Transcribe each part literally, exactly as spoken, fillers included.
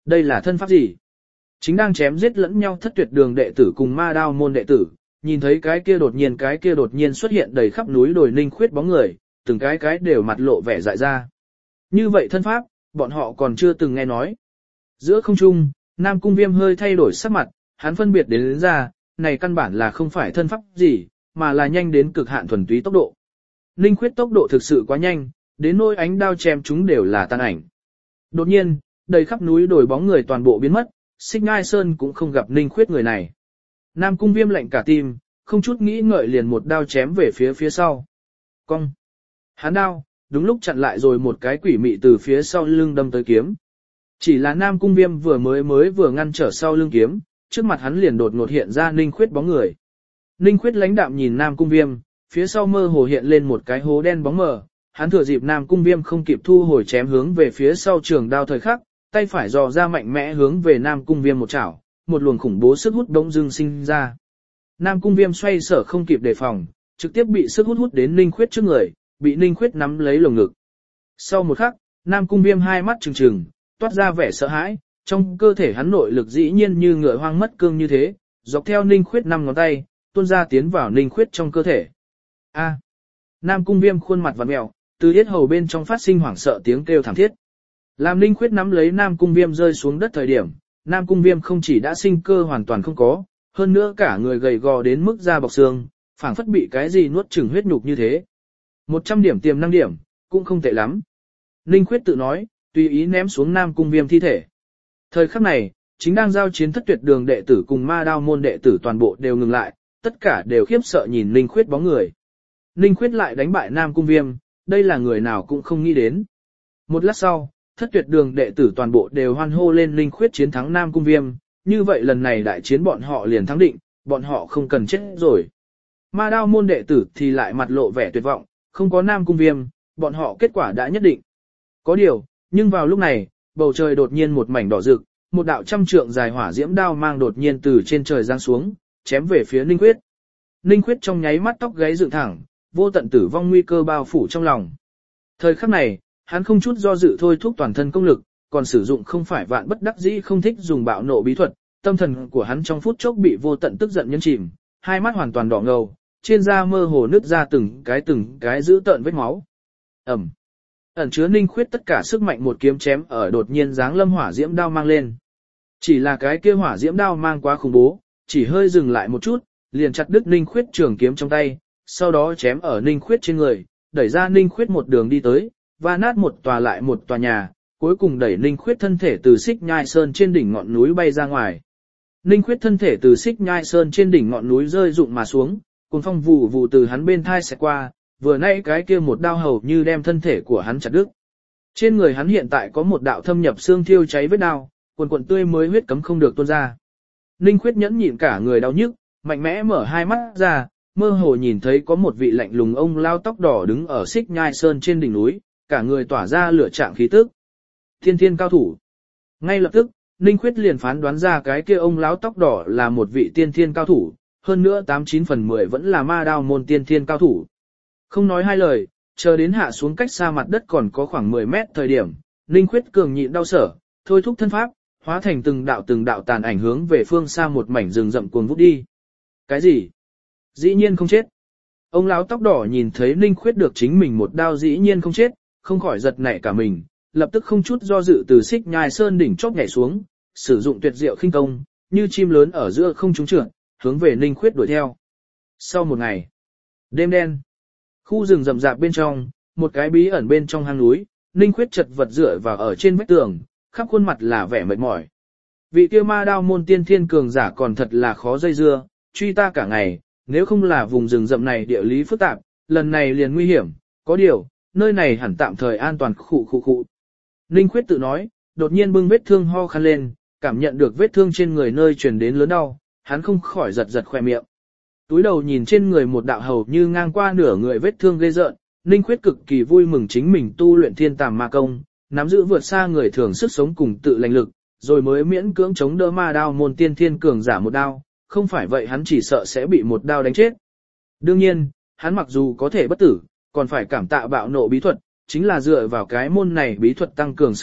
Đây là thân pháp gì? Chính đang chém giết lẫn nhau thất tuyệt đường đệ tử cùng ma đao môn đệ tử, nhìn thấy cái kia đột nhiên cái kia đột nhiên xuất hiện đầy khắp núi đồi Ninh Khuyết bóng người, từng cái cái đều mặt lộ vẻ dại ra. Như vậy thân pháp, bọn họ còn chưa từng nghe nói. Giữa không trung, Nam Cung Viêm hơi thay đổi sắc mặt, hắn phân biệt đến, đến ra, này căn bản là không phải thân pháp gì, mà là nhanh đến cực hạn thuần túy tốc độ. Ninh Khuyết tốc độ thực sự quá nhanh, đến nỗi ánh đao chém chúng đều là tàn ảnh. Đột nhiên, đầy khắp núi đồi bóng người toàn bộ biến mất, Xích Ngai Sơn cũng không gặp Ninh Khuyết người này. Nam Cung Viêm lạnh cả tim, không chút nghĩ ngợi liền một đao chém về phía phía sau. Cong! Hắn đao, đúng lúc chặn lại rồi một cái quỷ mị từ phía sau lưng đâm tới kiếm. Chỉ là Nam Cung Viêm vừa mới mới vừa ngăn trở sau lưng kiếm, trước mặt hắn liền đột ngột hiện ra Ninh Khuyết bóng người. Ninh Khuyết lãnh đạm nhìn Nam Cung Viêm, phía sau mơ hồ hiện lên một cái hố đen bóng mờ, hắn thừa dịp Nam Cung Viêm không kịp thu hồi chém hướng về phía sau trường đao thời khắc, tay phải dò ra mạnh mẽ hướng về Nam Cung Viêm một chảo, một luồng khủng bố sức hút bỗng dưng sinh ra. Nam Cung Viêm xoay sở không kịp đề phòng, trực tiếp bị sức hút hút đến Ninh Khuyết trước người, bị Ninh Khuyết nắm lấy lồng ngực. Sau một khắc, Nam Cung Viêm hai mắt trừng trừng, toát ra vẻ sợ hãi, trong cơ thể hắn nội lực dĩ nhiên như ngựa hoang mất cương như thế, dọc theo Ninh Khuyết năm ngón tay, tuôn ra tiến vào Ninh Khuyết trong cơ thể. A! Nam Cung Viêm khuôn mặt vặn mèo, từ yết hầu bên trong phát sinh hoảng sợ tiếng kêu thảm thiết. Làm Ninh Khuyết nắm lấy Nam Cung Viêm rơi xuống đất thời điểm, Nam Cung Viêm không chỉ đã sinh cơ hoàn toàn không có, hơn nữa cả người gầy gò đến mức da bọc xương, phảng phất bị cái gì nuốt chửng huyết nhục như thế. một trăm điểm tiềm năng điểm, cũng không tệ lắm. Ninh Khuyết tự nói, tùy ý ném xuống Nam Cung Viêm thi thể. Thời khắc này, chính đang giao chiến thất tuyệt đường đệ tử cùng ma đao môn đệ tử toàn bộ đều ngừng lại, tất cả đều khiếp sợ nhìn Ninh Khuyết bóng người. Ninh Khuyết lại đánh bại Nam Cung Viêm, đây là người nào cũng không nghĩ đến. Một lát sau, thất tuyệt đường đệ tử toàn bộ đều hoan hô lên Ninh Khuyết chiến thắng Nam Cung Viêm, như vậy lần này đại chiến bọn họ liền thắng định, bọn họ không cần chết rồi. Ma đao môn đệ tử thì lại mặt lộ vẻ tuyệt vọng, không có Nam Cung Viêm, bọn họ kết quả đã nhất định. Có điều, nhưng vào lúc này, bầu trời đột nhiên một mảnh đỏ rực, một đạo trăm trượng dài hỏa diễm đao mang đột nhiên từ trên trời giáng xuống, chém về phía Ninh Khuyết. Ninh Khuyết trong nháy mắt tóc gáy dựng thẳng, vô tận tử vong nguy cơ bao phủ trong lòng. Thời khắc này, hắn không chút do dự thôi thúc toàn thân công lực, còn sử dụng không phải vạn bất đắc dĩ không thích dùng bạo nộ bí thuật, tâm thần của hắn trong phút chốc bị vô tận tức giận nhấn chìm, hai mắt hoàn toàn đỏ ngầu, trên da mơ hồ nứt ra từng cái từng cái dữ tợn vết máu. Ẩm. Ẩn chứa Ninh Khuyết tất cả sức mạnh một kiếm chém ở đột nhiên giáng lâm hỏa diễm đao mang lên. Chỉ là cái kia hỏa diễm đao mang quá khủng bố, chỉ hơi dừng lại một chút, liền chặt đứt Ninh Khuyết trường kiếm trong tay, sau đó chém ở Ninh Khuyết trên người, đẩy ra Ninh Khuyết một đường đi tới, và nát một tòa lại một tòa nhà, cuối cùng đẩy Ninh Khuyết thân thể từ Xích Nhai Sơn trên đỉnh ngọn núi bay ra ngoài. Ninh Khuyết thân thể từ Xích Nhai Sơn trên đỉnh ngọn núi rơi rụng mà xuống, cuồng phong vụ vụ từ hắn bên thai xẹt qua, vừa nãy cái kia một đao hầu như đem thân thể của hắn chặt đứt. Trên người hắn hiện tại có một đạo thâm nhập xương thiêu cháy vết đao, cuồn cuộn tươi mới huyết cấm không được tuôn ra. Ninh Khuyết nhẫn nhịn cả người đau nhức, mạnh mẽ mở hai mắt ra, mơ hồ nhìn thấy có một vị lạnh lùng ông lao tóc đỏ đứng ở Xích Nhai Sơn trên đỉnh núi, cả người tỏa ra lửa trạng khí tức. Thiên thiên cao thủ. Ngay lập tức, Ninh Khuyết liền phán đoán ra cái kia ông lão tóc đỏ là một vị tiên thiên cao thủ, hơn nữa tám chín phần mười vẫn là ma đao môn tiên thiên cao thủ. Không nói hai lời, chờ đến hạ xuống cách xa mặt đất còn có khoảng mười mét thời điểm, Ninh Khuyết cường nhịn đau sở, thôi thúc thân pháp, hóa thành từng đạo từng đạo tàn ảnh hướng về phương xa một mảnh rừng rậm cuồng vút đi. Cái gì? Dĩ nhiên không chết. Ông lão tóc đỏ nhìn thấy Ninh Khuyết được chính mình một đao dĩ nhiên không chết, không khỏi giật nảy cả mình, lập tức không chút do dự từ Xích Nhai Sơn đỉnh chóp nhảy xuống, sử dụng tuyệt diệu khinh công, như chim lớn ở giữa không trung trượt, hướng về Ninh Khuyết đuổi theo. Sau một ngày, đêm đen, khu rừng rậm rạp bên trong, một cái bí ẩn bên trong hang núi, Ninh Khuyết chật vật dựa vào ở trên vách tường, khắp khuôn mặt là vẻ mệt mỏi. Vị kia ma đao môn tiên thiên cường giả còn thật là khó dây dưa, truy ta cả ngày, nếu không là vùng rừng rậm này địa lý phức tạp, lần này liền nguy hiểm, có điều, nơi này hẳn tạm thời an toàn khụ khụ khụ. Ninh Khuyết tự nói, đột nhiên bưng vết thương ho khan lên, cảm nhận được vết thương trên người nơi truyền đến lớn đau, hắn không khỏi giật giật khoe miệng. Túi đầu nhìn trên người một đạo hầu như ngang qua nửa người vết thương ghê rợn, Ninh Khuyết cực kỳ vui mừng chính mình tu luyện thiên tàm ma công, nắm giữ vượt xa người thường sức sống cùng tự lành lực, rồi mới miễn cưỡng chống đỡ ma đao môn tiên thiên cường giả một đao, không phải vậy hắn chỉ sợ sẽ bị một đao đánh chết. Đương nhiên, hắn mặc dù có thể bất tử, còn phải cảm tạ bạo nộ bí thuật, chính là dựa vào cái môn này bí thuật tăng cường sức mạnh,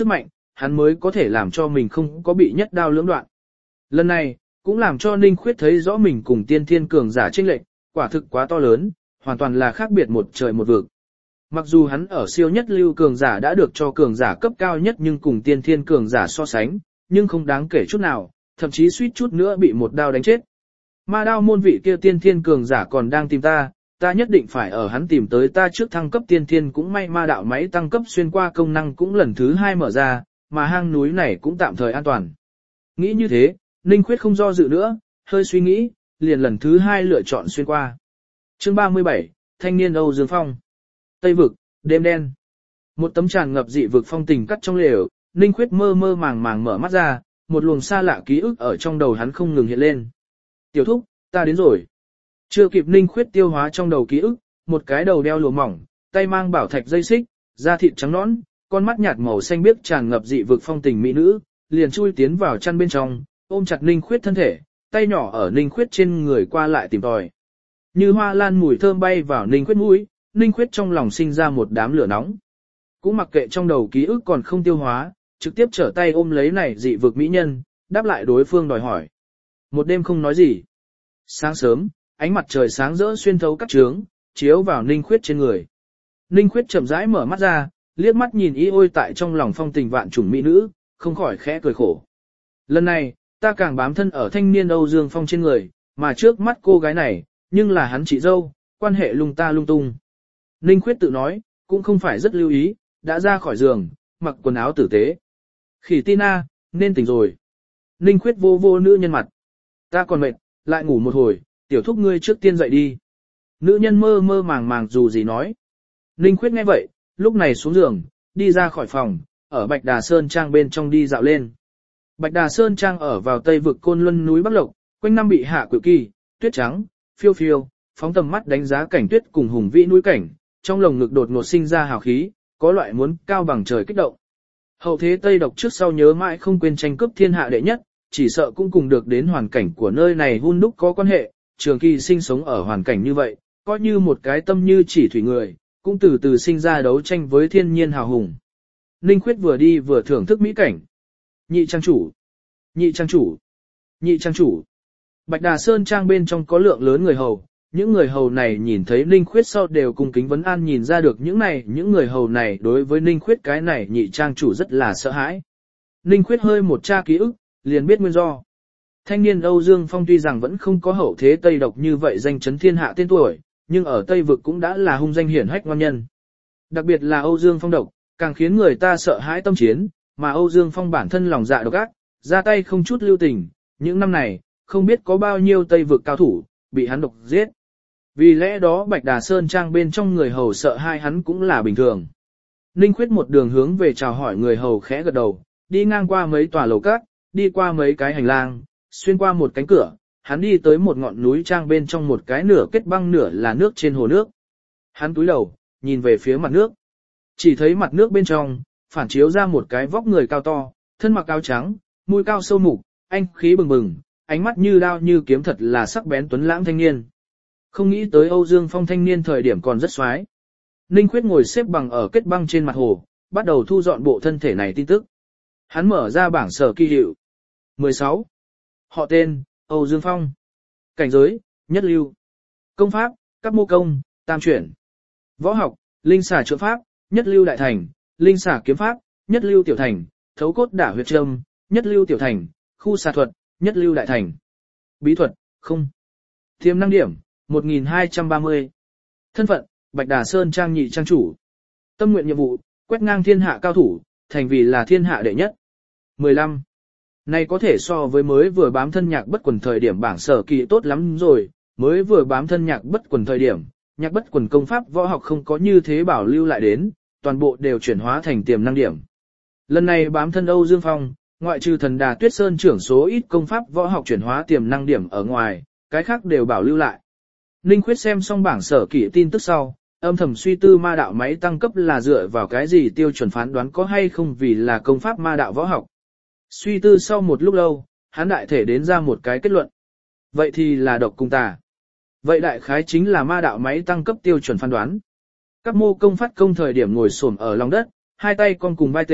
hắn mới có thể làm cho mình không có bị nhất đao lưỡng đoạn. Lần này, cũng làm cho Ninh Khuyết thấy rõ mình cùng tiên thiên cường giả chênh lệch, quả thực quá to lớn, hoàn toàn là khác biệt một trời một vực. Mặc dù hắn ở siêu nhất lưu cường giả đã được cho cường giả cấp cao nhất nhưng cùng tiên thiên cường giả so sánh, nhưng không đáng kể chút nào, thậm chí suýt chút nữa bị một đao đánh chết. Ma đao môn vị kia tiên thiên cường giả còn đang tìm ta, ta nhất định phải ở hắn tìm tới ta trước thăng cấp tiên thiên, cũng may ma đạo máy tăng cấp xuyên qua công năng cũng lần thứ hai mở ra, mà hang núi này cũng tạm thời an toàn. Nghĩ như thế, Ninh Khuyết không do dự nữa, hơi suy nghĩ, liền lần thứ hai lựa chọn xuyên qua. Chương ba mươi bảy, Thanh niên Âu Dương Phong. Tây vực, đêm đen. Một tấm tràn ngập dị vực phong tình cắt trong lều, Ninh Khuyết mơ mơ màng màng mở mắt ra, một luồng xa lạ ký ức ở trong đầu hắn không ngừng hiện lên. Tiểu thúc, ta đến rồi. Chưa kịp Ninh Khuyết tiêu hóa trong đầu ký ức, một cái đầu đeo lụa mỏng, tay mang bảo thạch dây xích, da thịt trắng nõn, con mắt nhạt màu xanh biếc tràn ngập dị vực phong tình mỹ nữ, liền chui tiến vào chăn bên trong, ôm chặt Ninh Khuyết thân thể, tay nhỏ ở Ninh Khuyết trên người qua lại tìm tòi. Như hoa lan mùi thơm bay vào Ninh Khuyết mũi, Ninh Khuyết trong lòng sinh ra một đám lửa nóng. Cũng mặc kệ trong đầu ký ức còn không tiêu hóa, trực tiếp trở tay ôm lấy này dị vực mỹ nhân, đáp lại đối phương đòi hỏi. Một đêm không nói gì. Sáng sớm, ánh mặt trời sáng rỡ xuyên thấu các trướng, chiếu vào Ninh Khuyết trên người. Ninh Khuyết chậm rãi mở mắt ra, liếc mắt nhìn y ôi tại trong lòng phong tình vạn chủng mỹ nữ, không khỏi khẽ cười khổ. Lần này, ta càng bám thân ở thanh niên Âu Dương Phong trên người, mà trước mắt cô gái này, nhưng là hắn chị dâu, quan hệ lung ta lung tung. Ninh Khuyết tự nói, cũng không phải rất lưu ý, đã ra khỏi giường, mặc quần áo tử tế. Khỉ Tina, nên tỉnh rồi. Ninh Khuyết vô vô nữ nhân mặt. Ta còn mệt, lại ngủ một hồi, tiểu thúc ngươi trước tiên dậy đi. Nữ nhân mơ mơ màng màng dù gì nói. Ninh Khuyết nghe vậy, lúc này xuống giường, đi ra khỏi phòng, ở Bạch Đà Sơn Trang bên trong đi dạo lên. Bạch Đà Sơn Trang ở vào tây vực Côn Luân núi Bắc Lộc, quanh năm bị hạ quỷ kỳ, tuyết trắng, phiêu phiêu, phóng tầm mắt đánh giá cảnh tuyết cùng hùng vĩ núi cảnh, trong lồng ngực đột ngột sinh ra hào khí, có loại muốn cao bằng trời kích động. Hậu thế Tây độc trước sau nhớ mãi không quên tranh cướp thiên hạ đệ nhất, chỉ sợ cũng cùng được đến hoàn cảnh của nơi này hun đúc có quan hệ, trường kỳ sinh sống ở hoàn cảnh như vậy, coi như một cái tâm như chỉ thủy người, cũng từ từ sinh ra đấu tranh với thiên nhiên hào hùng. Ninh Khuyết vừa đi vừa thưởng thức mỹ cảnh. Nhị trang chủ, nhị trang chủ, nhị trang chủ. Bạch Đà Sơn Trang bên trong có lượng lớn người hầu, những người hầu này nhìn thấy Ninh Khuyết sau đều cung kính vấn an, nhìn ra được những này, những người hầu này đối với Ninh Khuyết cái này nhị trang chủ rất là sợ hãi. Ninh Khuyết hơi một tra ký ức, liền biết nguyên do. Thanh niên Âu Dương Phong tuy rằng vẫn không có hậu thế Tây độc như vậy danh chấn thiên hạ tên tuổi, nhưng ở Tây vực cũng đã là hung danh hiển hách ngoan nhân. Đặc biệt là Âu Dương Phong độc, càng khiến người ta sợ hãi tâm chiến, mà Âu Dương Phong bản thân lòng dạ độc ác, ra tay không chút lưu tình, những năm này, không biết có bao nhiêu Tây vực cao thủ, bị hắn độc giết. Vì lẽ đó Bạch Đà Sơn Trang bên trong người hầu sợ hai hắn cũng là bình thường. Ninh Khuyết một đường hướng về chào hỏi người hầu khẽ gật đầu, đi ngang qua mấy tòa lầu cát, đi qua mấy cái hành lang, xuyên qua một cánh cửa, hắn đi tới một ngọn núi trang bên trong một cái nửa kết băng nửa là nước trên hồ nước. Hắn cúi đầu, nhìn về phía mặt nước. Chỉ thấy mặt nước bên trong, phản chiếu ra một cái vóc người cao to, thân mặc áo trắng, mũi cao sâu mục, anh khí bừng bừng, ánh mắt như đao như kiếm, thật là sắc bén tuấn lãng thanh niên. Không nghĩ tới Âu Dương Phong thanh niên thời điểm còn rất xoái. Ninh Khuyết ngồi xếp bằng ở kết băng trên mặt hồ, bắt đầu thu dọn bộ thân thể này tin tức. Hắn mở ra bảng sở kỳ hiệu. mười sáu. Họ tên, Âu Dương Phong. Cảnh giới, nhất lưu. Công pháp, các mô công, tam chuyển. Võ học, linh xà trượng pháp, nhất lưu đại thành, linh xà kiếm pháp, nhất lưu tiểu thành, thấu cốt đả huyệt châm, nhất lưu tiểu thành, khu xà thuật, nhất lưu đại thành. Bí thuật, không. Tiềm năng điểm, một nghìn hai trăm ba mươi. Thân phận, Bạch Đà Sơn Trang nhị trang chủ. Tâm nguyện nhiệm vụ, quét ngang thiên hạ cao thủ, thành vì là thiên hạ đệ nhất. mười lăm. Này có thể so với mới vừa bám thân nhạc bất quần thời điểm bảng sở kỳ tốt lắm rồi, mới vừa bám thân nhạc bất quần thời điểm, nhạc bất quần công pháp võ học không có như thế bảo lưu lại đến, toàn bộ đều chuyển hóa thành tiềm năng điểm. Lần này bám thân Âu Dương Phong, ngoại trừ thần đà Tuyết Sơn trưởng số ít công pháp võ học chuyển hóa tiềm năng điểm ở ngoài, cái khác đều bảo lưu lại. Ninh Khuyết xem xong bảng sở kỳ tin tức sau, âm thầm suy tư ma đạo máy tăng cấp là dựa vào cái gì tiêu chuẩn phán đoán có hay không vì là công pháp ma đạo võ học. Suy tư sau một lúc lâu, hắn đại thể đến ra một cái kết luận. Vậy thì là độc cùng tà. Vậy đại khái chính là ma đạo máy tăng cấp tiêu chuẩn phán đoán. Các mô công phát công thời điểm ngồi xổm ở lòng đất, hai tay con cùng vai tề,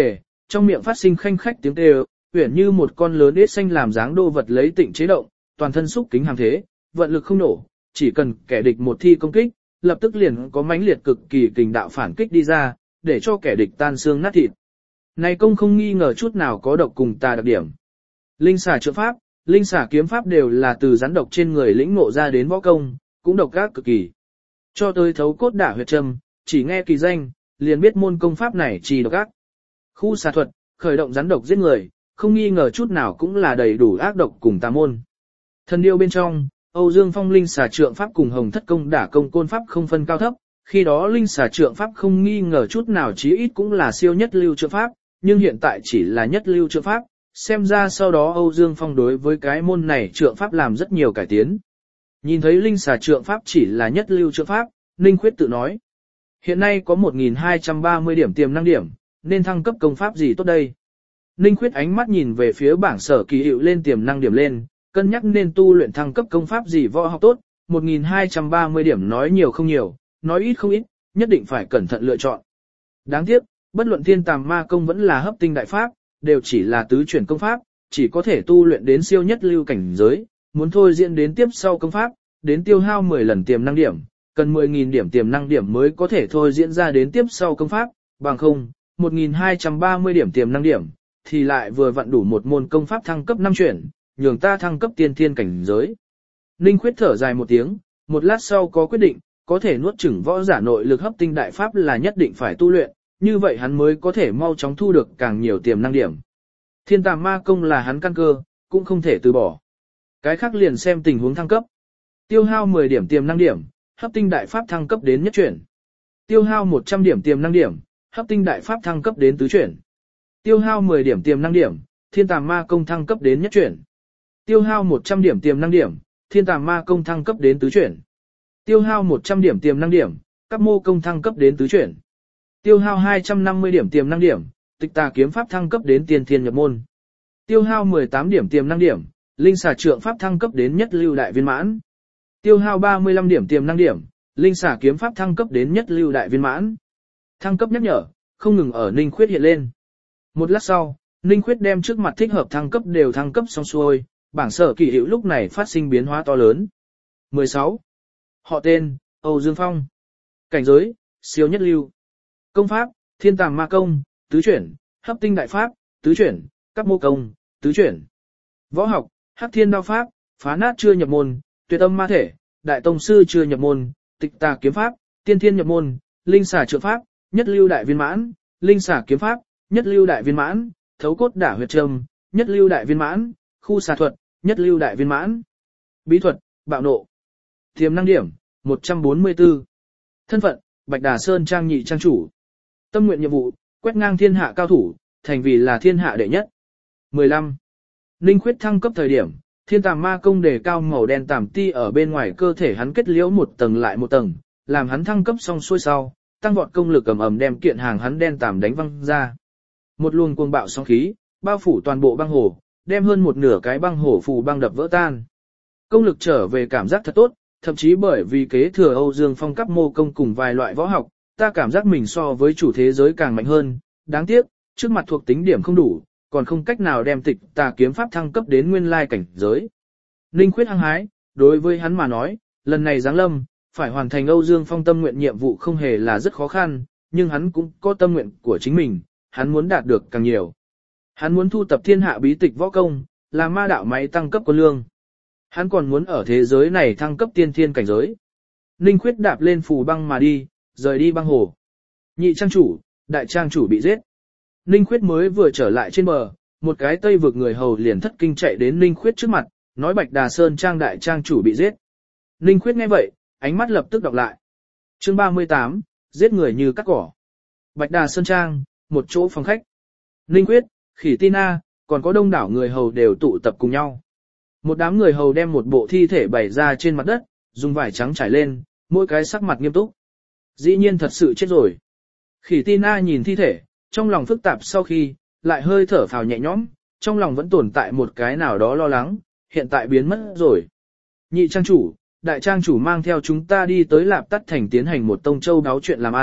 trong miệng phát sinh khanh khách tiếng kêu, uyển như một con lớn ếch xanh làm dáng đô vật lấy tịnh chế động, toàn thân xúc kính hàm thế, vận lực không nổ, chỉ cần kẻ địch một thi công kích, lập tức liền có mãnh liệt cực kỳ kình đạo phản kích đi ra, để cho kẻ địch tan xương nát thịt. Này công không nghi ngờ chút nào có độc cùng tà đặc điểm. Linh xà trượng pháp, linh xà kiếm pháp đều là từ rắn độc trên người lĩnh ngộ ra đến võ công, cũng độc ác cực kỳ. Cho tới thấu cốt đả huyệt châm, chỉ nghe kỳ danh, liền biết môn công pháp này chỉ độc ác. Khu xà thuật, khởi động rắn độc giết người, không nghi ngờ chút nào cũng là đầy đủ ác độc cùng tà môn. Thần điêu bên trong, Âu Dương Phong linh xà trượng pháp cùng Hồng Thất công đả công côn pháp không phân cao thấp, khi đó linh xà trượng pháp không nghi ngờ chút nào chí ít cũng là siêu nhất lưu trượng pháp, nhưng hiện tại chỉ là nhất lưu trượng pháp, xem ra sau đó Âu Dương Phong đối với cái môn này trượng pháp làm rất nhiều cải tiến. Nhìn thấy linh xà trượng pháp chỉ là nhất lưu trượng pháp, Ninh Khuyết tự nói. Hiện nay có một nghìn hai trăm ba mươi điểm tiềm năng điểm, nên thăng cấp công pháp gì tốt đây? Ninh Khuyết ánh mắt nhìn về phía bảng sở kỳ hiệu lên tiềm năng điểm lên, cân nhắc nên tu luyện thăng cấp công pháp gì võ học tốt, một nghìn hai trăm ba mươi điểm nói nhiều không nhiều, nói ít không ít, nhất định phải cẩn thận lựa chọn. Đáng tiếc, bất luận thiên tàm ma công vẫn là hấp tinh đại pháp, đều chỉ là tứ chuyển công pháp, chỉ có thể tu luyện đến siêu nhất lưu cảnh giới, muốn thôi diễn đến tiếp sau công pháp, đến tiêu hao mười lần tiềm năng điểm, cần mười nghìn điểm tiềm năng điểm mới có thể thôi diễn ra đến tiếp sau công pháp, bằng không, một nghìn hai trăm ba mươi điểm tiềm năng điểm, thì lại vừa vặn đủ một môn công pháp thăng cấp năm chuyển, nhường ta thăng cấp tiên thiên cảnh giới. Ninh Khuyết thở dài một tiếng, một lát sau có quyết định, có thể nuốt chửng võ giả nội lực hấp tinh đại pháp là nhất định phải tu luyện, như vậy hắn mới có thể mau chóng thu được càng nhiều tiềm năng điểm. Thiên tàm ma công là hắn căn cơ, cũng không thể từ bỏ. Cái khác liền xem tình huống thăng cấp. Tiêu hao mười điểm tiềm năng điểm, hấp tinh đại pháp thăng cấp đến nhất chuyển. Tiêu hao một trăm điểm tiềm năng điểm, hấp tinh đại pháp thăng cấp đến tứ chuyển. Tiêu hao mười điểm tiềm năng điểm, thiên tàm ma công thăng cấp đến nhất chuyển. Tiêu hao một trăm điểm tiềm năng điểm, thiên tàm ma công thăng cấp đến tứ chuyển. Tiêu hao một trăm điểm tiềm năng điểm, các mô công thăng cấp đến tứ chuyển. Tiêu hao hai trăm năm mươi điểm tiềm năng điểm, tịch tà kiếm pháp thăng cấp đến tiên thiên nhập môn. Tiêu hao mười tám điểm tiềm năng điểm, linh xà trượng pháp thăng cấp đến nhất lưu đại viên mãn. Tiêu hao ba mươi lăm điểm tiềm năng điểm, linh xà kiếm pháp thăng cấp đến nhất lưu đại viên mãn. Thăng cấp nhắc nhở, không ngừng ở Ninh Khuyết hiện lên. Một lát sau, Ninh Khuyết đem trước mặt thích hợp thăng cấp đều thăng cấp xong xuôi, bảng sở kỳ hiệu lúc này phát sinh biến hóa to lớn. mười sáu. Họ tên, Âu Dương Phong. Cảnh giới, siêu nhất lưu. Công pháp, thiên tàm ma công, tứ chuyển, hấp tinh đại pháp, tứ chuyển, các mô công, tứ chuyển. Võ học, hắc thiên đao pháp, phá nát chưa nhập môn, tuyệt âm ma thể, đại tông sư chưa nhập môn, tịch tà kiếm pháp, tiên thiên nhập môn, linh xà trượng pháp, nhất lưu đại viên mãn, linh xà kiếm pháp, nhất lưu đại viên mãn, thấu cốt đả huyệt trâm, nhất lưu đại viên mãn, khu xà thuật, nhất lưu đại viên mãn. Bí thuật, bạo nộ. Tiềm năng điểm, một trăm bốn mươi tư. Thân phận, Bạch Đà Sơn trang nhị trang chủ. Tâm nguyện nhiệm vụ, quét ngang thiên hạ cao thủ, thành vì là thiên hạ đệ nhất. mười lăm. Ninh Khuyết thăng cấp thời điểm, thiên tàm ma công đề cao màu đen tàm ti ở bên ngoài cơ thể hắn kết liễu một tầng lại một tầng, làm hắn thăng cấp xong xuôi sau, tăng vọt công lực ầm ầm đem kiện hàng hắn đen tàm đánh văng ra. Một luồng cuồng bạo sóng khí, bao phủ toàn bộ băng hồ, đem hơn một nửa cái băng hồ phù băng đập vỡ tan. Công lực trở về cảm giác thật tốt, thậm chí bởi vì kế thừa Âu Dương Phong cấp mô công cùng vài loại võ học, ta cảm giác mình so với chủ thế giới càng mạnh hơn, đáng tiếc, trước mặt thuộc tính điểm không đủ, còn không cách nào đem tịch tà kiếm pháp thăng cấp đến nguyên lai cảnh giới. Ninh Khuyết hăng hái, đối với hắn mà nói, lần này giáng lâm, phải hoàn thành Âu Dương Phong tâm nguyện nhiệm vụ không hề là rất khó khăn, nhưng hắn cũng có tâm nguyện của chính mình, hắn muốn đạt được càng nhiều. Hắn muốn thu tập thiên hạ bí tịch võ công, làm ma đạo máy tăng cấp quân lương. Hắn còn muốn ở thế giới này thăng cấp tiên thiên cảnh giới. Ninh Khuyết đạp lên phù băng mà đi, rời đi băng hồ. Nhị trang chủ, đại trang chủ bị giết. Ninh Khuyết mới vừa trở lại trên bờ, một cái tây vực người hầu liền thất kinh chạy đến Ninh Khuyết trước mặt, nói Bạch Đà Sơn trang đại trang chủ bị giết. Ninh Khuyết nghe vậy, ánh mắt lập tức đọc lại. Chương ba mươi tám, giết người như cắt cỏ. Bạch Đà Sơn trang, một chỗ phòng khách. Ninh Khuyết, Khỉ Tina, còn có đông đảo người hầu đều tụ tập cùng nhau. Một đám người hầu đem một bộ thi thể bày ra trên mặt đất, dùng vải trắng trải lên, mỗi cái sắc mặt nghiêm túc. Dĩ nhiên thật sự chết rồi. Khỉ Tina nhìn thi thể, trong lòng phức tạp sau khi, lại hơi thở phào nhẹ nhõm, trong lòng vẫn tồn tại một cái nào đó lo lắng, hiện tại biến mất rồi. Nhị trang chủ, đại trang chủ mang theo chúng ta đi tới Lạp Tắt Thành tiến hành một tông châu đáo chuyện làm ăn,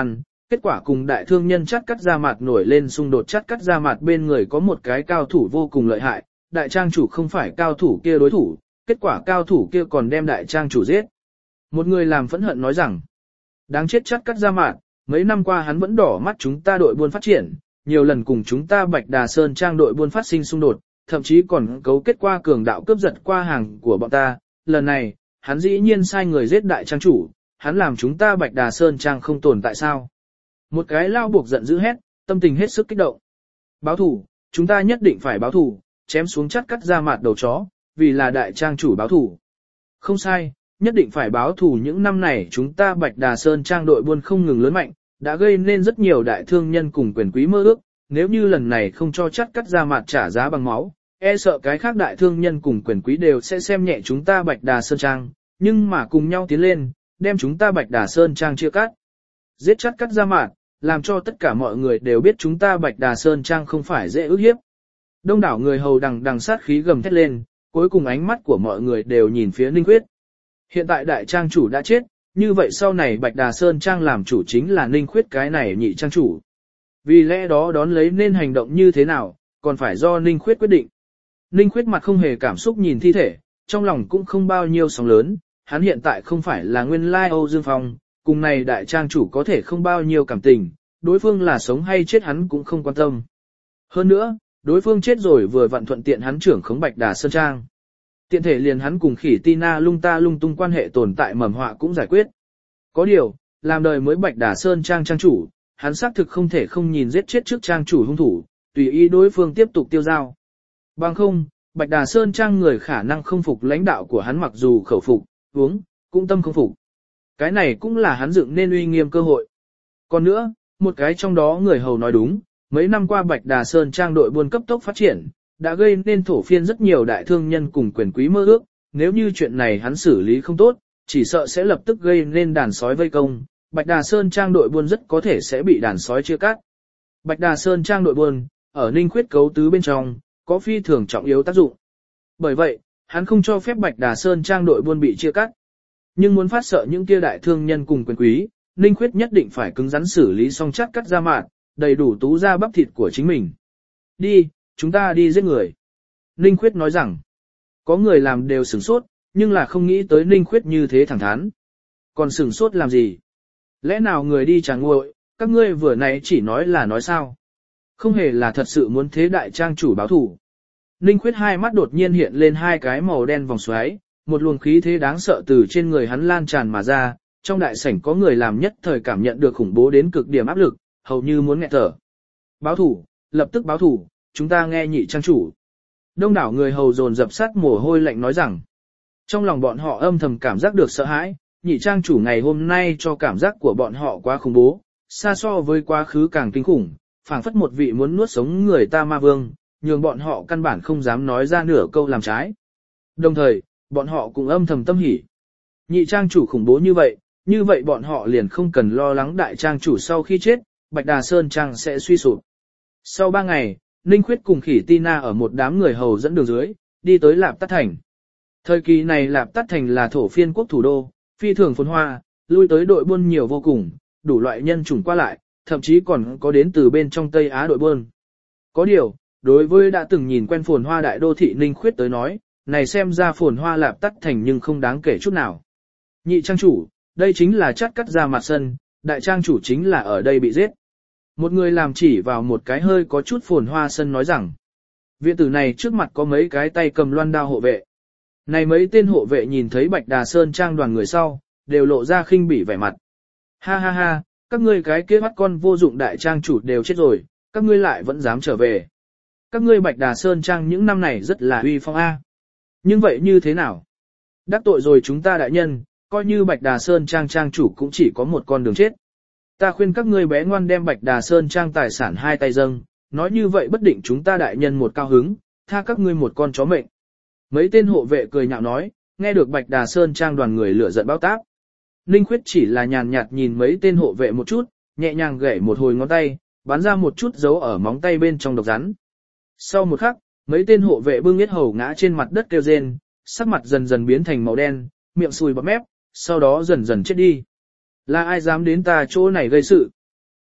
kết quả cùng đại thương nhân Chát Cắt Gia Mạt nổi lên xung đột. Chát Cắt Gia Mạt bên người có một cái cao thủ vô cùng lợi hại, đại trang chủ không phải cao thủ kia đối thủ, kết quả cao thủ kia còn đem đại trang chủ giết. Một người làm phẫn hận nói rằng, đáng chết Chát Cắt Gia Mạt, mấy năm qua hắn vẫn đỏ mắt chúng ta đội buôn phát triển, nhiều lần cùng chúng ta Bạch Đà Sơn Trang đội buôn phát sinh xung đột, thậm chí còn cấu kết qua cường đạo cướp giật qua hàng của bọn ta. Lần này, hắn dĩ nhiên sai người giết đại trang chủ, hắn làm chúng ta Bạch Đà Sơn Trang không tồn tại sao? Một cái lao buộc giận dữ hét, tâm tình hết sức kích động. Báo thù, chúng ta nhất định phải báo thù, chém xuống Chát Cắt Gia Mạt đầu chó, vì là đại trang chủ báo thù. Không sai, nhất định phải báo thù. Những năm này chúng ta Bạch Đà Sơn Trang đội buôn không ngừng lớn mạnh, đã gây nên rất nhiều đại thương nhân cùng quyền quý mơ ước, nếu như lần này không cho Chát Cắt Gia Mạt trả giá bằng máu, e sợ cái khác đại thương nhân cùng quyền quý đều sẽ xem nhẹ chúng ta Bạch Đà Sơn Trang, nhưng mà cùng nhau tiến lên, đem chúng ta Bạch Đà Sơn Trang chia cắt. Giết Chát Cắt Gia Mạt, làm cho tất cả mọi người đều biết chúng ta Bạch Đà Sơn Trang không phải dễ ức hiếp. Đông đảo người hầu đằng đằng sát khí gầm thét lên, cuối cùng ánh mắt của mọi người đều nhìn phía Ninh Khuyết. Hiện tại đại trang chủ đã chết, như vậy sau này Bạch Đà Sơn Trang làm chủ chính là Ninh Khuyết cái này nhị trang chủ. Vì lẽ đó đón lấy nên hành động như thế nào, còn phải do Ninh Khuyết quyết định. Ninh Khuyết mặt không hề cảm xúc nhìn thi thể, trong lòng cũng không bao nhiêu sóng lớn, hắn hiện tại không phải là nguyên lai Âu Dương Phong, cùng này đại trang chủ có thể không bao nhiêu cảm tình, đối phương là sống hay chết hắn cũng không quan tâm. Hơn nữa, đối phương chết rồi vừa vặn thuận tiện hắn trưởng khống Bạch Đà Sơn Trang. Tiện thể liền hắn cùng Khỉ Tina lung ta lung tung quan hệ tồn tại mầm họa cũng giải quyết. Có điều, làm đời mới Bạch Đà Sơn Trang trang chủ, hắn xác thực không thể không nhìn giết chết trước trang chủ hung thủ, tùy ý đối phương tiếp tục tiêu dao. Bằng không, Bạch Đà Sơn Trang người khả năng không phục lãnh đạo của hắn, mặc dù khẩu phục, uống, cũng tâm không phục. Cái này cũng là hắn dựng nên uy nghiêm cơ hội. Còn nữa, một cái trong đó người hầu nói đúng, mấy năm qua Bạch Đà Sơn Trang đội buôn cấp tốc phát triển, đã gây nên thổ phiên rất nhiều đại thương nhân cùng quyền quý mơ ước, nếu như chuyện này hắn xử lý không tốt, chỉ sợ sẽ lập tức gây nên đàn sói vây công, Bạch Đà Sơn Trang đội buôn rất có thể sẽ bị đàn sói chia cắt. Bạch Đà Sơn Trang đội buôn, ở Ninh Khuyết cấu tứ bên trong, có phi thường trọng yếu tác dụng. Bởi vậy, hắn không cho phép Bạch Đà Sơn Trang đội buôn bị chia cắt. Nhưng muốn phát sợ những kia đại thương nhân cùng quyền quý, Ninh Khuyết nhất định phải cứng rắn xử lý xong Chát Cắt Gia Mạt, đầy đủ tú ra bắp thịt của chính mình. Đi, chúng ta đi giết người. Ninh Khuyết nói rằng, có người làm đều sửng sốt, nhưng là không nghĩ tới Ninh Khuyết như thế thẳng thắn. Còn sửng sốt làm gì? Lẽ nào người đi chẳng nguội, các ngươi vừa nãy chỉ nói là nói sao? Không hề là thật sự muốn thế đại trang chủ báo thủ. Ninh Khuyết hai mắt đột nhiên hiện lên hai cái màu đen vòng xoáy, một luồng khí thế đáng sợ từ trên người hắn lan tràn mà ra, trong đại sảnh có người làm nhất thời cảm nhận được khủng bố đến cực điểm áp lực, hầu như muốn nghẹt thở. Báo thủ, lập tức báo thủ, chúng ta nghe nhị trang chủ. Đông đảo người hầu dồn dập sát mồ hôi lạnh nói rằng, trong lòng bọn họ âm thầm cảm giác được sợ hãi, nhị trang chủ ngày hôm nay cho cảm giác của bọn họ quá khủng bố, xa so với quá khứ càng kinh khủng, phảng phất một vị muốn nuốt sống người ta ma vương, nhường bọn họ căn bản không dám nói ra nửa câu làm trái. Đồng thời, bọn họ cũng âm thầm tâm hỉ. Nhị trang chủ khủng bố như vậy, như vậy bọn họ liền không cần lo lắng đại trang chủ sau khi chết, Bạch Đà Sơn Trang sẽ suy sụp. Sau ba ngày, Ninh Khuyết cùng Khỉ Tina ở một đám người hầu dẫn đường dưới, đi tới Lạp Tát Thành. Thời kỳ này Lạp Tát Thành là thổ phiên quốc thủ đô, phi thường phồn hoa, lui tới đội buôn nhiều vô cùng, đủ loại nhân chủng qua lại, thậm chí còn có đến từ bên trong Tây Á đội buôn. Có điều, đối với đã từng nhìn quen phồn hoa đại đô thị Ninh Khuyết tới nói, này xem ra phồn hoa Lạp Tát Thành nhưng không đáng kể chút nào. Nhị trang chủ, đây chính là Chát Cắt Gia Mạt sân, đại trang chủ chính là ở đây bị giết. Một người làm chỉ vào một cái hơi có chút phồn hoa sân nói rằng, viện tử này trước mặt có mấy cái tay cầm loan đao hộ vệ. Này mấy tên hộ vệ nhìn thấy Bạch Đà Sơn Trang đoàn người sau, đều lộ ra khinh bỉ vẻ mặt. Ha ha ha, các ngươi cái kia bắt con vô dụng đại trang chủ đều chết rồi, các ngươi lại vẫn dám trở về. Các ngươi Bạch Đà Sơn Trang những năm này rất là uy phong a. Nhưng vậy như thế nào? Đắc tội rồi chúng ta đại nhân, coi như Bạch Đà Sơn Trang Trang chủ cũng chỉ có một con đường chết. Ta khuyên các ngươi bé ngoan đem Bạch Đà Sơn Trang tài sản hai tay dâng, nói như vậy bất định chúng ta đại nhân một cao hứng, tha các ngươi một con chó mệnh. Mấy tên hộ vệ cười nhạo nói, nghe được Bạch Đà Sơn Trang đoàn người lửa giận bao táp. Ninh Khuyết chỉ là nhàn nhạt nhìn mấy tên hộ vệ một chút, nhẹ nhàng gảy một hồi ngón tay, bắn ra một chút dấu ở móng tay bên trong độc rắn. Sau một khắc, mấy tên hộ vệ bưng yết hầu ngã trên mặt đất kêu rên, sắc mặt dần dần biến thành màu đen, miệng sùi bọt mép, sau đó dần dần chết đi. Là ai dám đến ta chỗ này gây sự?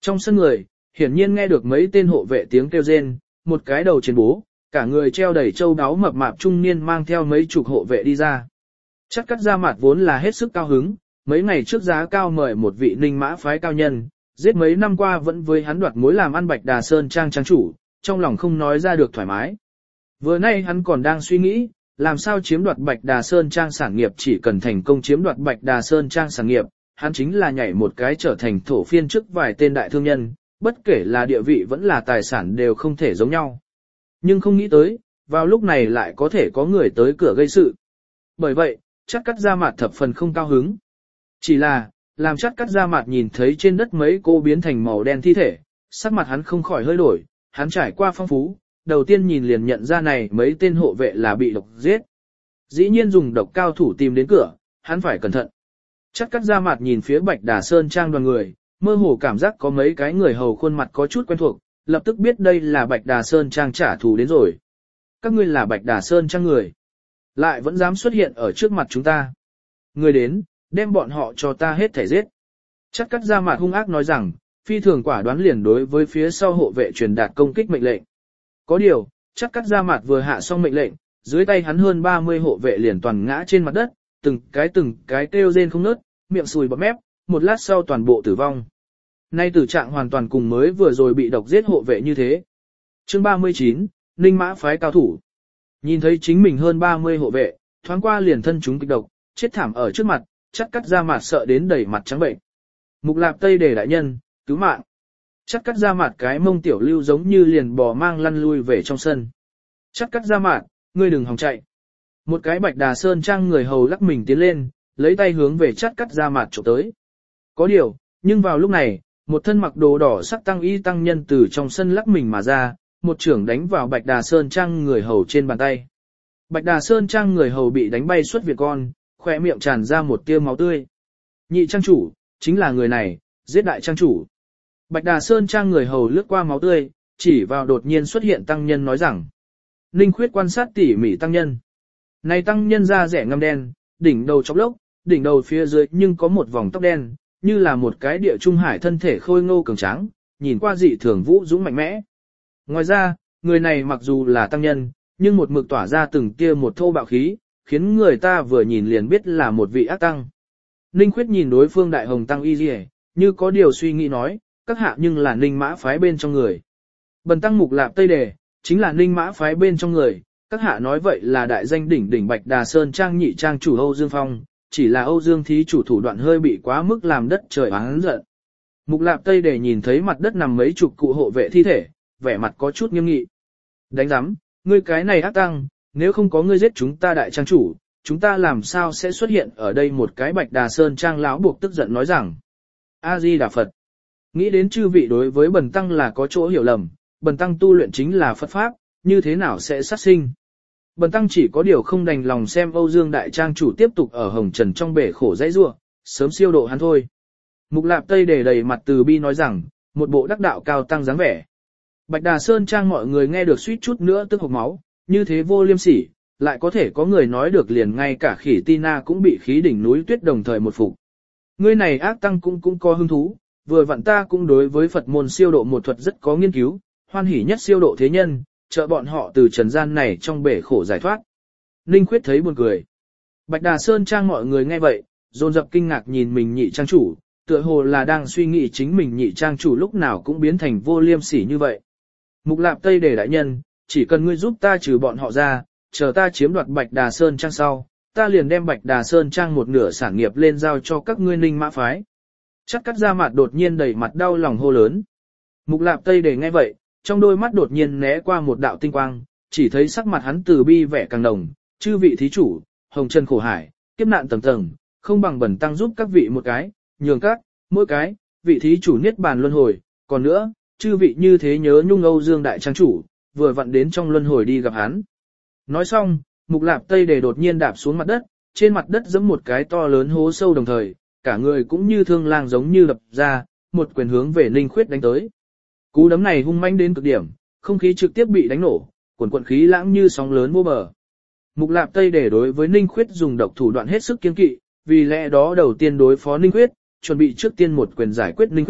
Trong sân người, hiển nhiên nghe được mấy tên hộ vệ tiếng kêu rên, một cái đầu trên bố, cả người treo đầy châu đáo mập mạp trung niên mang theo mấy chục hộ vệ đi ra. Chắc cắt ra mặt vốn là hết sức cao hứng, mấy ngày trước giá cao mời một vị Ninh Mã phái cao nhân, giết mấy năm qua vẫn với hắn đoạt mối làm ăn Bạch Đà Sơn Trang trang chủ, trong lòng không nói ra được thoải mái. Vừa nay hắn còn đang suy nghĩ, làm sao chiếm đoạt Bạch Đà Sơn Trang sản nghiệp, chỉ cần thành công chiếm đoạt Bạch Đà Sơn Trang sản nghiệp, hắn chính là nhảy một cái trở thành thổ phiên trước vài tên đại thương nhân, bất kể là địa vị vẫn là tài sản đều không thể giống nhau. Nhưng không nghĩ tới, vào lúc này lại có thể có người tới cửa gây sự. Bởi vậy, chắc cắt ra mặt thập phần không cao hứng. Chỉ là, làm chắc cắt ra mặt nhìn thấy trên đất mấy cô biến thành màu đen thi thể, sắc mặt hắn không khỏi hơi đổi, hắn trải qua phong phú, đầu tiên nhìn liền nhận ra này mấy tên hộ vệ là bị độc giết. Dĩ nhiên dùng độc cao thủ tìm đến cửa, hắn phải cẩn thận. Chắc cắt ra mặt nhìn phía Bạch Đà Sơn Trang đoàn người, mơ hồ cảm giác có mấy cái người hầu khuôn mặt có chút quen thuộc, lập tức biết đây là Bạch Đà Sơn Trang trả thù đến rồi. Các ngươi là Bạch Đà Sơn Trang người, lại vẫn dám xuất hiện ở trước mặt chúng ta. Người đến, đem bọn họ cho ta hết thể giết. Chắc cắt ra mặt hung ác nói rằng, phi thường quả đoán liền đối với phía sau hộ vệ truyền đạt công kích mệnh lệnh. Có điều, chắc cắt ra mặt vừa hạ xong mệnh lệnh, dưới tay hắn hơn ba mươi hộ vệ liền toàn ngã trên mặt đất, từng cái từng cái kêu rên không nớt, miệng sùi bọt mép, một lát sau toàn bộ tử vong. Nay tử trạng hoàn toàn cùng mới vừa rồi bị độc giết hộ vệ như thế. Chương ba mươi chín, Ninh Mã phái cao thủ. Nhìn thấy chính mình hơn ba mươi hộ vệ, thoáng qua liền thân chúng kịch độc, chết thảm ở trước mặt, chắc cắt ra mặt sợ đến đẩy mặt trắng bệnh. Mục Lạp Tây Đề đại nhân, cứu mạng. Chắc cắt ra mặt cái mông tiểu lưu giống như liền bò mang lăn lui về trong sân. Chắc cắt ra mặt, ngươi đừng hòng chạy. Một cái Bạch Đà Sơn Trang người hầu lắc mình tiến lên, lấy tay hướng về chắc cắt ra mặt chụp tới. Có điều, nhưng vào lúc này, một thân mặc đồ đỏ sắc tăng y tăng nhân từ trong sân lắc mình mà ra, một trưởng đánh vào Bạch Đà Sơn Trang người hầu trên bàn tay. Bạch Đà Sơn Trang người hầu bị đánh bay suốt việt con, khỏe miệng tràn ra một tia máu tươi. Nhị trang chủ, chính là người này, giết đại trang chủ. Bạch Đà Sơn Trang người hầu lướt qua máu tươi, chỉ vào đột nhiên xuất hiện tăng nhân nói rằng. Ninh Khuyết quan sát tỉ mỉ tăng nhân. Này tăng nhân da rẻ ngăm đen, đỉnh đầu chóp lốc, đỉnh đầu phía dưới nhưng có một vòng tóc đen, như là một cái địa trung hải thân thể khôi ngô cường tráng, nhìn qua dị thường vũ dũng mạnh mẽ. Ngoài ra, người này mặc dù là tăng nhân, nhưng một mực tỏa ra từng tia một thô bạo khí, khiến người ta vừa nhìn liền biết là một vị ác tăng. Ninh Khuyết nhìn đối phương đại hồng tăng y liễu, như có điều suy nghĩ nói, các hạ nhưng là Ninh Mã phái bên trong người. Bần tăng Mục Lạp Tây Đề, chính là Ninh Mã phái bên trong người, các hạ nói vậy là đại danh đỉnh đỉnh Bạch Đà Sơn Trang nhị trang chủ Âu Dương Phong, chỉ là Âu Dương thí chủ thủ đoạn hơi bị quá mức làm đất trời oán giận. Mục Lạp Tây Đề nhìn thấy mặt đất nằm mấy chục cụ hộ vệ thi thể, vẻ mặt có chút nghiêm nghị. Đánh giám, ngươi cái này ác tăng, nếu không có ngươi giết chúng ta đại trang chủ, chúng ta làm sao sẽ xuất hiện ở đây? Một cái Bạch Đà Sơn Trang lão buộc tức giận nói rằng. A Di Đà Phật. Nghĩ đến chư vị đối với bần tăng là có chỗ hiểu lầm, bần tăng tu luyện chính là Phật pháp, như thế nào sẽ sát sinh? Bần tăng chỉ có điều không đành lòng xem Âu Dương đại trang chủ tiếp tục ở hồng trần trong bể khổ dãy rủa, sớm siêu độ hắn thôi. Mục Lạp Tây Đề đầy mặt từ bi nói rằng, một bộ đắc đạo cao tăng dáng vẻ. Bạch Đà Sơn Trang mọi người nghe được suýt chút nữa tức hộc máu, như thế vô liêm sỉ, lại có thể có người nói được liền ngay cả khỉ Tina cũng bị khí đỉnh núi tuyết đồng thời một phục. Ngươi này ác tăng cũng cũng có hứng thú, vừa vặn ta cũng đối với Phật môn siêu độ một thuật rất có nghiên cứu, hoan hỉ nhất siêu độ thế nhân, trợ bọn họ từ trần gian này trong bể khổ giải thoát. Ninh Khuyết thấy buồn cười. Bạch Đà Sơn Trang mọi người nghe vậy, dồn dập kinh ngạc nhìn mình nhị trang chủ, tựa hồ là đang suy nghĩ chính mình nhị trang chủ lúc nào cũng biến thành vô liêm sỉ như vậy. Mục Lạp Tây Đề đại nhân, chỉ cần ngươi giúp ta trừ bọn họ ra, chờ ta chiếm đoạt Bạch Đà Sơn Trang sau, ta liền đem Bạch Đà Sơn Trang một nửa sản nghiệp lên giao cho các ngươi Ninh Mã phái. Chắc cắt ra mặt đột nhiên đầy mặt đau lòng hô lớn. Mục Lạp Tây Đề nghe vậy, trong đôi mắt đột nhiên né qua một đạo tinh quang, chỉ thấy sắc mặt hắn từ bi vẻ càng đồng, chư vị thí chủ, hồng trần khổ hải, kiếp nạn tầng tầng, không bằng bẩn tăng giúp các vị một cái, nhường các, mỗi cái, vị thí chủ niết bàn luân hồi, còn nữa, chư vị như thế nhớ nhung Âu Dương đại trang chủ, vừa vặn đến trong luân hồi đi gặp hắn. Nói xong, Mục Lạp Tây Đề đột nhiên đạp xuống mặt đất, trên mặt đất giẫm một cái to lớn hố sâu đồng thời, cả người cũng như thương lang giống như lập ra, một quyền hướng về Ninh Khuyết đánh tới. Cú đấm này hung manh đến cực điểm, không khí trực tiếp bị đánh nổ, quần quần khí lãng như sóng lớn vô bờ. Mục Lạp Tây Đề đối với Ninh Khuyết dùng độc thủ đoạn hết sức kiên kỵ, vì lẽ đó đầu tiên đối phó Ninh Khuyết, chuẩn bị trước tiên một quyền giải quyết Ninh Khuyết,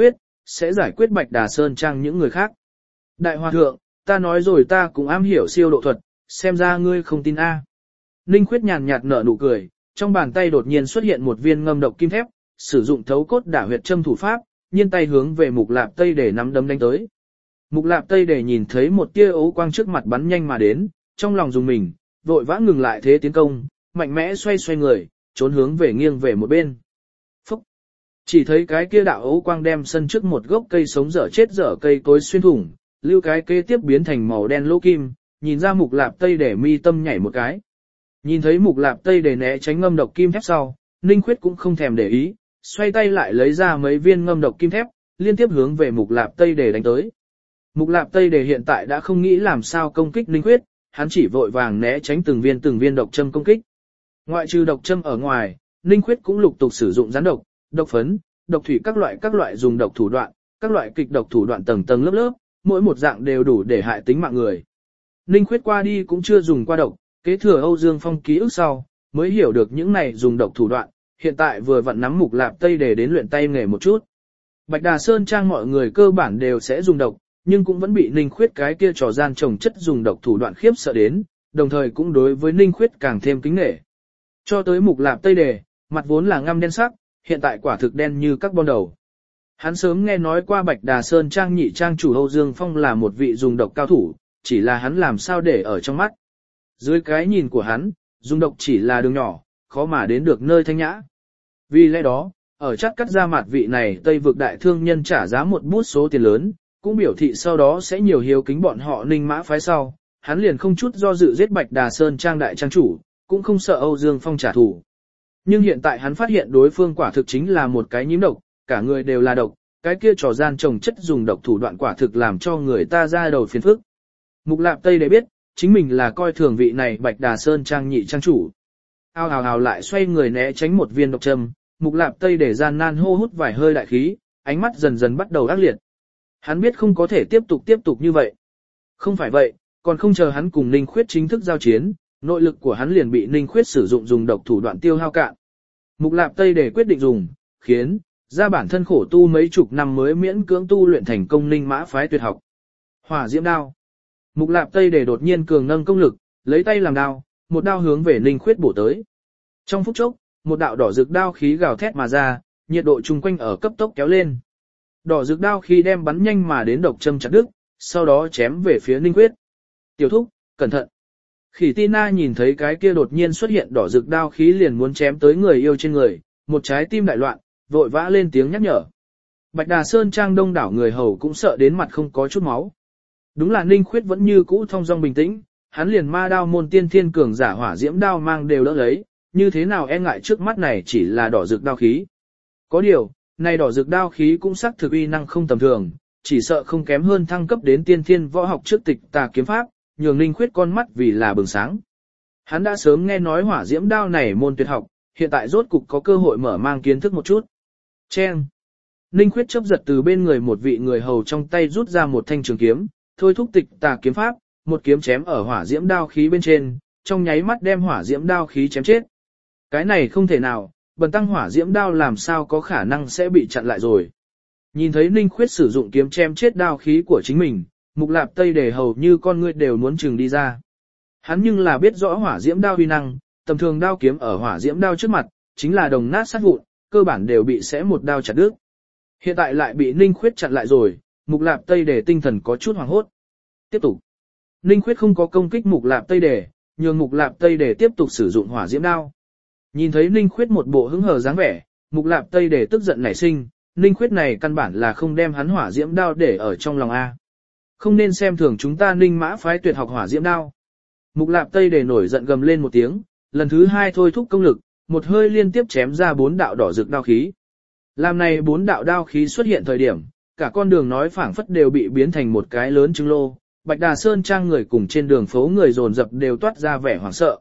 sẽ giải quyết Bạch Đà Sơn Trang những người khác. Đại hòa thượng, ta nói rồi ta cũng am hiểu siêu độ thuật, xem ra ngươi không tin a. Ninh Khuyết nhàn nhạt nở nụ cười, trong bàn tay đột nhiên xuất hiện một viên ngâm độc kim thép, sử dụng thấu cốt đả huyệt châm thủ pháp, nhiên tay hướng về Mục Lạp Tây để nắm đấm đánh tới. Mục Lạp Tây để nhìn thấy một tia ấu quang trước mặt bắn nhanh mà đến, trong lòng dùng mình, vội vã ngừng lại thế tiến công, mạnh mẽ xoay xoay người, trốn hướng về nghiêng về một bên. Phúc! Chỉ thấy cái kia đạo ấu quang đem sân trước một gốc cây sống dở chết dở cây cối xuyên thủng, lưu cái kế tiếp biến thành màu đen lỗ kim, nhìn ra Mục Lạp Tây để mi tâm nhảy một cái. Nhìn thấy Mục Lạp Tây để né tránh ngâm độc kim thép sau, Ninh Khuyết cũng không thèm để ý, xoay tay lại lấy ra mấy viên ngâm độc kim thép, liên tiếp hướng về Mục Lạp Tây để đánh tới. Mục Lạp Tây để hiện tại đã không nghĩ làm sao công kích Ninh Khuyết, hắn chỉ vội vàng né tránh từng viên từng viên độc châm công kích. Ngoại trừ độc châm ở ngoài, Ninh Khuyết cũng lục tục sử dụng rắn độc, độc phấn, độc thủy các loại các loại dùng độc thủ đoạn, các loại kịch độc thủ đoạn tầng tầng lớp lớp, mỗi một dạng đều đủ để hại tính mạng người. Ninh Khuyết qua đi cũng chưa dùng qua độc, kế thừa Âu Dương Phong ký ức sau, mới hiểu được những này dùng độc thủ đoạn, hiện tại vừa vặn nắm Mục Lạp Tây để đến luyện tay nghề một chút. Bạch Đà Sơn Trang mọi người cơ bản đều sẽ dùng độc, nhưng cũng vẫn bị Ninh Khuyết cái kia trò gian trồng chất dùng độc thủ đoạn khiếp sợ đến, đồng thời cũng đối với Ninh Khuyết càng thêm kính nể. Cho tới Mục Lạp Tây đề, mặt vốn là ngăm đen sắc, hiện tại quả thực đen như các bon đầu. Hắn sớm nghe nói qua Bạch Đà Sơn Trang nhị trang chủ Âu Dương Phong là một vị dùng độc cao thủ, chỉ là hắn làm sao để ở trong mắt. Dưới cái nhìn của hắn, dùng độc chỉ là đường nhỏ, khó mà đến được nơi thanh nhã. Vì lẽ đó, ở chắt cắt ra mặt vị này Tây vực đại thương nhân trả giá một bút số tiền lớn, cũng biểu thị sau đó sẽ nhiều hiếu kính bọn họ Ninh Mã phái sau, hắn liền không chút do dự giết Bạch Đà Sơn Trang đại trang chủ, cũng không sợ Âu Dương Phong trả thù. Nhưng hiện tại hắn phát hiện đối phương quả thực chính là một cái nhím độc, cả người đều là độc, cái kia trò gian trồng chất dùng độc thủ đoạn quả thực làm cho người ta ra đầu phiền phức. Mục Lạp Tây để biết, chính mình là coi thường vị này Bạch Đà Sơn Trang nhị trang chủ. Ao hào hào lại xoay người né tránh một viên độc châm, Mục Lạp Tây để gian nan hô hút vài hơi đại khí, ánh mắt dần dần bắt đầu ác liệt. Hắn biết không có thể tiếp tục tiếp tục như vậy. Không phải vậy, còn không chờ hắn cùng Ninh Khuyết chính thức giao chiến, nội lực của hắn liền bị Ninh Khuyết sử dụng dùng độc thủ đoạn tiêu hao cạn. Mục Lạp Tây để quyết định dùng, khiến ra bản thân khổ tu mấy chục năm mới miễn cưỡng tu luyện thành công Ninh Mã phái tuyệt học. Hỏa diễm đao. Mục Lạp Tây để đột nhiên cường nâng công lực, lấy tay làm đao, một đao hướng về Ninh Khuyết bổ tới. Trong phút chốc, một đạo đỏ rực đao khí gào thét mà ra, nhiệt độ chung quanh ở cấp tốc kéo lên. Đỏ rực đao khí đem bắn nhanh mà đến độc châm chặt đứt, sau đó chém về phía Ninh Khuyết. Tiểu thúc, cẩn thận. Khỉ Tina nhìn thấy cái kia đột nhiên xuất hiện đỏ rực đao khí liền muốn chém tới người yêu trên người, một trái tim đại loạn, vội vã lên tiếng nhắc nhở. Bạch Đà Sơn Trang đông đảo người hầu cũng sợ đến mặt không có chút máu. Đúng là Ninh Khuyết vẫn như cũ thong dong bình tĩnh, hắn liền ma đao môn tiên thiên cường giả hỏa diễm đao mang đều đỡ lấy, như thế nào e ngại trước mắt này chỉ là đỏ rực đao khí. Có điều, này đỏ rực đao khí cũng xác thực uy năng không tầm thường, chỉ sợ không kém hơn thăng cấp đến tiên thiên võ học trước tịch tà kiếm pháp, nhường Ninh Khuyết con mắt vì là bừng sáng. Hắn đã sớm nghe nói hỏa diễm đao này môn tuyệt học, hiện tại rốt cục có cơ hội mở mang kiến thức một chút. Chen! Ninh Khuyết chớp giật từ bên người một vị người hầu trong tay rút ra một thanh trường kiếm, thôi thúc tịch tà kiếm pháp, một kiếm chém ở hỏa diễm đao khí bên trên, trong nháy mắt đem hỏa diễm đao khí chém chết. Cái này không thể nào, bần tăng hỏa diễm đao làm sao có khả năng sẽ bị chặn lại rồi. Nhìn thấy Ninh Khuyết sử dụng kiếm chém chết đao khí của chính mình, Mục Lạp Tây để hầu như con ngươi đều muốn trừng đi ra. Hắn nhưng là biết rõ hỏa diễm đao uy năng, tầm thường đao kiếm ở hỏa diễm đao trước mặt, chính là đồng nát sát vụn, cơ bản đều bị xé một đao chặt đứt. Hiện tại lại bị Ninh Khuyết chặn lại rồi, Mục Lạp Tây để tinh thần có chút hoảng hốt. Tiếp tục. Ninh Khuyết không có công kích Mục Lạp Tây để, nhường Mục Lạp Tây để tiếp tục sử dụng hỏa diễm đao. Nhìn thấy Ninh Khuyết một bộ hứng hờ dáng vẻ, Mục Lạp Tây để tức giận nảy sinh, Ninh Khuyết này căn bản là không đem hắn hỏa diễm đao để ở trong lòng A. Không nên xem thường chúng ta Ninh Mã phái tuyệt học hỏa diễm đao. Mục Lạp Tây để nổi giận gầm lên một tiếng, lần thứ hai thôi thúc công lực, một hơi liên tiếp chém ra bốn đạo đỏ rực đao khí. Làm này bốn đạo đao khí xuất hiện thời điểm, cả con đường nói phảng phất đều bị biến thành một cái lớn trứng lô, Bạch Đà Sơn Trang người cùng trên đường phố người dồn dập đều toát ra vẻ hoảng sợ.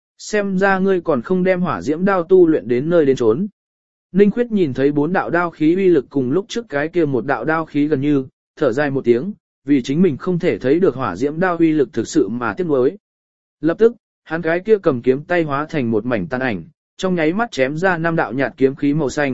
Xem ra ngươi còn không đem hỏa diễm đao tu luyện đến nơi đến chốn. Ninh Khuyết nhìn thấy bốn đạo đao khí uy lực cùng lúc trước cái kia một đạo đao khí gần như, thở dài một tiếng, vì chính mình không thể thấy được hỏa diễm đao uy lực thực sự mà tiếc nuối. Lập tức, hắn cái kia cầm kiếm tay hóa thành một mảnh tàn ảnh, trong nháy mắt chém ra năm đạo nhạt kiếm khí màu xanh,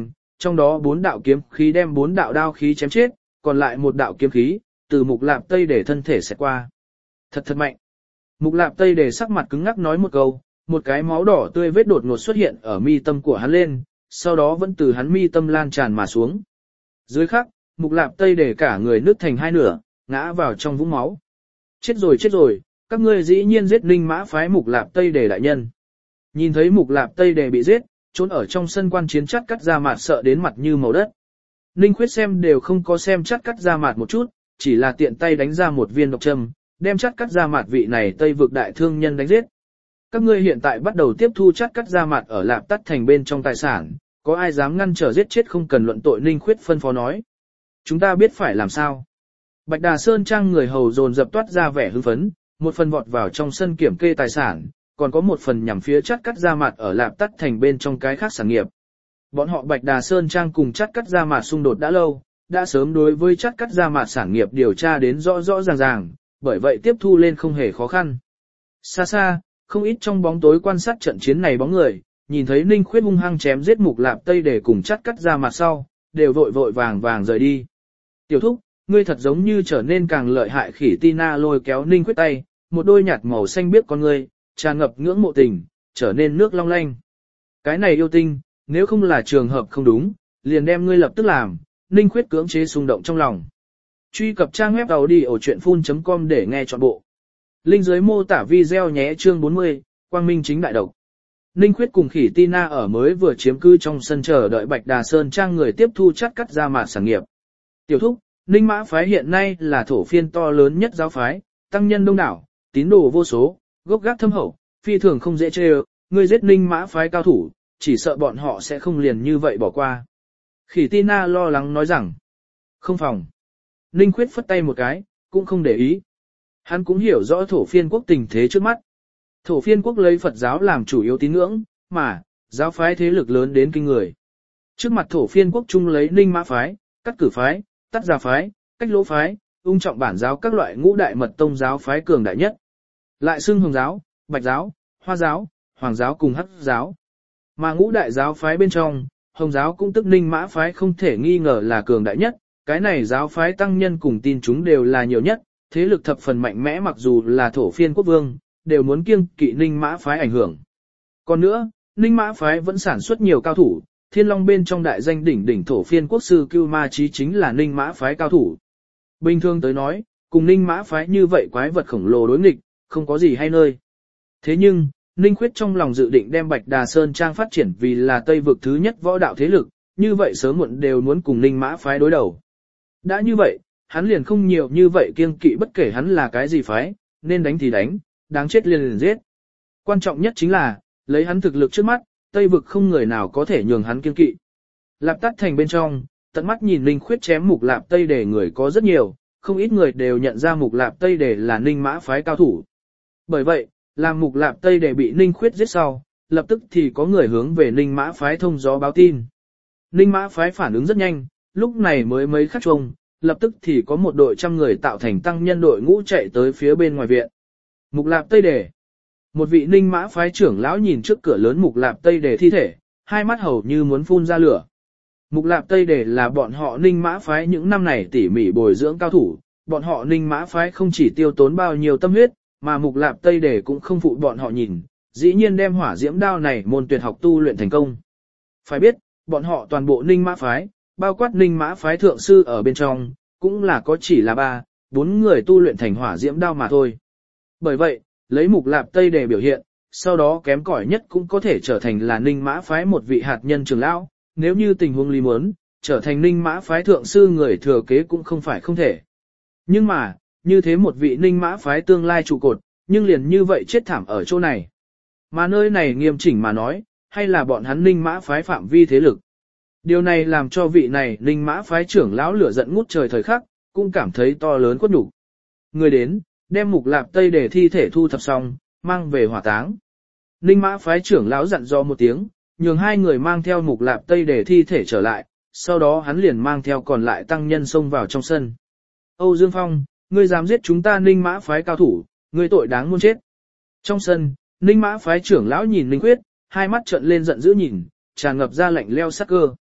trong đó bốn đạo kiếm khí đem bốn đạo đao khí chém chết, còn lại một đạo kiếm khí, từ Mục Lạp Tây Đề thân thể sẽ qua. Thật thật mạnh. Mục Lạp Tây Đề sắc mặt cứng ngắc nói một câu, một cái máu đỏ tươi vết đột ngột xuất hiện ở mi tâm của hắn lên, sau đó vẫn từ hắn mi tâm lan tràn mà xuống. Dưới khắc, Mục Lạp Tây Đề cả người nứt thành hai nửa, ngã vào trong vũng máu. Chết rồi chết rồi, các ngươi dĩ nhiên giết Ninh Mã phái Mục Lạp Tây Đề đại nhân. Nhìn thấy Mục Lạp Tây Đề bị giết, trốn ở trong sân quan chiến Chát Cắt Gia Mạt sợ đến mặt như màu đất. Ninh Khuyết xem đều không có xem Chát Cắt Gia Mạt một chút, chỉ là tiện tay đánh ra một viên độc châm, đem Chát Cắt Gia Mạt vị này Tây vực đại thương nhân đánh giết. Các ngươi hiện tại bắt đầu tiếp thu Chát Cắt Gia Mạt ở Lạp Tắt thành bên trong tài sản, có ai dám ngăn trở giết chết không cần luận tội. Ninh Khuyết phân phó nói. Chúng ta biết phải làm sao. Bạch Đà Sơn Trang người hầu dồn dập toát ra vẻ hưng phấn, một phần vọt vào trong sân kiểm kê tài sản, còn có một phần nhằm phía Chát Cắt Gia Mạt ở Lạp Tắt thành bên trong cái khác sản nghiệp. Bọn họ Bạch Đà Sơn Trang cùng Chát Cắt Gia Mạt xung đột đã lâu, đã sớm đối với Chát Cắt Gia Mạt sản nghiệp điều tra đến rõ rõ ràng ràng, bởi vậy tiếp thu lên không hề khó khăn. Xa xa, không ít trong bóng tối quan sát trận chiến này bóng người, nhìn thấy Ninh Khuyết hung hăng chém giết Mục Lạp Tây Đề cùng Chát Cắt Gia Mạt sau, đều vội vội vàng vàng rời đi. Tiểu thúc, ngươi thật giống như trở nên càng lợi hại. Khỉ Tina lôi kéo Ninh Khuyết tay, một đôi nhạt màu xanh biếc con ngươi, tràn ngập ngưỡng mộ tình, trở nên nước long lanh. Cái này yêu tinh, nếu không là trường hợp không đúng, liền đem ngươi lập tức làm. Ninh Khuyết cưỡng chế xung động trong lòng. Truy cập trang web tàu đi ở truyện phun chấm com để nghe trọn bộ. Link dưới mô tả video nhé. Chương bốn mươi, Quang Minh chính đại độc. Ninh Khuyết cùng Khỉ Tina ở mới vừa chiếm cư trong sân chờ đợi Bạch Đà Sơn Trang người tiếp thu Chát Cắt Gia Mạt sản nghiệp. Tiểu thúc, Ninh Mã phái hiện nay là thổ phiên to lớn nhất giáo phái, tăng nhân đông đảo, tín đồ vô số, gốc gác thâm hậu, phi thường không dễ chê ơ, ngươi giết Ninh Mã phái cao thủ, chỉ sợ bọn họ sẽ không liền như vậy bỏ qua. Khỉ Tina lo lắng nói rằng, không phòng. Ninh Khuyết phất tay một cái, cũng không để ý. Hắn cũng hiểu rõ thổ phiên quốc tình thế trước mắt. Thổ phiên quốc lấy Phật giáo làm chủ yếu tín ngưỡng, mà, giáo phái thế lực lớn đến kinh người. Trước mặt thổ phiên quốc chung lấy Ninh Mã phái, Cắt Cử phái, Tắt Gia phái, Cách Lỗ phái, ung trọng bản giáo các loại ngũ đại mật tông giáo phái cường đại nhất. Lại xưng Hồng giáo, Bạch giáo, Hoa giáo, Hoàng giáo cùng Hắc giáo. Mà ngũ đại giáo phái bên trong, Hồng giáo cũng tức Ninh Mã phái không thể nghi ngờ là cường đại nhất, cái này giáo phái tăng nhân cùng tin chúng đều là nhiều nhất, thế lực thập phần mạnh mẽ, mặc dù là thổ phiên quốc vương, đều muốn kiêng kỵ Ninh Mã phái ảnh hưởng. Còn nữa, Ninh Mã phái vẫn sản xuất nhiều cao thủ, Thiên Long bên trong đại danh đỉnh đỉnh thổ phiên quốc sư Cưu Ma Chí chính là Ninh Mã phái cao thủ. Bình thường tới nói, cùng Ninh Mã phái như vậy quái vật khổng lồ đối nghịch, không có gì hay nơi. Thế nhưng, Ninh Khuyết trong lòng dự định đem Bạch Đà Sơn Trang phát triển vì là Tây vực thứ nhất võ đạo thế lực, như vậy sớm muộn đều muốn cùng Ninh Mã phái đối đầu. Đã như vậy, hắn liền không nhiều như vậy kiêng kỵ bất kể hắn là cái gì phái, nên đánh thì đánh, đáng chết liền liền giết. Quan trọng nhất chính là, lấy hắn thực lực trước mắt, Tây vực không người nào có thể nhường hắn kiêng kỵ. Lạp Tắt thành bên trong, tận mắt nhìn Ninh Khuyết chém Mục Lạp Tây Đề người có rất nhiều, không ít người đều nhận ra Mục Lạp Tây Đề là Ninh Mã phái cao thủ. Bởi vậy, làm Mục Lạp Tây Đề bị Ninh Khuyết giết sau, lập tức thì có người hướng về Ninh Mã phái thông gió báo tin. Ninh Mã phái phản ứng rất nhanh, lúc này mới mấy khắc chuông, lập tức thì có một đội trăm người tạo thành tăng nhân đội ngũ chạy tới phía bên ngoài viện. Mục Lạp Tây Đề. Một vị Ninh Mã phái trưởng lão nhìn trước cửa lớn Mục Lạp Tây Đề thi thể, hai mắt hầu như muốn phun ra lửa. Mục Lạp Tây Đề là bọn họ Ninh Mã phái những năm này tỉ mỉ bồi dưỡng cao thủ, bọn họ Ninh Mã phái không chỉ tiêu tốn bao nhiêu tâm huyết, mà Mục Lạp Tây Đề cũng không phụ bọn họ nhìn, dĩ nhiên đem hỏa diễm đao này môn tuyệt học tu luyện thành công. Phải biết, bọn họ toàn bộ Ninh Mã phái, bao quát Ninh Mã phái thượng sư ở bên trong, cũng là có chỉ là ba, bốn người tu luyện thành hỏa diễm đao mà thôi. Bởi vậy, lấy Mục Lạp Tây Đề biểu hiện, sau đó kém cỏi nhất cũng có thể trở thành là Ninh Mã phái một vị hạt nhân trưởng lão, nếu như tình huống lý muốn, trở thành Ninh Mã phái thượng sư người thừa kế cũng không phải không thể. Nhưng mà, như thế một vị Ninh Mã phái tương lai trụ cột, nhưng liền như vậy chết thảm ở chỗ này. Mà nơi này nghiêm chỉnh mà nói, hay là bọn hắn Ninh Mã phái phạm vi thế lực. Điều này làm cho vị này Ninh Mã phái trưởng lão lửa giận ngút trời thời khắc, cũng cảm thấy to lớn quất nhục. Người đến, đem Mục Lạp Tây Đề thi thể thu thập xong, mang về hỏa táng. Ninh Mã phái trưởng lão dặn dò một tiếng, nhường hai người mang theo Mục Lạp Tây Đề thi thể trở lại, sau đó hắn liền mang theo còn lại tăng nhân xông vào trong sân. Âu Dương Phong, ngươi dám giết chúng ta Ninh Mã phái cao thủ, ngươi tội đáng muôn chết. Trong sân, Ninh Mã phái trưởng lão nhìn Ninh Khuyết, hai mắt trợn lên giận dữ nhìn, tràn ngập ra lạnh leo sắc cơ.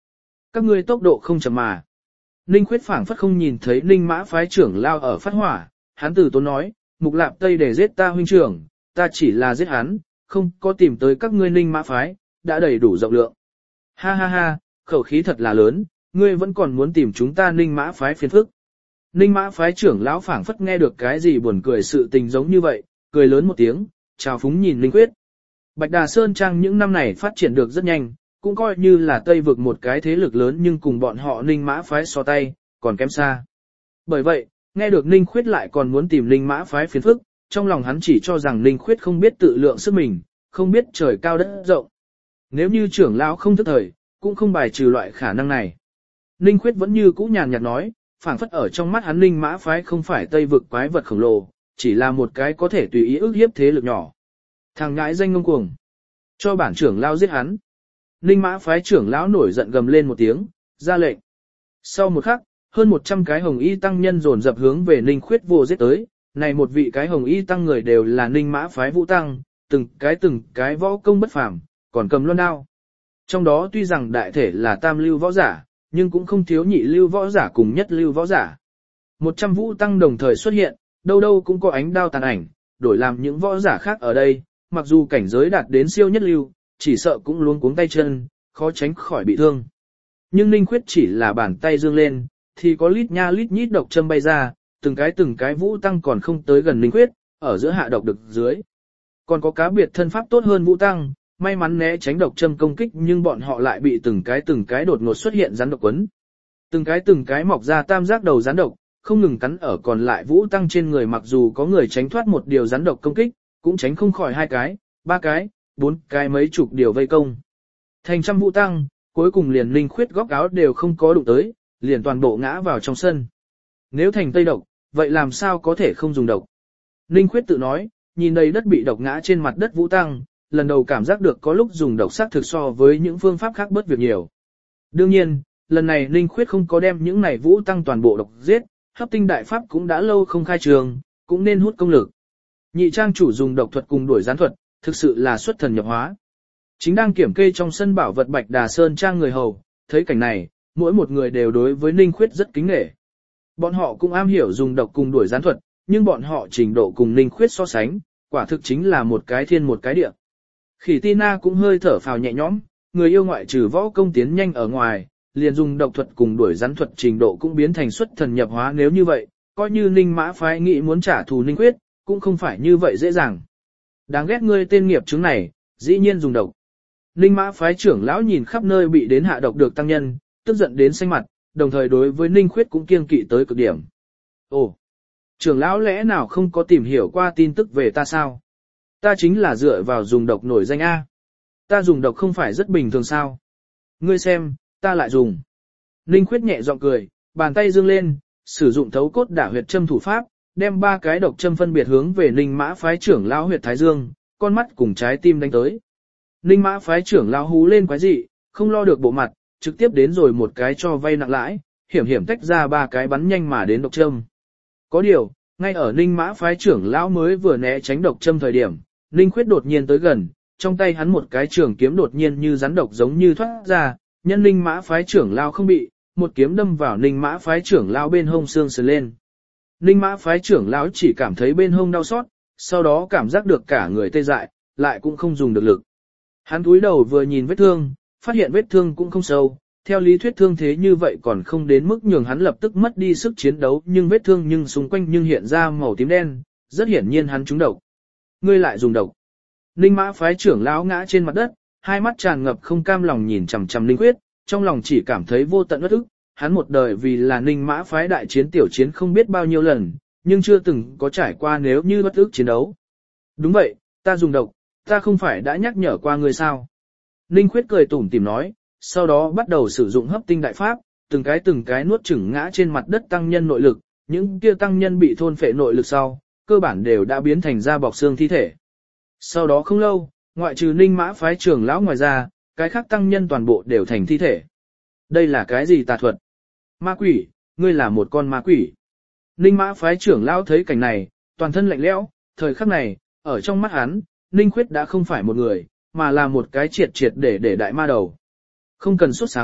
Các ngươi tốc độ không chậm mà. Ninh Khuyết phảng phất không nhìn thấy Ninh Mã phái trưởng lao ở phát hỏa, hắn từ tốn nói, Mục Lạp Tây để giết ta huynh trưởng, ta chỉ là giết hắn, không có tìm tới các ngươi Ninh Mã phái, đã đầy đủ rộng lượng. Ha ha ha, khẩu khí thật là lớn, ngươi vẫn còn muốn tìm chúng ta Ninh Mã phái phiền phức. Ninh Mã phái trưởng lão phảng phất nghe được cái gì buồn cười sự tình giống như vậy, cười lớn một tiếng, chào phúng nhìn Ninh Khuyết. Bạch Đà Sơn Trang những năm này phát triển được rất nhanh, cũng coi như là Tây vực một cái thế lực lớn nhưng cùng bọn họ Ninh Mã phái so tay, còn kém xa. Bởi vậy, nghe được Ninh Khuyết lại còn muốn tìm Ninh Mã phái phiền phức, trong lòng hắn chỉ cho rằng Ninh Khuyết không biết tự lượng sức mình, không biết trời cao đất rộng. Nếu như trưởng lão không thức thời, cũng không bài trừ loại khả năng này. Ninh Khuyết vẫn như cũ nhàn nhạt nói, phảng phất ở trong mắt hắn Ninh Mã phái không phải Tây vực quái vật khổng lồ, chỉ là một cái có thể tùy ý ức hiếp thế lực nhỏ. Thằng ngãi danh ngông cuồng, cho bản trưởng lão giết hắn. Ninh Mã phái trưởng lão nổi giận gầm lên một tiếng, ra lệnh. Sau một khắc, hơn một trăm cái hồng y tăng nhân dồn dập hướng về Ninh Khuyết vô giết tới, này một vị cái hồng y tăng người đều là Ninh Mã phái vũ tăng, từng cái từng cái võ công bất phàm, còn cầm loan đao. Trong đó tuy rằng đại thể là tam lưu võ giả, nhưng cũng không thiếu nhị lưu võ giả cùng nhất lưu võ giả. Một trăm vũ tăng đồng thời xuất hiện, đâu đâu cũng có ánh đao tàn ảnh, đổi làm những võ giả khác ở đây, mặc dù cảnh giới đạt đến siêu nhất lưu, chỉ sợ cũng luống cuống tay chân, khó tránh khỏi bị thương. Nhưng Ninh Khuyết chỉ là bàn tay dương lên, thì có lít nha lít nhít độc châm bay ra, từng cái từng cái vũ tăng còn không tới gần Ninh Khuyết, ở giữa hạ độc được dưới. Còn có cá biệt thân pháp tốt hơn vũ tăng, may mắn né tránh độc châm công kích nhưng bọn họ lại bị từng cái từng cái đột ngột xuất hiện rắn độc quấn. Từng cái từng cái mọc ra tam giác đầu rắn độc, không ngừng cắn ở còn lại vũ tăng trên người, mặc dù có người tránh thoát một điều rắn độc công kích, cũng tránh không khỏi hai cái, ba cái, bốn cái mấy chục điều vây công. Thành trăm vũ tăng, cuối cùng liền Ninh Khuyết góc áo đều không có đụng tới, liền toàn bộ ngã vào trong sân. Nếu thành tây độc, vậy làm sao có thể không dùng độc? Ninh Khuyết tự nói, nhìn đầy đất bị độc ngã trên mặt đất vũ tăng, lần đầu cảm giác được có lúc dùng độc sát thực so với những phương pháp khác bớt việc nhiều. Đương nhiên, lần này Ninh Khuyết không có đem những này vũ tăng toàn bộ độc giết, hấp tinh đại pháp cũng đã lâu không khai trường, cũng nên hút công lực. Nhị trang chủ dùng độc thuật cùng đuổi gián thuật, thực sự là xuất thần nhập hóa. Chính đang kiểm kê trong sân bảo vật Bạch Đà Sơn Trang người hầu, thấy cảnh này, mỗi một người đều đối với Ninh Khuyết rất kính nể. Bọn họ cũng am hiểu dùng độc cùng đuổi gián thuật, nhưng bọn họ trình độ cùng Ninh Khuyết so sánh, quả thực chính là một cái thiên một cái địa. Khỉ Tina cũng hơi thở phào nhẹ nhõm, người yêu ngoại trừ võ công tiến nhanh ở ngoài, liền dùng độc thuật cùng đuổi gián thuật trình độ cũng biến thành xuất thần nhập hóa. Nếu như vậy, coi như Ninh Mã phái nghĩ muốn trả thù Ninh Khuyết, cũng không phải như vậy dễ dàng. Đáng ghét ngươi tên nghiệp chứng này, dĩ nhiên dùng độc. Ninh Mã phái trưởng lão nhìn khắp nơi bị đến hạ độc được tăng nhân, tức giận đến xanh mặt, đồng thời đối với Ninh Khuyết cũng kiêng kỵ tới cực điểm. Ồ, trưởng lão lẽ nào không có tìm hiểu qua tin tức về ta sao? Ta chính là dựa vào dùng độc nổi danh A. Ta dùng độc không phải rất bình thường sao? Ngươi xem, ta lại dùng. Ninh Khuyết nhẹ giọng cười, bàn tay dương lên, sử dụng thấu cốt đả huyệt châm thủ pháp, đem ba cái độc châm phân biệt hướng về Ninh Mã phái trưởng lão huyệt thái dương, con mắt cùng trái tim đánh tới. Ninh Mã phái trưởng lão hú lên quái dị, không lo được bộ mặt, trực tiếp đến rồi một cái cho vay nặng lãi, hiểm hiểm tách ra ba cái bắn nhanh mà đến độc châm. Có điều, ngay ở Ninh Mã phái trưởng lão mới vừa né tránh độc châm thời điểm, Ninh Khuyết đột nhiên tới gần, trong tay hắn một cái trường kiếm đột nhiên như rắn độc giống như thoát ra, nhân Ninh Mã phái trưởng lão không bị, một kiếm đâm vào Ninh Mã phái trưởng lão bên hông xương sườn lên. Ninh Mã phái trưởng lão chỉ cảm thấy bên hông đau xót, sau đó cảm giác được cả người tê dại, lại cũng không dùng được lực. Hắn cúi đầu vừa nhìn vết thương, phát hiện vết thương cũng không sâu, theo lý thuyết thương thế như vậy còn không đến mức nhường hắn lập tức mất đi sức chiến đấu, nhưng vết thương nhưng xung quanh nhưng hiện ra màu tím đen, rất hiển nhiên hắn trúng độc. Ngươi lại dùng độc. Ninh Mã phái trưởng lão ngã trên mặt đất, hai mắt tràn ngập không cam lòng nhìn chằm chằm Ninh Khuyết, trong lòng chỉ cảm thấy vô tận uất ức. Hắn một đời vì là Ninh Mã phái đại chiến tiểu chiến không biết bao nhiêu lần, nhưng chưa từng có trải qua nếu như bất ức chiến đấu. Đúng vậy, ta dùng độc, ta không phải đã nhắc nhở qua ngươi sao? Ninh Khuyết cười tủm tỉm nói, sau đó bắt đầu sử dụng hấp tinh đại pháp, từng cái từng cái nuốt chửng ngã trên mặt đất tăng nhân nội lực, những kia tăng nhân bị thôn phệ nội lực sau, cơ bản đều đã biến thành da bọc xương thi thể. Sau đó không lâu, ngoại trừ Ninh Mã phái trưởng lão ngoài ra, cái khác tăng nhân toàn bộ đều thành thi thể. Đây là cái gì tà thuật? Ma quỷ, ngươi là một con ma quỷ. Ninh Mã phái trưởng lão thấy cảnh này, toàn thân lạnh lẽo, thời khắc này, ở trong mắt hắn, Ninh Khuyết đã không phải một người, mà là một cái triệt triệt để để đại ma đầu. Không cần sốt sắng,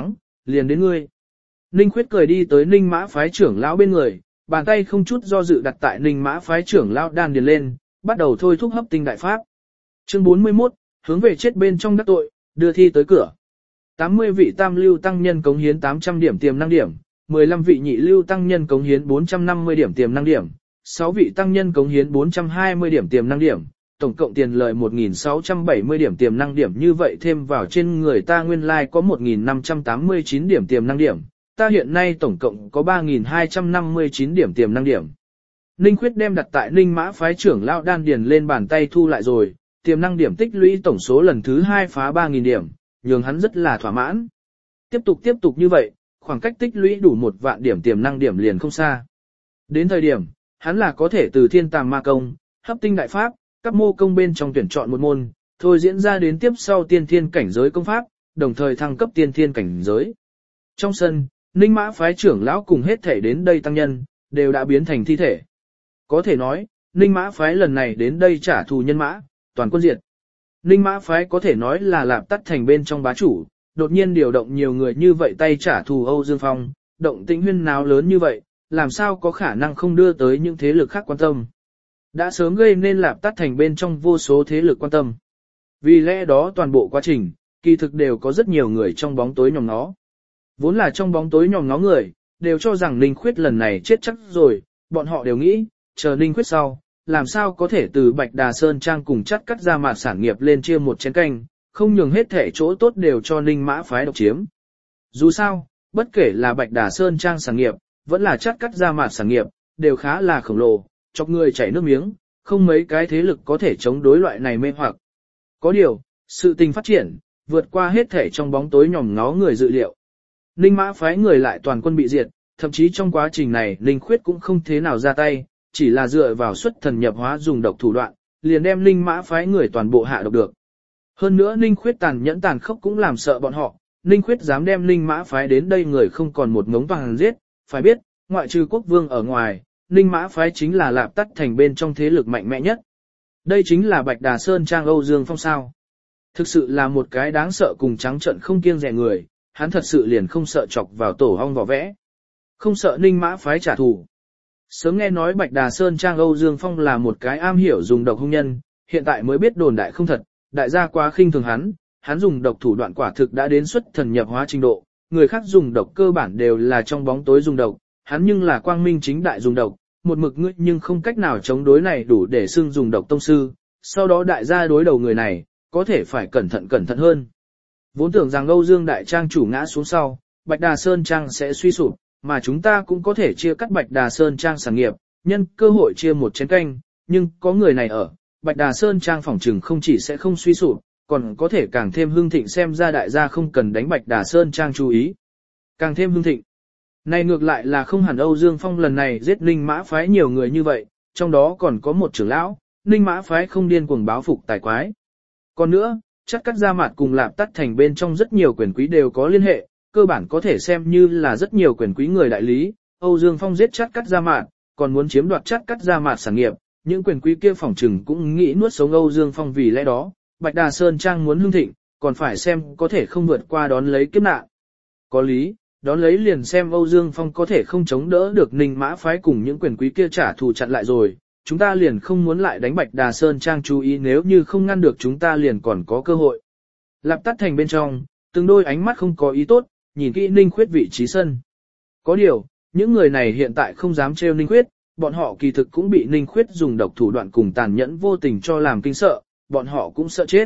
liền đến ngươi. Ninh Khuyết cười đi tới Ninh Mã phái trưởng lão bên người, bàn tay không chút do dự đặt tại Ninh Mã phái trưởng lão đan điền lên, bắt đầu thôi thúc hấp tinh đại pháp. Chương bốn mươi mốt, hướng về chết bên trong đắc tội, đưa thi tới cửa. tám mươi vị tam lưu tăng nhân cống hiến tám trăm điểm tiềm năng điểm, mười lăm vị nhị lưu tăng nhân cống hiến bốn trăm năm mươi điểm tiềm năng điểm, sáu vị tăng nhân cống hiến bốn trăm hai mươi điểm tiềm năng điểm, tổng cộng tiền lợi một nghìn sáu trăm bảy mươi điểm tiềm năng điểm, như vậy thêm vào trên người ta nguyên lai like có một nghìn năm trăm tám mươi chín điểm tiềm năng điểm, ta hiện nay tổng cộng có ba nghìn hai trăm năm mươi chín điểm tiềm năng điểm. Ninh Khuyết đem đặt tại Ninh Mã phái trưởng lão đan điền lên bàn tay thu lại rồi, tiềm năng điểm tích lũy tổng số lần thứ hai phá ba nghìn điểm, nhường hắn rất là thỏa mãn. Tiếp tục tiếp tục như vậy, khoảng cách tích lũy đủ một vạn điểm tiềm năng điểm liền không xa. Đến thời điểm, hắn là có thể từ thiên tàng ma công, hấp tinh đại pháp, các mô công bên trong tuyển chọn một môn, thôi diễn ra đến tiếp sau tiên thiên cảnh giới công pháp, đồng thời thăng cấp tiên thiên cảnh giới. Trong sân, Ninh Mã phái trưởng lão cùng hết thể đến đây tăng nhân, đều đã biến thành thi thể. Có thể nói, Ninh Mã phái lần này đến đây trả thù nhân mã, toàn quân diệt. Ninh Mã phái có thể nói là lạp tắt thành bên trong bá chủ, đột nhiên điều động nhiều người như vậy tay trả thù Âu Dương Phong, động tĩnh huyên náo lớn như vậy, làm sao có khả năng không đưa tới những thế lực khác quan tâm. Đã sớm gây nên lạp tắt thành bên trong vô số thế lực quan tâm. Vì lẽ đó toàn bộ quá trình, kỳ thực đều có rất nhiều người trong bóng tối nhòm ngó. Vốn là trong bóng tối nhòm ngó người, đều cho rằng Ninh Khuyết lần này chết chắc rồi, bọn họ đều nghĩ, chờ Ninh Khuyết sau, làm sao có thể từ Bạch Đà Sơn Trang cùng chắt cắt ra mạt sản nghiệp lên chia một chén canh, không nhường hết thể chỗ tốt đều cho Ninh Mã phái độc chiếm. Dù sao, bất kể là Bạch Đà Sơn Trang sản nghiệp, vẫn là chắt cắt ra mạt sản nghiệp, đều khá là khổng lồ, chọc người chảy nước miếng, không mấy cái thế lực có thể chống đối loại này mê hoặc. Có điều, sự tình phát triển, vượt qua hết thể trong bóng tối nhòm ngó người dự liệu. Ninh Mã phái người lại toàn quân bị diệt, thậm chí trong quá trình này Ninh Khuyết cũng không thế nào ra tay, chỉ là dựa vào xuất thần nhập hóa dùng độc thủ đoạn, liền đem Ninh Mã phái người toàn bộ hạ độc được. Hơn nữa Ninh Khuyết tàn nhẫn tàn khốc cũng làm sợ bọn họ, Ninh Khuyết dám đem Ninh Mã phái đến đây người không còn một ngống toàn giết, phải biết, ngoại trừ quốc vương ở ngoài, Ninh Mã phái chính là lạp tắt thành bên trong thế lực mạnh mẽ nhất. Đây chính là Bạch Đà Sơn Trang Âu Dương Phong sao. Thực sự là một cái đáng sợ cùng trắng trợn không kiêng dè người, hắn thật sự liền không sợ chọc vào tổ ong vỏ vẽ. Không sợ Ninh Mã phái trả thù. Sớm nghe nói Bạch Đà Sơn Trang Âu Dương Phong là một cái am hiểu dùng độc hung nhân, hiện tại mới biết đồn đại không thật, đại gia quá khinh thường hắn, hắn dùng độc thủ đoạn quả thực đã đến xuất thần nhập hóa trình độ, người khác dùng độc cơ bản đều là trong bóng tối dùng độc, hắn nhưng là quang minh chính đại dùng độc, một mực ngươi nhưng không cách nào chống đối này đủ để xưng dùng độc tông sư, sau đó đại gia đối đầu người này, có thể phải cẩn thận cẩn thận hơn. Vốn tưởng rằng Âu Dương Đại Trang chủ ngã xuống sau, Bạch Đà Sơn Trang sẽ suy sụp, mà chúng ta cũng có thể chia cắt Bạch Đà Sơn Trang sản nghiệp, nhân cơ hội chia một chén canh, nhưng có người này ở, Bạch Đà Sơn Trang phỏng trừng không chỉ sẽ không suy sụp, còn có thể càng thêm hưng thịnh, xem ra đại gia không cần đánh Bạch Đà Sơn Trang chú ý. Càng thêm hưng thịnh. Này ngược lại là không hẳn Âu Dương Phong lần này giết Ninh Mã phái nhiều người như vậy, trong đó còn có một trưởng lão, Ninh Mã phái không điên cuồng báo phục tài quái. Còn nữa, chắc cắt ra mặt cùng lạp tắt thành bên trong rất nhiều quyền quý đều có liên hệ, cơ bản có thể xem như là rất nhiều quyền quý người đại lý. Âu Dương Phong giết chắc cắt ra mặt, còn muốn chiếm đoạt chắc cắt ra mặt sản nghiệp, những quyền quý kia phỏng trừng cũng nghĩ nuốt sống Âu Dương Phong, vì lẽ đó, Bạch Đà Sơn Trang muốn hưng thịnh, còn phải xem có thể không vượt qua đón lấy kiếp nạn. Có lý, đón lấy liền xem Âu Dương Phong có thể không chống đỡ được Ninh Mã phái cùng những quyền quý kia trả thù chặn lại rồi, chúng ta liền không muốn lại đánh Bạch Đà Sơn Trang chú ý, nếu như không ngăn được chúng ta liền còn có cơ hội. Lạp tắt thành bên trong, từng đôi ánh mắt không có ý tốt, nhìn kỹ Ninh Khuyết vị trí sân. Có điều, những người này hiện tại không dám trêu Ninh Khuyết, bọn họ kỳ thực cũng bị Ninh Khuyết dùng độc thủ đoạn cùng tàn nhẫn vô tình cho làm kinh sợ, bọn họ cũng sợ chết.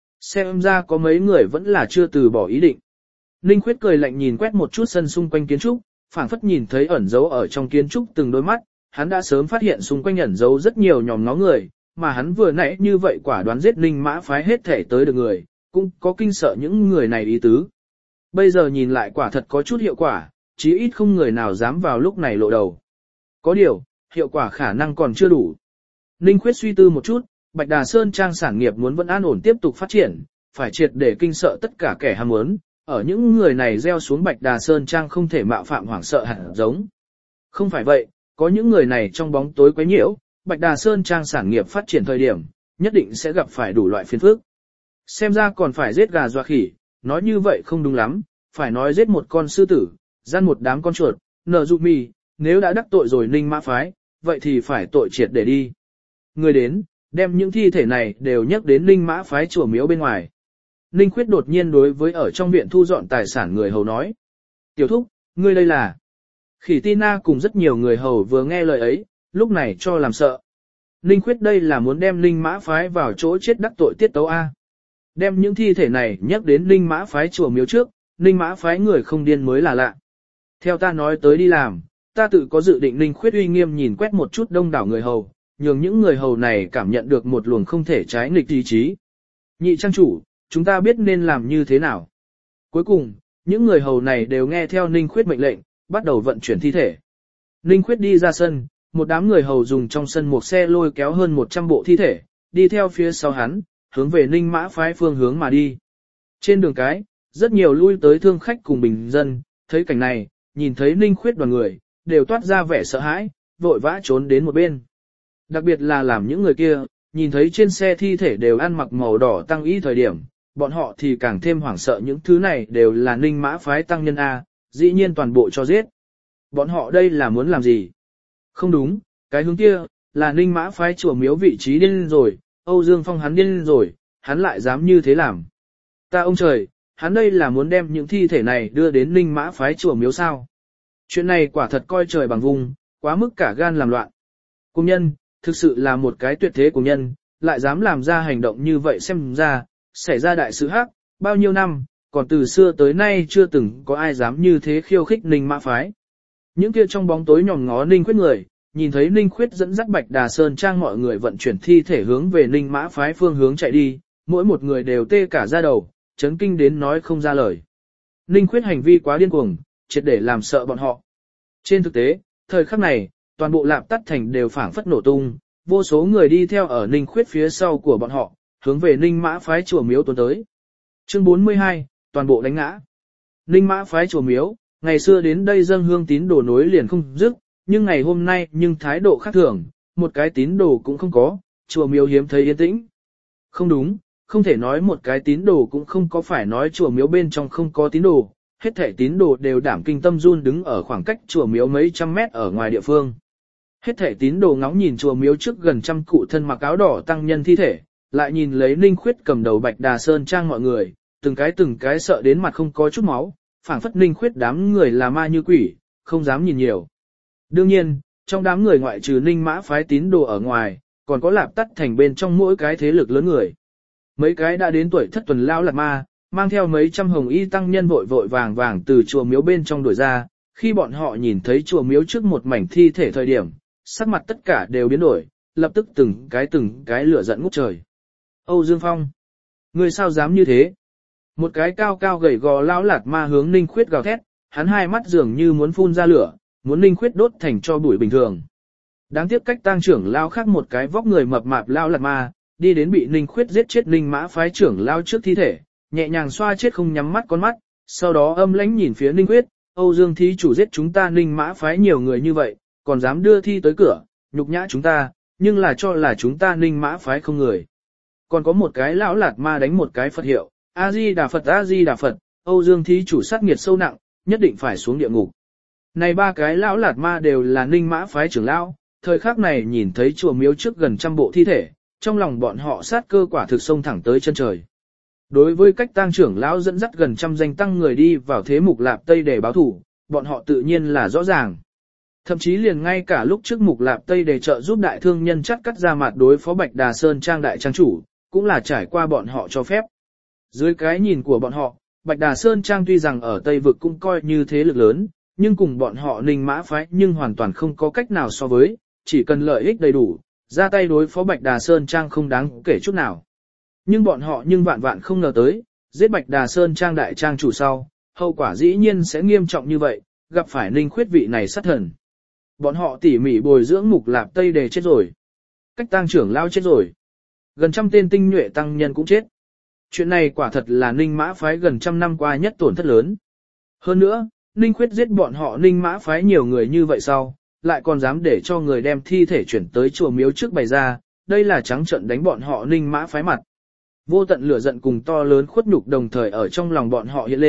Xem ra có mấy người vẫn là chưa từ bỏ ý định. Ninh Khuyết cười lạnh nhìn quét một chút sân xung quanh kiến trúc, phảng phất nhìn thấy ẩn dấu ở trong kiến trúc từng đôi mắt, hắn đã sớm phát hiện xung quanh ẩn dấu rất nhiều nhòm ngó người, mà hắn vừa nãy như vậy quả đoán giết Ninh Mã phái hết thể tới được người, cũng có kinh sợ những người này ý tứ. Bây giờ nhìn lại quả thật có chút hiệu quả, chí ít không người nào dám vào lúc này lộ đầu. Có điều, hiệu quả khả năng còn chưa đủ. Ninh Khuyết suy tư một chút, Bạch Đà Sơn Trang sản nghiệp muốn vẫn an ổn tiếp tục phát triển, phải triệt để kinh sợ tất cả kẻ ham muốn, ở những người này gieo xuống Bạch Đà Sơn Trang không thể mạo phạm hoảng sợ hẳn giống. Không phải vậy, có những người này trong bóng tối quấy nhiễu, Bạch Đà Sơn Trang sản nghiệp phát triển thời điểm, nhất định sẽ gặp phải đủ loại phiền phức. Xem ra còn phải giết gà dọa khỉ, nói như vậy không đúng lắm, phải nói giết một con sư tử, gian một đám con chuột, nở dụ mì, nếu đã đắc tội rồi Ninh Mã phái, vậy thì phải tội triệt để đi. Người đến, đem những thi thể này đều nhắc đến Ninh Mã phái chùa miếu bên ngoài. Ninh Khuyết đột nhiên đối với ở trong viện thu dọn tài sản người hầu nói. Tiểu thúc, ngươi đây là... Khỉ Tina cùng rất nhiều người hầu vừa nghe lời ấy, lúc này cho làm sợ. Ninh Khuyết đây là muốn đem Ninh Mã phái vào chỗ chết đắc tội tiết tấu A. Đem những thi thể này nhắc đến Ninh Mã phái chùa miếu trước, Ninh Mã phái người không điên mới là lạ. Theo ta nói tới đi làm, ta tự có dự định Ninh Khuyết uy nghiêm nhìn quét một chút đông đảo người hầu, nhường những người hầu này cảm nhận được một luồng không thể trái nghịch ý chí. Nhị trang chủ, chúng ta biết nên làm như thế nào. Cuối cùng, những người hầu này đều nghe theo Ninh Khuyết mệnh lệnh, bắt đầu vận chuyển thi thể. Ninh Khuyết đi ra sân, một đám người hầu dùng trong sân một xe lôi kéo hơn một trăm bộ thi thể, đi theo phía sau hắn, hướng về Ninh Mã phái phương hướng mà đi. Trên đường cái, rất nhiều lui tới thương khách cùng bình dân, thấy cảnh này, nhìn thấy Ninh Khuyết đoàn người, đều toát ra vẻ sợ hãi, vội vã trốn đến một bên. Đặc biệt là làm những người kia, nhìn thấy trên xe thi thể đều ăn mặc màu đỏ tăng y thời điểm, bọn họ thì càng thêm hoảng sợ những thứ này đều là Ninh Mã phái tăng nhân A, dĩ nhiên toàn bộ cho giết. Bọn họ đây là muốn làm gì? Không đúng, cái hướng kia, là Ninh Mã phái chùa miếu vị trí điên rồi, Âu Dương Phong hắn điên rồi, hắn lại dám như thế làm. Ta ông trời, hắn đây là muốn đem những thi thể này đưa đến Ninh Mã phái chùa miếu sao? Chuyện này quả thật coi trời bằng vùng, quá mức cả gan làm loạn. Công nhân, thực sự là một cái tuyệt thế của nhân, lại dám làm ra hành động như vậy xem ra, xảy ra đại sự hắc, bao nhiêu năm, còn từ xưa tới nay chưa từng có ai dám như thế khiêu khích Ninh Mã phái. Những kia trong bóng tối nhòm ngó Ninh Khuyết người, nhìn thấy Ninh Khuyết dẫn dắt Bạch Đà Sơn Trang mọi người vận chuyển thi thể hướng về Ninh Mã phái phương hướng chạy đi, mỗi một người đều tê cả da đầu, chấn kinh đến nói không ra lời. Ninh Khuyết hành vi quá điên cuồng, triệt để làm sợ bọn họ. Trên thực tế, thời khắc này, toàn bộ Lạp Tắt Thành đều phảng phất nổ tung, vô số người đi theo ở Ninh Khuyết phía sau của bọn họ, hướng về Ninh Mã phái chùa miếu tuần tới. Chương bốn mươi hai, toàn bộ đánh ngã. Ninh Mã phái chùa miếu, ngày xưa đến đây dâng hương tín đồ nối liền không dứt, nhưng ngày hôm nay nhưng thái độ khác thường, một cái tín đồ cũng không có, chùa miếu hiếm thấy yên tĩnh. Không đúng, không thể nói một cái tín đồ cũng không có, phải nói chùa miếu bên trong không có tín đồ, hết thảy tín đồ đều đảm kinh tâm run đứng ở khoảng cách chùa miếu mấy trăm mét ở ngoài địa phương. Hết thảy tín đồ ngóng nhìn chùa miếu trước gần trăm cụ thân mặc áo đỏ tăng nhân thi thể, lại nhìn lấy Ninh Khuyết cầm đầu Bạch Đà Sơn Trang mọi người, từng cái từng cái sợ đến mặt không có chút máu, phảng phất Ninh Khuyết đám người là ma như quỷ, không dám nhìn nhiều. Đương nhiên, trong đám người ngoại trừ Ninh Mã phái tín đồ ở ngoài, còn có Lạp Tắt Thành bên trong mỗi cái thế lực lớn người. Mấy cái đã đến tuổi thất tuần lão lạt ma, mang theo mấy trăm hồng y tăng nhân vội vội vàng vàng từ chùa miếu bên trong đuổi ra, khi bọn họ nhìn thấy chùa miếu trước một mảnh thi thể thời điểm, sắc mặt tất cả đều biến đổi, lập tức từng cái từng cái lửa giận ngút trời. Âu Dương Phong, ngươi sao dám như thế? Một cái cao cao gầy gò lão lạt ma hướng Ninh Khuyết gào thét, hắn hai mắt dường như muốn phun ra lửa, muốn Ninh Khuyết đốt thành cho bụi bình thường. Đáng tiếc cách tang trưởng lão khác một cái vóc người mập mạp lão lạt ma, đi đến bị Ninh Khuyết giết chết Ninh Mã phái trưởng lão trước thi thể, nhẹ nhàng xoa chết không nhắm mắt con mắt, sau đó âm lãnh nhìn phía Ninh Khuyết, Âu Dương thí chủ giết chúng ta Ninh Mã phái nhiều người như vậy, còn dám đưa thi tới cửa, nhục nhã chúng ta, nhưng là cho là chúng ta Ninh Mã phái không người. Còn có một cái lão lạt ma đánh một cái Phật hiệu, A Di Đà Phật, A Di Đà Phật, Âu Dương thí chủ sát nghiệt sâu nặng, nhất định phải xuống địa ngục. Này ba cái lão lạt ma đều là Ninh Mã phái trưởng lão, thời khắc này nhìn thấy chùa miếu trước gần trăm bộ thi thể, trong lòng bọn họ sát cơ quả thực xông thẳng tới chân trời. Đối với cách tang trưởng lão dẫn dắt gần trăm danh tăng người đi vào thế mục Lạp Tây để báo thủ, bọn họ tự nhiên là rõ ràng. Thậm chí liền ngay cả lúc trước mục Lạp Tây để trợ giúp đại thương nhân chắt cắt ra mặt đối phó Bạch Đà Sơn Trang đại trang chủ, cũng là trải qua bọn họ cho phép. Dưới cái nhìn của bọn họ, Bạch Đà Sơn Trang tuy rằng ở Tây Vực cũng coi như thế lực lớn, nhưng cùng bọn họ Ninh Mã phái nhưng hoàn toàn không có cách nào so với, chỉ cần lợi ích đầy đủ, ra tay đối phó Bạch Đà Sơn Trang không đáng kể chút nào. Nhưng bọn họ nhưng vạn vạn không ngờ tới, giết Bạch Đà Sơn Trang đại trang chủ sau, hậu quả dĩ nhiên sẽ nghiêm trọng như vậy, gặp phải Ninh Khuyết vị này sát thần. Bọn họ tỉ mỉ bồi dưỡng mục Lạp Tây Đề chết rồi. Cách tang trưởng lao chết rồi. Gần trăm tên tinh nhuệ tăng nhân cũng chết. Chuyện này quả thật là Ninh Mã phái gần trăm năm qua nhất tổn thất lớn. Hơn nữa, Ninh Khuyết giết bọn họ Ninh Mã phái nhiều người như vậy sau, lại còn dám để cho người đem thi thể chuyển tới chùa miếu trước bày ra, đây là trắng trợn đánh bọn họ Ninh Mã phái mặt. Vô tận lửa giận cùng to lớn khuất nhục đồng thời ở trong lòng bọn họ hiện lên,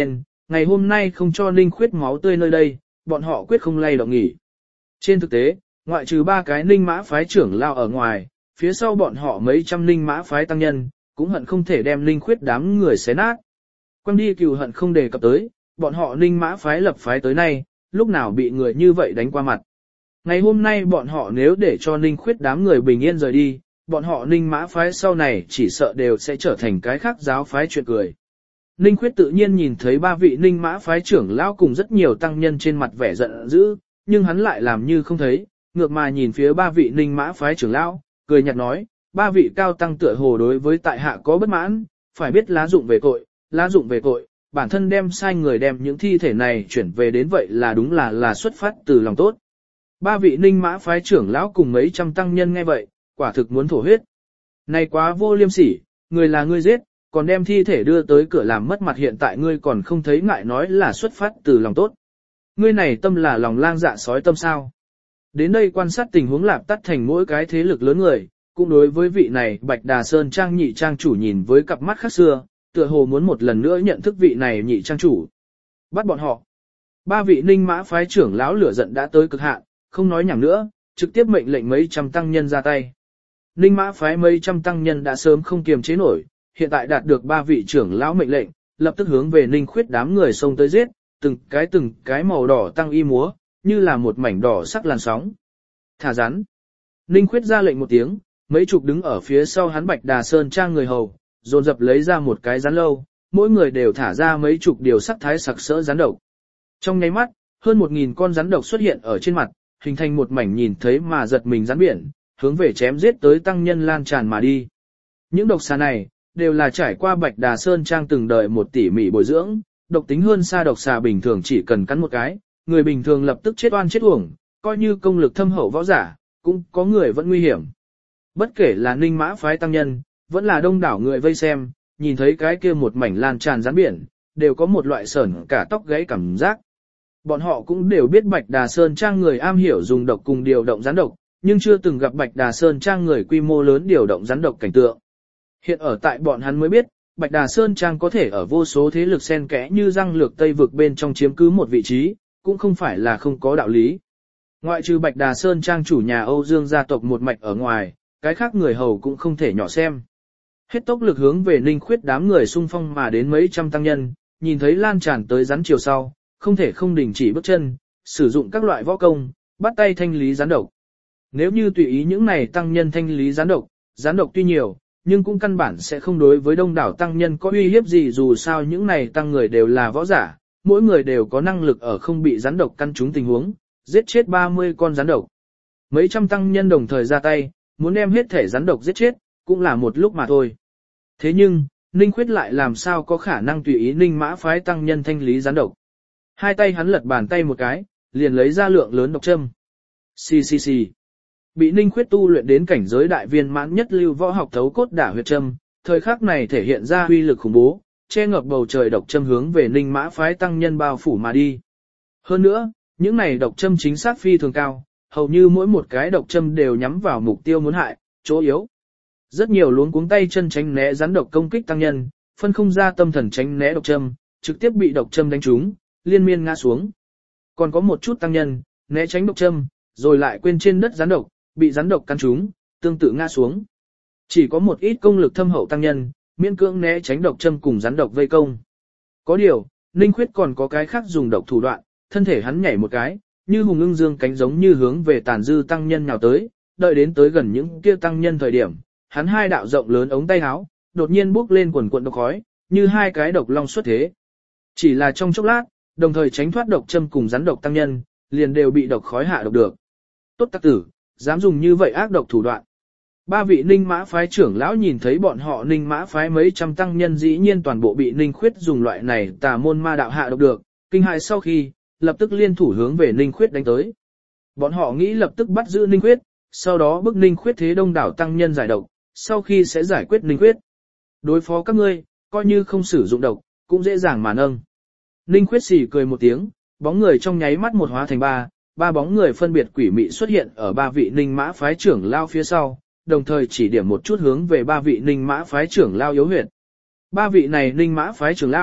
ngày hôm nay không cho Ninh Khuyết máu tươi nơi đây, bọn họ quyết không lay động nghỉ. Trên thực tế, ngoại trừ ba cái Ninh mã phái trưởng lao ở ngoài, phía sau bọn họ mấy trăm Ninh mã phái tăng nhân, cũng hận không thể đem Ninh Khuyết đám người xé nát. Quang đi cừu hận không đề cập tới, bọn họ Ninh mã phái lập phái tới nay, lúc nào bị người như vậy đánh qua mặt. Ngày hôm nay bọn họ nếu để cho Ninh Khuyết đám người bình yên rời đi, bọn họ Ninh mã phái sau này chỉ sợ đều sẽ trở thành cái khác giáo phái chuyện cười. Ninh Khuyết tự nhiên nhìn thấy ba vị Ninh mã phái trưởng lão cùng rất nhiều tăng nhân trên mặt vẻ giận dữ, nhưng hắn lại làm như không thấy, ngược mà nhìn phía ba vị Ninh mã phái trưởng lão, cười nhạt nói, ba vị cao tăng tựa hồ đối với tại hạ có bất mãn, phải biết lá dụng về cội, lá dụng về cội, bản thân đem sai người đem những thi thể này chuyển về đến vậy là đúng là là xuất phát từ lòng tốt. Ba vị Ninh mã phái trưởng lão cùng mấy trăm tăng nhân nghe vậy, quả thực muốn thổ huyết. Này quá vô liêm sỉ, người là ngươi giết, còn đem thi thể đưa tới cửa làm mất mặt, hiện tại ngươi còn không thấy ngại nói là xuất phát từ lòng tốt. Ngươi này tâm là lòng lang dạ sói tâm sao. Đến đây quan sát tình huống lạp tắt thành mỗi cái thế lực lớn người, cũng đối với vị này Bạch Đà Sơn Trang nhị trang chủ nhìn với cặp mắt khác xưa, tựa hồ muốn một lần nữa nhận thức vị này nhị trang chủ. Bắt bọn họ. Ba vị Ninh mã phái trưởng lão lửa giận đã tới cực hạn, không nói nhảm nữa, trực tiếp mệnh lệnh mấy trăm tăng nhân ra tay. Ninh mã phái mấy trăm tăng nhân đã sớm không kiềm chế nổi, hiện tại đạt được ba vị trưởng lão mệnh lệnh, lập tức hướng về Ninh Khuyết đám người xông tới giết, từng cái từng cái màu đỏ tăng y múa, như là một mảnh đỏ sắc làn sóng. Thả rắn. Ninh Khuyết ra lệnh một tiếng, mấy chục đứng ở phía sau hắn Bạch Đà Sơn Trang người hầu, dồn dập lấy ra một cái rắn lâu, mỗi người đều thả ra mấy chục điều sắc thái sặc sỡ rắn độc. Trong nháy mắt, hơn một nghìn con rắn độc xuất hiện ở trên mặt, hình thành một mảnh nhìn thấy mà giật mình rắn biển, hướng về chém giết tới tăng nhân lan tràn mà đi. Những độc xà này, đều là trải qua Bạch Đà Sơn Trang từng đời một tỉ mỉ bồi dưỡng, độc tính hơn xa độc xà bình thường chỉ cần cắn một cái, người bình thường lập tức chết oan chết uổng, coi như công lực thâm hậu võ giả, cũng có người vẫn nguy hiểm. Bất kể là Ninh mã phái tăng nhân, vẫn là đông đảo người vây xem, nhìn thấy cái kia một mảnh lan tràn rắn biển, đều có một loại sởn cả tóc gáy cảm giác. Bọn họ cũng đều biết Bạch Đà Sơn Trang người am hiểu dùng độc cùng điều động rắn độc, nhưng chưa từng gặp Bạch Đà Sơn Trang người quy mô lớn điều động rắn độc cảnh tượng. Hiện ở tại bọn hắn mới biết, Bạch Đà Sơn Trang có thể ở vô số thế lực xen kẽ như răng lược Tây vực bên trong chiếm cứ một vị trí, cũng không phải là không có đạo lý. Ngoại trừ Bạch Đà Sơn Trang chủ nhà Âu Dương gia tộc một mạch ở ngoài, cái khác người hầu cũng không thể nhỏ xem. Hết tốc lực hướng về Ninh Khuyết đám người xung phong mà đến mấy trăm tăng nhân, nhìn thấy lan tràn tới rắn chiều sau, không thể không đình chỉ bước chân, sử dụng các loại võ công, bắt tay thanh lý rắn độc. Nếu như tùy ý những này tăng nhân thanh lý rắn độc, rắn độc tuy nhiều, nhưng cũng căn bản sẽ không đối với đông đảo tăng nhân có uy hiếp gì, dù sao những này tăng người đều là võ giả, mỗi người đều có năng lực ở không bị rắn độc căn trúng tình huống, giết chết ba mươi con rắn độc. Mấy trăm tăng nhân đồng thời ra tay, muốn đem hết thể rắn độc giết chết, cũng là một lúc mà thôi. Thế nhưng, Ninh Khuyết lại làm sao có khả năng tùy ý Ninh mã phái tăng nhân thanh lý rắn độc. Hai tay hắn lật bàn tay một cái, liền lấy ra lượng lớn độc châm. Xì xì xì. Bị Ninh Khuyết tu luyện đến cảnh giới đại viên mãn nhất lưu võ học thấu cốt đả huyệt châm, thời khắc này thể hiện ra uy lực khủng bố, che ngập bầu trời độc châm hướng về Ninh mã phái tăng nhân bao phủ mà đi. Hơn nữa, những này độc châm chính xác phi thường cao, hầu như mỗi một cái độc châm đều nhắm vào mục tiêu muốn hại, chỗ yếu. Rất nhiều luống cuống tay chân tránh né rắn độc công kích tăng nhân, phân không ra tâm thần tránh né độc châm, trực tiếp bị độc châm đánh trúng, liên miên ngã xuống. Còn có một chút tăng nhân, né tránh độc châm, rồi lại quên trên đất rắn độc, bị rắn độc cắn trúng, tương tự ngã xuống. Chỉ có một ít công lực thâm hậu tăng nhân, miễn cưỡng né tránh độc châm cùng rắn độc vây công. Có điều, Ninh Khuyết còn có cái khác dùng độc thủ đoạn, thân thể hắn nhảy một cái, như hùng ưng dương cánh giống như hướng về tàn dư tăng nhân nhào tới, đợi đến tới gần những kia tăng nhân thời điểm, hắn hai đạo rộng lớn ống tay áo, đột nhiên bốc lên quần cuộn độc khói, như hai cái độc long xuất thế. Chỉ là trong chốc lát, đồng thời tránh thoát độc châm cùng rắn độc tăng nhân, liền đều bị độc khói hạ độc được. Tốt tặc tử, dám dùng như vậy ác độc thủ đoạn. Ba vị Ninh mã phái trưởng lão nhìn thấy bọn họ Ninh mã phái mấy trăm tăng nhân dĩ nhiên toàn bộ bị Ninh Khuyết dùng loại này tà môn ma đạo hạ độc được, kinh hại sau khi, lập tức liên thủ hướng về Ninh Khuyết đánh tới. Bọn họ nghĩ lập tức bắt giữ Ninh Khuyết, sau đó bức Ninh Khuyết thế đông đảo tăng nhân giải độc, sau khi sẽ giải quyết Ninh Khuyết. Đối phó các ngươi, coi như không sử dụng độc, cũng dễ dàng mà nâng. Ninh Khuyết xì cười một tiếng, bóng người trong nháy mắt một hóa thành ba, ba bóng người phân biệt quỷ mị xuất hiện ở ba vị Ninh mã phái trưởng lao phía sau, đồng thời chỉ điểm một chút hướng về ba vị Ninh mã phái trưởng lao yếu huyệt. Ba vị này Ninh mã phái trưởng lão,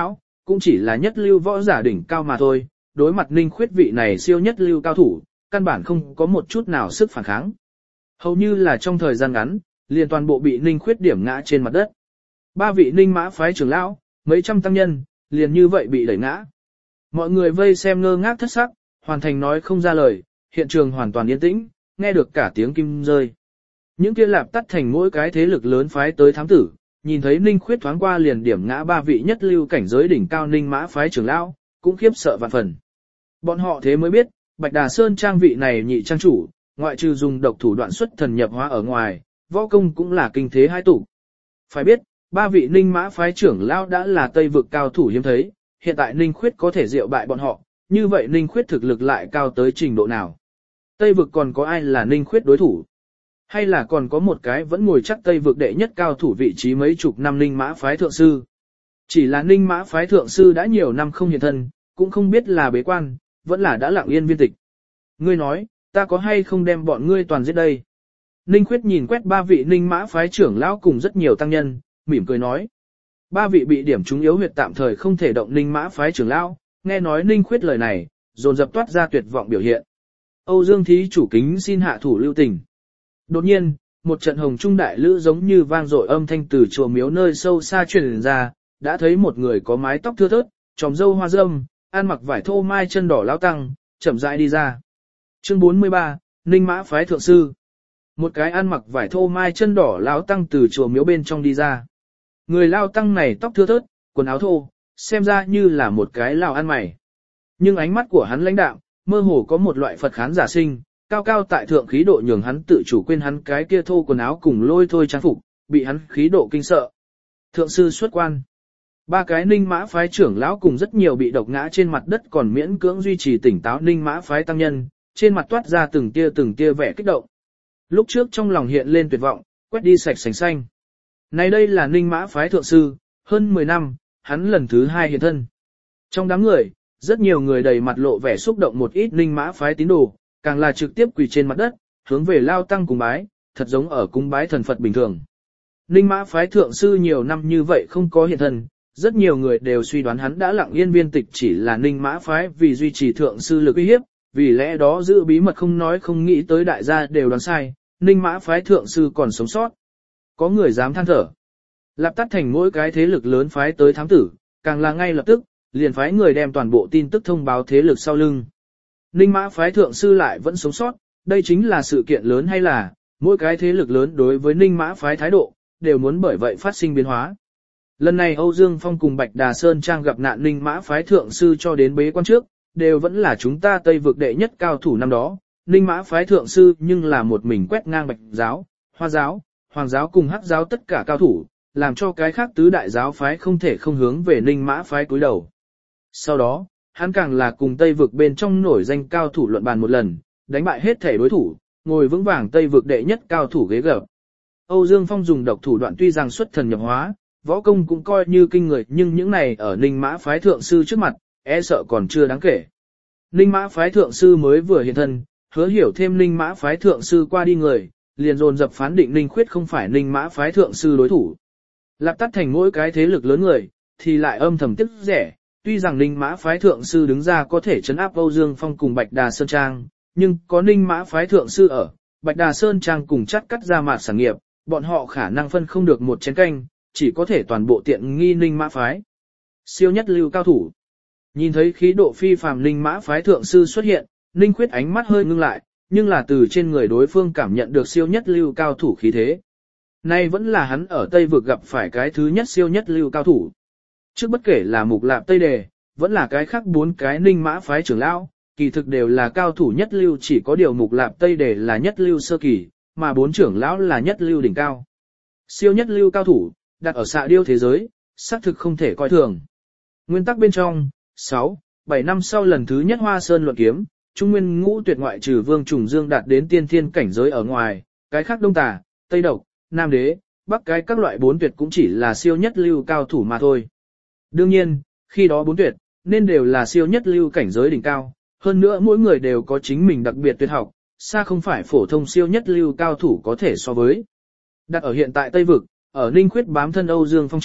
cũng chỉ là nhất lưu võ giả đỉnh cao mà thôi, đối mặt Ninh Khuyết vị này siêu nhất lưu cao thủ, căn bản không có một chút nào sức phản kháng. Hầu như là trong thời gian ngắn, liền toàn bộ bị Ninh Khuyết điểm ngã trên mặt đất. Ba vị Ninh mã phái trưởng lão, mấy trăm tăng nhân, liền như vậy bị đẩy ngã. Mọi người vây xem ngơ ngác thất sắc, hoàn thành nói không ra lời, hiện trường hoàn toàn yên tĩnh, nghe được cả tiếng kim rơi. Những kia lạp tắt thành mỗi cái thế lực lớn phái tới thám tử, nhìn thấy Ninh Khuyết thoáng qua liền điểm ngã ba vị nhất lưu cảnh giới đỉnh cao Ninh mã phái trưởng lão, cũng khiếp sợ vạn phần. Bọn họ thế mới biết, Bạch Đà Sơn trang vị này nhị trang chủ, ngoại trừ dùng độc thủ đoạn xuất thần nhập hóa ở ngoài, võ công cũng là kinh thế hai tủ. Phải biết, ba vị Ninh mã phái trưởng lão đã là Tây vực cao thủ hiếm thấy, hiện tại Ninh Khuyết có thể diệu bại bọn họ, như vậy Ninh Khuyết thực lực lại cao tới trình độ nào? Tây vực còn có ai là Ninh Khuyết đối thủ? Hay là còn có một cái vẫn ngồi chắc Tây vực đệ nhất cao thủ vị trí mấy chục năm Ninh mã phái thượng sư? Chỉ là Ninh mã phái thượng sư đã nhiều năm không hiện thân, cũng không biết là bế quan, vẫn là đã lặng yên viên tịch. Ngươi nói, ta có hay không đem bọn ngươi toàn giết đây? Ninh Khuyết nhìn quét ba vị Ninh mã phái trưởng lão cùng rất nhiều tăng nhân, mỉm cười nói. Ba vị bị điểm trúng yếu huyệt tạm thời không thể động Ninh mã phái trưởng lão, nghe nói Ninh Khuyết lời này, dồn dập toát ra tuyệt vọng biểu hiện. Âu Dương thí chủ kính xin hạ thủ lưu tình. Đột nhiên, một trận hồng trung đại lữ giống như vang dội âm thanh từ chùa miếu nơi sâu xa truyền ra, đã thấy một người có mái tóc thưa thớt, tròm râu hoa râm, ăn mặc vải thô mai chân đỏ lão tăng, chậm rãi đi ra. Chương bốn mươi ba, Ninh mã phái thượng sư. Một cái ăn mặc vải thô mai chân đỏ lão tăng từ chùa miếu bên trong đi ra. Người lão tăng này tóc thưa thớt, quần áo thô, xem ra như là một cái lão ăn mày. Nhưng ánh mắt của hắn lãnh đạm, mơ hồ có một loại Phật khán giả sinh, cao cao tại thượng khí độ nhường hắn tự chủ quên hắn cái kia thô quần áo cùng lôi thôi trang phục, bị hắn khí độ kinh sợ. Thượng sư xuất quan. Ba cái Ninh mã phái trưởng lão cùng rất nhiều bị độc ngã trên mặt đất còn miễn cưỡng duy trì tỉnh táo Ninh mã phái tăng nhân, trên mặt toát ra từng tia từng tia vẻ kích động. Lúc trước trong lòng hiện lên tuyệt vọng, quét đi sạch sành xanh. Nay đây là Ninh mã phái thượng sư, hơn mười năm, hắn lần thứ hai hiện thân. Trong đám người, rất nhiều người đầy mặt lộ vẻ xúc động, một ít Ninh mã phái tín đồ, càng là trực tiếp quỳ trên mặt đất, hướng về lao tăng cúng bái, thật giống ở cúng bái thần Phật bình thường. Ninh mã phái thượng sư nhiều năm như vậy không có hiện thân, rất nhiều người đều suy đoán hắn đã lặng yên viên tịch, chỉ là Ninh mã phái vì duy trì thượng sư lực uy hiếp, vì lẽ đó giữ bí mật không nói, không nghĩ tới đại gia đều đoán sai, Ninh mã phái thượng sư còn sống sót. Có người dám than thở. Lạp Tát thành mỗi cái thế lực lớn phái tới thám tử, càng là ngay lập tức, liền phái người đem toàn bộ tin tức thông báo thế lực sau lưng. Ninh mã phái thượng sư lại vẫn sống sót, đây chính là sự kiện lớn, hay là mỗi cái thế lực lớn đối với Ninh mã phái thái độ, đều muốn bởi vậy phát sinh biến hóa. Lần này Âu Dương Phong cùng Bạch Đà Sơn Trang gặp nạn Ninh mã phái thượng sư cho đến bế quan trước, đều vẫn là chúng ta Tây vực đệ nhất cao thủ năm đó. Ninh mã phái thượng sư nhưng là một mình quét ngang Bạch giáo, Hoa giáo, Hoàng giáo cùng Hắc giáo tất cả cao thủ, làm cho cái khác tứ đại giáo phái không thể không hướng về Ninh mã phái cúi đầu. Sau đó, hắn càng là cùng Tây vực bên trong nổi danh cao thủ luận bàn một lần, đánh bại hết thể đối thủ, ngồi vững vàng Tây vực đệ nhất cao thủ ghế gập. Âu Dương Phong dùng độc thủ đoạn tuy rằng xuất thần nhập hóa, võ công cũng coi như kinh người, nhưng những này ở Ninh mã phái thượng sư trước mặt, e sợ còn chưa đáng kể. Ninh mã phái thượng sư mới vừa hiện thân, hứa hiểu thêm Ninh mã phái thượng sư qua đi người, liền dồn dập phán định Ninh Khuyết không phải Ninh mã phái thượng sư đối thủ. Lạp Tát thành mỗi cái thế lực lớn người, thì lại âm thầm tiếc rẻ, tuy rằng Ninh mã phái thượng sư đứng ra có thể trấn áp Âu Dương Phong cùng Bạch Đà Sơn Trang, nhưng có Ninh mã phái thượng sư ở, Bạch Đà Sơn Trang cùng chắt cắt ra mạt sản nghiệp, bọn họ khả năng phân không được một chén canh, chỉ có thể toàn bộ tiện nghi Ninh mã phái. Siêu nhất lưu cao thủ. Nhìn thấy khí độ phi phàm Ninh mã phái thượng sư xuất hiện, Ninh Khuyết ánh mắt hơi ngưng lại, nhưng là từ trên người đối phương cảm nhận được siêu nhất lưu cao thủ khí thế. Nay vẫn là hắn ở Tây vực gặp phải cái thứ nhất siêu nhất lưu cao thủ. Trước bất kể là Mục Lạp Tây Đề, vẫn là cái khác bốn cái Ninh mã phái trưởng lão, kỳ thực đều là cao thủ nhất lưu, chỉ có điều Mục Lạp Tây Đề là nhất lưu sơ kỳ, mà bốn trưởng lão là nhất lưu đỉnh cao. Siêu nhất lưu cao thủ, đặt ở xạ điêu thế giới, xác thực không thể coi thường. Nguyên tắc bên trong, sáu, bảy năm sau lần thứ nhất Hoa Sơn luận kiếm, Trung Nguyên ngũ tuyệt ngoại trừ Vương Trùng Dương đạt đến tiên thiên cảnh giới ở ngoài, cái khác Đông Tà, Tây Độc, Nam Đế, Bắc cái các loại bốn tuyệt cũng chỉ là siêu nhất lưu cao thủ mà thôi. Đương nhiên, khi đó bốn tuyệt, nên đều là siêu nhất lưu cảnh giới đỉnh cao, hơn nữa mỗi người đều có chính mình đặc biệt tuyệt học, xa không phải phổ thông siêu nhất lưu cao thủ có thể so với. Đặt ở hiện tại Tây Vực, ở Ninh Khuyết bám thân Âu Dương Phong trước,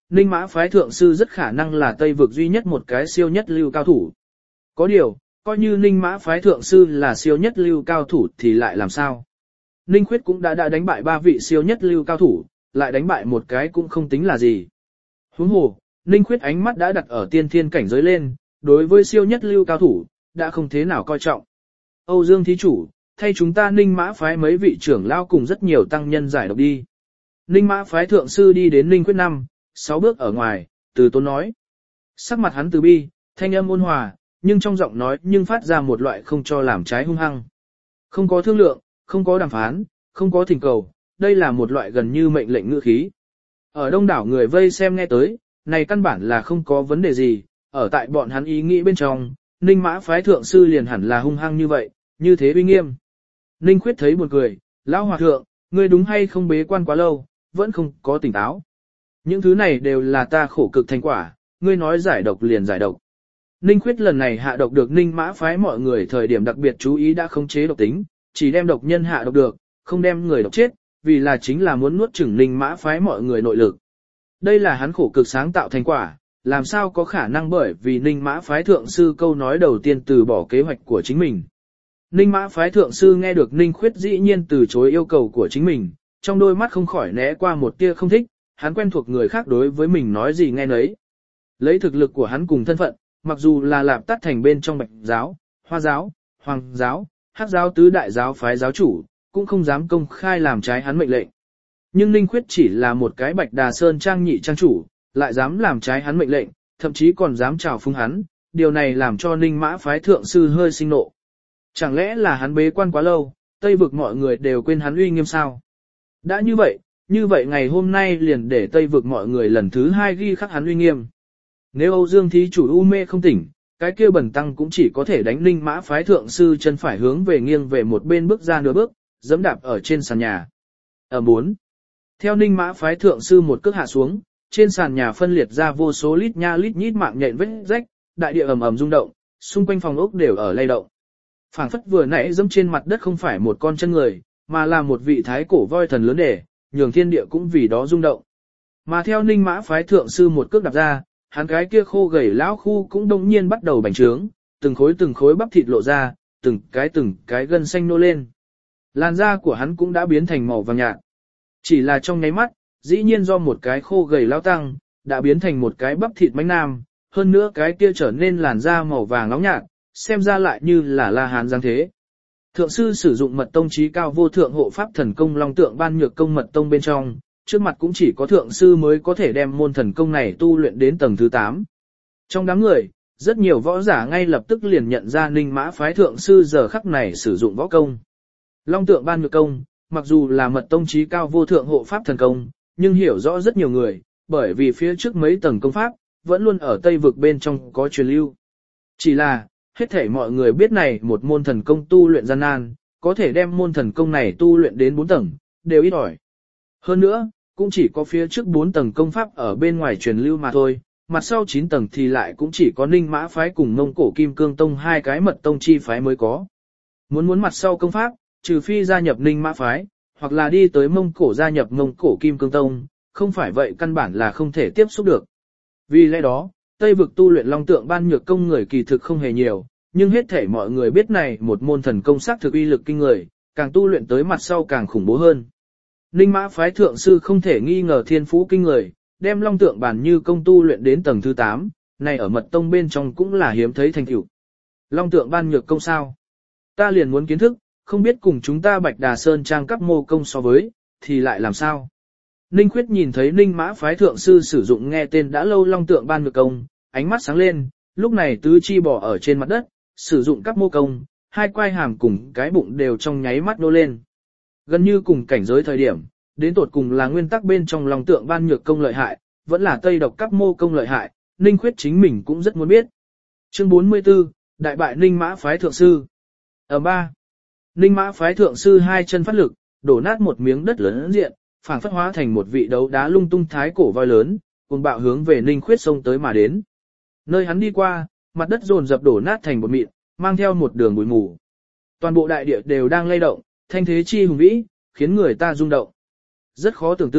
Ninh Mã phái thượng sư rất khả năng là Tây vực duy nhất một cái siêu nhất lưu cao thủ. Có điều, coi như Ninh Mã phái thượng sư là siêu nhất lưu cao thủ thì lại làm sao? Ninh Khuyết cũng đã đã đánh bại ba vị siêu nhất lưu cao thủ, lại đánh bại một cái cũng không tính là gì. Huống hồ, Ninh Khuyết ánh mắt đã đặt ở tiên thiên cảnh giới lên, đối với siêu nhất lưu cao thủ, đã không thế nào coi trọng. Âu Dương thí chủ, thay chúng ta Ninh Mã phái mấy vị trưởng lao cùng rất nhiều tăng nhân giải độc đi. Ninh Mã phái thượng sư đi đến Ninh Khuyết năm, sáu bước ở ngoài, từ tốn nói. Sắc mặt hắn từ bi, thanh âm ôn hòa, nhưng trong giọng nói nhưng phát ra một loại không cho làm trái hung hăng. Không có thương lượng, không có đàm phán, không có thỉnh cầu, đây là một loại gần như mệnh lệnh ngữ khí. Ở đông đảo người vây xem nghe tới, này căn bản là không có vấn đề gì, ở tại bọn hắn ý nghĩ bên trong, Ninh Mã phái thượng sư liền hẳn là hung hăng như vậy, như thế uy nghiêm. Ninh Khuyết thấy một người, lão hòa thượng, ngươi đúng hay không bế quan quá lâu, vẫn không có tỉnh táo. Những thứ này đều là ta khổ cực thành quả, ngươi nói giải độc liền giải độc. Ninh Khuyết lần này hạ độc được Ninh Mã phái mọi người thời điểm đặc biệt chú ý đã khống chế độc tính, chỉ đem độc nhân hạ độc được, không đem người độc chết, vì là chính là muốn nuốt chửng Ninh Mã phái mọi người nội lực. Đây là hắn khổ cực sáng tạo thành quả, làm sao có khả năng bởi vì Ninh Mã phái thượng sư câu nói đầu tiên từ bỏ kế hoạch của chính mình. Ninh Mã phái thượng sư nghe được Ninh Khuyết dĩ nhiên từ chối yêu cầu của chính mình, trong đôi mắt không khỏi né qua một tia không thích, hắn quen thuộc người khác đối với mình nói gì nghe nấy. Lấy thực lực của hắn cùng thân phận, mặc dù là lạp tắt thành bên trong Bạch giáo, Hoa giáo, Hoàng giáo, Hắc giáo tứ đại giáo phái giáo chủ, cũng không dám công khai làm trái hắn mệnh lệnh. Nhưng Ninh Khuyết chỉ là một cái Bạch Đà Sơn trang nhị trang chủ, lại dám làm trái hắn mệnh lệnh, thậm chí còn dám trào phúng hắn, điều này làm cho Ninh Mã phái thượng sư hơi sinh nộ. Chẳng lẽ là hắn bế quan quá lâu, Tây vực mọi người đều quên hắn uy nghiêm sao? Đã như vậy, như vậy ngày hôm nay liền để Tây vực mọi người lần thứ hai ghi khắc hắn uy nghiêm. Nếu Âu Dương thí chủ u mê không tỉnh, cái kia bẩn tăng cũng chỉ có thể đánh Ninh Mã phái thượng sư chân phải hướng về nghiêng về một bên bước ra nửa bước, giẫm đạp ở trên sàn nhà. Ở bốn. Theo Ninh Mã phái thượng sư một cước hạ xuống, trên sàn nhà phân liệt ra vô số lít nha lít nhít mạng nhện vết rách, đại địa ầm ầm rung động, xung quanh phòng ốc đều ở lay động. Phảng phất vừa nãy dẫm trên mặt đất không phải một con chân người, mà là một vị thái cổ voi thần lớn để, nhường thiên địa cũng vì đó rung động. Mà theo Ninh Mã phái thượng sư một cước đạp ra, hắn cái kia khô gầy lão khu cũng đông nhiên bắt đầu bành trướng, từng khối từng khối bắp thịt lộ ra, từng cái từng cái gân xanh nô lên. Làn da của hắn cũng đã biến thành màu vàng nhạt. Chỉ là trong nháy mắt, dĩ nhiên do một cái khô gầy lão tăng, đã biến thành một cái bắp thịt mãnh nam, hơn nữa cái kia trở nên làn da màu vàng nóng nhạt, xem ra lại như là La Hán giáng thế. Thượng sư sử dụng mật tông trí cao vô thượng hộ pháp thần công long tượng ban nhược công mật tông bên trong, trước mặt cũng chỉ có thượng sư mới có thể đem môn thần công này tu luyện đến tầng thứ tám. Trong đám người, rất nhiều võ giả ngay lập tức liền nhận ra Ninh Mã phái thượng sư giờ khắc này sử dụng võ công. Long tượng ban nhược công, mặc dù là mật tông trí cao vô thượng hộ pháp thần công, nhưng hiểu rõ rất nhiều người, bởi vì phía trước mấy tầng công pháp, vẫn luôn ở Tây vực bên trong có truyền lưu. Chỉ là, hết thảy mọi người biết này một môn thần công tu luyện gian nan, có thể đem môn thần công này tu luyện đến bốn tầng, đều ít ỏi. Hơn nữa, cũng chỉ có phía trước bốn tầng công pháp ở bên ngoài truyền lưu mà thôi, mặt sau chín tầng thì lại cũng chỉ có Ninh Mã phái cùng Mông Cổ Kim Cương Tông hai cái mật tông chi phái mới có. Muốn muốn mặt sau công pháp, trừ phi gia nhập Ninh Mã phái, hoặc là đi tới Mông Cổ gia nhập Mông Cổ Kim Cương Tông, không phải vậy căn bản là không thể tiếp xúc được. Vì lẽ đó, Tây vực tu luyện long tượng ban nhược công người kỳ thực không hề nhiều, nhưng hết thể mọi người biết này một môn thần công sắc thực uy lực kinh người, càng tu luyện tới mặt sau càng khủng bố hơn. Ninh Mã phái thượng sư không thể nghi ngờ thiên phú kinh người, đem long tượng bản như công tu luyện đến tầng thứ tám, này ở mật tông bên trong cũng là hiếm thấy thành tựu. Long tượng ban nhược công sao? Ta liền muốn kiến thức, không biết cùng chúng ta Bạch Đà Sơn trang cấp mô công so với, thì lại làm sao? Ninh Khuyết nhìn thấy Ninh Mã phái thượng sư sử dụng nghe tên đã lâu long tượng ban nhược công, ánh mắt sáng lên, lúc này tứ chi bò ở trên mặt đất, sử dụng các mô công, hai quai hàm cùng cái bụng đều trong nháy mắt nô lên. Gần như cùng cảnh giới thời điểm, đến tột cùng là nguyên tắc bên trong long tượng ban nhược công lợi hại, vẫn là Tây độc các mô công lợi hại, Ninh Khuyết chính mình cũng rất muốn biết. Chương bốn mươi tư, Đại bại Ninh Mã phái thượng sư. Ở ba, Ninh Mã phái thượng sư hai chân phát lực, đổ nát một miếng đất lớn diện, phảng phất hóa thành một vị đấu đá lung tung thái cổ voi lớn, cùng bạo hướng về Ninh Khuyết sông tới mà đến. Nơi hắn đi qua, mặt đất dồn dập đổ nát thành bột mịn, mang theo một đường bụi mù. Toàn bộ đại địa đều đang lay động, thanh thế chi hùng vĩ, khiến người ta rung động. Rất khó tưởng tượng,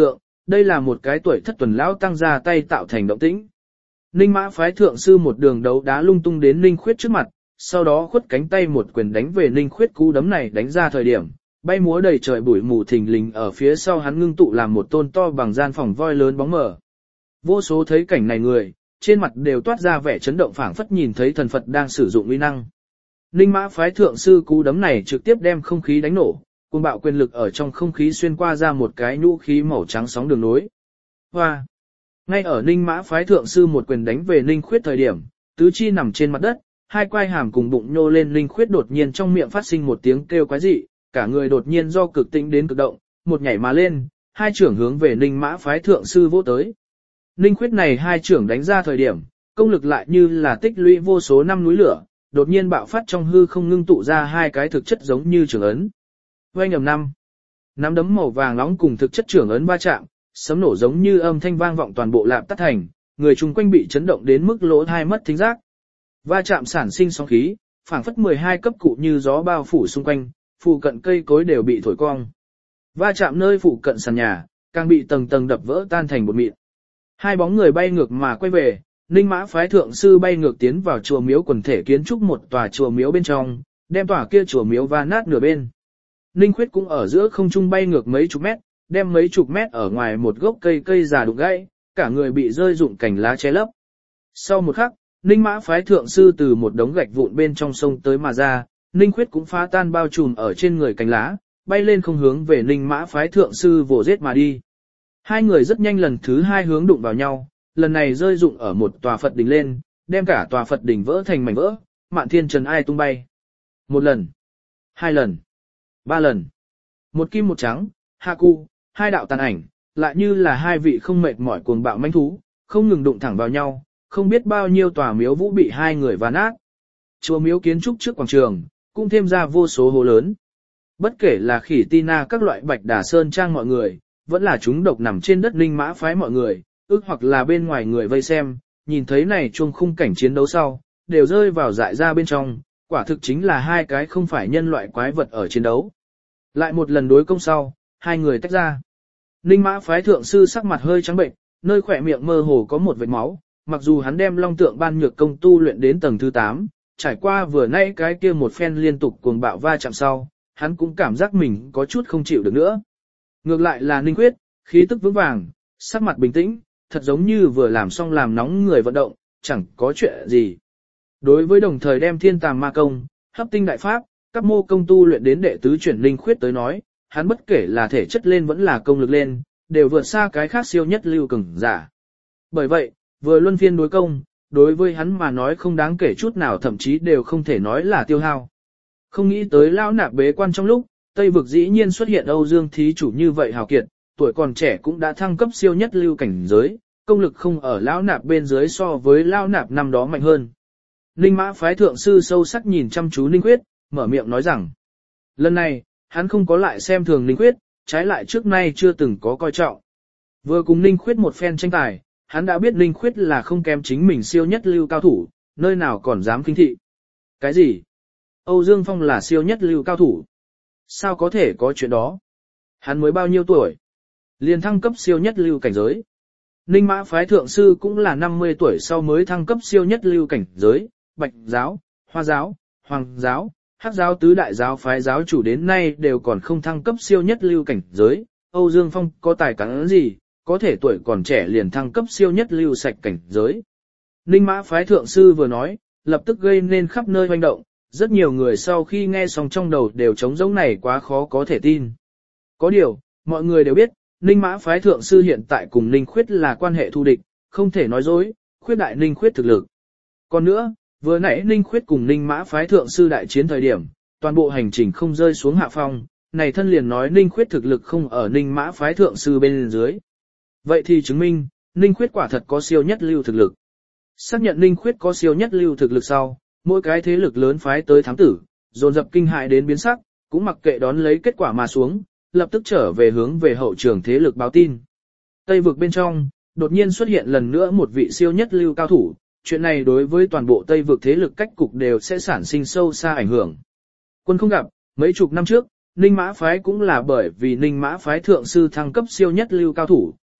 đây là một cái tuổi thất tuần lão tăng ra tay tạo thành động tĩnh. Ninh mã phái thượng sư một đường đấu đá lung tung đến Ninh Khuyết trước mặt, sau đó khuất cánh tay một quyền đánh về Ninh Khuyết, cú đấm này đánh ra thời điểm, bay múa đầy trời bụi mù thình lình ở phía sau hắn ngưng tụ làm một tôn to bằng gian phòng voi lớn bóng mờ. Vô số thấy cảnh này người, trên mặt đều toát ra vẻ chấn động phảng phất nhìn thấy thần Phật đang sử dụng uy năng. Ninh mã phái thượng sư cú đấm này trực tiếp đem không khí đánh nổ, cuồng bạo quyền lực ở trong không khí xuyên qua ra một cái nhũ khí màu trắng sóng đường nối. Hoa! Ngay ở Ninh mã phái thượng sư một quyền đánh về Ninh Khuyết thời điểm, tứ chi nằm trên mặt đất, hai quai hàm cùng bụng nhô lên, Ninh Khuyết đột nhiên trong miệng phát sinh một tiếng kêu quái dị, cả người đột nhiên do cực tĩnh đến cực động, một nhảy mà lên, hai trưởng hướng về Ninh mã phái thượng sư vỗ tới. Ninh Khuyết này hai trưởng đánh ra thời điểm, công lực lại như là tích lũy vô số năm núi lửa, đột nhiên bạo phát trong hư không ngưng tụ ra hai cái thực chất giống như trưởng ấn. Oanh ầm năm, nắm đấm màu vàng nóng cùng thực chất trưởng ấn va chạm, sấm nổ giống như âm thanh vang vọng toàn bộ Lạp Tát Thành, người chung quanh bị chấn động đến mức lỗ tai mất thính giác. Va chạm sản sinh sóng khí, phảng phất mười hai cấp cụ như gió bao phủ xung quanh, phụ cận cây cối đều bị thổi cong. Va chạm nơi phụ cận sàn nhà, càng bị tầng tầng đập vỡ tan thành bột mịn. Hai bóng người bay ngược mà quay về, Ninh mã phái thượng sư bay ngược tiến vào chùa miếu quần thể kiến trúc một tòa chùa miếu bên trong, đem tòa kia chùa miếu va nát nửa bên. Ninh Khuyết cũng ở giữa không trung bay ngược mấy chục mét, đem mấy chục mét ở ngoài một gốc cây cây già đụng gãy, cả người bị rơi rụng cành lá che lấp. Sau một khắc, Ninh mã phái thượng sư từ một đống gạch vụn bên trong sông tới mà ra, Ninh Khuyết cũng phá tan bao trùm ở trên người cành lá, bay lên không hướng về Ninh mã phái thượng sư vồ giết mà đi. Hai người rất nhanh lần thứ hai hướng đụng vào nhau, lần này rơi rụng ở một tòa Phật đỉnh lên, đem cả tòa Phật đỉnh vỡ thành mảnh vỡ, mạn thiên trần ai tung bay. Một lần, hai lần, ba lần, một kim một trắng, hạ cu, hai đạo tàn ảnh, lại như là hai vị không mệt mỏi cuồng bạo manh thú, không ngừng đụng thẳng vào nhau, không biết bao nhiêu tòa miếu vũ bị hai người vá nát. Chùa miếu kiến trúc trước quảng trường, cũng thêm ra vô số hố lớn. Bất kể là khỉ tina các loại bạch đà sơn trang mọi người, vẫn là chúng độc nằm trên đất Ninh mã phái mọi người, ước hoặc là bên ngoài người vây xem, nhìn thấy này chuông khung cảnh chiến đấu sau, đều rơi vào dại ra bên trong, quả thực chính là hai cái không phải nhân loại quái vật ở chiến đấu. Lại một lần đối công sau, hai người tách ra. Ninh mã phái thượng sư sắc mặt hơi trắng bệnh, nơi khỏe miệng mơ hồ có một vệt máu, mặc dù hắn đem long tượng ban nhược công tu luyện đến tầng thứ tám, trải qua vừa nãy cái kia một phen liên tục cuồng bạo va chạm sau, hắn cũng cảm giác mình có chút không chịu được nữa. Ngược lại là Ninh Khuyết, khí tức vững vàng, sắc mặt bình tĩnh, thật giống như vừa làm xong làm nóng người vận động, chẳng có chuyện gì. Đối với đồng thời đem thiên tàng ma công, hấp tinh đại pháp, các mô công tu luyện đến đệ tứ chuyển Ninh Khuyết tới nói, hắn bất kể là thể chất lên vẫn là công lực lên, đều vượt xa cái khác siêu nhất lưu cường giả. Bởi vậy, vừa luân phiên đối công, đối với hắn mà nói không đáng kể chút nào, thậm chí đều không thể nói là tiêu hao. Không nghĩ tới lão nạp bế quan trong lúc, Tây vực dĩ nhiên xuất hiện Âu Dương thí chủ như vậy hào kiệt, tuổi còn trẻ cũng đã thăng cấp siêu nhất lưu cảnh giới, công lực không ở lão nạp bên dưới so với lão nạp năm đó mạnh hơn. Ninh mã phái thượng sư sâu sắc nhìn chăm chú Ninh Khuyết, mở miệng nói rằng, lần này, hắn không có lại xem thường Ninh Khuyết, trái lại trước nay chưa từng có coi trọng. Vừa cùng Ninh Khuyết một phen tranh tài, hắn đã biết Ninh Khuyết là không kém chính mình siêu nhất lưu cao thủ, nơi nào còn dám khinh thị. Cái gì? Âu Dương Phong là siêu nhất lưu cao thủ? Sao có thể có chuyện đó? Hắn mới bao nhiêu tuổi? Liền thăng cấp siêu nhất lưu cảnh giới. Ninh mã phái thượng sư cũng là năm mươi tuổi sau mới thăng cấp siêu nhất lưu cảnh giới, Bạch giáo, Hoa giáo, Hoàng giáo, Hắc giáo tứ đại giáo phái giáo chủ đến nay đều còn không thăng cấp siêu nhất lưu cảnh giới. Âu Dương Phong có tài cán gì, có thể tuổi còn trẻ liền thăng cấp siêu nhất lưu sạch cảnh giới. Ninh mã phái thượng sư vừa nói, lập tức gây nên khắp nơi hoành động, rất nhiều người sau khi nghe xong trong đầu đều trống rỗng này quá khó có thể tin. Có điều, mọi người đều biết, Ninh mã phái thượng sư hiện tại cùng Ninh Khuyết là quan hệ thù địch, không thể nói dối, khuyết đại Ninh Khuyết thực lực. Còn nữa, vừa nãy Ninh Khuyết cùng Ninh mã phái thượng sư đại chiến thời điểm, toàn bộ hành trình không rơi xuống hạ phong, này thân liền nói Ninh Khuyết thực lực không ở Ninh mã phái thượng sư bên dưới. Vậy thì chứng minh, Ninh Khuyết quả thật có siêu nhất lưu thực lực. Xác nhận Ninh Khuyết có siêu nhất lưu thực lực sau, mỗi cái thế lực lớn phái tới thám tử, dồn dập kinh hại đến biến sắc, cũng mặc kệ đón lấy kết quả mà xuống, lập tức trở về hướng về hậu trường thế lực báo tin. Tây vực bên trong, đột nhiên xuất hiện lần nữa một vị siêu nhất lưu cao thủ, chuyện này đối với toàn bộ Tây vực thế lực cách cục đều sẽ sản sinh sâu xa ảnh hưởng. Quân không gặp, mấy chục năm trước, Ninh mã phái cũng là bởi vì Ninh mã phái thượng sư thăng cấp siêu nhất lưu cao thủ,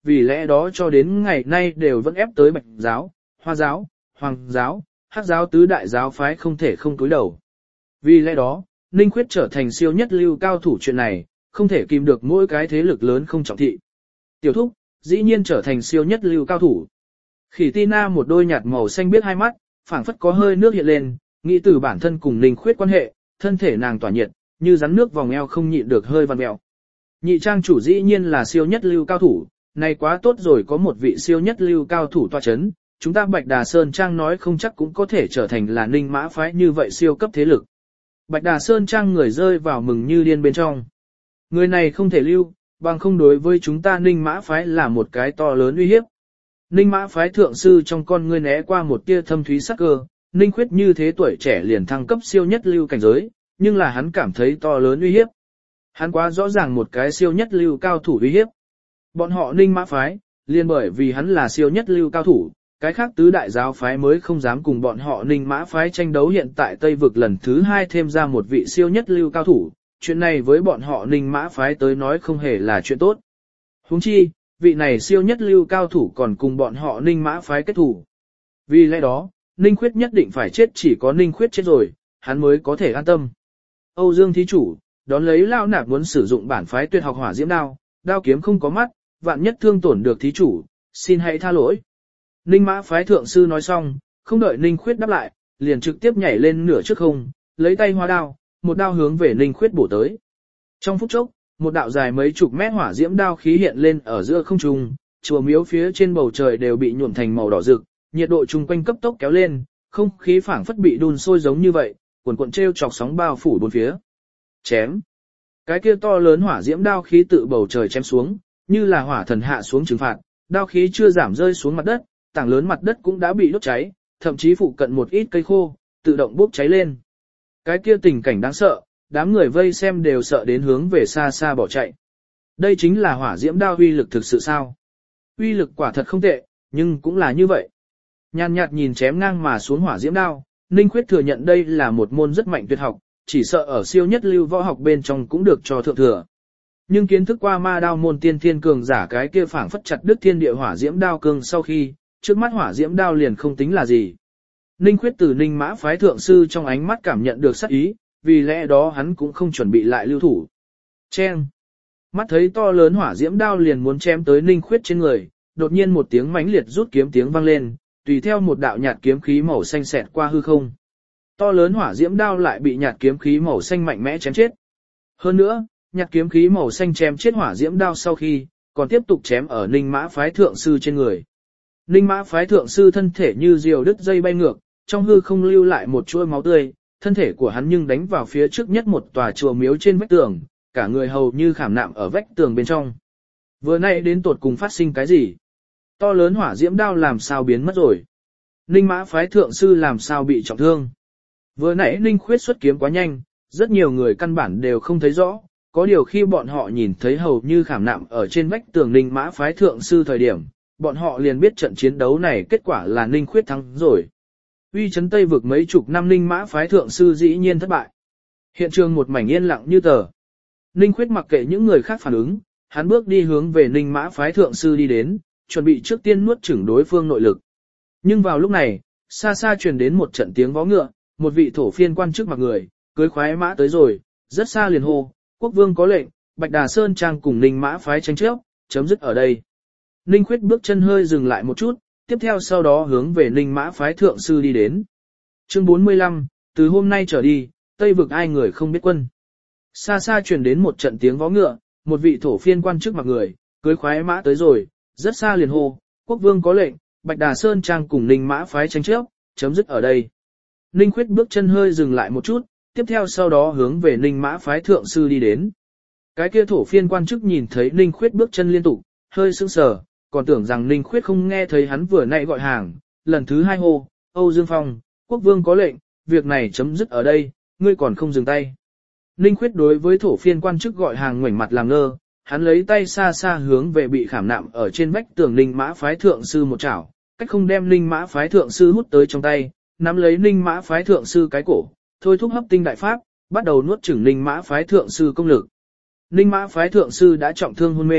vì lẽ đó cho đến ngày nay đều vẫn ép tới Bạch giáo, Hoa giáo, Hoàng giáo, Hắc giáo tứ đại giáo phái không thể không cúi đầu. Vì lẽ đó, Ninh Khuyết trở thành siêu nhất lưu cao thủ chuyện này, không thể kìm được mỗi cái thế lực lớn không trọng thị. Tiểu thúc, dĩ nhiên trở thành siêu nhất lưu cao thủ. Khỉ Tina một đôi nhạt màu xanh biết hai mắt, phảng phất có hơi nước hiện lên, nghĩ từ bản thân cùng Ninh Khuyết quan hệ, thân thể nàng tỏa nhiệt, như rắn nước vòng eo không nhịn được hơi vằn mèo. Nhị trang chủ dĩ nhiên là siêu nhất lưu cao thủ, này quá tốt rồi, có một vị siêu nhất lưu cao thủ tọa chấn, chúng ta Bạch Đà Sơn Trang nói không chắc cũng có thể trở thành là Ninh Mã phái như vậy siêu cấp thế lực. Bạch Đà Sơn Trang người rơi vào mừng như điên bên trong. Người này không thể lưu, bằng không đối với chúng ta Ninh Mã phái là một cái to lớn uy hiếp. Ninh Mã phái thượng sư trong con ngươi né qua một tia thâm thúy sắc cơ, Ninh Khuyết như thế tuổi trẻ liền thăng cấp siêu nhất lưu cảnh giới, nhưng là hắn cảm thấy to lớn uy hiếp. Hắn quá rõ ràng một cái siêu nhất lưu cao thủ uy hiếp. Bọn họ Ninh Mã phái, liền bởi vì hắn là siêu nhất lưu cao thủ, cái khác tứ đại giáo phái mới không dám cùng bọn họ Ninh Mã phái tranh đấu, hiện tại Tây vực lần thứ hai thêm ra một vị siêu nhất lưu cao thủ, chuyện này với bọn họ Ninh Mã phái tới nói không hề là chuyện tốt. Huống chi, vị này siêu nhất lưu cao thủ còn cùng bọn họ Ninh Mã phái kết thủ. Vì lẽ đó, Ninh Khuyết nhất định phải chết, chỉ có Ninh Khuyết chết rồi, hắn mới có thể an tâm. Âu Dương thí chủ, đón lấy Lao Nạp muốn sử dụng bản phái tuyệt học hỏa diễm đao, đao kiếm không có mắt, vạn nhất thương tổn được thí chủ, xin hãy tha lỗi. Ninh Mã phái thượng sư nói xong, không đợi Ninh Khuyết đáp lại, liền trực tiếp nhảy lên nửa trước không, lấy tay hóa đao, một đao hướng về Ninh Khuyết bổ tới. Trong phút chốc, một đạo dài mấy chục mét hỏa diễm đao khí hiện lên ở giữa không trung, chùa miếu phía trên bầu trời đều bị nhuộm thành màu đỏ rực, nhiệt độ chung quanh cấp tốc kéo lên, không khí phảng phất bị đun sôi giống như vậy, cuồn cuộn treo chọc sóng bao phủ bốn phía. Chém. Cái kia to lớn hỏa diễm đao khí tự bầu trời chém xuống, như là hỏa thần hạ xuống trừng phạt, đao khí chưa giảm rơi xuống mặt đất, tảng lớn mặt đất cũng đã bị đốt cháy, thậm chí phụ cận một ít cây khô, tự động bốc cháy lên. Cái kia tình cảnh đáng sợ, đám người vây xem đều sợ đến hướng về xa xa bỏ chạy. Đây chính là hỏa diễm đao uy lực thực sự sao? Uy lực quả thật không tệ, nhưng cũng là như vậy. Nhàn nhạt nhìn chém ngang mà xuống hỏa diễm đao, Ninh Khuyết thừa nhận đây là một môn rất mạnh tuyệt học, chỉ sợ ở siêu nhất lưu võ học bên trong cũng được cho thượng thừa. Nhưng kiến thức qua ma đao môn tiên thiên cường giả cái kia phảng phất chặt đứt thiên địa hỏa diễm đao cương sau khi, trước mắt hỏa diễm đao liền không tính là gì. Ninh Khuyết từ Ninh Mã phái thượng sư trong ánh mắt cảm nhận được sát ý, vì lẽ đó hắn cũng không chuẩn bị lại lưu thủ. Chen! Mắt thấy to lớn hỏa diễm đao liền muốn chém tới Ninh Khuyết trên người, đột nhiên một tiếng mãnh liệt rút kiếm tiếng vang lên, tùy theo một đạo nhạt kiếm khí màu xanh xẹt qua hư không. To lớn hỏa diễm đao lại bị nhạt kiếm khí màu xanh mạnh mẽ chém chết. Hơn nữa, nhạt kiếm khí màu xanh chém chết hỏa diễm đao sau khi, còn tiếp tục chém ở Ninh Mã phái thượng sư trên người. Ninh Mã phái thượng sư thân thể như diều đứt dây bay ngược, trong hư không lưu lại một chuỗi máu tươi, thân thể của hắn nhưng đánh vào phía trước nhất một tòa chùa miếu trên vách tường, cả người hầu như khảm nạm ở vách tường bên trong. Vừa nãy đến tột cùng phát sinh cái gì? To lớn hỏa diễm đao làm sao biến mất rồi? Ninh Mã phái thượng sư làm sao bị trọng thương? Vừa nãy Ninh Khuyết xuất kiếm quá nhanh, rất nhiều người căn bản đều không thấy rõ, có điều khi bọn họ nhìn thấy hầu như khảm nạm ở trên vách tường Ninh Mã phái thượng sư thời điểm, bọn họ liền biết trận chiến đấu này kết quả là Ninh Khuyết thắng rồi. Uy chấn Tây vực mấy chục năm Ninh Mã phái thượng sư dĩ nhiên thất bại. Hiện trường một mảnh yên lặng như tờ. Ninh Khuyết mặc kệ những người khác phản ứng, hắn bước đi hướng về Ninh Mã phái thượng sư đi đến, chuẩn bị trước tiên nuốt chửng đối phương nội lực. Nhưng vào lúc này, xa xa truyền đến một trận tiếng vó ngựa, một vị thổ phiên quan chức mặc người, cưới khoái mã tới rồi, rất xa liền hô, quốc vương có lệnh, Bạch Đà Sơn Trang cùng Ninh Mã phái tranh chấp, chấm dứt ở đây. Ninh Khuyết bước chân hơi dừng lại một chút, tiếp theo sau đó hướng về Ninh Mã phái thượng sư đi đến. Chương bốn mươi lăm, từ hôm nay trở đi, Tây vực ai người không biết quân. Xa xa truyền đến một trận tiếng vó ngựa, một vị thổ phiên quan chức mặc người, cưới khoái mã tới rồi, rất xa liền hô, quốc vương có lệnh, Bạch Đà Sơn Trang cùng Ninh Mã phái tranh chấp, chấm dứt ở đây. Ninh Khuyết bước chân hơi dừng lại một chút, tiếp theo sau đó hướng về Ninh Mã phái thượng sư đi đến. Cái kia thổ phiên quan chức nhìn thấy Ninh Khuyết bước chân liên tục, hơi sững sờ, còn tưởng rằng Ninh Khuyết không nghe thấy hắn vừa nãy gọi hàng, lần thứ hai hô, Âu Dương Phong, quốc vương có lệnh, việc này chấm dứt ở đây, ngươi còn không dừng tay. Ninh Khuyết đối với thổ phiên quan chức gọi hàng ngoảnh mặt làm ngơ, hắn lấy tay xa xa hướng về bị khảm nạm ở trên vách tường Ninh Mã phái thượng sư một chảo, cách không đem Ninh Mã phái thượng sư hút tới trong tay, nắm lấy Ninh Mã phái thượng sư cái cổ, thôi thúc hấp tinh đại pháp, bắt đầu nuốt chửng Ninh Mã phái thượng sư công lực. Ninh Mã phái thượng sư đã trọng thương hôn mê,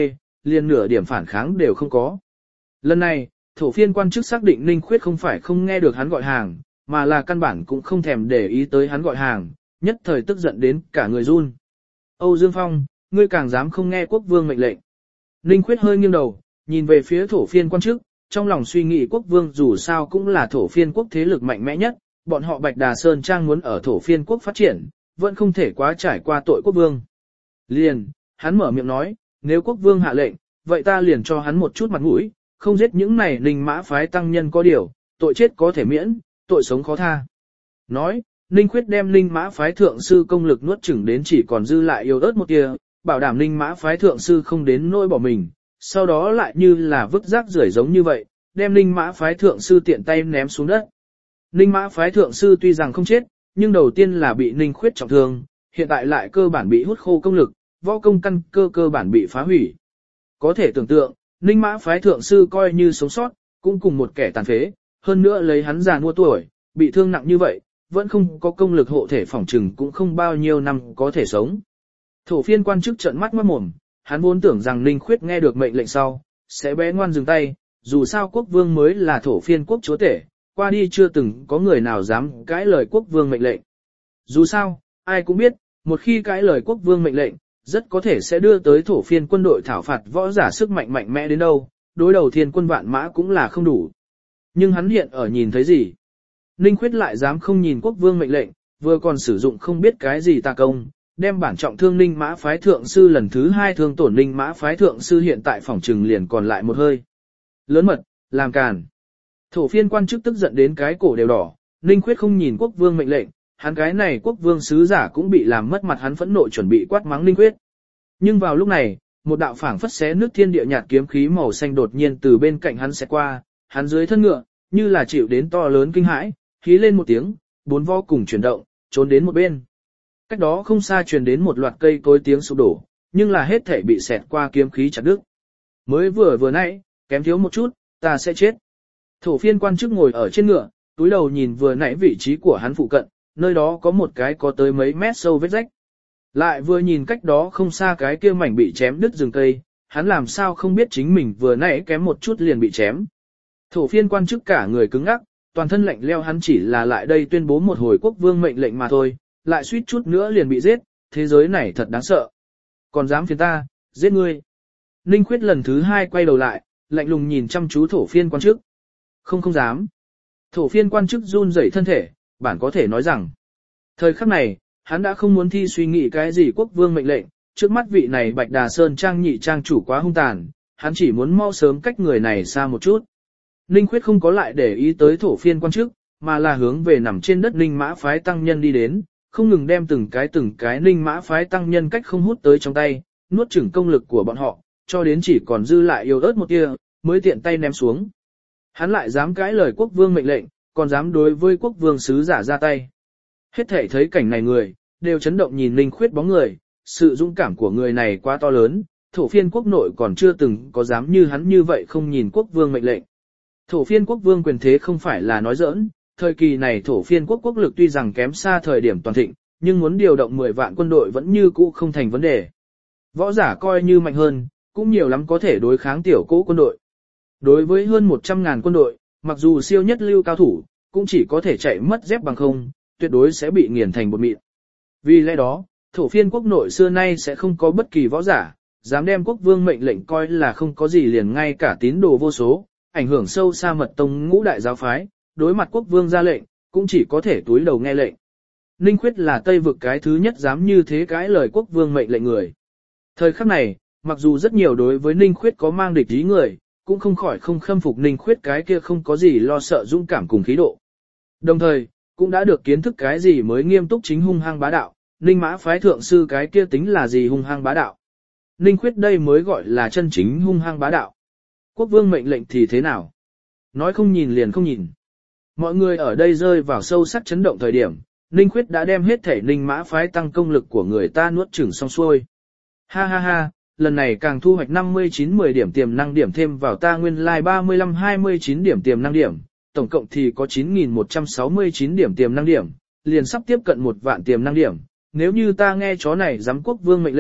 liền nửa điểm phản kháng đều không có. Lần này, thổ phiên quan chức xác định Ninh Khuyết không phải không nghe được hắn gọi hàng, mà là căn bản cũng không thèm để ý tới hắn gọi hàng, nhất thời tức giận đến cả người run. Âu Dương Phong, ngươi càng dám không nghe quốc vương mệnh lệnh. Ninh Khuyết hơi nghiêng đầu, nhìn về phía thổ phiên quan chức, trong lòng suy nghĩ quốc vương dù sao cũng là thổ phiên quốc thế lực mạnh mẽ nhất, bọn họ Bạch Đà Sơn Trang muốn ở thổ phiên quốc phát triển, vẫn không thể quá trải qua tội quốc vương. Liền, hắn mở miệng nói, nếu quốc vương hạ lệnh, vậy ta liền cho hắn một chút mặt mũi, không giết những này Ninh Mã phái tăng nhân có điều, tội chết có thể miễn, tội sống khó tha. Nói, Ninh Khuyết đem Ninh Mã phái thượng sư công lực nuốt chửng đến chỉ còn dư lại yếu ớt một tia, bảo đảm Ninh Mã phái thượng sư không đến nỗi bỏ mình, sau đó lại như là vứt rác rưởi giống như vậy, đem Ninh Mã phái thượng sư tiện tay ném xuống đất. Ninh Mã phái thượng sư tuy rằng không chết, nhưng đầu tiên là bị Ninh Khuyết trọng thương, hiện tại lại cơ bản bị hút khô công lực, võ công căn cơ cơ bản bị phá hủy. Có thể tưởng tượng, Ninh Mã phái thượng sư coi như sống sót, cũng cùng một kẻ tàn phế, hơn nữa lấy hắn già nua tuổi, bị thương nặng như vậy, vẫn không có công lực hộ thể phòng trừng cũng không bao nhiêu năm có thể sống. Thổ phiên quan chức trợn mắt mắt mồm, hắn vốn tưởng rằng Ninh Khuyết nghe được mệnh lệnh sau, sẽ bé ngoan dừng tay, dù sao quốc vương mới là thổ phiên quốc chúa tể, qua đi chưa từng có người nào dám cãi lời quốc vương mệnh lệnh. Dù sao, ai cũng biết, một khi cãi lời quốc vương mệnh lệnh, rất có thể sẽ đưa tới thổ phiên quân đội thảo phạt võ giả sức mạnh mạnh mẽ đến đâu, đối đầu thiên quân vạn mã cũng là không đủ. Nhưng hắn hiện ở nhìn thấy gì? Ninh Khuyết lại dám không nhìn quốc vương mệnh lệnh, vừa còn sử dụng không biết cái gì tà công, đem bản trọng thương Ninh Mã phái thượng sư lần thứ hai thương tổn Ninh Mã phái thượng sư hiện tại phòng trừng liền còn lại một hơi. Lớn mật, làm càn. Thổ phiên quan chức tức giận đến cái cổ đều đỏ, Ninh Khuyết không nhìn quốc vương mệnh lệnh, hắn cái này quốc vương sứ giả cũng bị làm mất mặt, hắn phẫn nộ chuẩn bị quát mắng Ninh Khuyết. Nhưng vào lúc này, một đạo phảng phất xé nước thiên địa nhạt kiếm khí màu xanh đột nhiên từ bên cạnh hắn sẽ qua, hắn dưới thân ngựa, như là chịu đến to lớn kinh hãi, hí lên một tiếng, bốn vo cùng chuyển động, trốn đến một bên. Cách đó không xa truyền đến một loạt cây cối tiếng sụp đổ, nhưng là hết thể bị xẹt qua kiếm khí chặt đứt. Mới vừa vừa nãy, kém thiếu một chút, ta sẽ chết. Thổ phiên quan chức ngồi ở trên ngựa, túi đầu nhìn vừa nãy vị trí của hắn phụ cận, nơi đó có một cái có tới mấy mét sâu vết rách. Lại vừa nhìn cách đó không xa cái kia mảnh bị chém đứt rừng cây, hắn làm sao không biết chính mình vừa nãy kém một chút liền bị chém. Thổ phiên quan chức cả người cứng ngắc, toàn thân lạnh leo, hắn chỉ là lại đây tuyên bố một hồi quốc vương mệnh lệnh mà thôi, lại suýt chút nữa liền bị giết, thế giới này thật đáng sợ. Còn dám phiền ta, giết ngươi. Ninh Khuyết lần thứ hai quay đầu lại, lạnh lùng nhìn chăm chú thổ phiên quan chức. Không không dám. Thổ phiên quan chức run rẩy thân thể, bản có thể nói rằng. Thời khắc này, hắn đã không muốn thi suy nghĩ cái gì quốc vương mệnh lệnh, trước mắt vị này Bạch Đà Sơn Trang nhị trang chủ quá hung tàn, hắn chỉ muốn mau sớm cách người này xa một chút. Ninh Khuyết không có lại để ý tới thổ phiên quan chức, mà là hướng về nằm trên đất Ninh Mã phái tăng nhân đi đến, không ngừng đem từng cái từng cái Ninh Mã phái tăng nhân cách không hút tới trong tay, nuốt chửng công lực của bọn họ, cho đến chỉ còn dư lại yếu ớt một tia, mới tiện tay ném xuống. Hắn lại dám cãi lời quốc vương mệnh lệnh, còn dám đối với quốc vương sứ giả ra tay. Hết thể thấy cảnh này người, đều chấn động nhìn Ninh Khuyết bóng người, sự dũng cảm của người này quá to lớn, thổ phiên quốc nội còn chưa từng có dám như hắn như vậy không nhìn quốc vương mệnh lệnh. Thổ phiên quốc vương quyền thế không phải là nói giỡn, thời kỳ này thổ phiên quốc quốc lực tuy rằng kém xa thời điểm toàn thịnh, nhưng muốn điều động mười vạn quân đội vẫn như cũ không thành vấn đề. Võ giả coi như mạnh hơn, cũng nhiều lắm có thể đối kháng tiểu cỗ quân đội. Đối với hơn một trăm ngàn quân đội, mặc dù siêu nhất lưu cao thủ, cũng chỉ có thể chạy mất dép bằng không, tuyệt đối sẽ bị nghiền thành bột mịn. Vì lẽ đó, thổ phiên quốc nội xưa nay sẽ không có bất kỳ võ giả, dám đem quốc vương mệnh lệnh coi là không có gì, liền ngay cả tín đồ vô số, ảnh hưởng sâu xa mật tông ngũ đại giáo phái, đối mặt quốc vương ra lệnh, cũng chỉ có thể túi đầu nghe lệnh. Ninh Khuyết là Tây vực cái thứ nhất dám như thế cãi lời quốc vương mệnh lệnh người. Thời khắc này, mặc dù rất nhiều đối với Ninh Khuyết có mang địch ý người, cũng không khỏi không khâm phục Ninh Khuyết cái kia không có gì lo sợ dũng cảm cùng khí độ. Đồng thời, cũng đã được kiến thức cái gì mới nghiêm túc chính hung hăng bá đạo, Ninh Mã phái thượng sư cái kia tính là gì hung hăng bá đạo. Ninh Khuyết đây mới gọi là chân chính hung hăng bá đạo. Quốc vương mệnh lệnh thì thế nào? Nói không nhìn liền không nhìn. Mọi người ở đây rơi vào sâu sắc chấn động thời điểm, Ninh Khuyết đã đem hết thể Ninh Mã phái tăng công lực của người ta nuốt chửng xong xuôi. Ha ha ha, lần này càng thu hoạch năm mươi chín mười điểm tiềm năng điểm thêm vào ta nguyên lai like ba mươi lăm hai mươi chín điểm tiềm năng điểm, tổng cộng thì có chín nghìn một trăm sáu mươi chín điểm tiềm năng điểm, liền sắp tiếp cận một vạn tiềm năng điểm. Nếu như ta nghe chó này giám quốc vương mệnh lệnh,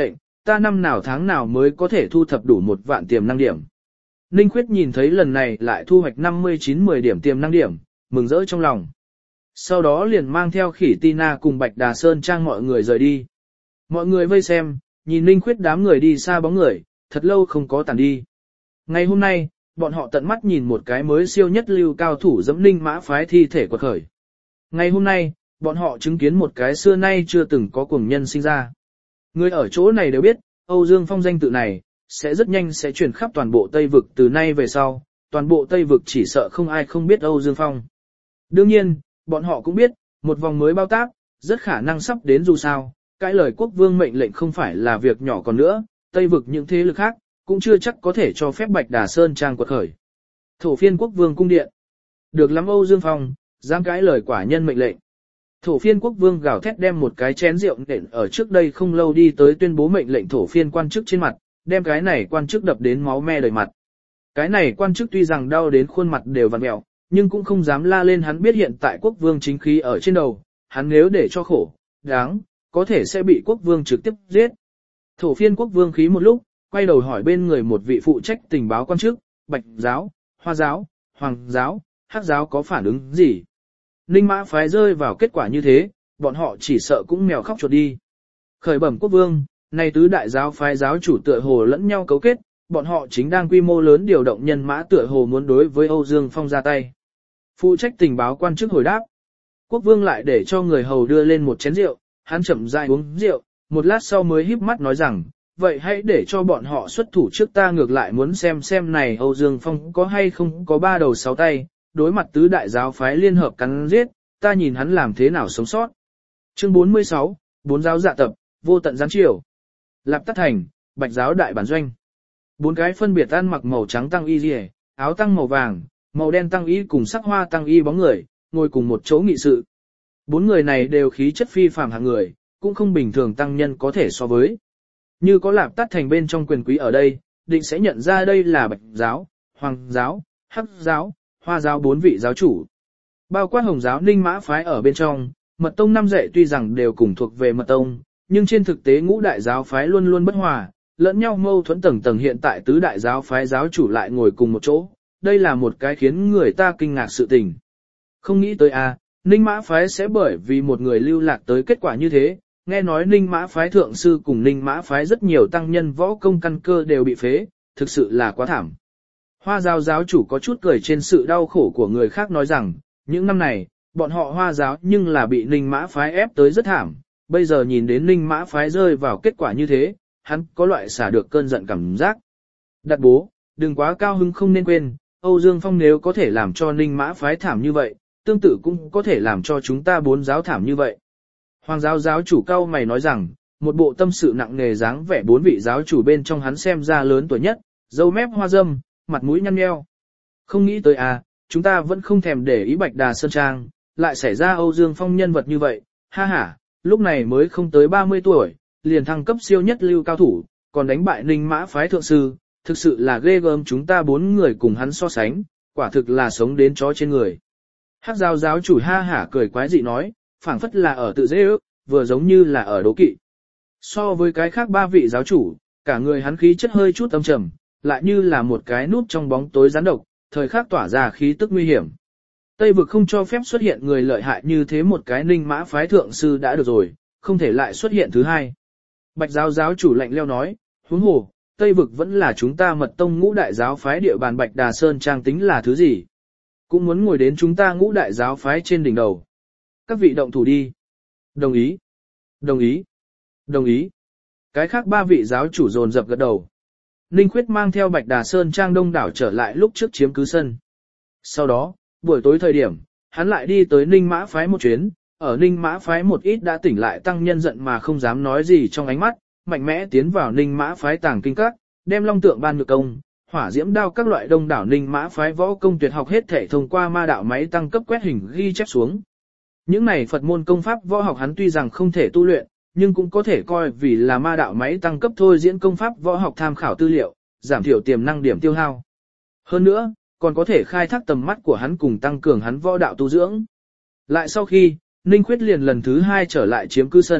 ta năm nào tháng nào mới có thể thu thập đủ một vạn tiềm năng điểm. Ninh Khuyết nhìn thấy lần này lại thu hoạch năm mươi chín mười điểm tiềm năng điểm, mừng rỡ trong lòng. Sau đó liền mang theo Khỉ Tina cùng Bạch Đà Sơn Trang mọi người rời đi. Mọi người vây xem, nhìn Ninh Khuyết đám người đi xa bóng người, thật lâu không có tàn đi. Ngày hôm nay, bọn họ tận mắt nhìn một cái mới siêu nhất lưu cao thủ dẫm Ninh Mã phái thi thể quật khởi. Ngày hôm nay, bọn họ chứng kiến một cái xưa nay chưa từng có cuồng nhân sinh ra. Người ở chỗ này đều biết, Âu Dương Phong danh tự này, sẽ rất nhanh sẽ truyền khắp toàn bộ Tây Vực từ nay về sau, toàn bộ Tây Vực chỉ sợ không ai không biết Âu Dương Phong. Đương nhiên, bọn họ cũng biết, một vòng mới bao tác, rất khả năng sắp đến dù sao, cái lời quốc vương mệnh lệnh không phải là việc nhỏ còn nữa, Tây Vực những thế lực khác, cũng chưa chắc có thể cho phép Bạch Đà Sơn Trang quật khởi. Thổ phiên quốc vương cung điện. Được lắm Âu Dương Phong, dám cãi lời quả nhân mệnh lệnh. Thổ phiên quốc vương gào thét đem một cái chén rượu nện ở trước đây không lâu đi tới tuyên bố mệnh lệnh thổ phiên quan chức trên mặt, đem cái này quan chức đập đến máu me đầy mặt. Cái này quan chức tuy rằng đau đến khuôn mặt đều vặn mẹo, nhưng cũng không dám la lên, hắn biết hiện tại quốc vương chính khí ở trên đầu, hắn nếu để cho khổ, đáng, có thể sẽ bị quốc vương trực tiếp giết. Thổ phiên quốc vương khí một lúc, quay đầu hỏi bên người một vị phụ trách tình báo quan chức, Bạch giáo, Hoa giáo, Hoàng giáo, Hắc giáo có phản ứng gì? Ninh Mã phái rơi vào kết quả như thế, bọn họ chỉ sợ cũng mèo khóc chuột đi. Khởi bẩm quốc vương, nay tứ đại giáo phái giáo chủ tựa hồ lẫn nhau cấu kết, bọn họ chính đang quy mô lớn điều động nhân mã tựa hồ muốn đối với Âu Dương Phong ra tay. Phụ trách tình báo quan chức hồi đáp. Quốc vương lại để cho người hầu đưa lên một chén rượu, hắn chậm rãi uống rượu, một lát sau mới híp mắt nói rằng, vậy hãy để cho bọn họ xuất thủ trước, ta ngược lại muốn xem xem này Âu Dương Phong có hay không có ba đầu sáu tay, đối mặt tứ đại giáo phái liên hợp cắn giết, ta nhìn hắn làm thế nào sống sót. Chương bốn mươi sáu, bốn giáo dạ tập, vô tận gián triều. Lạp Tát Thành, Bạch giáo đại bản doanh. Bốn cái phân biệt ăn mặc màu trắng tăng y liề, áo tăng màu vàng, màu đen tăng y cùng sắc hoa tăng y bóng người, ngồi cùng một chỗ nghị sự. Bốn người này đều khí chất phi phàm hạng người, cũng không bình thường tăng nhân có thể so với. Như có Lạp Tát Thành bên trong quyền quý ở đây, định sẽ nhận ra đây là Bạch giáo, Hoàng giáo, Hắc giáo, Hoa giáo bốn vị giáo chủ. Bao quát Hồng giáo Ninh Mã phái ở bên trong, Mật tông năm dạy tuy rằng đều cùng thuộc về Mật tông, nhưng trên thực tế ngũ đại giáo phái luôn luôn bất hòa, lẫn nhau mâu thuẫn tầng tầng, hiện tại tứ đại giáo phái giáo chủ lại ngồi cùng một chỗ, đây là một cái khiến người ta kinh ngạc sự tình. Không nghĩ tới à, Ninh Mã phái sẽ bởi vì một người lưu lạc tới kết quả như thế, nghe nói Ninh Mã phái thượng sư cùng Ninh Mã phái rất nhiều tăng nhân võ công căn cơ đều bị phế, thực sự là quá thảm. Hoa giáo giáo chủ có chút cười trên sự đau khổ của người khác, nói rằng, những năm này, bọn họ Hoa giáo nhưng là bị Ninh Mã phái ép tới rất thảm, bây giờ nhìn đến Ninh Mã phái rơi vào kết quả như thế, hắn có loại xả được cơn giận cảm giác. Đặt bố, đừng quá cao hứng, không nên quên, Âu Dương Phong nếu có thể làm cho Ninh Mã phái thảm như vậy, tương tự cũng có thể làm cho chúng ta bốn giáo thảm như vậy. Hoàng giáo giáo chủ cao mày nói rằng, một bộ tâm sự nặng nề dáng vẻ, bốn vị giáo chủ bên trong hắn xem ra lớn tuổi nhất, râu mép hoa râm, mặt mũi nhăn nheo. Không nghĩ tới à, chúng ta vẫn không thèm để ý Bạch Đà Sơn Trang, lại xảy ra Âu Dương Phong nhân vật như vậy, ha ha, lúc này mới không tới ba mươi tuổi, liền thăng cấp siêu nhất lưu cao thủ, còn đánh bại Ninh Mã phái thượng sư, thực sự là ghê gớm, chúng ta bốn người cùng hắn so sánh, quả thực là sống đến chó trên người. Hắc giáo giáo chủ ha hả cười quái dị nói, phảng phất là ở tự dễ ước, vừa giống như là ở đố kỵ. So với cái khác ba vị giáo chủ, cả người hắn khí chất hơi chút âm trầm, lại như là một cái nút trong bóng tối rắn độc, thời khắc tỏa ra khí tức nguy hiểm. Tây vực không cho phép xuất hiện người lợi hại như thế một cái Ninh Mã phái thượng sư đã được rồi, không thể lại xuất hiện thứ hai. Bạch giáo giáo chủ lạnh leo nói, huống hồ, Tây vực vẫn là chúng ta Mật tông ngũ đại giáo phái địa bàn, Bạch Đà Sơn Trang tính là thứ gì? Cũng muốn ngồi đến chúng ta ngũ đại giáo phái trên đỉnh đầu. Các vị động thủ đi. Đồng ý. Đồng ý. Đồng ý. Cái khác ba vị giáo chủ dồn dập gật đầu. Ninh Khuyết mang theo Bạch Đà Sơn Trang đông đảo trở lại lúc trước chiếm cứ sân. Sau đó, buổi tối thời điểm, hắn lại đi tới Ninh Mã phái một chuyến, ở Ninh Mã phái một ít đã tỉnh lại tăng nhân giận mà không dám nói gì trong ánh mắt, mạnh mẽ tiến vào Ninh Mã phái tàng kinh các, đem long tượng ban nhược công, hỏa diễm đao các loại đông đảo Ninh Mã phái võ công tuyệt học hết thể thông qua ma đạo máy tăng cấp quét hình ghi chép xuống. Những này Phật môn công pháp võ học hắn tuy rằng không thể tu luyện, nhưng cũng có thể coi vì là ma đạo máy tăng cấp thôi diễn công pháp võ học tham khảo tư liệu, giảm thiểu tiềm năng điểm tiêu hao. Hơn nữa, còn có thể khai thác tầm mắt của hắn cùng tăng cường hắn võ đạo tu dưỡng. Lại sau khi, Ninh Khuyết liền lần thứ hai trở lại chiếm cư sân,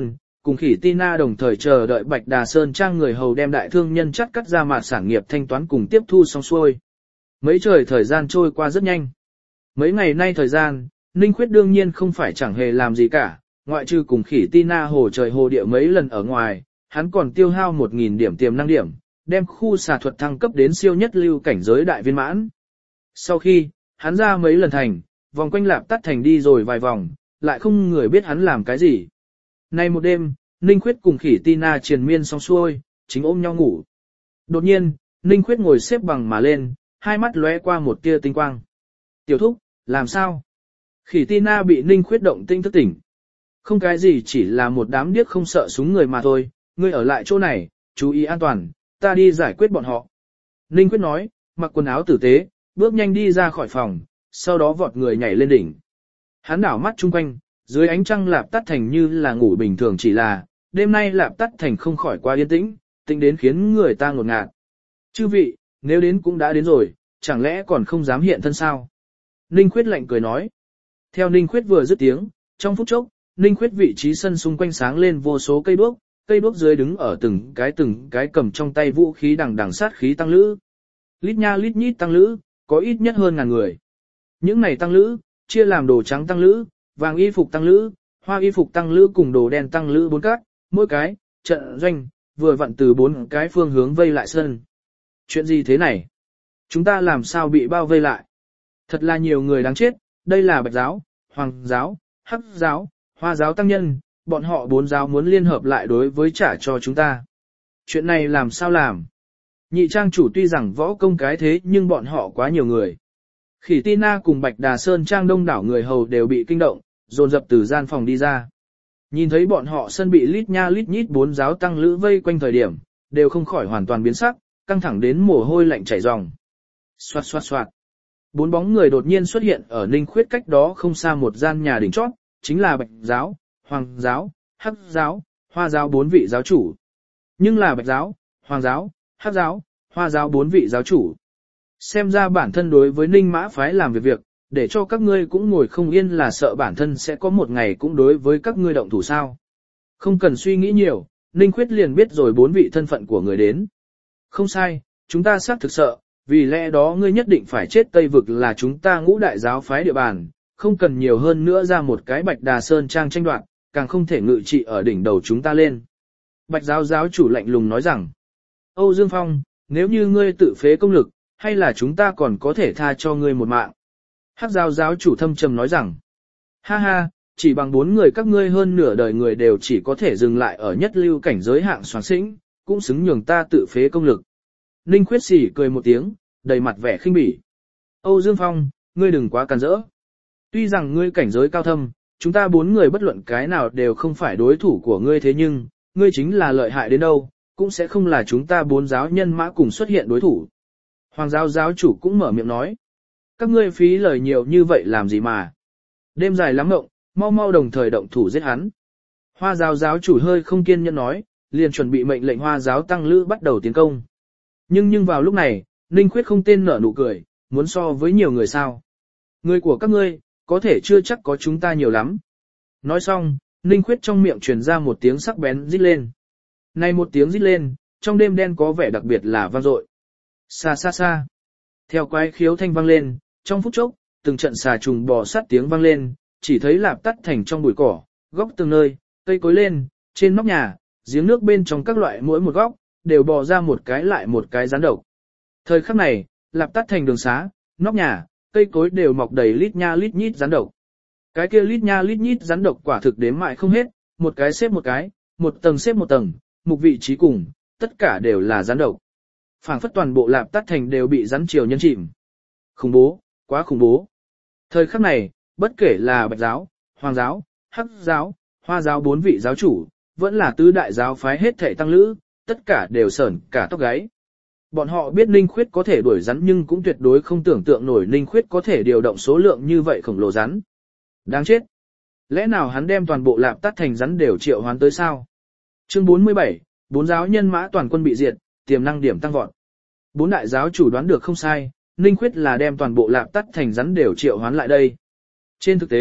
cùng Khỉ Tina đồng thời chờ đợi Bạch Đà Sơn Trang người hầu đem đại thương nhân chắt cắt ra mặt sản nghiệp thanh toán cùng tiếp thu xong xuôi. Mấy trời thời gian trôi qua rất nhanh. Mấy ngày nay thời gian, Ninh Khuyết đương nhiên không phải chẳng hề làm gì cả, ngoại trừ cùng Khỉ Tina hồ trời hồ địa mấy lần ở ngoài, hắn còn tiêu hao một nghìn điểm tiềm năng điểm, đem khu xà thuật thăng cấp đến siêu nhất lưu cảnh giới đại viên mãn. Sau khi, hắn ra mấy lần thành, vòng quanh Lạp Tắt Thành đi rồi vài vòng, lại không người biết hắn làm cái gì. Nay một đêm, Ninh Khuyết cùng Khỉ Tina triền miên xong xuôi, chính ôm nhau ngủ. Đột nhiên, Ninh Khuyết ngồi xếp bằng mà lên, hai mắt lóe qua một tia tinh quang. Tiểu thúc, làm sao? Khỉ Tina bị Ninh Khuyết động tinh thức tỉnh. Không cái gì, chỉ là một đám điếc không sợ súng người mà thôi, ngươi ở lại chỗ này, chú ý an toàn, ta đi giải quyết bọn họ. Ninh Khuyết nói, mặc quần áo tử tế, bước nhanh đi ra khỏi phòng, sau đó vọt người nhảy lên đỉnh. Hắn đảo mắt chung quanh, dưới ánh trăng Lạp Tắt Thành như là ngủ bình thường, chỉ là, đêm nay Lạp Tắt Thành không khỏi quá yên tĩnh, tĩnh đến khiến người ta ngột ngạt. Chư vị, nếu đến cũng đã đến rồi, chẳng lẽ còn không dám hiện thân sao? Ninh Khuyết lạnh cười nói. Theo Ninh Khuyết vừa dứt tiếng, trong phút chốc, Ninh Khuyết vị trí sân xung quanh sáng lên vô số cây đuốc, cây đuốc dưới đứng ở từng cái từng cái cầm trong tay vũ khí đằng đằng sát khí tăng lữ. Lít nha lít nhít tăng lữ, có ít nhất hơn ngàn người. Những này tăng lữ, chia làm đồ trắng tăng lữ, vàng y phục tăng lữ, hoa y phục tăng lữ cùng đồ đen tăng lữ bốn các, mỗi cái, trận doanh, vừa vặn từ bốn cái phương hướng vây lại sân. Chuyện gì thế này? Chúng ta làm sao bị bao vây lại? Thật là nhiều người đáng chết, đây là Bạch giáo, Hoàng giáo, Hắc giáo, Hoa giáo tăng nhân, bọn họ bốn giáo muốn liên hợp lại đối với trả cho chúng ta. Chuyện này làm sao làm? Nhị trang chủ tuy rằng võ công cái thế nhưng bọn họ quá nhiều người. Khỉ Tina cùng Bạch Đà Sơn Trang đông đảo người hầu đều bị kinh động, dồn dập từ gian phòng đi ra. Nhìn thấy bọn họ sân bị lít nha lít nhít bốn giáo tăng lữ vây quanh thời điểm, đều không khỏi hoàn toàn biến sắc, căng thẳng đến mồ hôi lạnh chảy ròng. Xoạt xoạt xoạt. Bốn bóng người đột nhiên xuất hiện ở Ninh Khuyết cách đó không xa một gian nhà đỉnh chót, chính là Bạch giáo, Hoàng giáo, Hắc giáo, Hoa giáo bốn vị giáo chủ. Nhưng là Bạch giáo, Hoàng giáo, Hắc giáo, Hoa giáo bốn vị giáo chủ. Xem ra bản thân đối với Ninh Mã phái làm việc việc, để cho các ngươi cũng ngồi không yên là sợ bản thân sẽ có một ngày cũng đối với các ngươi động thủ sao. Không cần suy nghĩ nhiều, Ninh Khuyết liền biết rồi bốn vị thân phận của người đến. Không sai, chúng ta xác thực sợ, vì lẽ đó ngươi nhất định phải chết Tây Vực là chúng ta Ngũ đại giáo phái địa bàn, không cần nhiều hơn nữa ra một cái Bạch Đà Sơn Trang tranh đoạt, càng không thể ngự trị ở đỉnh đầu chúng ta lên. Bạch giáo giáo chủ lạnh lùng nói rằng, Âu Dương Phong, nếu như ngươi tự phế công lực, hay là chúng ta còn có thể tha cho ngươi một mạng. Hắc giáo giáo chủ thâm trầm nói rằng, ha ha, chỉ bằng bốn người các ngươi hơn nửa đời người đều chỉ có thể dừng lại ở nhất lưu cảnh giới hạng soán xĩnh, cũng xứng nhường ta tự phế công lực. Ninh Khuyết sỉ cười một tiếng, đầy mặt vẻ khinh bỉ. Âu Dương Phong, ngươi đừng quá càn rỡ. Tuy rằng ngươi cảnh giới cao thâm, chúng ta bốn người bất luận cái nào đều không phải đối thủ của ngươi, thế nhưng, ngươi chính là lợi hại đến đâu, cũng sẽ không là chúng ta bốn giáo nhân mã cùng xuất hiện đối thủ. Hoàng giáo giáo chủ cũng mở miệng nói. Các ngươi phí lời nhiều như vậy làm gì mà. Đêm dài lắm ngộng, mau mau đồng thời động thủ giết hắn. Hoa giáo giáo chủ hơi không kiên nhẫn nói, liền chuẩn bị mệnh lệnh Hoa giáo tăng lữ bắt đầu tiến công. Nhưng nhưng vào lúc này, Ninh Khuyết không tên nở nụ cười, muốn so với nhiều người sao. Người của các ngươi, có thể chưa chắc có chúng ta nhiều lắm. Nói xong, Ninh Khuyết trong miệng truyền ra một tiếng sắc bén rít lên. Này một tiếng rít lên, trong đêm đen có vẻ đặc biệt là vang dội. Xa xa xa. Theo quái khiếu thanh vang lên, trong phút chốc, từng trận xà trùng bò sát tiếng vang lên, chỉ thấy Lạp Tắt Thành trong bụi cỏ, góc từng nơi, cây cối lên, trên nóc nhà, giếng nước bên trong các loại mỗi một góc, đều bò ra một cái lại một cái rắn độc. Thời khắc này, Lạp Tắt Thành đường xá, nóc nhà, cây cối đều mọc đầy lít nha lít nhít rắn độc. Cái kia lít nha lít nhít rắn độc quả thực đếm mãi không hết, một cái xếp một cái, một tầng xếp một tầng, mục vị trí cùng, tất cả đều là rắn độc. Phảng phất toàn bộ Lạp Tắt Thành đều bị rắn triều nhân chìm. Khủng bố, quá khủng bố. Thời khắc này, bất kể là Bạch giáo, Hoàng giáo, Hắc giáo, Hoa giáo bốn vị giáo chủ, vẫn là tứ đại giáo phái hết thảy tăng lữ, tất cả đều sởn cả tóc gáy. Bọn họ biết Ninh Khuyết có thể đuổi rắn nhưng cũng tuyệt đối không tưởng tượng nổi Ninh Khuyết có thể điều động số lượng như vậy khổng lồ rắn. Đáng chết. Lẽ nào hắn đem toàn bộ Lạp Tắt Thành rắn đều triệu hoán tới sao? Chương bốn mươi bảy, bốn giáo nhân mã toàn quân bị diệt, tiềm năng điểm tăng vọt. Bốn đại giáo chủ đoán được không sai, Ninh Khuyết là đem toàn bộ Lạp Tắt Thành rắn đều triệu hoán lại đây. Trên thực tế,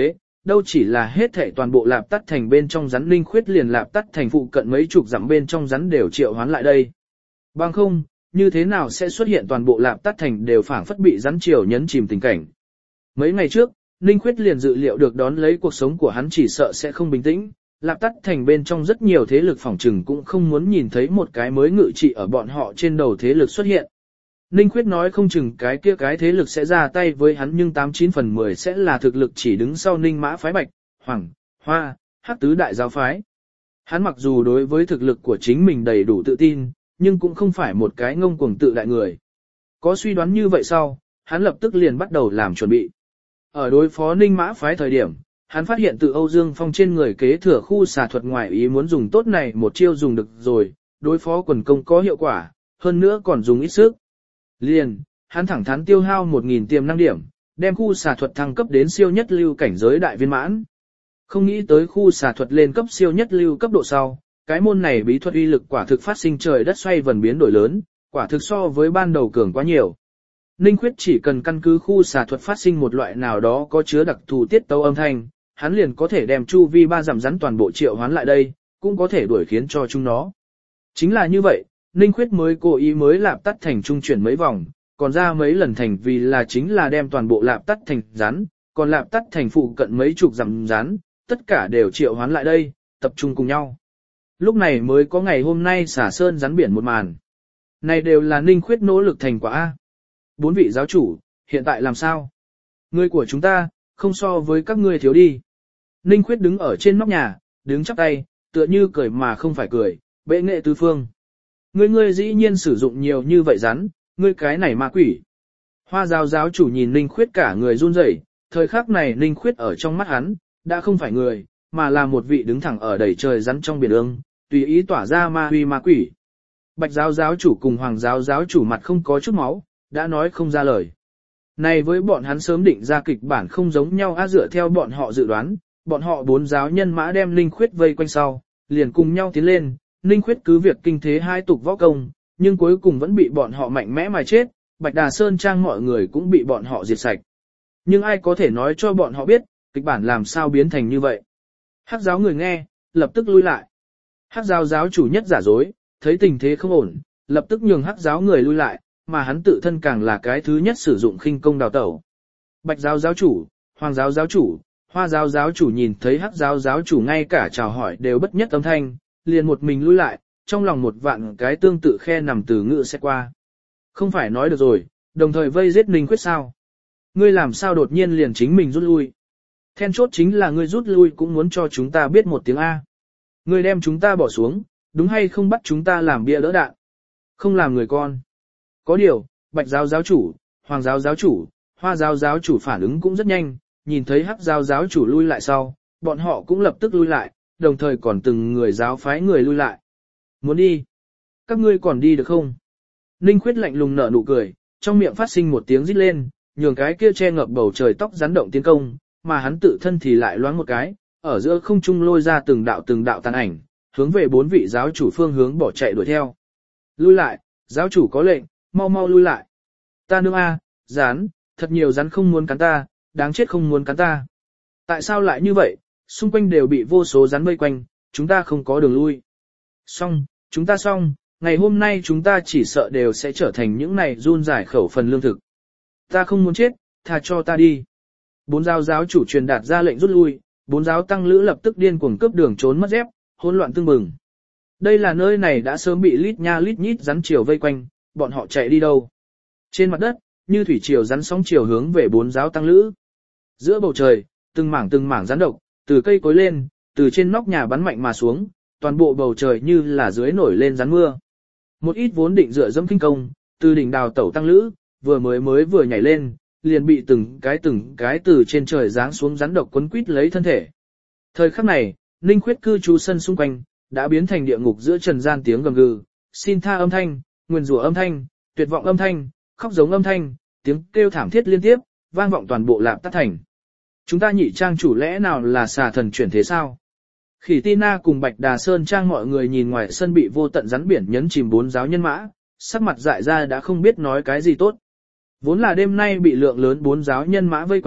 đâu chỉ là hết thảy toàn bộ Lạp Tắt Thành bên trong rắn Ninh Khuyết liền Lạp Tắt Thành phụ cận mấy chục dặm bên trong rắn đều triệu hoán lại đây. Bằng không, như thế nào sẽ xuất hiện toàn bộ Lạp Tắt Thành đều phảng phất bị rắn triều nhấn chìm tình cảnh. Mấy ngày trước, Ninh Khuyết liền dự liệu được đón lấy cuộc sống của hắn chỉ sợ sẽ không bình tĩnh, Lạp Tắt Thành bên trong rất nhiều thế lực phỏng trừng cũng không muốn nhìn thấy một cái mới ngự trị ở bọn họ trên đầu thế lực xuất hiện. Ninh Khuyết nói không chừng cái kia cái thế lực sẽ ra tay với hắn nhưng tám chín phần mười sẽ là thực lực chỉ đứng sau Ninh Mã phái Bạch, Hoàng, Hoa, Hắc tứ đại giáo phái. Hắn mặc dù đối với thực lực của chính mình đầy đủ tự tin, nhưng cũng không phải một cái ngông cuồng tự đại người. Có suy đoán như vậy sau, hắn lập tức liền bắt đầu làm chuẩn bị. Ở đối phó Ninh Mã phái thời điểm, hắn phát hiện từ Âu Dương Phong trên người kế thừa khu xà thuật ngoại ý muốn dùng tốt này một chiêu dùng được rồi, đối phó quần công có hiệu quả, hơn nữa còn dùng ít sức. Liền, hắn thẳng thắn tiêu hao một nghìn tiềm năng điểm, đem khu xà thuật thăng cấp đến siêu nhất lưu cảnh giới đại viên mãn. Không nghĩ tới khu xà thuật lên cấp siêu nhất lưu cấp độ sau, cái môn này bí thuật uy lực quả thực phát sinh trời đất xoay vần biến đổi lớn, quả thực so với ban đầu cường quá nhiều. Ninh Khuyết chỉ cần căn cứ khu xà thuật phát sinh một loại nào đó có chứa đặc thù tiết tấu âm thanh, hắn liền có thể đem chu vi ba giảm rắn toàn bộ triệu hoán lại đây, cũng có thể đuổi khiến cho chúng nó. Chính là như vậy, Ninh Khuyết mới cố ý mới Lạp Tắt Thành trung chuyển mấy vòng, còn ra mấy lần thành vì là chính là đem toàn bộ Lạp Tắt Thành rắn, còn Lạp Tắt Thành phụ cận mấy chục dặm rắn, tất cả đều triệu hoán lại đây, tập trung cùng nhau. Lúc này mới có ngày hôm nay xả sơn rắn biển một màn. Này đều là Ninh Khuyết nỗ lực thành quả A. Bốn vị giáo chủ, hiện tại làm sao? Người của chúng ta, không so với các ngươi thiếu đi. Ninh Khuyết đứng ở trên nóc nhà, đứng chắp tay, tựa như cười mà không phải cười, bệ nghệ tứ phương. Ngươi ngươi dĩ nhiên sử dụng nhiều như vậy rắn, ngươi cái này ma quỷ. Hoa giáo giáo chủ nhìn Ninh Khuyết cả người run rẩy, thời khắc này Ninh Khuyết ở trong mắt hắn, đã không phải người, mà là một vị đứng thẳng ở đầy trời rắn trong biển ương, tùy ý tỏa ra ma huy ma quỷ. Bạch giáo giáo chủ cùng Hoàng giáo giáo chủ mặt không có chút máu, đã nói không ra lời. Này với bọn hắn sớm định ra kịch bản không giống nhau á, dựa theo bọn họ dự đoán, bọn họ bốn giáo nhân mã đem Ninh Khuyết vây quanh sau, liền cùng nhau tiến lên, Ninh Khuyết cứ việc kinh thế hai tục võ công, nhưng cuối cùng vẫn bị bọn họ mạnh mẽ mà chết, Bạch Đà Sơn Trang mọi người cũng bị bọn họ diệt sạch. Nhưng ai có thể nói cho bọn họ biết, kịch bản làm sao biến thành như vậy. Hắc giáo người nghe, lập tức lui lại. Hắc giáo giáo chủ nhất giả dối, thấy tình thế không ổn, lập tức nhường Hắc giáo người lui lại, mà hắn tự thân càng là cái thứ nhất sử dụng khinh công đào tẩu. Bạch giáo giáo chủ, Hoàng giáo giáo chủ, Hoa giáo giáo chủ nhìn thấy Hắc giáo giáo chủ ngay cả chào hỏi đều bất nhất âm thanh, liền một mình lui lại, trong lòng một vạn cái tương tự khe nằm từ ngự sẽ qua. Không phải nói được rồi, đồng thời vây giết Ninh Khuyết sao? Ngươi làm sao đột nhiên liền chính mình rút lui? Then chốt chính là ngươi rút lui cũng muốn cho chúng ta biết một tiếng A. Ngươi đem chúng ta bỏ xuống, đúng hay không bắt chúng ta làm bia đỡ đạn? Không làm người con. Có điều, Bạch giáo giáo chủ, Hoàng giáo giáo chủ, Hoa giáo giáo chủ phản ứng cũng rất nhanh, nhìn thấy Hắc giáo giáo chủ lui lại sau, bọn họ cũng lập tức lui lại, đồng thời còn từng người giáo phái người lui lại. Muốn đi? Các ngươi còn đi được không? Ninh Khuyết lạnh lùng nở nụ cười, trong miệng phát sinh một tiếng rít lên, nhường cái kia che ngập bầu trời tóc rắn động tiến công, mà hắn tự thân thì lại loáng một cái, ở giữa không trung lôi ra từng đạo từng đạo tàn ảnh, hướng về bốn vị giáo chủ phương hướng bỏ chạy đuổi theo. Lui lại, giáo chủ có lệnh, mau mau lui lại. Ta nương a, rắn, thật nhiều rắn không muốn cắn ta, đáng chết không muốn cắn ta. Tại sao lại như vậy? Xung quanh đều bị vô số rắn vây quanh, chúng ta không có đường lui. Xong, chúng ta xong, ngày hôm nay chúng ta chỉ sợ đều sẽ trở thành những này run giải khẩu phần lương thực. Ta không muốn chết, tha cho ta đi. Bốn giáo giáo chủ truyền đạt ra lệnh rút lui, bốn giáo tăng lữ lập tức điên cuồng cướp đường trốn mất dép, hỗn loạn tương bừng. Đây là nơi này đã sớm bị lít nha lít nhít rắn triều vây quanh, bọn họ chạy đi đâu? Trên mặt đất, như thủy triều rắn sóng triều hướng về bốn giáo tăng lữ. Giữa bầu trời, từng mảng từng mảng rắn độc, từ cây cối lên, từ trên nóc nhà bắn mạnh mà xuống, toàn bộ bầu trời như là dưới nổi lên rắn mưa. Một ít vốn định dựa dẫm kinh công, từ đỉnh đào tẩu tăng lữ, vừa mới mới vừa nhảy lên, liền bị từng cái từng cái từ trên trời giáng xuống rắn độc quấn quít lấy thân thể. Thời khắc này, Ninh Khuyết cư trú sân xung quanh, đã biến thành địa ngục giữa trần gian tiếng gầm gừ, xin tha âm thanh, nguyền rủa âm thanh, tuyệt vọng âm thanh, khóc giống âm thanh, tiếng kêu thảm thiết liên tiếp, vang vọng toàn bộ Lạp Tắt Thành. Chúng ta nhị trang chủ lẽ nào là xà thần chuyển thế sao? Khỉ Tina cùng Bạch Đà Sơn Trang mọi người nhìn ngoài sân bị vô tận rắn biển nhấn chìm bốn giáo nhân mã, sắc mặt dại ra đã không biết nói cái gì tốt. Vốn là đêm nay bị lượng lớn bốn giáo nhân mã vây quanh,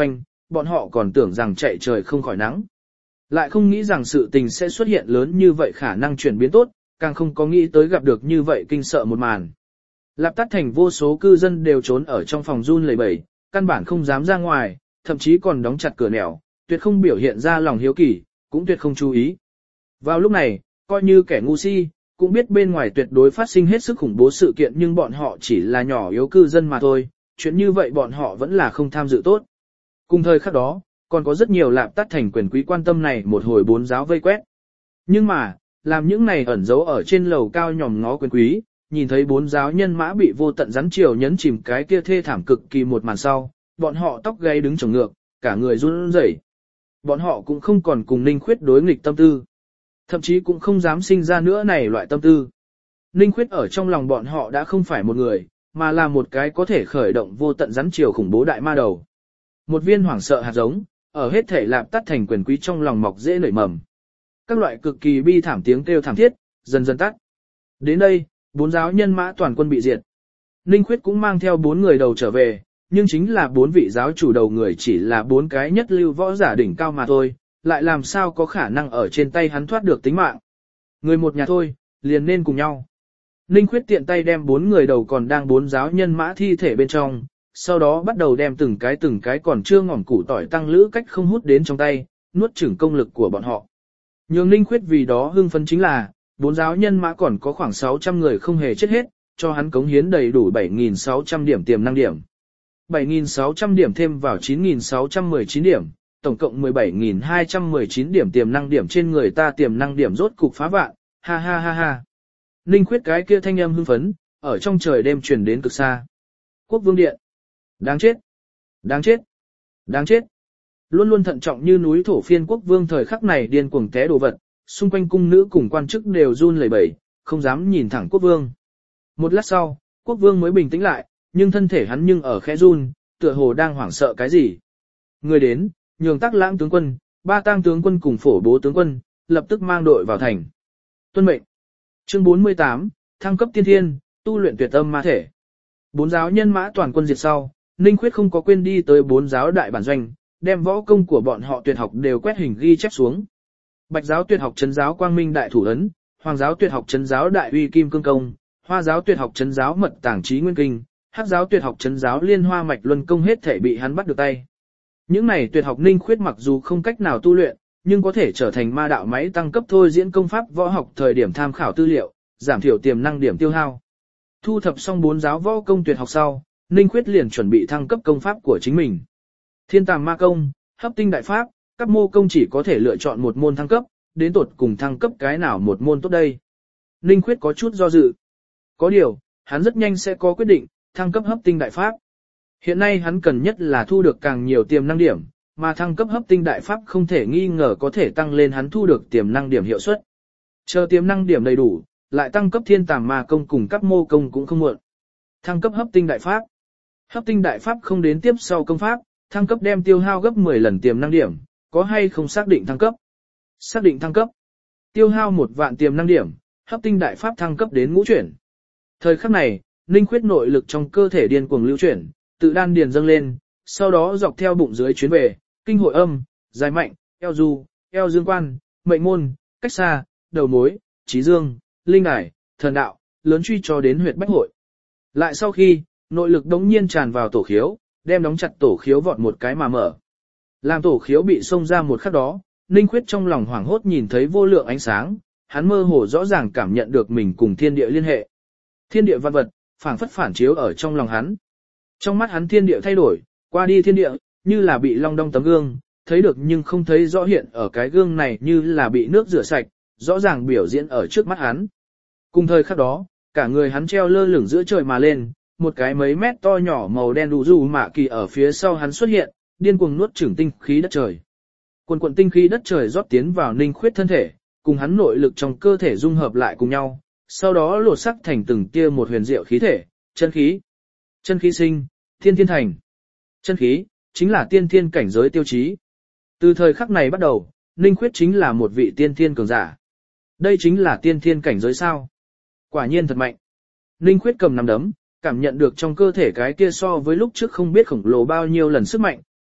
bọn họ còn tưởng rằng chạy trời không khỏi nắng. Lại không nghĩ rằng sự tình sẽ xuất hiện lớn như vậy khả năng chuyển biến tốt, càng không có nghĩ tới gặp được như vậy kinh sợ một màn. Lạp Tát Thành vô số cư dân đều trốn ở trong phòng run lẩy bẩy, căn bản không dám ra ngoài, thậm chí còn đóng chặt cửa nẻo, tuyệt không biểu hiện ra lòng hiếu kỳ, cũng tuyệt không chú ý. Vào lúc này, coi như kẻ ngu si, cũng biết bên ngoài tuyệt đối phát sinh hết sức khủng bố sự kiện nhưng bọn họ chỉ là nhỏ yếu cư dân mà thôi, chuyện như vậy bọn họ vẫn là không tham dự tốt. Cùng thời khắc đó, còn có rất nhiều Lạp Tát Thành quyền quý quan tâm này một hồi bốn giáo vây quét. Nhưng mà, làm những này ẩn giấu ở trên lầu cao nhòm ngó quyền quý, nhìn thấy bốn giáo nhân mã bị vô tận rắn chiều nhấn chìm cái kia thê thảm cực kỳ một màn sau, bọn họ tóc gáy đứng chồng ngược, cả người run rẩy. Bọn họ cũng không còn cùng Ninh Khuyết đối nghịch tâm tư. Thậm chí cũng không dám sinh ra nữa này loại tâm tư. Ninh Khuyết ở trong lòng bọn họ đã không phải một người, mà là một cái có thể khởi động vô tận rắn chiều khủng bố đại ma đầu. Một viên hoảng sợ hạt giống, ở hết thể Lạp Tát Thành quyền quý trong lòng mọc dễ nảy mầm. Các loại cực kỳ bi thảm tiếng kêu thảm thiết, dần dần tắt. Đến đây, bốn giáo nhân mã toàn quân bị diệt. Ninh Khuyết cũng mang theo bốn người đầu trở về, nhưng chính là bốn vị giáo chủ đầu người chỉ là bốn cái nhất lưu võ giả đỉnh cao mà thôi, lại làm sao có khả năng ở trên tay hắn thoát được tính mạng. Người một nhà thôi, liền nên cùng nhau. Ninh Khuyết tiện tay đem bốn người đầu còn đang bốn giáo nhân mã thi thể bên trong, sau đó bắt đầu đem từng cái từng cái còn chưa ngỏm củ tỏi tăng lữ cách không hút đến trong tay, nuốt chửng công lực của bọn họ. Nhưng Ninh Khuyết vì đó hưng phấn chính là, bốn giáo nhân mã còn có khoảng sáu trăm người không hề chết hết, cho hắn cống hiến đầy đủ bảy nghìn sáu trăm điểm tiềm năng điểm. bảy nghìn sáu trăm điểm thêm vào chín nghìn sáu trăm mười chín điểm, tổng cộng mười bảy nghìn hai trăm mười chín điểm tiềm năng điểm trên người ta tiềm năng điểm rốt cục phá vạn, ha ha ha ha. Ninh Khuyết cái kia thanh âm hưng phấn, ở trong trời đêm truyền đến cực xa. Quốc vương điện. Đáng chết. Đáng chết. Đáng chết. Luôn luôn thận trọng như núi thổ phiên quốc vương thời khắc này điên cuồng té đồ vật, xung quanh cung nữ cùng quan chức đều run lẩy bẩy, không dám nhìn thẳng quốc vương. Một lát sau, quốc vương mới bình tĩnh lại, nhưng thân thể hắn nhưng ở khẽ run, tựa hồ đang hoảng sợ cái gì. Người đến, nhường Tắc Lãng tướng quân, ba tang tướng quân cùng phổ bố tướng quân, lập tức mang đội vào thành. Tuân mệnh. Chương bốn mươi tám, thăng cấp tiên thiên, tu luyện tuyệt âm ma thể. Bốn giáo nhân mã toàn quân diệt sau, Ninh Khuyết không có quên đi tới bốn giáo đại bản doanh, đem võ công của bọn họ tuyệt học đều quét hình ghi chép xuống. Bạch giáo tuyệt học trấn giáo quang minh đại thủ ấn, Hoàng giáo tuyệt học trấn giáo đại uy kim cương công, Hoa giáo tuyệt học trấn giáo mật tàng trí nguyên kinh, Hắc giáo tuyệt học trấn giáo liên hoa mạch luân công hết thể bị hắn bắt được tay. Những này tuyệt học Ninh Khuyết mặc dù không cách nào tu luyện, nhưng có thể trở thành ma đạo máy tăng cấp thôi diễn công pháp võ học thời điểm tham khảo tư liệu, giảm thiểu tiềm năng điểm tiêu hao. Thu thập xong bốn giáo võ công tuyệt học sau, Ninh Khuyết liền chuẩn bị thăng cấp công pháp của chính mình. Thiên tàng ma công, hấp tinh đại pháp, các mô công chỉ có thể lựa chọn một môn thăng cấp, đến tột cùng thăng cấp cái nào một môn tốt đây. Ninh Khuyết có chút do dự. Có điều, hắn rất nhanh sẽ có quyết định, thăng cấp hấp tinh đại pháp. Hiện nay hắn cần nhất là thu được càng nhiều tiềm năng điểm, mà thăng cấp hấp tinh đại pháp không thể nghi ngờ có thể tăng lên hắn thu được tiềm năng điểm hiệu suất. Chờ tiềm năng điểm đầy đủ, lại tăng cấp thiên tàng ma công cùng các mô công cũng không muộn. Thăng cấp hấp tinh đại pháp. Hấp tinh đại pháp không đến tiếp sau công pháp, thăng cấp đem tiêu hao gấp mười lần tiềm năng điểm, có hay không xác định thăng cấp? Xác định thăng cấp. Tiêu hao một vạn tiềm năng điểm, hấp tinh đại pháp thăng cấp đến ngũ chuyển. Thời khắc này, Ninh Khuyết nội lực trong cơ thể điên cuồng lưu chuyển, tự đan điền dâng lên, sau đó dọc theo bụng dưới chuyến về, kinh hội âm, dài mạnh, eo du, eo dương quan, mệnh môn, cách xa, đầu mối, trí dương, linh đài, thần đạo, lớn truy cho đến huyệt bách hội. Lại sau khi, nội lực đống nhiên tràn vào tổ khiếu, đem đóng chặt tổ khiếu vọt một cái mà mở. Làm tổ khiếu bị xông ra một khắc đó, Ninh Khuyết trong lòng hoảng hốt nhìn thấy vô lượng ánh sáng, hắn mơ hồ rõ ràng cảm nhận được mình cùng thiên địa liên hệ. Thiên địa văn vật, phảng phất phản chiếu ở trong lòng hắn. Trong mắt hắn thiên địa thay đổi, qua đi thiên địa, như là bị long đong tấm gương, thấy được nhưng không thấy rõ hiện ở cái gương này như là bị nước rửa sạch, rõ ràng biểu diễn ở trước mắt hắn. Cùng thời khắc đó, cả người hắn treo lơ lửng giữa trời mà lên, một cái mấy mét to nhỏ màu đen đủ dù mạ kỳ ở phía sau hắn xuất hiện, điên cuồng nuốt chửng tinh khí đất trời. Quần quần tinh khí đất trời rót tiến vào Ninh Khuyết thân thể, cùng hắn nội lực trong cơ thể dung hợp lại cùng nhau, sau đó lột sắc thành từng tia một huyền diệu khí thể, chân khí. Chân khí sinh, thiên thiên thành. Chân khí, chính là tiên thiên cảnh giới tiêu chí. Từ thời khắc này bắt đầu, Ninh Khuyết chính là một vị tiên thiên cường giả. Đây chính là tiên thiên cảnh giới sao. Quả nhiên thật mạnh. Ninh Khuyết cầm nắm đấm, cảm nhận được trong cơ thể cái kia so với lúc trước không biết khổng lồ bao nhiêu lần sức mạnh,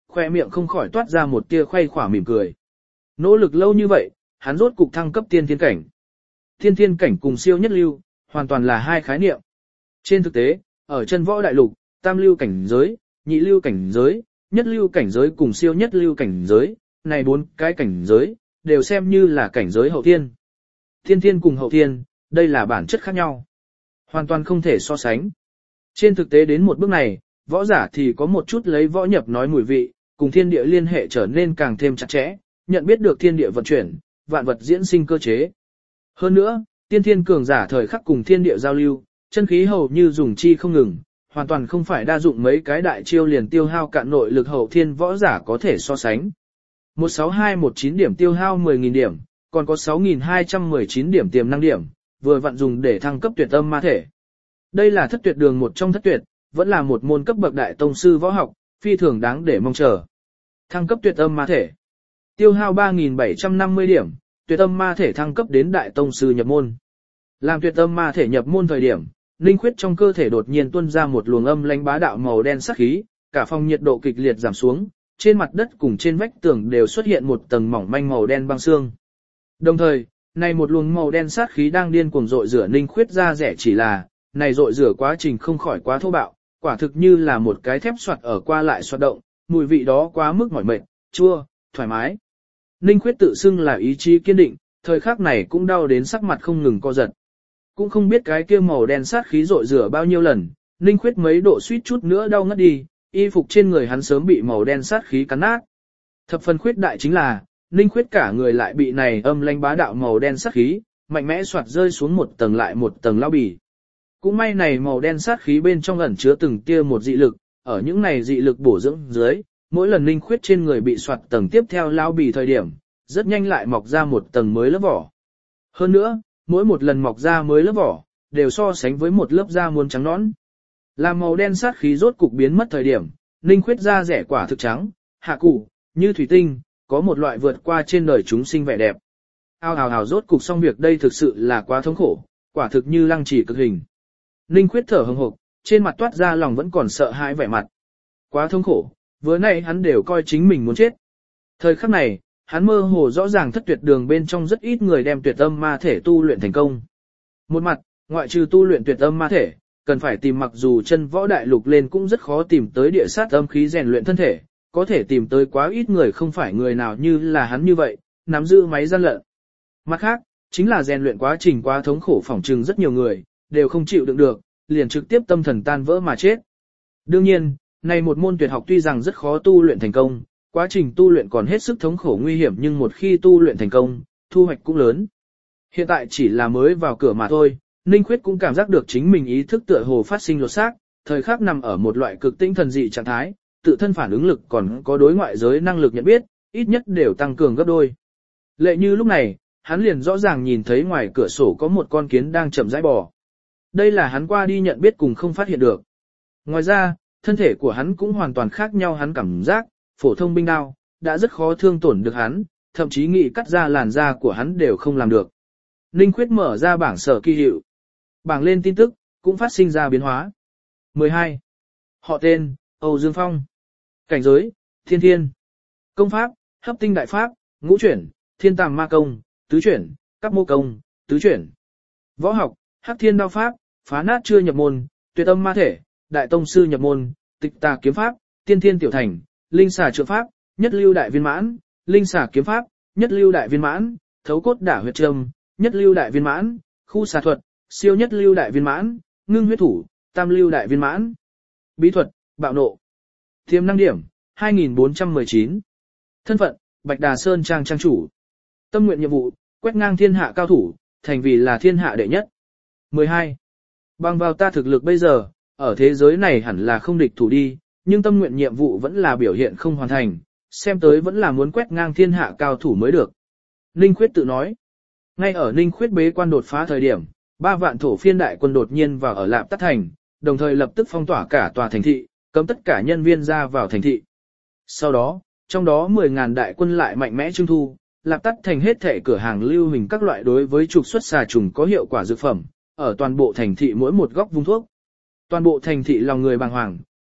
khoe miệng không khỏi toát ra một tia khoay khỏa mỉm cười. Nỗ lực lâu như vậy, hắn rốt cục thăng cấp tiên thiên cảnh. Tiên thiên cảnh cùng siêu nhất lưu, hoàn toàn là hai khái niệm. Trên thực tế, ở chân võ đại lục, tam lưu cảnh giới, nhị lưu cảnh giới, nhất lưu cảnh giới cùng siêu nhất lưu cảnh giới, này bốn cái cảnh giới, đều xem như là cảnh giới hậu thiên. Thiên thiên cùng hậu thiên, đây là bản chất khác nhau. Hoàn toàn không thể so sánh. Trên thực tế đến một bước này, võ giả thì có một chút lấy võ nhập nói mùi vị, cùng thiên địa liên hệ trở nên càng thêm chặt chẽ, nhận biết được thiên địa vận chuyển, vạn vật diễn sinh cơ chế. Hơn nữa, tiên thiên cường giả thời khắc cùng thiên địa giao lưu, chân khí hầu như dùng chi không ngừng, hoàn toàn không phải đa dụng mấy cái đại chiêu liền tiêu hao cạn nội lực hậu thiên võ giả có thể so sánh. một sáu hai một chín điểm tiêu hao mười nghìn điểm, còn có sáu nghìn hai trăm mười chín điểm tiềm năng điểm, vừa vặn dùng để thăng cấp tuyệt âm ma thể. Đây là thất tuyệt đường một trong thất tuyệt, vẫn là một môn cấp bậc đại tông sư võ học, phi thường đáng để mong chờ. Thăng cấp tuyệt âm ma thể. Tiêu hao ba nghìn bảy trăm năm mươi điểm, tuyệt âm ma thể thăng cấp đến đại tông sư nhập môn. Làm tuyệt âm ma thể nhập môn thời điểm, linh khuyết trong cơ thể đột nhiên tuôn ra một luồng âm lãnh bá đạo màu đen sắc khí, cả phòng nhiệt độ kịch liệt giảm xuống, trên mặt đất cùng trên vách tường đều xuất hiện một tầng mỏng manh màu đen băng xương. Đồng thời, này một luồng màu đen sát khí đang điên cuồng rội rửa linh khuyết ra rẻ, chỉ là, này rội rửa quá trình không khỏi quá thô bạo, quả thực như là một cái thép xoạt ở qua lại xoạt động, mùi vị đó quá mức mỏi mệt, chua, thoải mái. Ninh khuyết tự xưng là ý chí kiên định, thời khắc này cũng đau đến sắc mặt không ngừng co giật. Cũng không biết cái kia màu đen sát khí rội rửa bao nhiêu lần, Ninh khuyết mấy độ suýt chút nữa đau ngất đi, y phục trên người hắn sớm bị màu đen sát khí cắn nát. Thập phần khuyết đại chính là, Ninh khuyết cả người lại bị này âm lãnh bá đạo màu đen sát khí, mạnh mẽ xoạt rơi xuống một tầng lại một tầng lao bì. Cũng may này màu đen sát khí bên trong ẩn chứa từng tia một dị lực, ở những này dị lực bổ dưỡng dưới, mỗi lần Ninh khuyết trên người bị soạt tầng tiếp theo lao bì thời điểm, rất nhanh lại mọc ra một tầng mới lớp vỏ. Hơn nữa, mỗi một lần mọc ra mới lớp vỏ, đều so sánh với một lớp da muôn trắng nõn. Làm màu đen sát khí rốt cục biến mất thời điểm, Ninh khuyết da rẻ quả thực trắng, hạ cụ, như thủy tinh, có một loại vượt qua trên đời chúng sinh vẻ đẹp. Ao hào hào rốt cục xong việc đây thực sự là quá thống khổ, quả thực như lăng trì cực hình. Ninh khuyết thở hừng hực, trên mặt toát ra lòng vẫn còn sợ hãi vẻ mặt. Quá thống khổ, vừa nãy hắn đều coi chính mình muốn chết. Thời khắc này, hắn mơ hồ rõ ràng thất tuyệt đường bên trong rất ít người đem tuyệt âm ma thể tu luyện thành công. Một mặt, ngoại trừ tu luyện tuyệt âm ma thể, cần phải tìm mặc dù chân võ đại lục lên cũng rất khó tìm tới địa sát âm khí rèn luyện thân thể, có thể tìm tới quá ít người không phải người nào như là hắn như vậy, nắm giữ máy gian lận. Mặt khác, chính là rèn luyện quá trình quá thống khổ phỏng trừng rất nhiều người, đều không chịu đựng được, liền trực tiếp tâm thần tan vỡ mà chết. Đương nhiên, này một môn tuyệt học tuy rằng rất khó tu luyện thành công, quá trình tu luyện còn hết sức thống khổ nguy hiểm nhưng một khi tu luyện thành công, thu hoạch cũng lớn. Hiện tại chỉ là mới vào cửa mà thôi, Ninh Khuyết cũng cảm giác được chính mình ý thức tựa hồ phát sinh lột xác, thời khắc nằm ở một loại cực tinh thần dị trạng thái, tự thân phản ứng lực còn có đối ngoại giới năng lực nhận biết, ít nhất đều tăng cường gấp đôi. Lệ như lúc này, hắn liền rõ ràng nhìn thấy ngoài cửa sổ có một con kiến đang chậm rãi bò. Đây là hắn qua đi nhận biết cùng không phát hiện được. Ngoài ra, thân thể của hắn cũng hoàn toàn khác nhau, hắn cảm giác, phổ thông binh đao, đã rất khó thương tổn được hắn, thậm chí nghĩ cắt ra làn da của hắn đều không làm được. Ninh Khuyết mở ra bảng sở kỳ hiệu. Bảng lên tin tức, cũng phát sinh ra biến hóa. mười hai. Họ tên, Âu Dương Phong. Cảnh giới, thiên thiên. Công pháp, hấp tinh đại pháp, ngũ chuyển, thiên tàng ma công, tứ chuyển, các mô công, tứ chuyển. Võ học, hắc thiên đao pháp, phá nát chưa nhập môn, tuyệt âm ma thể, đại tông sư nhập môn, tịch tà kiếm pháp, tiên thiên tiểu thành, linh xà trượng pháp, nhất lưu đại viên mãn, linh xà kiếm pháp, nhất lưu đại viên mãn, thấu cốt đả huyệt trâm, nhất lưu đại viên mãn, khu xà thuật, siêu nhất lưu đại viên mãn, ngưng huyết thủ, tam lưu đại viên mãn. Bí thuật, bạo nộ. Tiềm năng điểm, hai nghìn bốn trăm mười chín. Thân phận, Bạch Đà Sơn Trang trang chủ. Tâm nguyện nhiệm vụ, quét ngang thiên hạ cao thủ, thành vì là thiên hạ đệ nhất. mười hai. Bằng vào ta thực lực bây giờ, ở thế giới này hẳn là không địch thủ đi, nhưng tâm nguyện nhiệm vụ vẫn là biểu hiện không hoàn thành, xem tới vẫn là muốn quét ngang thiên hạ cao thủ mới được. Ninh Khuyết tự nói. Ngay ở Ninh Khuyết bế quan đột phá thời điểm, ba vạn thổ phiên đại quân đột nhiên vào ở Lạp Tát Thành, đồng thời lập tức phong tỏa cả tòa thành thị, cấm tất cả nhân viên ra vào thành thị. Sau đó, trong đó mười ngàn đại quân lại mạnh mẽ trưng thu, Lạp Tát Thành hết thảy cửa hàng lưu hình các loại đối với trục xuất xà trùng có hiệu quả dược phẩm, ở toàn bộ thành thị mỗi một góc vung thuốc. Toàn bộ thành thị lòng người bàng hoàng,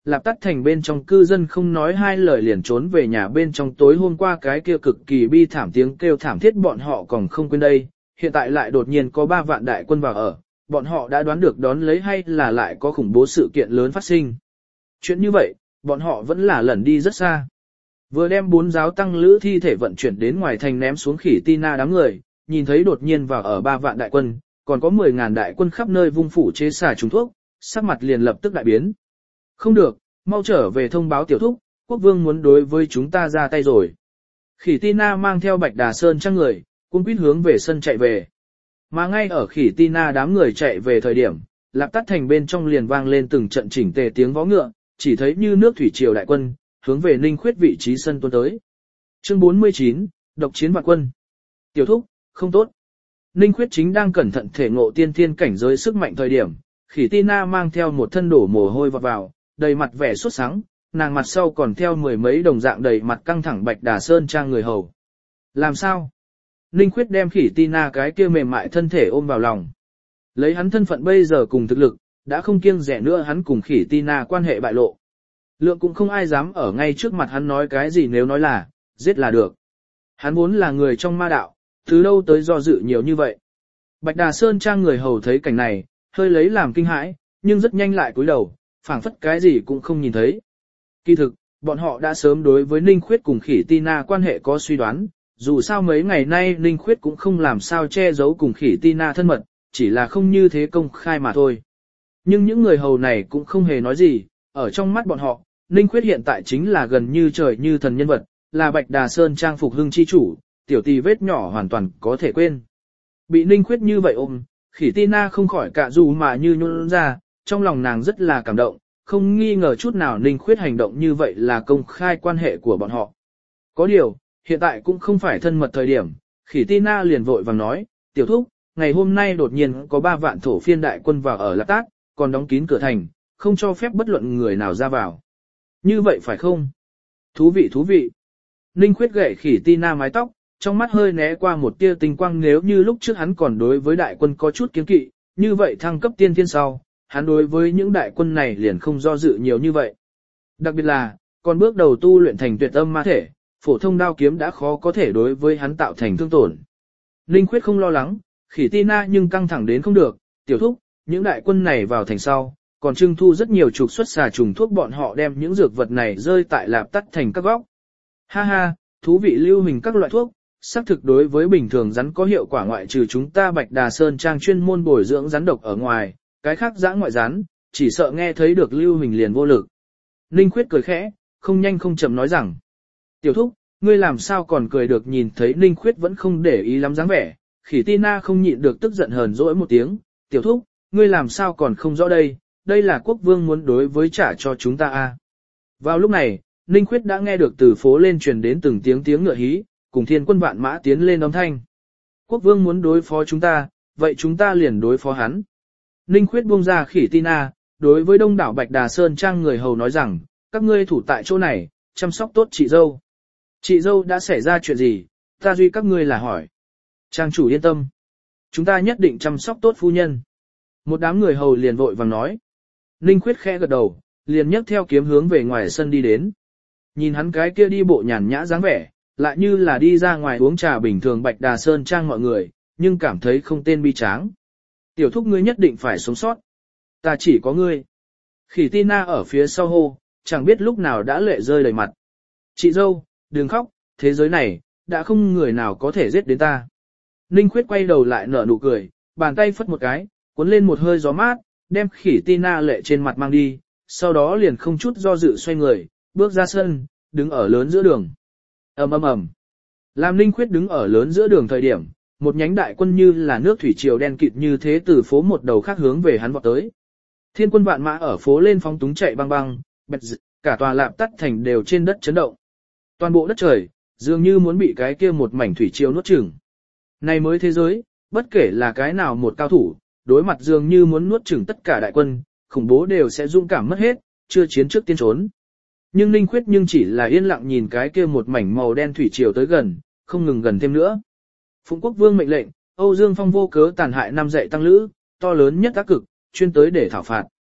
Lạp Tát Thành bên trong cư dân không nói hai lời liền trốn về nhà bên trong tối hôm qua cái kia cực kỳ bi thảm tiếng kêu thảm thiết bọn họ còn không quên đây, hiện tại lại đột nhiên có ba vạn đại quân vào ở, bọn họ đã đoán được đón lấy hay là lại có khủng bố sự kiện lớn phát sinh. Chuyện như vậy, bọn họ vẫn là lẩn đi rất xa. Vừa đem bốn giáo tăng lữ thi thể vận chuyển đến ngoài thành ném xuống khỉ Tina đám người, nhìn thấy đột nhiên vào ở ba vạn đại quân, còn có mười ngàn đại quân khắp nơi vung phủ chế xả trùng thuốc, sắc mặt liền lập tức đại biến. Không được, mau trở về thông báo tiểu thúc, quốc vương muốn đối với chúng ta ra tay rồi. Khỉ Tina mang theo Bạch Đà Sơn trang người, cuống quýt hướng về sân chạy về. Mà ngay ở khỉ Tina đám người chạy về thời điểm, Lạp Tát Thành bên trong liền vang lên từng trận chỉnh tề tiếng vó ngựa, chỉ thấy như nước thủy triều đại quân, hướng về Ninh Khuyết vị trí sân tuôn tới. Chương bốn mươi chín, độc chiến vạn quân. Tiểu thúc, không tốt. Ninh Khuyết chính đang cẩn thận thể ngộ tiên thiên cảnh giới sức mạnh thời điểm, khỉ Tina mang theo một thân đổ mồ hôi vọt vào, đầy mặt vẻ sốt sắng, nàng mặt sau còn theo mười mấy đồng dạng đầy mặt căng thẳng Bạch Đà Sơn trang người hầu. Làm sao? Ninh Khuyết đem khỉ Tina cái kia mềm mại thân thể ôm vào lòng. Lấy hắn thân phận bây giờ cùng thực lực, đã không kiêng dè nữa hắn cùng khỉ Tina quan hệ bại lộ. Lượng cũng không ai dám ở ngay trước mặt hắn nói cái gì nếu nói là, giết là được. Hắn vốn là người trong ma đạo, từ đâu tới do dự nhiều như vậy. Bạch Đà Sơn trang người hầu thấy cảnh này, hơi lấy làm kinh hãi, nhưng rất nhanh lại cúi đầu, phảng phất cái gì cũng không nhìn thấy. Kỳ thực, bọn họ đã sớm đối với Ninh Khuyết cùng khỉ Tina quan hệ có suy đoán, dù sao mấy ngày nay Ninh Khuyết cũng không làm sao che giấu cùng khỉ Tina thân mật, chỉ là không như thế công khai mà thôi. Nhưng những người hầu này cũng không hề nói gì, ở trong mắt bọn họ, Ninh Khuyết hiện tại chính là gần như trời như thần nhân vật, là Bạch Đà Sơn trang phục hưng chi chủ, tiểu tì vết nhỏ hoàn toàn có thể quên. Bị Ninh Khuyết như vậy ôm, khỉ Tina không khỏi cạ dù mà như nhún ra, trong lòng nàng rất là cảm động, không nghi ngờ chút nào Ninh Khuyết hành động như vậy là công khai quan hệ của bọn họ. Có điều, hiện tại cũng không phải thân mật thời điểm, khỉ Tina liền vội vàng nói, tiểu thúc, ngày hôm nay đột nhiên có ba vạn thổ phiên đại quân vào ở Lạp Tát, còn đóng kín cửa thành, không cho phép bất luận người nào ra vào. Như vậy phải không? Thú vị thú vị. Ninh Khuyết gậy khỉ Tina mái tóc, trong mắt hơi né qua một tia tinh quang nếu như lúc trước hắn còn đối với đại quân có chút kiêng kỵ, như vậy thăng cấp tiên thiên sau, hắn đối với những đại quân này liền không do dự nhiều như vậy. Đặc biệt là, còn bước đầu tu luyện thành tuyệt âm ma thể, phổ thông đao kiếm đã khó có thể đối với hắn tạo thành thương tổn. Ninh Khuyết không lo lắng, khỉ Tina nhưng căng thẳng đến không được, tiểu thúc, những đại quân này vào thành sau, còn trưng thu rất nhiều trục xuất xà trùng thuốc bọn họ đem những dược vật này rơi tại Lạp Tát thành các góc. Ha ha, thú vị lưu hình các loại thuốc, xác thực đối với bình thường rắn có hiệu quả ngoại trừ chúng ta Bạch Đà Sơn trang chuyên môn bồi dưỡng rắn độc ở ngoài, cái khác dã ngoại rắn, chỉ sợ nghe thấy được lưu hình liền vô lực. Ninh Khuyết cười khẽ, không nhanh không chậm nói rằng, tiểu thúc, ngươi làm sao còn cười được nhìn thấy Ninh Khuyết vẫn không để ý lắm dáng vẻ, khỉ Tina không nhịn được tức giận hờn dỗi một tiếng, tiểu thúc, ngươi làm sao còn không rõ đây, đây là quốc vương muốn đối với trả cho chúng ta a. À. Vào lúc này, Ninh Khuyết đã nghe được từ phố lên truyền đến từng tiếng tiếng ngựa hí, cùng thiên quân vạn mã tiến lên âm thanh. Quốc vương muốn đối phó chúng ta, vậy chúng ta liền đối phó hắn. Ninh Khuyết buông ra khỉ Tina, đối với đông đảo Bạch Đà Sơn trang người hầu nói rằng, các ngươi thủ tại chỗ này, chăm sóc tốt chị dâu. Chị dâu đã xảy ra chuyện gì, ta duy các ngươi là hỏi. Trang chủ yên tâm. Chúng ta nhất định chăm sóc tốt phu nhân. Một đám người hầu liền vội vàng nói. Ninh Khuyết khẽ gật đầu, liền nhấc theo kiếm hướng về ngoài sân đi đến. Nhìn hắn cái kia đi bộ nhàn nhã dáng vẻ, lại như là đi ra ngoài uống trà bình thường Bạch Đà Sơn trang mọi người, nhưng cảm thấy không tên bi tráng. Tiểu thúc ngươi nhất định phải sống sót. Ta chỉ có ngươi. Khỉ Tina ở phía sau hô, chẳng biết lúc nào đã lệ rơi đầy mặt. Chị dâu, đừng khóc, thế giới này, đã không người nào có thể giết đến ta. Ninh Khuyết quay đầu lại nở nụ cười, bàn tay phất một cái, cuốn lên một hơi gió mát, đem khỉ Tina lệ trên mặt mang đi, sau đó liền không chút do dự xoay người, bước ra sân, đứng ở lớn giữa đường. ầm ầm ầm. Làm Ninh Khuyết đứng ở lớn giữa đường thời điểm, một nhánh đại quân như là nước thủy triều đen kịt như thế từ phố một đầu khác hướng về hắn vọt tới. Thiên quân vạn mã ở phố lên phóng túng chạy băng băng, bẹt dị, cả tòa Lạp Tát thành đều trên đất chấn động. Toàn bộ đất trời, dường như muốn bị cái kia một mảnh thủy triều nuốt chửng. Này mới thế giới, bất kể là cái nào một cao thủ, đối mặt dường như muốn nuốt chửng tất cả đại quân, khủng bố đều sẽ dũng cảm mất hết, chưa chiến trước tiên trốn. Nhưng Ninh Khuyết nhưng chỉ là yên lặng nhìn cái kia một mảnh màu đen thủy triều tới gần, không ngừng gần thêm nữa. Phụng Quốc Vương mệnh lệnh, Âu Dương Phong vô cớ tàn hại năm dạy tăng lữ, to lớn nhất ác cực, chuyên tới để thảo phạt.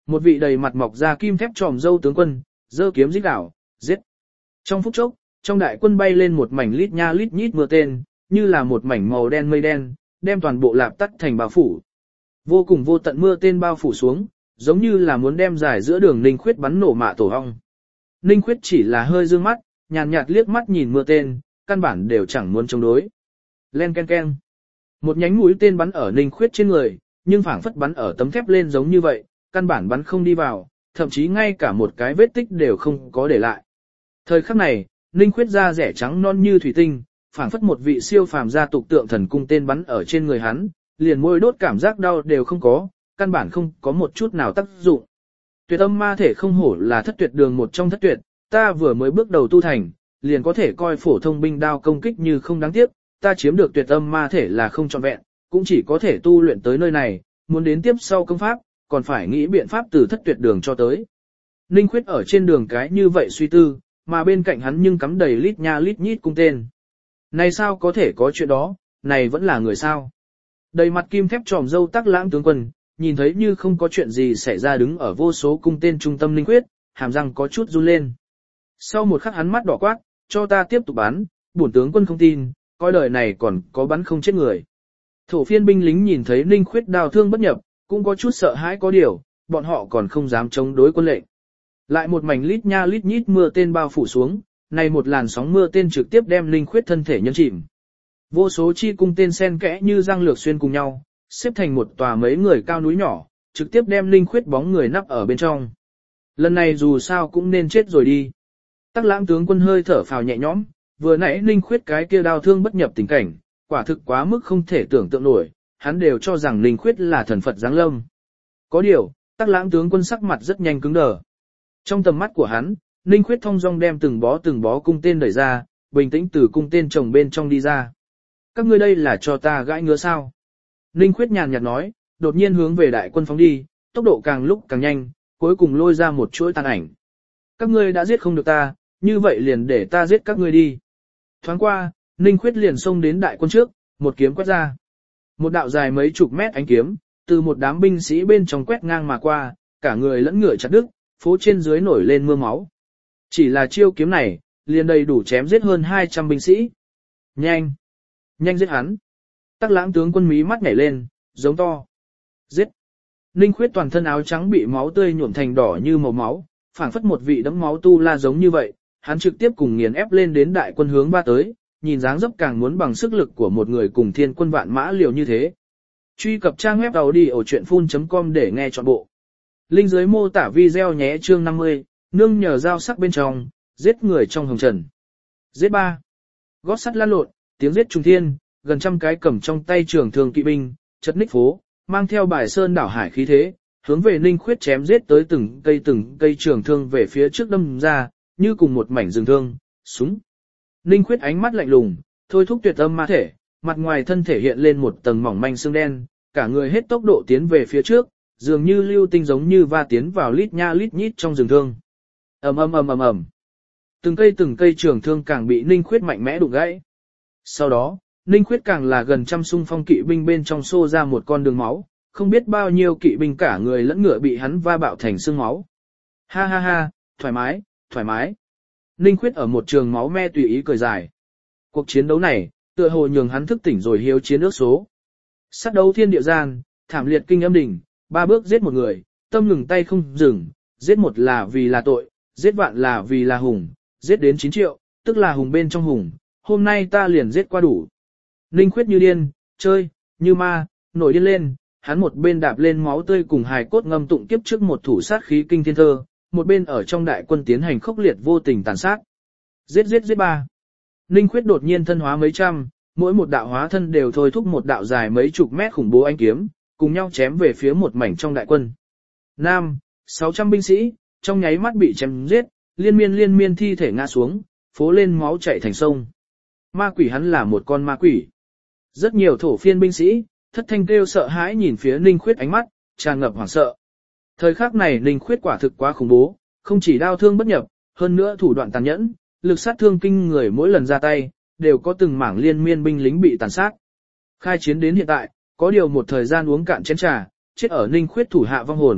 Một vị đầy mặt mọc ra kim thép tròm dâu tướng quân, giơ kiếm giết đảo, giết. Trong phút chốc, trong đại quân bay lên một mảnh lít nha lít nhít mưa tên, như là một mảnh màu đen mây đen, đem toàn bộ lạp tắt thành bao phủ. Vô cùng vô tận mưa tên bao phủ xuống, giống như là muốn đem dài giữa đường Ninh Khuyết bắn nổ mạ tổ ong. Ninh Khuyết chỉ là hơi dương mắt, nhàn nhạt liếc mắt nhìn mưa tên, căn bản đều chẳng muốn chống đối. Len ken ken. Một nhánh mũi tên bắn ở Ninh Khuyết trên người, nhưng phảng phất bắn ở tấm thép lên giống như vậy, căn bản bắn không đi vào, thậm chí ngay cả một cái vết tích đều không có để lại. Thời khắc này, Ninh Khuyết da rẻ trắng non như thủy tinh, phảng phất một vị siêu phàm gia tục tượng thần cung tên bắn ở trên người hắn, liền môi đốt cảm giác đau đều không có, căn bản không có một chút nào tác dụng. Tuyệt âm ma thể không hổ là thất tuyệt đường một trong thất tuyệt, ta vừa mới bước đầu tu thành, liền có thể coi phổ thông binh đao công kích như không đáng tiếc, ta chiếm được tuyệt âm ma thể là không trọn vẹn, cũng chỉ có thể tu luyện tới nơi này, muốn đến tiếp sau công pháp, còn phải nghĩ biện pháp từ thất tuyệt đường cho tới. Ninh Khuyết ở trên đường cái như vậy suy tư, mà bên cạnh hắn nhưng cắm đầy lít nha lít nhít cung tên. Này sao có thể có chuyện đó, này vẫn là người sao? Đầy mặt kim thép tròm dâu Tắc Lãng tướng quân, nhìn thấy như không có chuyện gì xảy ra đứng ở vô số cung tên trung tâm Ninh Khuyết, hàm răng có chút run lên. Sau một khắc hắn mắt đỏ quát, cho ta tiếp tục bắn, bổn tướng quân không tin, coi đời này còn có bắn không chết người. Thổ phiên binh lính nhìn thấy Ninh Khuyết đào thương bất nhập, cũng có chút sợ hãi có điều, bọn họ còn không dám chống đối quân lệnh. Lại một mảnh lít nha lít nhít mưa tên bao phủ xuống, này một làn sóng mưa tên trực tiếp đem Ninh Khuyết thân thể nhấn chìm. Vô số chi cung tên xen kẽ như răng lược xuyên cùng nhau, xếp thành một tòa mấy người cao núi nhỏ, trực tiếp đem Ninh Khuyết bóng người nắp ở bên trong. Lần này dù sao cũng nên chết rồi đi. Tắc Lãng tướng quân hơi thở phào nhẹ nhõm, vừa nãy Ninh Khuyết cái kia đau thương bất nhập tình cảnh, quả thực quá mức không thể tưởng tượng nổi, hắn đều cho rằng Ninh Khuyết là thần Phật giáng lâm. Có điều, Tắc Lãng tướng quân sắc mặt rất nhanh cứng đờ. Trong tầm mắt của hắn, Ninh Khuyết thong dong đem từng bó từng bó cung tên đẩy ra, bình tĩnh từ cung tên chồng bên trong đi ra. Các ngươi đây là cho ta gãi ngứa sao? Ninh Khuyết nhàn nhạt nói, đột nhiên hướng về đại quân phóng đi, tốc độ càng lúc càng nhanh, cuối cùng lôi ra một chuỗi tàn ảnh. Các ngươi đã giết không được ta, như vậy liền để ta giết các ngươi đi. Thoáng qua, Ninh Khuyết liền xông đến đại quân trước, một kiếm quét ra. Một đạo dài mấy chục mét ánh kiếm, từ một đám binh sĩ bên trong quét ngang mà qua, cả người lẫn ngựa chặt đứt, phố trên dưới nổi lên mưa máu. Chỉ là chiêu kiếm này, liền đầy đủ chém giết hơn hai trăm binh sĩ. Nhanh! Nhanh giết hắn! Tắc Lãng tướng quân mí mắt nhảy lên, giống to. Giết! Ninh Khuyết toàn thân áo trắng bị máu tươi nhuộm thành đỏ như màu máu, phảng phất một vị đẫm máu tu la giống như vậy, hắn trực tiếp cùng nghiền ép lên đến đại quân hướng ba tới, nhìn dáng dấp càng muốn bằng sức lực của một người cùng thiên quân vạn mã liều như thế. Truy cập trang web đầu đi ở chuyện phun chấm com để nghe trọn bộ. Link dưới mô tả video nhé. Chương năm mươi, nương nhờ dao sắc bên trong, giết người trong hồng trần. Giết ba. Gót sắt lan lộn, tiếng giết trùng thiên, gần trăm cái cầm trong tay trường thương kỵ binh, chật ních phố, mang theo bài sơn đảo hải khí thế, hướng về Ninh Khuyết chém giết tới từng cây từng cây trường thương về phía trước đâm ra, như cùng một mảnh rừng thương, súng. Ninh Khuyết ánh mắt lạnh lùng, thôi thúc tuyệt âm ma thể, mặt ngoài thân thể hiện lên một tầng mỏng manh xương đen, cả người hết tốc độ tiến về phía trước, dường như lưu tinh giống như va tiến vào lít nha lít nhít trong rừng thương. Ầm ầm ầm ầm ầm. Từng cây từng cây trường thương càng bị Ninh Khuyết mạnh mẽ đụng gãy. Sau đó, Ninh Khuyết càng là gần trăm xung phong kỵ binh bên trong xô ra một con đường máu, không biết bao nhiêu kỵ binh cả người lẫn ngựa bị hắn va bạo thành xương máu. Ha ha ha, thoải mái, thoải mái. Ninh Khuyết ở một trường máu me tùy ý cười dài. Cuộc chiến đấu này, tựa hồ nhường hắn thức tỉnh rồi hiếu chiến ước số. Sát đấu thiên địa gian, thảm liệt kinh âm đỉnh, ba bước giết một người, tâm ngừng tay không dừng, giết một là vì là tội, giết vạn là vì là hùng, giết đến chín triệu, tức là hùng bên trong hùng, hôm nay ta liền giết qua đủ. Ninh Khuyết như điên, chơi, như ma, nổi điên lên, hắn một bên đạp lên máu tươi cùng hài cốt ngâm tụng kiếp trước một thủ sát khí kinh thiên thơ, một bên ở trong đại quân tiến hành khốc liệt vô tình tàn sát. Giết giết giết ba. Ninh Khuyết đột nhiên thân hóa mấy trăm, mỗi một đạo hóa thân đều thôi thúc một đạo dài mấy chục mét khủng bố ánh kiếm, cùng nhau chém về phía một mảnh trong đại quân. Nam, sáu trăm binh sĩ, trong nháy mắt bị chém giết, liên miên liên miên thi thể ngã xuống, phố lên máu chảy thành sông. Ma quỷ hắn là một con ma quỷ. Rất nhiều thổ phiên binh sĩ, thất thanh kêu sợ hãi nhìn phía Ninh Khuyết ánh mắt, tràn ngập hoảng sợ. Thời khắc này Ninh Khuyết quả thực quá khủng bố, không chỉ đao thương bất nhập, hơn nữa thủ đoạn tàn nhẫn, lực sát thương kinh người mỗi lần ra tay, đều có từng mảng liên miên binh lính bị tàn sát. Khai chiến đến hiện tại, có điều một thời gian uống cạn chén trà, chết ở Ninh Khuyết thủ hạ vong hồn,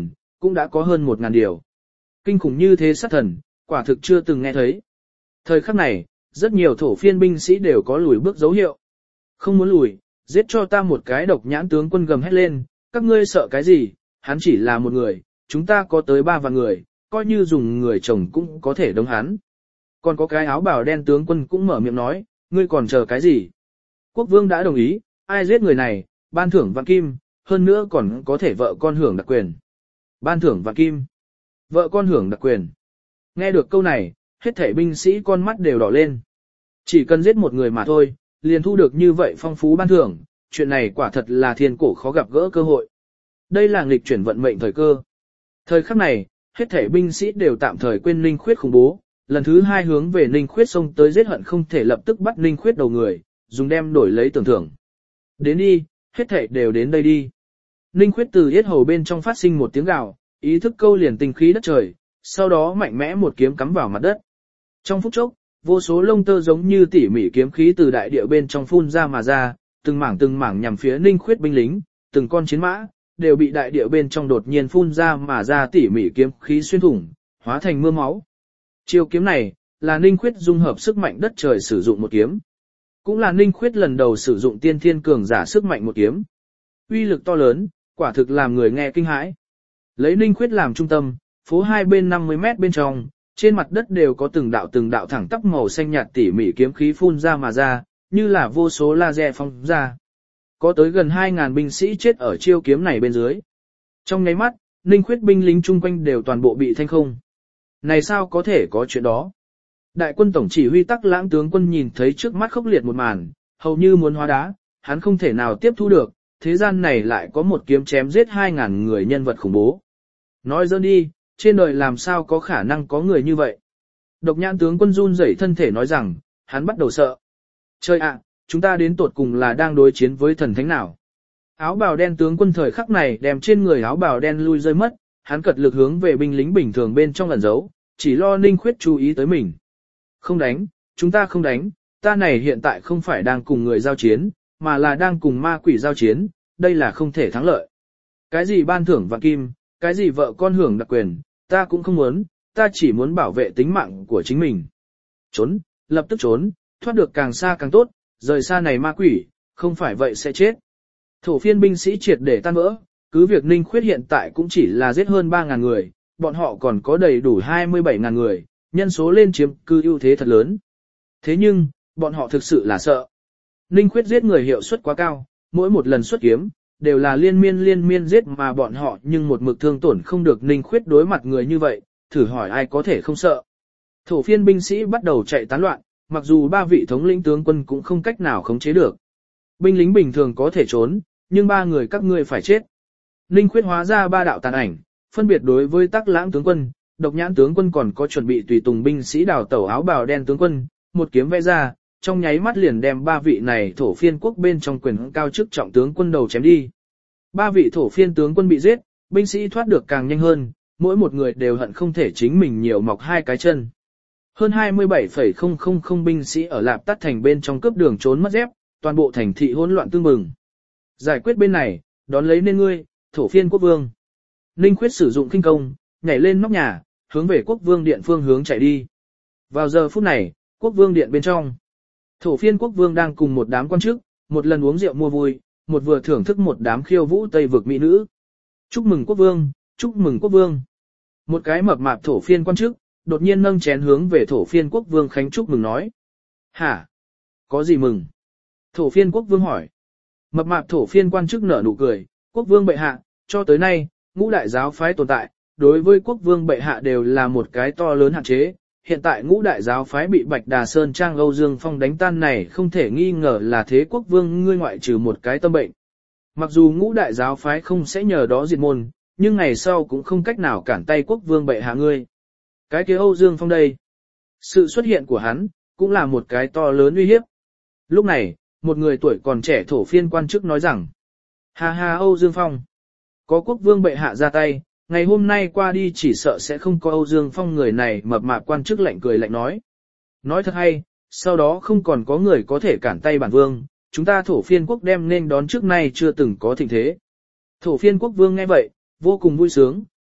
cũng đã có hơn một ngàn điều. Kinh khủng như thế sát thần, quả thực chưa từng nghe thấy. Thời khắc này, rất nhiều thổ phiên binh sĩ đều có lùi bước dấu hiệu. Không muốn lùi, giết cho ta một cái. Độc nhãn tướng quân gầm hét lên, các ngươi sợ cái gì, hắn chỉ là một người, chúng ta có tới ba vạn người, coi như dùng người chồng cũng có thể đống hắn. Còn có cái áo bào đen tướng quân cũng mở miệng nói, ngươi còn chờ cái gì? Quốc vương đã đồng ý, ai giết người này, ban thưởng vạn kim, hơn nữa còn có thể vợ con hưởng đặc quyền. Ban thưởng vạn kim, vợ con hưởng đặc quyền. Nghe được câu này, hết thảy binh sĩ con mắt đều đỏ lên. Chỉ cần giết một người mà thôi, liền thu được như vậy phong phú ban thưởng, chuyện này quả thật là thiên cổ khó gặp gỡ cơ hội. Đây là nghịch chuyển vận mệnh thời cơ. Thời khắc này, hết thảy binh sĩ đều tạm thời quên Ninh Khuyết khủng bố, lần thứ hai hướng về Ninh Khuyết xông tới giết hận không thể lập tức bắt Ninh Khuyết đầu người, dùng đem đổi lấy tưởng thưởng. Đến đi, hết thảy đều đến đây đi. Ninh Khuyết từ yết hầu bên trong phát sinh một tiếng gào, ý thức câu liền tinh khí đất trời, sau đó mạnh mẽ một kiếm cắm vào mặt đất. Trong phút chốc, vô số lông tơ giống như tỉ mỉ kiếm khí từ đại địa bên trong phun ra mà ra, từng mảng từng mảng nhằm phía Ninh Khuyết binh lính, từng con chiến mã đều bị đại địa bên trong đột nhiên phun ra mà ra tỉ mỉ kiếm khí xuyên thủng, hóa thành mưa máu. Chiêu kiếm này là Ninh Khuyết dung hợp sức mạnh đất trời sử dụng một kiếm, cũng là Ninh Khuyết lần đầu sử dụng tiên thiên cường giả sức mạnh một kiếm. Uy lực to lớn, quả thực làm người nghe kinh hãi. Lấy Ninh Khuyết làm trung tâm, phố hai bên năm mươi mét bên trong, trên mặt đất đều có từng đạo từng đạo thẳng tắp màu xanh nhạt tỉ mỉ kiếm khí phun ra mà ra, như là vô số laser phóng ra. Có tới gần hai ngàn binh sĩ chết ở chiêu kiếm này bên dưới. Trong nháy mắt, Ninh Khuyết binh lính chung quanh đều toàn bộ bị thanh không. Này sao có thể có chuyện đó? Đại quân tổng chỉ huy Tắc Lãng tướng quân nhìn thấy trước mắt khốc liệt một màn, hầu như muốn hóa đá, hắn không thể nào tiếp thu được, thế gian này lại có một kiếm chém giết hai ngàn người nhân vật khủng bố. Nói dỡn đi, trên đời làm sao có khả năng có người như vậy? Độc nhãn tướng quân run rẩy thân thể nói rằng, hắn bắt đầu sợ. Trời ạ, chúng ta đến tột cùng là đang đối chiến với thần thánh nào? Áo bào đen tướng quân thời khắc này đem trên người áo bào đen lui rơi mất, hắn cật lực hướng về binh lính bình thường bên trong ẩn giấu, chỉ lo Ninh Khuyết chú ý tới mình. Không đánh, chúng ta không đánh, ta này hiện tại không phải đang cùng người giao chiến, mà là đang cùng ma quỷ giao chiến, đây là không thể thắng lợi. Cái gì ban thưởng vạn kim, cái gì vợ con hưởng đặc quyền, ta cũng không muốn, ta chỉ muốn bảo vệ tính mạng của chính mình. Trốn, lập tức trốn, thoát được càng xa càng tốt, rời xa này ma quỷ, không phải vậy sẽ chết. Thổ phiên binh sĩ triệt để tan vỡ, cứ việc Ninh Khuyết hiện tại cũng chỉ là giết hơn ba ngàn người, bọn họ còn có đầy đủ hai mươi bảy ngàn người, nhân số lên chiếm cứ ưu thế thật lớn. Thế nhưng, bọn họ thực sự là sợ. Ninh Khuyết giết người hiệu suất quá cao, mỗi một lần xuất kiếm, đều là liên miên liên miên giết mà bọn họ nhưng một mực thương tổn không được Ninh Khuyết đối mặt người như vậy, thử hỏi ai có thể không sợ. Thổ phiên binh sĩ bắt đầu chạy tán loạn, mặc dù ba vị thống lĩnh tướng quân cũng không cách nào khống chế được. Binh lính bình thường có thể trốn, nhưng ba người các ngươi phải chết. Ninh Khuyết hóa ra ba đạo tàn ảnh, phân biệt đối với Tắc Lãng tướng quân, Độc nhãn tướng quân còn có chuẩn bị tùy tùng binh sĩ đào tẩu áo bào đen tướng quân, một kiếm vẽ ra, trong nháy mắt liền đem ba vị này thổ phiên quốc bên trong quyền cao chức trọng tướng quân đầu chém đi. Ba vị thổ phiên tướng quân bị giết, binh sĩ thoát được càng nhanh hơn, mỗi một người đều hận không thể chính mình nhiều mọc hai cái chân. Hơn hai mươi bảy phẩy không không không binh sĩ ở Lạp Tát thành bên trong cướp đường trốn mất dép, toàn bộ thành thị hỗn loạn tương mừng. Giải quyết bên này, đón lấy nên ngươi, thổ phiên quốc vương. Ninh Khuyết sử dụng kinh công, nhảy lên nóc nhà, hướng về quốc vương điện phương hướng chạy đi. Vào giờ phút này, quốc vương điện bên trong, thổ phiên quốc vương đang cùng một đám quan chức, một lần uống rượu mua vui, một vừa thưởng thức một đám khiêu vũ Tây vực mỹ nữ. Chúc mừng quốc vương, chúc mừng quốc vương. Một cái mập mạp thổ phiên quan chức, đột nhiên nâng chén hướng về thổ phiên quốc vương khánh chúc mừng nói. Hả? Có gì mừng? Thổ phiên quốc vương hỏi. Mập mạp thổ phiên quan chức nở nụ cười, quốc vương bệ hạ, cho tới nay, ngũ đại giáo phái tồn tại, đối với quốc vương bệ hạ đều là một cái to lớn hạn chế. Hiện tại ngũ đại giáo phái bị Bạch Đà Sơn Trang Âu Dương Phong đánh tan này không thể nghi ngờ là thế quốc vương ngươi ngoại trừ một cái tâm bệnh. Mặc dù ngũ đại giáo phái không sẽ nhờ đó diệt môn, nhưng ngày sau cũng không cách nào cản tay quốc vương bệ hạ ngươi. Cái kia Âu Dương Phong đây, sự xuất hiện của hắn, cũng là một cái to lớn uy hiếp. Lúc này, một người tuổi còn trẻ thổ phiên quan chức nói rằng, ha ha Âu Dương Phong, có quốc vương bệ hạ ra tay, ngày hôm nay qua đi chỉ sợ sẽ không có Âu Dương Phong người này mập mạp quan chức lạnh cười lạnh nói. Nói thật hay, sau đó không còn có người có thể cản tay bản vương, chúng ta thổ phiên quốc đem nên đón trước nay chưa từng có thịnh thế. Thổ phiên quốc vương nghe vậy, vô cùng vui sướng,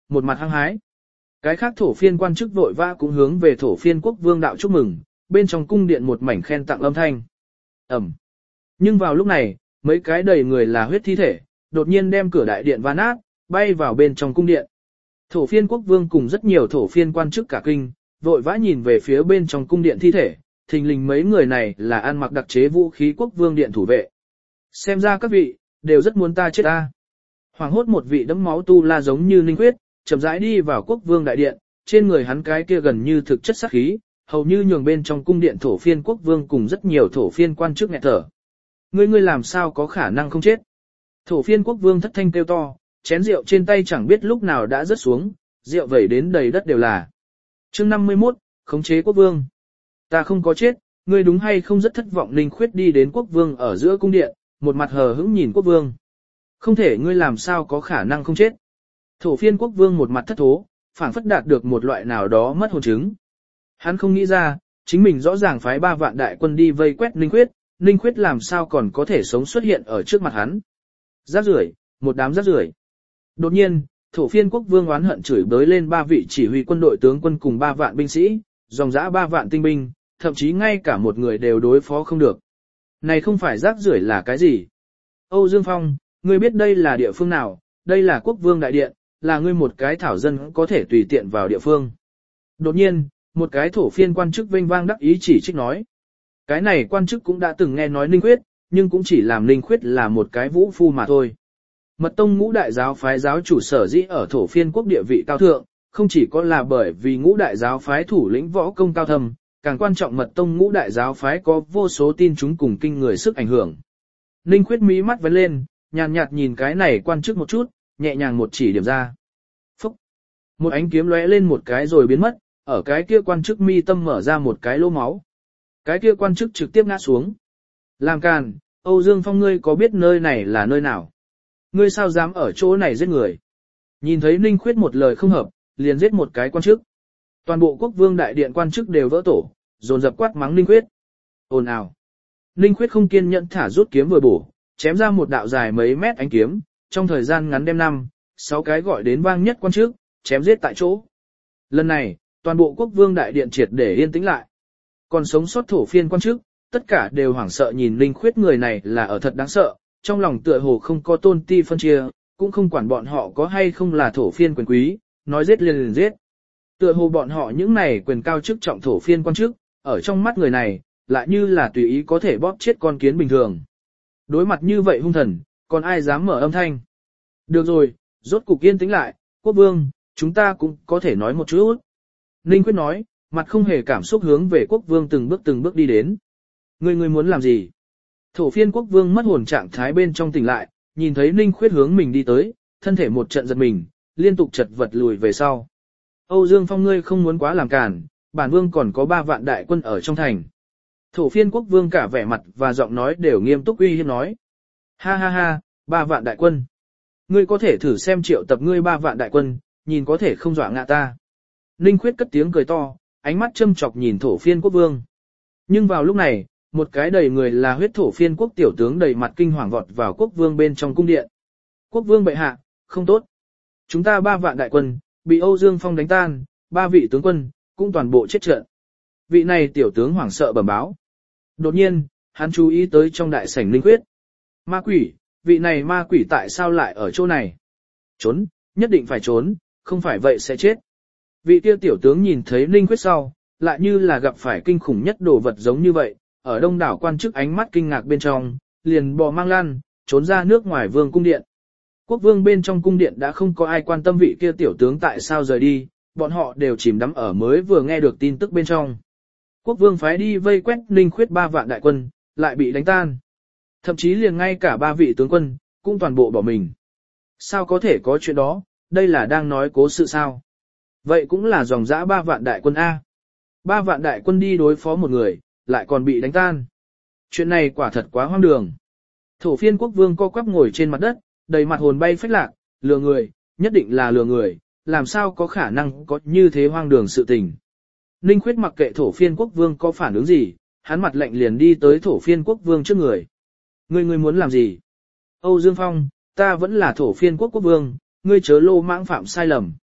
một mặt hăng hái. Cái khác thổ phiên quan chức vội vã cũng hướng về thổ phiên quốc vương đạo chúc mừng, bên trong cung điện một mảnh khen tặng âm thanh. Ẩm. Nhưng vào lúc này, mấy cái đầy người là huyết thi thể, đột nhiên đem cửa đại điện va nát, bay vào bên trong cung điện. Thổ phiên quốc vương cùng rất nhiều thổ phiên quan chức cả kinh, vội vã nhìn về phía bên trong cung điện thi thể, thình lình mấy người này là ăn mặc đặc chế vũ khí quốc vương điện thủ vệ. Xem ra các vị, đều rất muốn ta chết ta. Hoàng hốt một vị đẫm máu tu la giống như Ninh Quyết, chậm rãi đi vào quốc vương đại điện, trên người hắn cái kia gần như thực chất sát khí, hầu như nhường bên trong cung điện thổ phiên quốc vương cùng rất nhiều thổ phiên quan chức nghẹt thở. Ngươi ngươi làm sao có khả năng không chết? Thổ phiên quốc vương thất thanh kêu to, chén rượu trên tay chẳng biết lúc nào đã rớt xuống, rượu vẩy đến đầy đất đều là. Chương năm mươi mốt, khống chế quốc vương. Ta không có chết, ngươi đúng hay không rất thất vọng. Ninh Khuyết đi đến quốc vương ở giữa cung điện, một mặt hờ hững nhìn quốc vương. Không thể, ngươi làm sao có khả năng không chết? Thổ phiên quốc vương một mặt thất thố, phảng phất đạt được một loại nào đó mất hồn chứng. Hắn không nghĩ ra, chính mình rõ ràng phái ba vạn đại quân đi vây quét Ninh Khuyết, Ninh Khuyết làm sao còn có thể sống xuất hiện ở trước mặt hắn. Rác rưởi, một đám rác rưởi. Đột nhiên, thổ phiên quốc vương oán hận chửi bới lên ba vị chỉ huy quân đội tướng quân cùng ba vạn binh sĩ, dòng dã ba vạn tinh binh, thậm chí ngay cả một người đều đối phó không được. Này không phải rác rưởi là cái gì? Âu Dương Phong, ngươi biết đây là địa phương nào? Đây là quốc vương đại điện, là ngươi một cái thảo dân có thể tùy tiện vào địa phương. Đột nhiên, một cái thổ phiên quan chức vinh vang đắc ý chỉ trích nói. Cái này quan chức cũng đã từng nghe nói Ninh Khuyết, nhưng cũng chỉ làm Ninh Khuyết là một cái vũ phu mà thôi. Mật tông ngũ đại giáo phái giáo chủ sở dĩ ở thổ phiên quốc địa vị cao thượng, không chỉ có là bởi vì ngũ đại giáo phái thủ lĩnh võ công cao thâm, càng quan trọng mật tông ngũ đại giáo phái có vô số tin chúng cùng kinh người sức ảnh hưởng. Ninh Khuyết mí mắt vấn lên, nhàn nhạt nhìn cái này quan chức một chút, nhẹ nhàng một chỉ điểm ra. Phúc! Một ánh kiếm lóe lên một cái rồi biến mất, ở cái kia quan chức mi tâm mở ra một cái lỗ máu. Cái kia quan chức trực tiếp ngã xuống. Làm càn, Âu Dương Phong, ngươi có biết nơi này là nơi nào? Ngươi sao dám ở chỗ này giết người? Nhìn thấy Ninh Khuyết một lời không hợp, liền giết một cái quan chức. Toàn bộ quốc vương đại điện quan chức đều vỡ tổ, dồn dập quát mắng Ninh Khuyết. Ồn ào. Ninh Khuyết không kiên nhẫn thả rút kiếm vừa bổ, chém ra một đạo dài mấy mét ánh kiếm, trong thời gian ngắn đem năm, sáu cái gọi đến vang nhất quan chức, chém giết tại chỗ. Lần này, toàn bộ quốc vương đại điện triệt để yên tĩnh lại. Còn sống sót thổ phiên quan chức, tất cả đều hoảng sợ nhìn Ninh Khuyết người này là ở thật đáng sợ, trong lòng tựa hồ không có tôn ti phân chia, cũng không quản bọn họ có hay không là thổ phiên quyền quý, nói giết liền liền giết. Tựa hồ bọn họ những này quyền cao chức trọng thổ phiên quan chức, ở trong mắt người này, lại như là tùy ý có thể bóp chết con kiến bình thường. Đối mặt như vậy hung thần, còn ai dám mở âm thanh? Được rồi, rốt cục yên tĩnh lại, quốc vương, chúng ta cũng có thể nói một chút. Ninh Khuyết nói, mặt không hề cảm xúc hướng về quốc vương từng bước từng bước đi đến. Ngươi ngươi muốn làm gì? Thổ phiên quốc vương mất hồn trạng thái bên trong tỉnh lại, nhìn thấy Ninh Khuyết hướng mình đi tới, thân thể một trận giật mình, liên tục chật vật lùi về sau. Âu Dương Phong, ngươi không muốn quá làm cản, bản vương còn có ba vạn đại quân ở trong thành. Thổ phiên quốc vương cả vẻ mặt và giọng nói đều nghiêm túc uy hiếp nói. Ha ha ha, ba vạn đại quân. Ngươi có thể thử xem triệu tập ngươi ba vạn đại quân, nhìn có thể không dọa ngạ ta. Ninh Khuyết cất tiếng cười to, ánh mắt châm chọc nhìn thổ phiên quốc vương. Nhưng vào lúc này, một cái đầy người là huyết thổ phiên quốc tiểu tướng đầy mặt kinh hoàng vọt vào quốc vương bên trong cung điện. Quốc vương bệ hạ, không tốt. Chúng ta ba vạn đại quân, bị Âu Dương Phong đánh tan, ba vị tướng quân, cũng toàn bộ chết trận. Vị này tiểu tướng hoảng sợ bẩm báo. Đột nhiên, hắn chú ý tới trong đại sảnh Ninh Khuyết. Ma quỷ, vị này ma quỷ tại sao lại ở chỗ này? Trốn, nhất định phải trốn, không phải vậy sẽ chết. Vị kia tiểu tướng nhìn thấy Ninh Khuyết sau, lại như là gặp phải kinh khủng nhất đồ vật giống như vậy, ở đông đảo quan chức ánh mắt kinh ngạc bên trong, liền bò mang lan, trốn ra nước ngoài vương cung điện. Quốc vương bên trong cung điện đã không có ai quan tâm vị kia tiểu tướng tại sao rời đi, bọn họ đều chìm đắm ở mới vừa nghe được tin tức bên trong. Quốc vương phái đi vây quét Ninh Khuyết ba vạn đại quân, lại bị đánh tan. Thậm chí liền ngay cả ba vị tướng quân, cũng toàn bộ bỏ mình. Sao có thể có chuyện đó, đây là đang nói cố sự sao? Vậy cũng là dòng dã ba vạn đại quân A. Ba vạn đại quân đi đối phó một người, lại còn bị đánh tan. Chuyện này quả thật quá hoang đường. Thổ phiên quốc vương co quắp ngồi trên mặt đất, đầy mặt hồn bay phách lạc, lừa người, nhất định là lừa người, làm sao có khả năng có như thế hoang đường sự tình. Ninh Khuyết mặc kệ thổ phiên quốc vương có phản ứng gì, hắn mặt lạnh liền đi tới thổ phiên quốc vương trước người. Ngươi ngươi muốn làm gì? Âu Dương Phong, ta vẫn là thổ phiên quốc quốc vương, ngươi chớ lô mãng phạm sai lầm.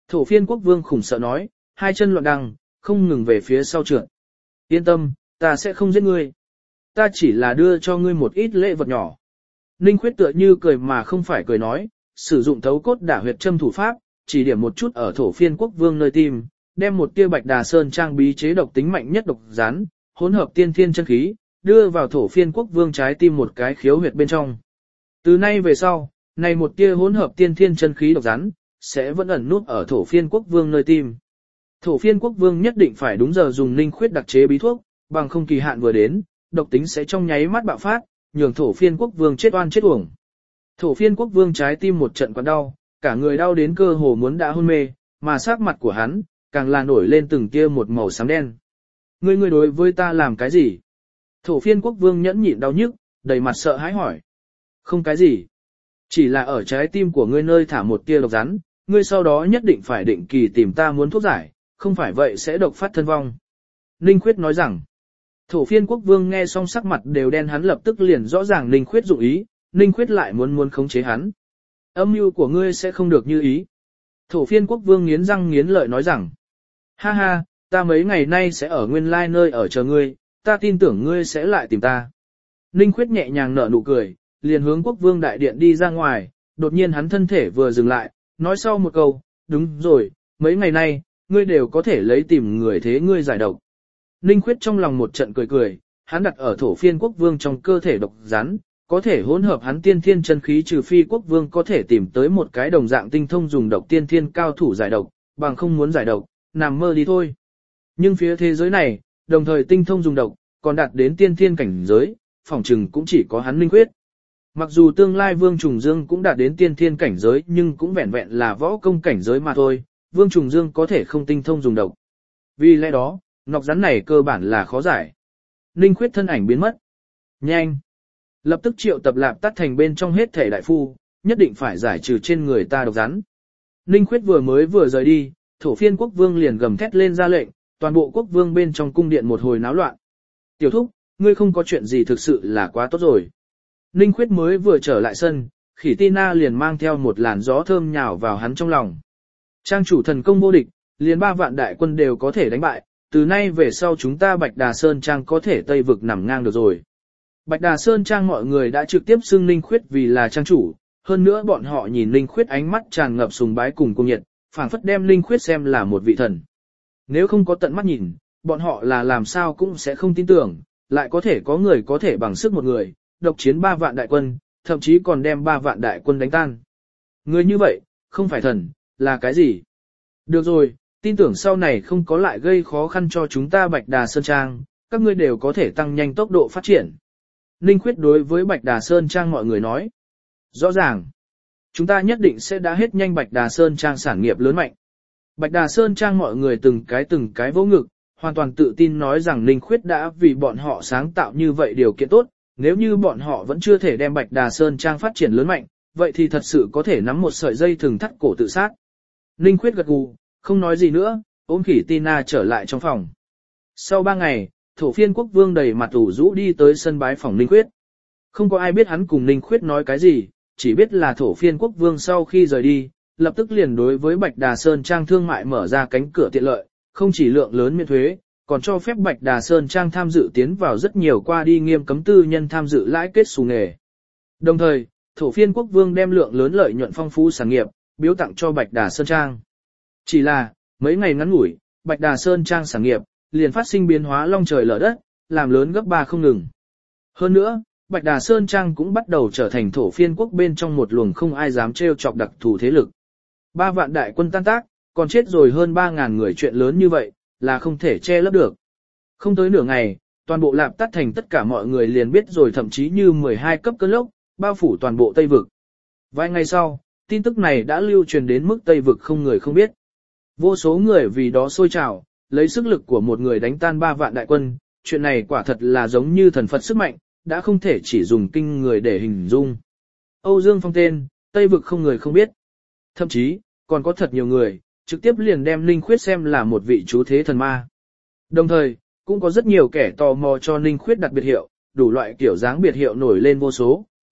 Thổ phiên quốc vương khủng sợ nói, hai chân loạn đằng, không ngừng về phía sau trượt. Yên tâm, ta sẽ không giết ngươi. Ta chỉ là đưa cho ngươi một ít lễ vật nhỏ. Ninh Khuyết tựa như cười mà không phải cười nói, sử dụng thấu cốt đả huyệt châm thủ pháp, chỉ điểm một chút ở thổ phiên quốc vương nơi tim, đem một tia bạch đà sơn trang bí chế độc tính mạnh nhất độc rắn, hỗn hợp tiên thiên chân khí, đưa vào thổ phiên quốc vương trái tim một cái khiếu huyệt bên trong. Từ nay về sau, này một tia hỗn hợp tiên thiên chân khí độc rắn, sẽ vẫn ẩn nút ở thổ phiên quốc vương nơi tim. Thổ phiên quốc vương nhất định phải đúng giờ dùng Ninh Khuyết đặc chế bí thuốc, bằng không kỳ hạn vừa đến, độc tính sẽ trong nháy mắt bạo phát, nhường thổ phiên quốc vương chết oan chết uổng. Thổ phiên quốc vương trái tim một trận quặn đau, cả người đau đến cơ hồ muốn đã hôn mê, mà sắc mặt của hắn, càng là nổi lên từng tia một màu xám đen. Ngươi ngươi đối với ta làm cái gì? Thổ phiên quốc vương nhẫn nhịn đau nhức, đầy mặt sợ hãi hỏi. Không cái gì. Chỉ là ở trái tim của ngươi nơi thả một tia độc rắn, ngươi sau đó nhất định phải định kỳ tìm ta muốn thuốc giải, không phải vậy sẽ độc phát thân vong. Ninh Khuyết nói rằng, thổ phiên quốc vương nghe xong sắc mặt đều đen, hắn lập tức liền rõ ràng Ninh Khuyết dụng ý, Ninh Khuyết lại muốn muốn khống chế hắn. Âm mưu của ngươi sẽ không được như ý. Thổ phiên quốc vương nghiến răng nghiến lợi nói rằng, ha ha, ta mấy ngày nay sẽ ở nguyên lai nơi ở chờ ngươi, ta tin tưởng ngươi sẽ lại tìm ta. Ninh Khuyết nhẹ nhàng nở nụ cười, liền hướng quốc vương đại điện đi ra ngoài, đột nhiên hắn thân thể vừa dừng lại, nói sau một câu, đúng rồi, mấy ngày nay, ngươi đều có thể lấy tìm người thế ngươi giải độc. Ninh Khuyết trong lòng một trận cười cười, hắn đặt ở thổ phiên quốc vương trong cơ thể độc rắn, có thể hỗn hợp hắn tiên thiên chân khí, trừ phi quốc vương có thể tìm tới một cái đồng dạng tinh thông dùng độc tiên thiên cao thủ giải độc, bằng không muốn giải độc, nằm mơ đi thôi. Nhưng phía thế giới này, đồng thời tinh thông dùng độc, còn đạt đến tiên thiên cảnh giới, phỏng chừng cũng chỉ có hắn Ninh Khuyết. Mặc dù tương lai Vương Trùng Dương cũng đạt đến tiên thiên cảnh giới, nhưng cũng vẹn vẹn là võ công cảnh giới mà thôi, Vương Trùng Dương có thể không tinh thông dùng độc. Vì lẽ đó, nọc rắn này cơ bản là khó giải. Ninh Khuyết thân ảnh biến mất. Nhanh! Lập tức triệu tập Lạp Tát Thành bên trong hết thể đại phu, nhất định phải giải trừ trên người ta độc rắn. Ninh Khuyết vừa mới vừa rời đi, thổ phiên quốc vương liền gầm thét lên ra lệnh, toàn bộ quốc vương bên trong cung điện một hồi náo loạn. Tiểu thúc, ngươi không có chuyện gì thực sự là quá tốt rồi. Ninh Khuyết mới vừa trở lại sân, Khỉ Tina liền mang theo một làn gió thơm nhào vào hắn trong lòng. Trang chủ thần công vô địch, liền ba vạn đại quân đều có thể đánh bại, từ nay về sau chúng ta Bạch Đà Sơn Trang có thể Tây vực nằm ngang được rồi. Bạch Đà Sơn Trang mọi người đã trực tiếp xưng Ninh Khuyết vì là trang chủ, hơn nữa bọn họ nhìn Ninh Khuyết ánh mắt tràn ngập sùng bái cùng cung nhiệt, phảng phất đem Ninh Khuyết xem là một vị thần. Nếu không có tận mắt nhìn, bọn họ là làm sao cũng sẽ không tin tưởng, lại có thể có người có thể bằng sức một người, độc chiến ba vạn đại quân, thậm chí còn đem ba vạn đại quân đánh tan. Người như vậy, không phải thần, là cái gì? Được rồi, tin tưởng sau này không có lại gây khó khăn cho chúng ta Bạch Đà Sơn Trang, các ngươi đều có thể tăng nhanh tốc độ phát triển. Ninh Khuyết đối với Bạch Đà Sơn Trang mọi người nói. Rõ ràng, chúng ta nhất định sẽ đã hết nhanh Bạch Đà Sơn Trang sản nghiệp lớn mạnh. Bạch Đà Sơn Trang mọi người từng cái từng cái vỗ ngực, hoàn toàn tự tin nói rằng Ninh Khuyết đã vì bọn họ sáng tạo như vậy điều kiện tốt, nếu như bọn họ vẫn chưa thể đem Bạch Đà Sơn Trang phát triển lớn mạnh, vậy thì thật sự có thể nắm một sợi dây thừng thắt cổ tự sát. Ninh Khuyết gật gù, không nói gì nữa, ôm Khỉ Tina trở lại trong phòng. Sau ba ngày, thổ phiên quốc vương đầy mặt ủ rũ đi tới sân bái phòng Ninh Khuyết. Không có ai biết hắn cùng Ninh Khuyết nói cái gì, chỉ biết là thổ phiên quốc vương sau khi rời đi, lập tức liền đối với Bạch Đà Sơn Trang thương mại mở ra cánh cửa tiện lợi, không chỉ lượng lớn miễn thuế, còn cho phép Bạch Đà Sơn Trang tham dự tiến vào rất nhiều qua đi nghiêm cấm tư nhân tham dự lãi kết xù nghề. Đồng thời, thổ phiên quốc vương đem lượng lớn lợi nhuận phong phú sản nghiệp, biếu tặng cho Bạch Đà Sơn Trang. Chỉ là, mấy ngày ngắn ngủi, Bạch Đà Sơn Trang sản nghiệp, liền phát sinh biến hóa long trời lở đất, làm lớn gấp ba không ngừng. Hơn nữa, Bạch Đà Sơn Trang cũng bắt đầu trở thành thổ phiên quốc bên trong một luồng không ai dám trêu chọc đặc thù thế lực. Ba vạn đại quân tan tác, còn chết rồi hơn ba ngàn người, chuyện lớn như vậy, là không thể che lấp được. Không tới nửa ngày, toàn bộ Lạp Tát Thành tất cả mọi người liền biết rồi, thậm chí như mười hai cấp cơn lốc, bao phủ toàn bộ Tây Vực. Vài ngày sau, tin tức này đã lưu truyền đến mức Tây Vực không người không biết. Vô số người vì đó sôi trào, lấy sức lực của một người đánh tan ba vạn đại quân, chuyện này quả thật là giống như thần Phật sức mạnh, đã không thể chỉ dùng kinh người để hình dung. Âu Dương Phong tên, Tây Vực không người không biết. Thậm chí, còn có thật nhiều người, trực tiếp liền đem Ninh Khuyết xem là một vị chú thế thần ma. Đồng thời, cũng có rất nhiều kẻ tò mò cho Ninh Khuyết đặt biệt hiệu, đủ loại kiểu dáng biệt hiệu nổi lên vô số,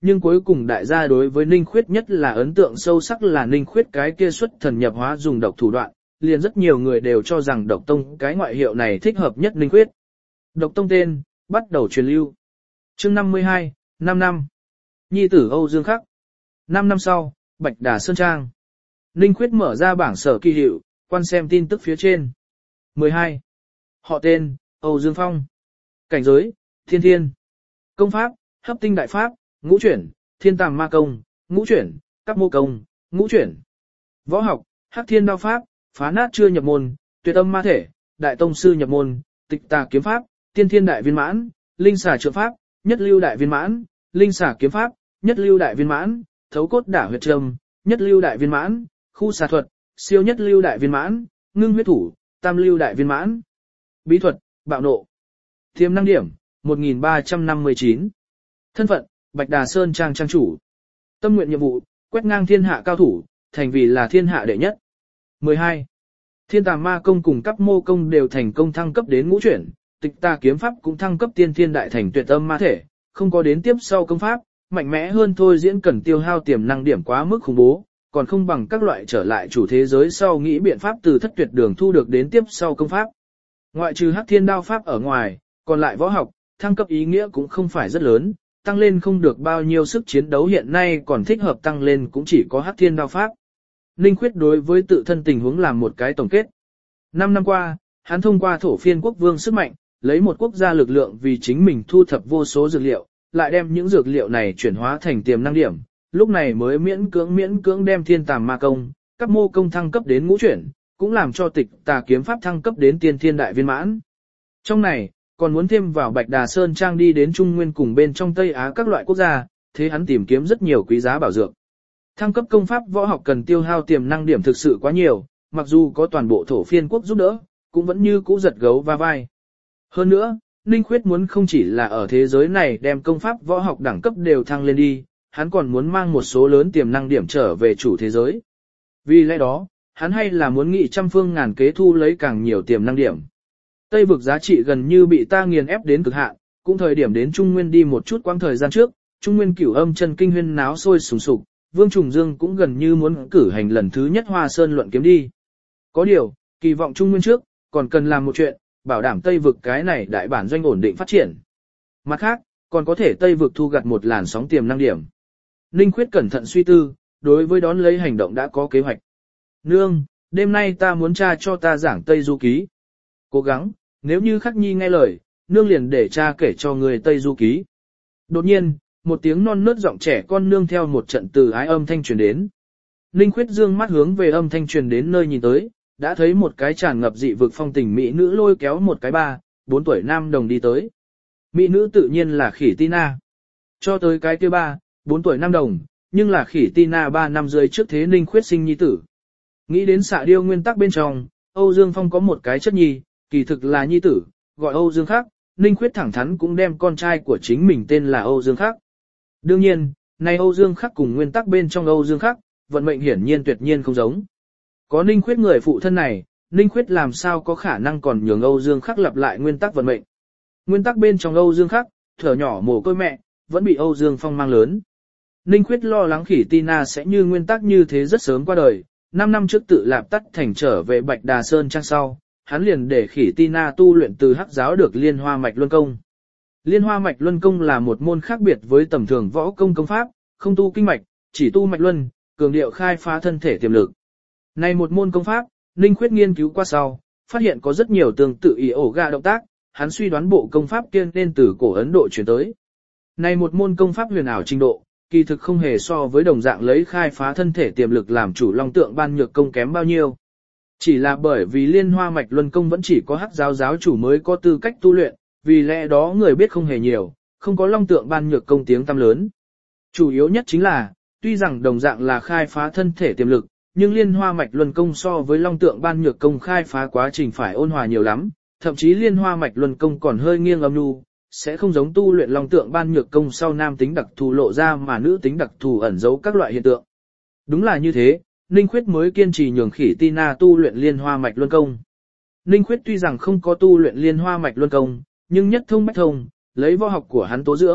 nhưng cuối cùng đại gia đối với Ninh Khuyết nhất là ấn tượng sâu sắc là Ninh Khuyết cái kia xuất thần nhập hóa dùng độc thủ đoạn, liền rất nhiều người đều cho rằng độc tông cái ngoại hiệu này thích hợp nhất Ninh Khuyết. Độc tông tên, bắt đầu truyền lưu. Chương năm mươi hai, năm năm. Nhi tử Âu Dương Khắc. năm năm sau, Bạch Đà Sơn Trang. Ninh Khuyết mở ra bảng sở kỳ hiệu, quan xem tin tức phía trên. mười hai. Họ tên, Âu Dương Phong. Cảnh giới, thiên thiên. Công pháp, hấp tinh đại pháp, ngũ chuyển, thiên tàm ma công, ngũ chuyển, các mô công, ngũ chuyển. Võ học, hắc thiên đao pháp, phá nát chưa nhập môn, tuyệt âm ma thể, đại tông sư nhập môn, tịch tà kiếm pháp, tiên thiên đại viên mãn, linh xà trượng pháp, nhất lưu đại viên mãn, linh xà kiếm pháp, nhất lưu đại viên mãn, thấu cốt đả huyệt trầm, nhất lưu đại viên mãn, khu xà thuật, siêu nhất lưu đại viên mãn, ngưng huyết thủ, tam lưu đại viên mãn. Bí thuật, bạo nộ. Tiềm năng điểm, một nghìn ba trăm năm mươi chín. Thân phận, Bạch Đà Sơn Trang trang chủ. Tâm nguyện nhiệm vụ, quét ngang thiên hạ cao thủ, thành vì là thiên hạ đệ nhất. mười hai. Thiên tàm ma công cùng các mô công đều thành công thăng cấp đến ngũ chuyển, tịch tà kiếm pháp cũng thăng cấp tiên thiên đại thành tuyệt âm ma thể, không có đến tiếp sau công pháp, mạnh mẽ hơn thôi diễn cần tiêu hao tiềm năng điểm quá mức khủng bố, còn không bằng các loại trở lại chủ thế giới sau nghĩ biện pháp từ thất tuyệt đường thu được đến tiếp sau công pháp. Ngoại trừ hắc thiên đao pháp ở ngoài, còn lại võ học, thăng cấp ý nghĩa cũng không phải rất lớn, tăng lên không được bao nhiêu sức chiến đấu hiện nay còn thích hợp tăng lên cũng chỉ có hắc thiên đao pháp. Ninh Khuyết đối với tự thân tình huống làm một cái tổng kết. Năm năm qua, hắn thông qua thổ phiên quốc vương sức mạnh, lấy một quốc gia lực lượng vì chính mình thu thập vô số dược liệu, lại đem những dược liệu này chuyển hóa thành tiềm năng điểm, lúc này mới miễn cưỡng miễn cưỡng đem thiên tàm ma công, các mô công thăng cấp đến ngũ chuyển, cũng làm cho tịch tà kiếm pháp thăng cấp đến tiên thiên đại viên mãn. Trong này, còn muốn thêm vào Bạch Đà Sơn Trang đi đến Trung Nguyên cùng bên trong Tây Á các loại quốc gia, thế hắn tìm kiếm rất nhiều quý giá bảo dược. Thăng cấp công pháp võ học cần tiêu hao tiềm năng điểm thực sự quá nhiều, mặc dù có toàn bộ thổ phiên quốc giúp đỡ, cũng vẫn như cũ giật gấu va vai. Hơn nữa, Ninh Khuyết muốn không chỉ là ở thế giới này đem công pháp võ học đẳng cấp đều thăng lên đi, hắn còn muốn mang một số lớn tiềm năng điểm trở về chủ thế giới. Vì lẽ đó, hắn hay là muốn nghị trăm phương ngàn kế thu lấy càng nhiều tiềm năng điểm. Tây vực giá trị gần như bị ta nghiền ép đến cực hạn, cũng thời điểm đến Trung Nguyên đi một chút quãng thời gian trước, Trung Nguyên Cửu Âm chân kinh huyên náo sôi sùng sục, Vương Trùng Dương cũng gần như muốn cử hành lần thứ nhất Hoa Sơn luận kiếm đi. Có điều, kỳ vọng Trung Nguyên trước, còn cần làm một chuyện, bảo đảm Tây vực cái này đại bản doanh ổn định phát triển. Mặt khác, còn có thể Tây vực thu gặt một làn sóng tiềm năng điểm. Ninh Khuyết cẩn thận suy tư, đối với đón lấy hành động đã có kế hoạch. Nương, đêm nay ta muốn cha cho ta giảng Tây Du Ký. Cố gắng, nếu như Khắc Nhi nghe lời, nương liền để cha kể cho người Tây Du Ký. Đột nhiên, một tiếng non nớt giọng trẻ con nương theo một trận từ ái âm thanh truyền đến. Ninh Khuyết dương mắt hướng về âm thanh truyền đến nơi nhìn tới, đã thấy một cái tràn ngập dị vực phong tình mỹ nữ lôi kéo một cái ba, bốn tuổi nam đồng đi tới. Mỹ nữ tự nhiên là Khỉ Tina. Cho tới cái kia ba, bốn tuổi nam đồng, nhưng là Khỉ Tina ba năm dưới trước thế Ninh Khuyết sinh nhi tử. Nghĩ đến xạ điêu nguyên tắc bên trong, Âu Dương Phong có một cái chất nhi, kỳ thực là nhi tử, gọi Âu Dương Khắc, Ninh Khuyết thẳng thắn cũng đem con trai của chính mình tên là Âu Dương Khắc. Đương nhiên, nay Âu Dương Khắc cùng nguyên tắc bên trong Âu Dương Khắc, vận mệnh hiển nhiên tuyệt nhiên không giống. Có Ninh Khuyết người phụ thân này, Ninh Khuyết làm sao có khả năng còn nhường Âu Dương Khắc lặp lại nguyên tắc vận mệnh. Nguyên tắc bên trong Âu Dương Khắc, thở nhỏ mồ côi mẹ, vẫn bị Âu Dương Phong mang lớn. Ninh Khuyết lo lắng Khỉ Tina sẽ như nguyên tắc như thế rất sớm qua đời, năm năm trước tự lạp tắt thành trở về Bạch Đà Sơn Trang sau, hắn liền để Khỉ Tina tu luyện từ hắc giáo được Liên Hoa Mạch Luân Công. Liên Hoa Mạch Luân Công là một môn khác biệt với tầm thường võ công công pháp, không tu kinh mạch, chỉ tu mạch luân, cường điệu khai phá thân thể tiềm lực. Này một môn công pháp, Ninh Khuyết nghiên cứu qua sau, phát hiện có rất nhiều tương tự ý ổ gà động tác, hắn suy đoán bộ công pháp kia nên từ cổ Ấn Độ chuyển tới. Này một môn công pháp huyền ảo trình độ, kỳ thực không hề so với đồng dạng lấy khai phá thân thể tiềm lực làm chủ long tượng ban nhược công kém bao nhiêu. Chỉ là bởi vì Liên Hoa Mạch Luân Công vẫn chỉ có hắc giáo giáo chủ mới có tư cách tu luyện, vì lẽ đó người biết không hề nhiều, không có long tượng ban nhược công tiếng tăm lớn. Chủ yếu nhất chính là, tuy rằng đồng dạng là khai phá thân thể tiềm lực, nhưng Liên Hoa Mạch Luân Công so với long tượng ban nhược công khai phá quá trình phải ôn hòa nhiều lắm, thậm chí Liên Hoa Mạch Luân Công còn hơi nghiêng âm nhu, sẽ không giống tu luyện long tượng ban nhược công sau nam tính đặc thù lộ ra mà nữ tính đặc thù ẩn giấu các loại hiện tượng. Đúng là như thế, Ninh Khuyết mới kiên trì nhường Khỉ Tina tu luyện Liên Hoa Mạch Luân Công. Ninh Khuyết tuy rằng không có tu luyện Liên Hoa Mạch Luân Công, nhưng nhất thông bách thông, lấy võ học của hắn tố dưỡng,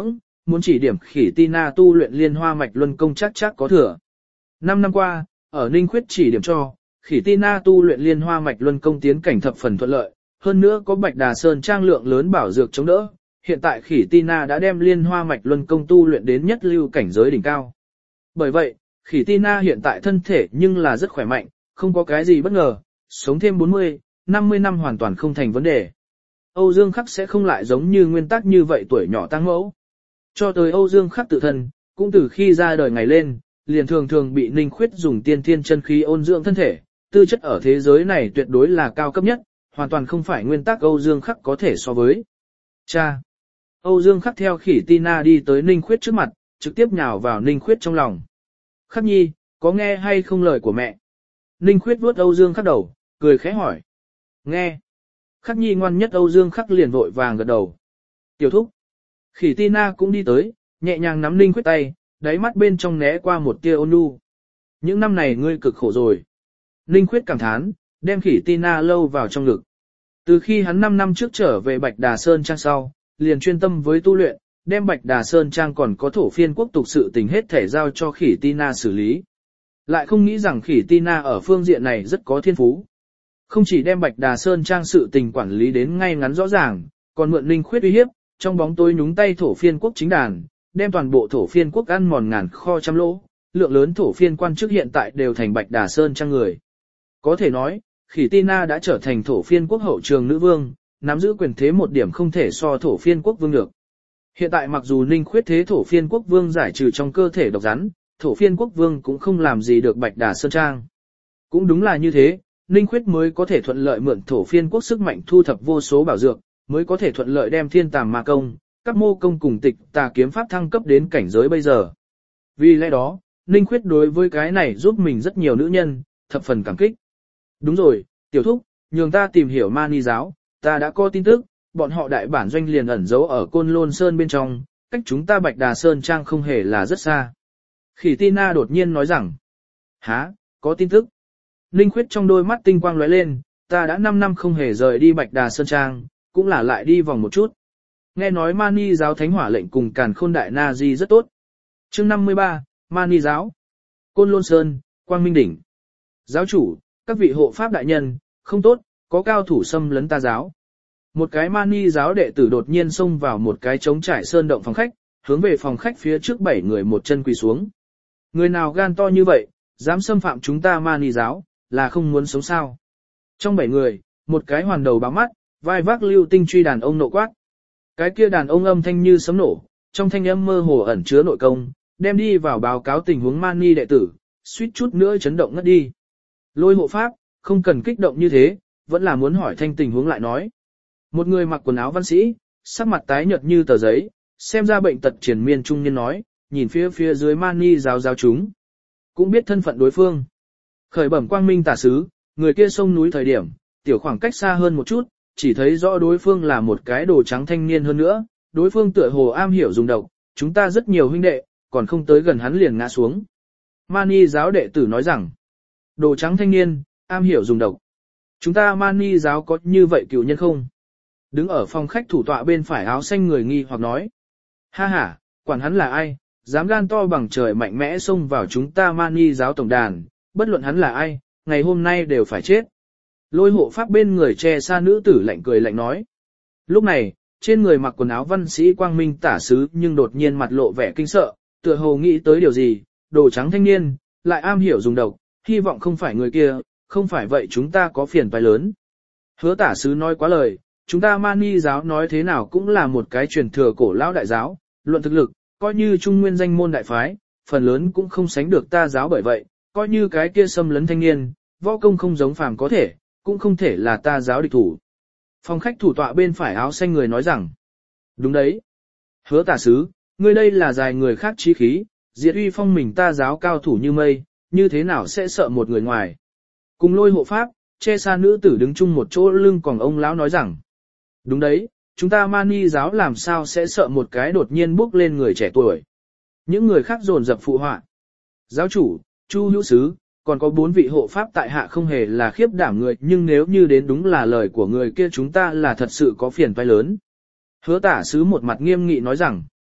muốn chỉ điểm Khỉ Tina tu luyện Liên Hoa Mạch Luân công chắc chắc có thừa. Năm năm qua, ở Ninh Khuyết chỉ điểm cho, Khỉ Tina tu luyện Liên Hoa Mạch Luân công tiến cảnh thập phần thuận lợi, hơn nữa có Bạch Đà Sơn trang lượng lớn bảo dược chống đỡ, hiện tại Khỉ Tina đã đem Liên Hoa Mạch Luân công tu luyện đến nhất lưu cảnh giới đỉnh cao. Bởi vậy, Khỉ Tina hiện tại thân thể nhưng là rất khỏe mạnh, không có cái gì bất ngờ, sống thêm bốn mươi, năm mươi năm hoàn toàn không thành vấn đề. Âu Dương Khắc sẽ không lại giống như nguyên tắc như vậy tuổi nhỏ tăng mẫu. Cho tới Âu Dương Khắc tự thân, cũng từ khi ra đời ngày lên, liền thường thường bị Ninh Khuyết dùng tiên thiên chân khí ôn dưỡng thân thể, tư chất ở thế giới này tuyệt đối là cao cấp nhất, hoàn toàn không phải nguyên tắc Âu Dương Khắc có thể so với. Cha! Âu Dương Khắc theo Khỉ Tina đi tới Ninh Khuyết trước mặt, trực tiếp nhào vào Ninh Khuyết trong lòng. Khắc nhi, có nghe hay không lời của mẹ? Ninh Khuyết vuốt Âu Dương Khắc đầu, cười khẽ hỏi. Nghe. Khắc nhi ngoan nhất Âu Dương Khắc liền vội vàng gật đầu. Tiểu thúc. Khỉ Tina cũng đi tới, nhẹ nhàng nắm Ninh Khuyết tay, đáy mắt bên trong né qua một tia ôn nhu. Những năm này ngươi cực khổ rồi. Ninh Khuyết cảm thán, đem Khỉ Tina lâu vào trong ngực. Từ khi hắn năm năm trước trở về Bạch Đà Sơn Trang sau, liền chuyên tâm với tu luyện, đem Bạch Đà Sơn Trang còn có thổ phiên quốc tục sự tình hết thể giao cho Khỉ Tina xử lý. Lại không nghĩ rằng Khỉ Tina ở phương diện này rất có thiên phú. Không chỉ đem Bạch Đà Sơn Trang sự tình quản lý đến ngay ngắn rõ ràng, còn mượn Ninh Khuyết uy hiếp, trong bóng tối nhúng tay thổ phiên quốc chính đàn, đem toàn bộ thổ phiên quốc ăn mòn ngàn kho trăm lỗ, lượng lớn thổ phiên quan chức hiện tại đều thành Bạch Đà Sơn Trang người. Có thể nói, Khỉ Tina đã trở thành thổ phiên quốc hậu trường nữ vương, nắm giữ quyền thế một điểm không thể so thổ phiên quốc vương được. Hiện tại mặc dù Ninh Khuyết thế thổ phiên quốc vương giải trừ trong cơ thể độc rắn, thổ phiên quốc vương cũng không làm gì được Bạch Đà Sơn Trang. Cũng đúng là như thế, Ninh Khuyết mới có thể thuận lợi mượn thổ phiên quốc sức mạnh thu thập vô số bảo dược, mới có thể thuận lợi đem thiên tàm ma công, các mô công cùng tịch tà kiếm pháp thăng cấp đến cảnh giới bây giờ. Vì lẽ đó, Ninh Khuyết đối với cái này giúp mình rất nhiều nữ nhân, thập phần cảm kích. Đúng rồi, tiểu thúc, nhường ta tìm hiểu Mani giáo, ta đã có tin tức, bọn họ đại bản doanh liền ẩn giấu ở Côn Lôn Sơn bên trong, cách chúng ta Bạch Đà Sơn Trang không hề là rất xa. Khỉ Tina đột nhiên nói rằng, hả, có tin tức. Ninh Khuyết trong đôi mắt tinh quang lóe lên, ta đã năm năm không hề rời đi Bạch Đà Sơn Trang, cũng là lại đi vòng một chút. Nghe nói Mani giáo thánh hỏa lệnh cùng Càn Khôn Đại Na Di rất tốt. Chương năm mươi ba, Mani giáo. Côn Lôn Sơn, Quang Minh Đỉnh. Giáo chủ, các vị hộ pháp đại nhân, không tốt, có cao thủ xâm lấn ta giáo. Một cái Mani giáo đệ tử đột nhiên xông vào một cái trống trải sơn động phòng khách, hướng về phòng khách phía trước bảy người một chân quỳ xuống. Người nào gan to như vậy, dám xâm phạm chúng ta Mani giáo, là không muốn sống sao? Trong bảy người, một cái hoàn đầu báo mắt, vai vác lưu tinh truy đàn ông nộ quát. Cái kia đàn ông âm thanh như sấm nổ, trong thanh âm mơ hồ ẩn chứa nội công, đem đi vào báo cáo tình huống Mani đệ tử, suýt chút nữa chấn động ngất đi. Lôi hộ pháp, không cần kích động như thế, vẫn là muốn hỏi thanh tình huống lại nói. Một người mặc quần áo văn sĩ, sắc mặt tái nhợt như tờ giấy, xem ra bệnh tật triền miên trung niên nói, nhìn phía phía dưới Mani giáo giáo chúng. Cũng biết thân phận đối phương. Khởi bẩm quang minh tả sứ, người kia sông núi thời điểm, tiểu khoảng cách xa hơn một chút, chỉ thấy rõ đối phương là một cái đồ trắng thanh niên hơn nữa, đối phương tựa hồ am hiểu dùng độc, chúng ta rất nhiều huynh đệ, còn không tới gần hắn liền ngã xuống. Mani giáo đệ tử nói rằng, đồ trắng thanh niên, am hiểu dùng độc. Chúng ta Mani giáo có như vậy cựu nhân không? Đứng ở phòng khách thủ tọa bên phải áo xanh người nghi hoặc nói. Ha ha, quản hắn là ai, dám gan to bằng trời mạnh mẽ xông vào chúng ta Mani giáo tổng đàn, bất luận hắn là ai, ngày hôm nay đều phải chết. Lôi hộ pháp bên người che xa nữ tử lạnh cười lạnh nói. Lúc này, trên người mặc quần áo văn sĩ quang minh tả sứ nhưng đột nhiên mặt lộ vẻ kinh sợ, tựa hồ nghĩ tới điều gì, đồ trắng thanh niên, lại am hiểu dùng độc, hy vọng không phải người kia, không phải vậy chúng ta có phiền toái lớn. Hứa tả sứ nói quá lời, chúng ta Mani giáo nói thế nào cũng là một cái truyền thừa cổ lão đại giáo, luận thực lực, coi như trung nguyên danh môn đại phái, phần lớn cũng không sánh được ta giáo bởi vậy, coi như cái kia xâm lấn thanh niên, võ công không giống phàm có thể, cũng không thể là ta giáo địch thủ. Phòng khách thủ tọa bên phải áo xanh người nói rằng, đúng đấy. Hứa tả sứ, ngươi đây là dài người khác chí khí, diệt uy phong mình ta giáo cao thủ như mây, như thế nào sẽ sợ một người ngoài. Cùng lôi hộ pháp, che xa nữ tử đứng chung một chỗ lưng còn ông lão nói rằng, đúng đấy, chúng ta Mani giáo làm sao sẽ sợ một cái đột nhiên bước lên người trẻ tuổi. Những người khác dồn dập phụ họa. Giáo chủ, Chu hữu sứ, còn có bốn vị hộ pháp tại hạ không hề là khiếp đảm người, nhưng nếu như đến đúng là lời của người kia chúng ta là thật sự có phiền toái lớn. Hứa tả sứ một mặt nghiêm nghị nói rằng,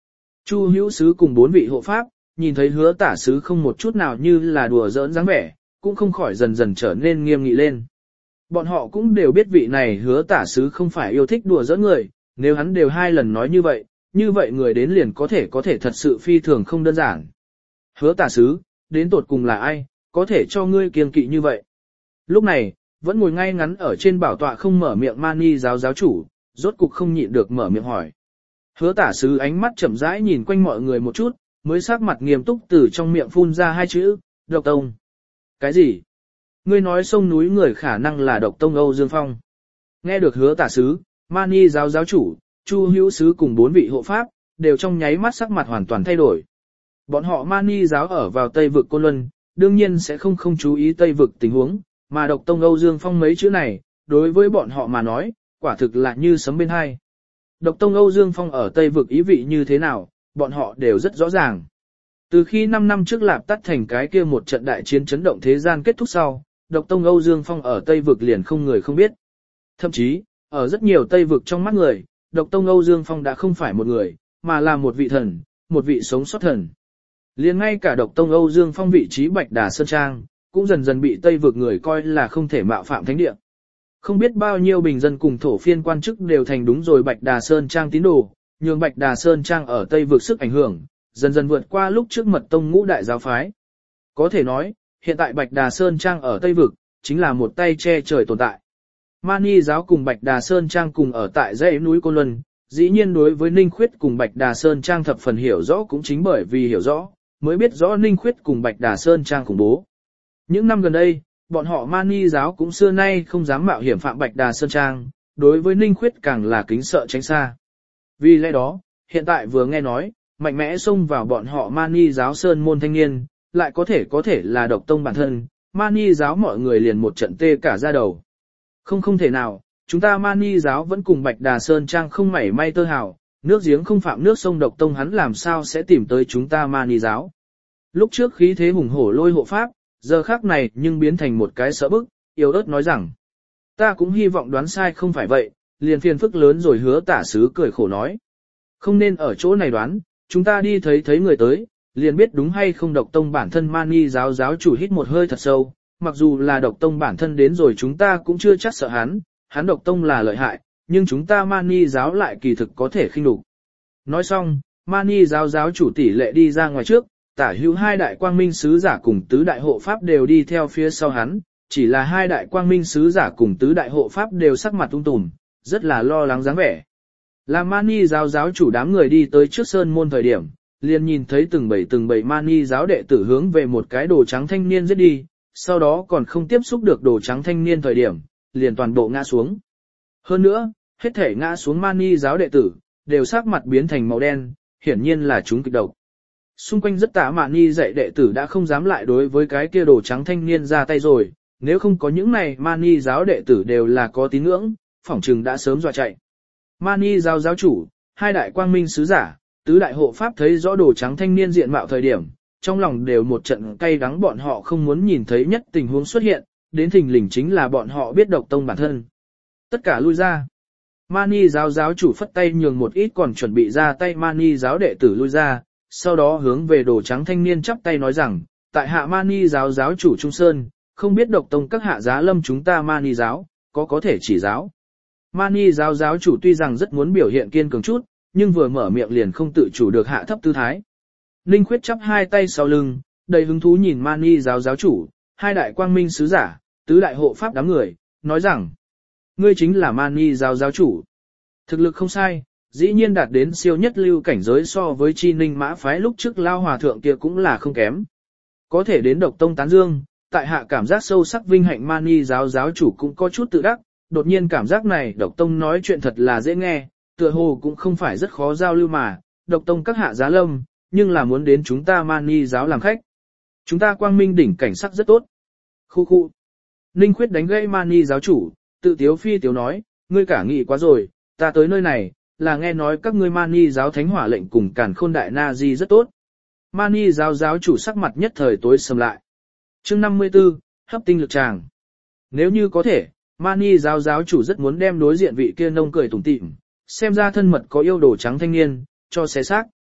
Chu hữu sứ cùng bốn vị hộ pháp, nhìn thấy hứa tả sứ không một chút nào như là đùa giỡn dáng vẻ, cũng không khỏi dần dần trở nên nghiêm nghị lên. Bọn họ cũng đều biết vị này hứa tả sứ không phải yêu thích đùa giỡn người, nếu hắn đều hai lần nói như vậy, như vậy người đến liền có thể có thể thật sự phi thường không đơn giản. Hứa tả sứ, đến tột cùng là ai, có thể cho ngươi kiêng kỵ như vậy? Lúc này, vẫn ngồi ngay ngắn ở trên bảo tọa không mở miệng Mani giáo giáo chủ, rốt cục không nhịn được mở miệng hỏi. Hứa tả sứ ánh mắt chậm rãi nhìn quanh mọi người một chút, mới sắc mặt nghiêm túc từ trong miệng phun ra hai chữ, độc tông. Cái gì? Ngươi nói sông núi người khả năng là độc tông Âu Dương Phong. Nghe được hứa tả sứ, Mani giáo giáo chủ, Chu hữu sứ cùng bốn vị hộ pháp, đều trong nháy mắt sắc mặt hoàn toàn thay đổi. Bọn họ Mani giáo ở vào Tây vực Côn Luân, đương nhiên sẽ không không chú ý Tây vực tình huống, mà độc tông Âu Dương Phong mấy chữ này, đối với bọn họ mà nói, quả thực là như sấm bên hai. Độc tông Âu Dương Phong ở Tây vực ý vị như thế nào, bọn họ đều rất rõ ràng. Từ khi năm năm trước Lạp Tắt Thành cái kia một trận đại chiến chấn động thế gian kết thúc sau, độc tông Âu Dương Phong ở Tây vực liền không người không biết. Thậm chí, ở rất nhiều Tây vực trong mắt người, độc tông Âu Dương Phong đã không phải một người, mà là một vị thần, một vị sống sót thần. Liền ngay cả độc tông Âu Dương Phong vị trí Bạch Đà Sơn Trang, cũng dần dần bị Tây vực người coi là không thể mạo phạm thánh địa. Không biết bao nhiêu bình dân cùng thổ phiên quan chức đều thành đúng rồi Bạch Đà Sơn Trang tín đồ, nhường Bạch Đà Sơn Trang ở Tây vực sức ảnh hưởng, dần dần vượt qua lúc trước Mật Tông ngũ đại giáo phái. Có thể nói, hiện tại Bạch Đà Sơn Trang ở Tây vực, chính là một tay che trời tồn tại. Mani giáo cùng Bạch Đà Sơn Trang cùng ở tại dãy núi Côn Luân, dĩ nhiên đối với Ninh Khuyết cùng Bạch Đà Sơn Trang thập phần hiểu rõ cũng chính bởi vì hiểu rõ, mới biết rõ Ninh Khuyết cùng Bạch Đà Sơn Trang khủng bố. Những năm gần đây, bọn họ Mani giáo cũng xưa nay không dám mạo hiểm phạm Bạch Đà Sơn Trang, đối với Ninh Khuyết càng là kính sợ tránh xa. Vì lẽ đó, hiện tại vừa nghe nói, mạnh mẽ xông vào bọn họ Mani giáo Sơn môn thanh niên, lại có thể có thể là độc tông bản thân, Mani giáo mọi người liền một trận tê cả da đầu. Không không thể nào, chúng ta Mani giáo vẫn cùng Bạch Đà Sơn Trang không mảy may tơ hào, nước giếng không phạm nước sông độc tông hắn làm sao sẽ tìm tới chúng ta Mani giáo. Lúc trước khí thế hùng hổ lôi hộ pháp, giờ khác này nhưng biến thành một cái sợ bức, yếu ớt nói rằng. Ta cũng hy vọng đoán sai không phải vậy, liền phiền phức lớn rồi hứa tả sứ cười khổ nói. Không nên ở chỗ này đoán, chúng ta đi thấy thấy người tới, liền biết đúng hay không độc tông bản thân Mani giáo giáo chủ hít một hơi thật sâu, mặc dù là độc tông bản thân đến rồi chúng ta cũng chưa chắc sợ hắn, hắn độc tông là lợi hại, nhưng chúng ta Mani giáo lại kỳ thực có thể khinh đục. Nói xong, Mani giáo giáo chủ tỷ lệ đi ra ngoài trước, tả hữu hai đại quang minh sứ giả cùng tứ đại hộ pháp đều đi theo phía sau hắn, chỉ là hai đại quang minh sứ giả cùng tứ đại hộ pháp đều sắc mặt tung tùm, rất là lo lắng dáng vẻ. Là Mani giáo giáo chủ đám người đi tới trước sơn môn thời điểm, liền nhìn thấy từng bầy từng bầy Mani giáo đệ tử hướng về một cái đồ trắng thanh niên giết đi, sau đó còn không tiếp xúc được đồ trắng thanh niên thời điểm, liền toàn bộ ngã xuống. Hơn nữa, hết thể ngã xuống Mani giáo đệ tử, đều sắc mặt biến thành màu đen, hiển nhiên là chúng kịch độc. Xung quanh rất tả Mani dạy đệ tử đã không dám lại đối với cái kia đồ trắng thanh niên ra tay rồi, nếu không có những này Mani giáo đệ tử đều là có tín ngưỡng, phỏng chừng đã sớm dọa chạy. Mani giáo giáo chủ, hai đại quang minh sứ giả, tứ đại hộ pháp thấy rõ đồ trắng thanh niên diện mạo thời điểm, trong lòng đều một trận cay đắng bọn họ không muốn nhìn thấy nhất tình huống xuất hiện, đến thình lình chính là bọn họ biết độc tông bản thân. Tất cả lui ra. Mani giáo giáo chủ phất tay nhường một ít còn chuẩn bị ra tay Mani giáo đệ tử lui ra, sau đó hướng về đồ trắng thanh niên chắp tay nói rằng, tại hạ Mani giáo giáo chủ Trung Sơn, không biết độc tông các hạ giá lâm chúng ta Mani giáo, có có thể chỉ giáo. Mani giáo giáo chủ tuy rằng rất muốn biểu hiện kiên cường chút, nhưng vừa mở miệng liền không tự chủ được hạ thấp tư thái. Ninh Khuyết chắp hai tay sau lưng, đầy hứng thú nhìn Mani giáo giáo chủ, hai đại quang minh sứ giả, tứ đại hộ pháp đám người, nói rằng, ngươi chính là Mani giáo giáo chủ. Thực lực không sai, dĩ nhiên đạt đến siêu nhất lưu cảnh giới so với chi ninh mã phái lúc trước lao hòa thượng kia cũng là không kém. Có thể đến độc tông tán dương, tại hạ cảm giác sâu sắc vinh hạnh Mani giáo giáo chủ cũng có chút tự đắc, đột nhiên cảm giác này độc tông nói chuyện thật là dễ nghe, tựa hồ cũng không phải rất khó giao lưu mà, độc tông các hạ giá lâm, nhưng là muốn đến chúng ta Mani giáo làm khách. Chúng ta quang minh đỉnh cảnh sắc rất tốt. Khu khu. Ninh Khuyết đánh gây Mani giáo chủ, tự tiếu phi tiếu nói, ngươi cả nghị quá rồi, ta tới nơi này, là nghe nói các ngươi Mani giáo thánh hỏa lệnh cùng càn khôn đại na di rất tốt. Mani giáo giáo chủ sắc mặt nhất thời tối sầm lại. Chương năm mươi tư, hấp tinh lực tràng. Nếu như có thể, Mani giáo giáo chủ rất muốn đem đối diện vị kia nông cười tủm tỉm, xem ra thân mật có yêu đồ trắng thanh niên, cho xé xác.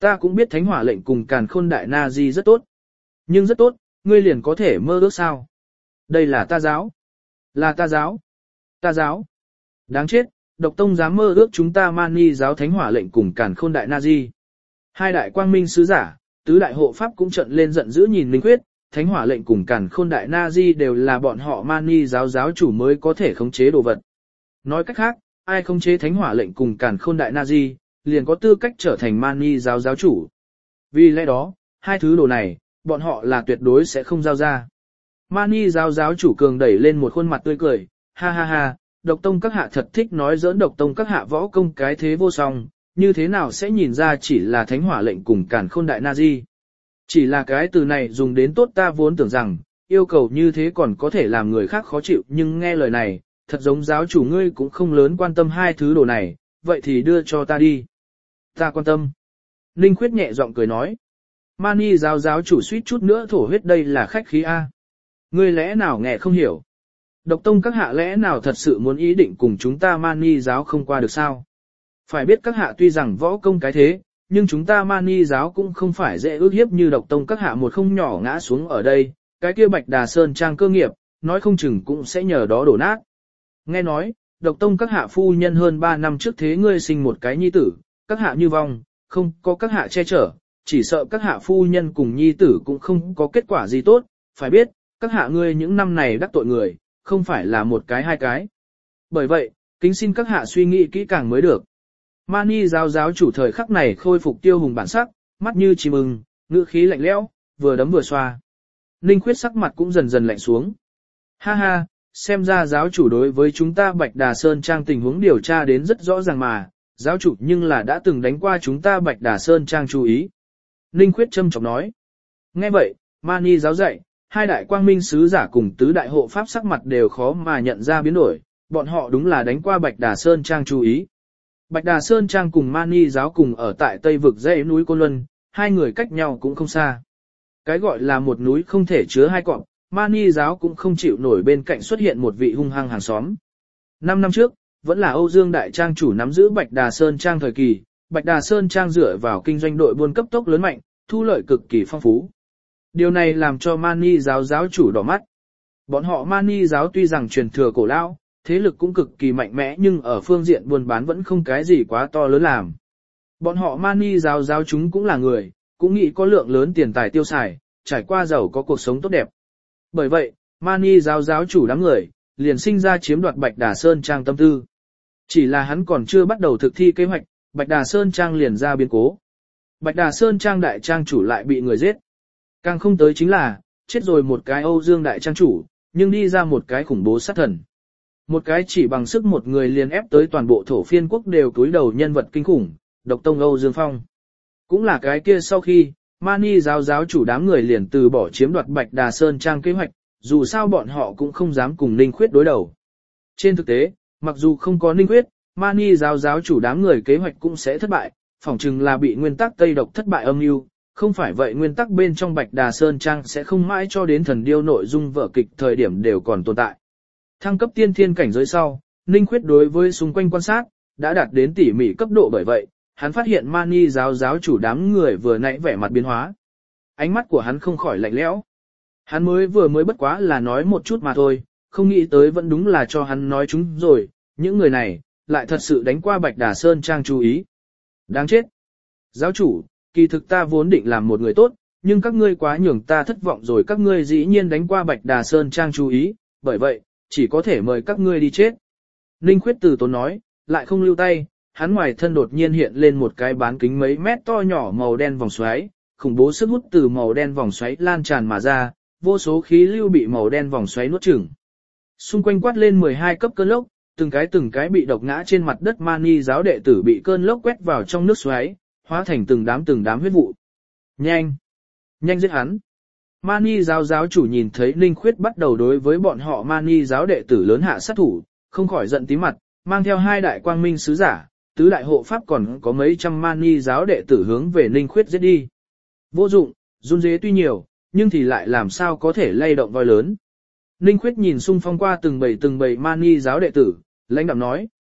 Ta cũng biết thánh hỏa lệnh cùng càn khôn đại na di rất tốt. Nhưng rất tốt, ngươi liền có thể mơ ước sao? Đây là ta giáo. Là ta giáo. Ta giáo. Đáng chết, độc tông dám mơ ước chúng ta mani giáo thánh hỏa lệnh cùng càn khôn đại na di. Hai đại quang minh sứ giả, tứ đại hộ pháp cũng trận lên giận dữ nhìn Linh Khuyết, thánh hỏa lệnh cùng càn khôn đại na di đều là bọn họ mani giáo giáo chủ mới có thể khống chế đồ vật. Nói cách khác, ai khống chế thánh hỏa lệnh cùng càn khôn đại na di, liền có tư cách trở thành mani giáo giáo chủ. Vì lẽ đó, hai thứ đồ này, bọn họ là tuyệt đối sẽ không giao ra. Mani giáo giáo chủ cường đẩy lên một khuôn mặt tươi cười, ha ha ha, độc tông các hạ thật thích nói giỡn, độc tông các hạ võ công cái thế vô song, như thế nào sẽ nhìn ra chỉ là thánh hỏa lệnh cùng càn khôn đại na di. Chỉ là cái từ này dùng đến tốt, ta vốn tưởng rằng, yêu cầu như thế còn có thể làm người khác khó chịu, nhưng nghe lời này, thật giống giáo chủ ngươi cũng không lớn quan tâm hai thứ đồ này, vậy thì đưa cho ta đi. Ta quan tâm. Ninh Khuyết nhẹ giọng cười nói. Mani giáo giáo chủ suýt chút nữa thổ huyết, đây là khách khí A. Ngươi lẽ nào nghe không hiểu? Độc tông các hạ lẽ nào thật sự muốn ý định cùng chúng ta Mani giáo không qua được sao? Phải biết các hạ tuy rằng võ công cái thế, nhưng chúng ta Mani giáo cũng không phải dễ ước hiếp như độc tông các hạ một không nhỏ ngã xuống ở đây, cái kia Bạch Đà Sơn trang cơ nghiệp, nói không chừng cũng sẽ nhờ đó đổ nát. Nghe nói, độc tông các hạ phu nhân hơn ba năm trước thế ngươi sinh một cái nhi tử, các hạ như vong, không có các hạ che chở, chỉ sợ các hạ phu nhân cùng nhi tử cũng không có kết quả gì tốt, phải biết, các hạ ngươi những năm này đắc tội người, không phải là một cái hai cái. Bởi vậy, kính xin các hạ suy nghĩ kỹ càng mới được. Mani giáo giáo chủ thời khắc này khôi phục tiêu hùng bản sắc, mắt như chim ưng, ngữ khí lạnh lẽo, vừa đấm vừa xoa. Ninh Khuyết sắc mặt cũng dần dần lạnh xuống. Ha ha, xem ra giáo chủ đối với chúng ta Bạch Đà Sơn Trang tình huống điều tra đến rất rõ ràng mà, giáo chủ nhưng là đã từng đánh qua chúng ta Bạch Đà Sơn Trang chú ý. Ninh Khuyết châm chọc nói. Nghe vậy, Mani giáo dạy, hai đại quang minh sứ giả cùng tứ đại hộ pháp sắc mặt đều khó mà nhận ra biến đổi, bọn họ đúng là đánh qua Bạch Đà Sơn Trang chú ý. Bạch Đà Sơn Trang cùng Mani giáo cùng ở tại Tây vực dãy núi Côn Luân, hai người cách nhau cũng không xa. Cái gọi là một núi không thể chứa hai cọp, Mani giáo cũng không chịu nổi bên cạnh xuất hiện một vị hung hăng hàng xóm. Năm năm trước, vẫn là Âu Dương Đại Trang chủ nắm giữ Bạch Đà Sơn Trang thời kỳ, Bạch Đà Sơn Trang dựa vào kinh doanh đội buôn cấp tốc lớn mạnh, thu lợi cực kỳ phong phú. Điều này làm cho Mani giáo giáo chủ đỏ mắt. Bọn họ Mani giáo tuy rằng truyền thừa cổ lão, thế lực cũng cực kỳ mạnh mẽ, nhưng ở phương diện buôn bán vẫn không cái gì quá to lớn làm. Bọn họ Mani giáo giáo chúng cũng là người, cũng nghĩ có lượng lớn tiền tài tiêu xài, trải qua giàu có cuộc sống tốt đẹp. Bởi vậy, Mani giáo giáo chủ đám người, liền sinh ra chiếm đoạt Bạch Đà Sơn Trang tâm tư. Chỉ là hắn còn chưa bắt đầu thực thi kế hoạch, Bạch Đà Sơn Trang liền ra biến cố. Bạch Đà Sơn Trang đại trang chủ lại bị người giết. Càng không tới chính là, chết rồi một cái Âu Dương đại trang chủ, nhưng đi ra một cái khủng bố sát thần. Một cái chỉ bằng sức một người liền ép tới toàn bộ thổ phiên quốc đều cúi đầu nhân vật kinh khủng, độc tông Âu Dương Phong. Cũng là cái kia sau khi, Mani giáo giáo chủ đám người liền từ bỏ chiếm đoạt Bạch Đà Sơn Trang kế hoạch, dù sao bọn họ cũng không dám cùng Ninh Khuyết đối đầu. Trên thực tế, mặc dù không có Ninh Khuyết, Mani giáo giáo chủ đám người kế hoạch cũng sẽ thất bại, phỏng chừng là bị nguyên tắc Tây độc thất bại âm mưu. Không phải vậy nguyên tắc bên trong Bạch Đà Sơn Trang sẽ không mãi cho đến thần điêu nội dung vở kịch thời điểm đều còn tồn tại. Thăng cấp tiên thiên cảnh giới sau, Ninh Khuyết đối với xung quanh quan sát, đã đạt đến tỉ mỉ cấp độ, bởi vậy, hắn phát hiện Mani giáo giáo chủ đám người vừa nãy vẻ mặt biến hóa. Ánh mắt của hắn không khỏi lạnh lẽo. Hắn mới vừa mới bất quá là nói một chút mà thôi, không nghĩ tới vẫn đúng là cho hắn nói chúng rồi, những người này, lại thật sự đánh qua Bạch Đà Sơn Trang chú ý. Đáng chết. Giáo chủ, kỳ thực ta vốn định làm một người tốt, nhưng các ngươi quá nhường ta thất vọng rồi, các ngươi dĩ nhiên đánh qua Bạch Đà Sơn Trang chú ý, bởi vậy, chỉ có thể mời các ngươi đi chết. Ninh Khuyết từ tốn nói, lại không lưu tay, hắn ngoài thân đột nhiên hiện lên một cái bán kính mấy mét to nhỏ màu đen vòng xoáy, khủng bố sức hút từ màu đen vòng xoáy lan tràn mà ra, vô số khí lưu bị màu đen vòng xoáy nuốt chửng. Xung quanh quát lên mười hai cấp cơn lốc, từng cái từng cái bị độc ngã trên mặt đất Mani giáo đệ tử bị cơn lốc quét vào trong nước xoáy, hóa thành từng đám từng đám huyết vụ. Nhanh! Nhanh giết hắn! Mani giáo giáo chủ nhìn thấy Ninh Khuyết bắt đầu đối với bọn họ Mani giáo đệ tử lớn hạ sát thủ, không khỏi giận tím mặt, mang theo hai đại quang minh sứ giả, tứ đại hộ pháp còn có mấy trăm Mani giáo đệ tử hướng về Ninh Khuyết giết đi. Vô dụng, run rế tuy nhiều, nhưng thì lại làm sao có thể lay động voi lớn. Ninh Khuyết nhìn xung phong qua từng bầy từng bầy Mani giáo đệ tử, lãnh đạm nói,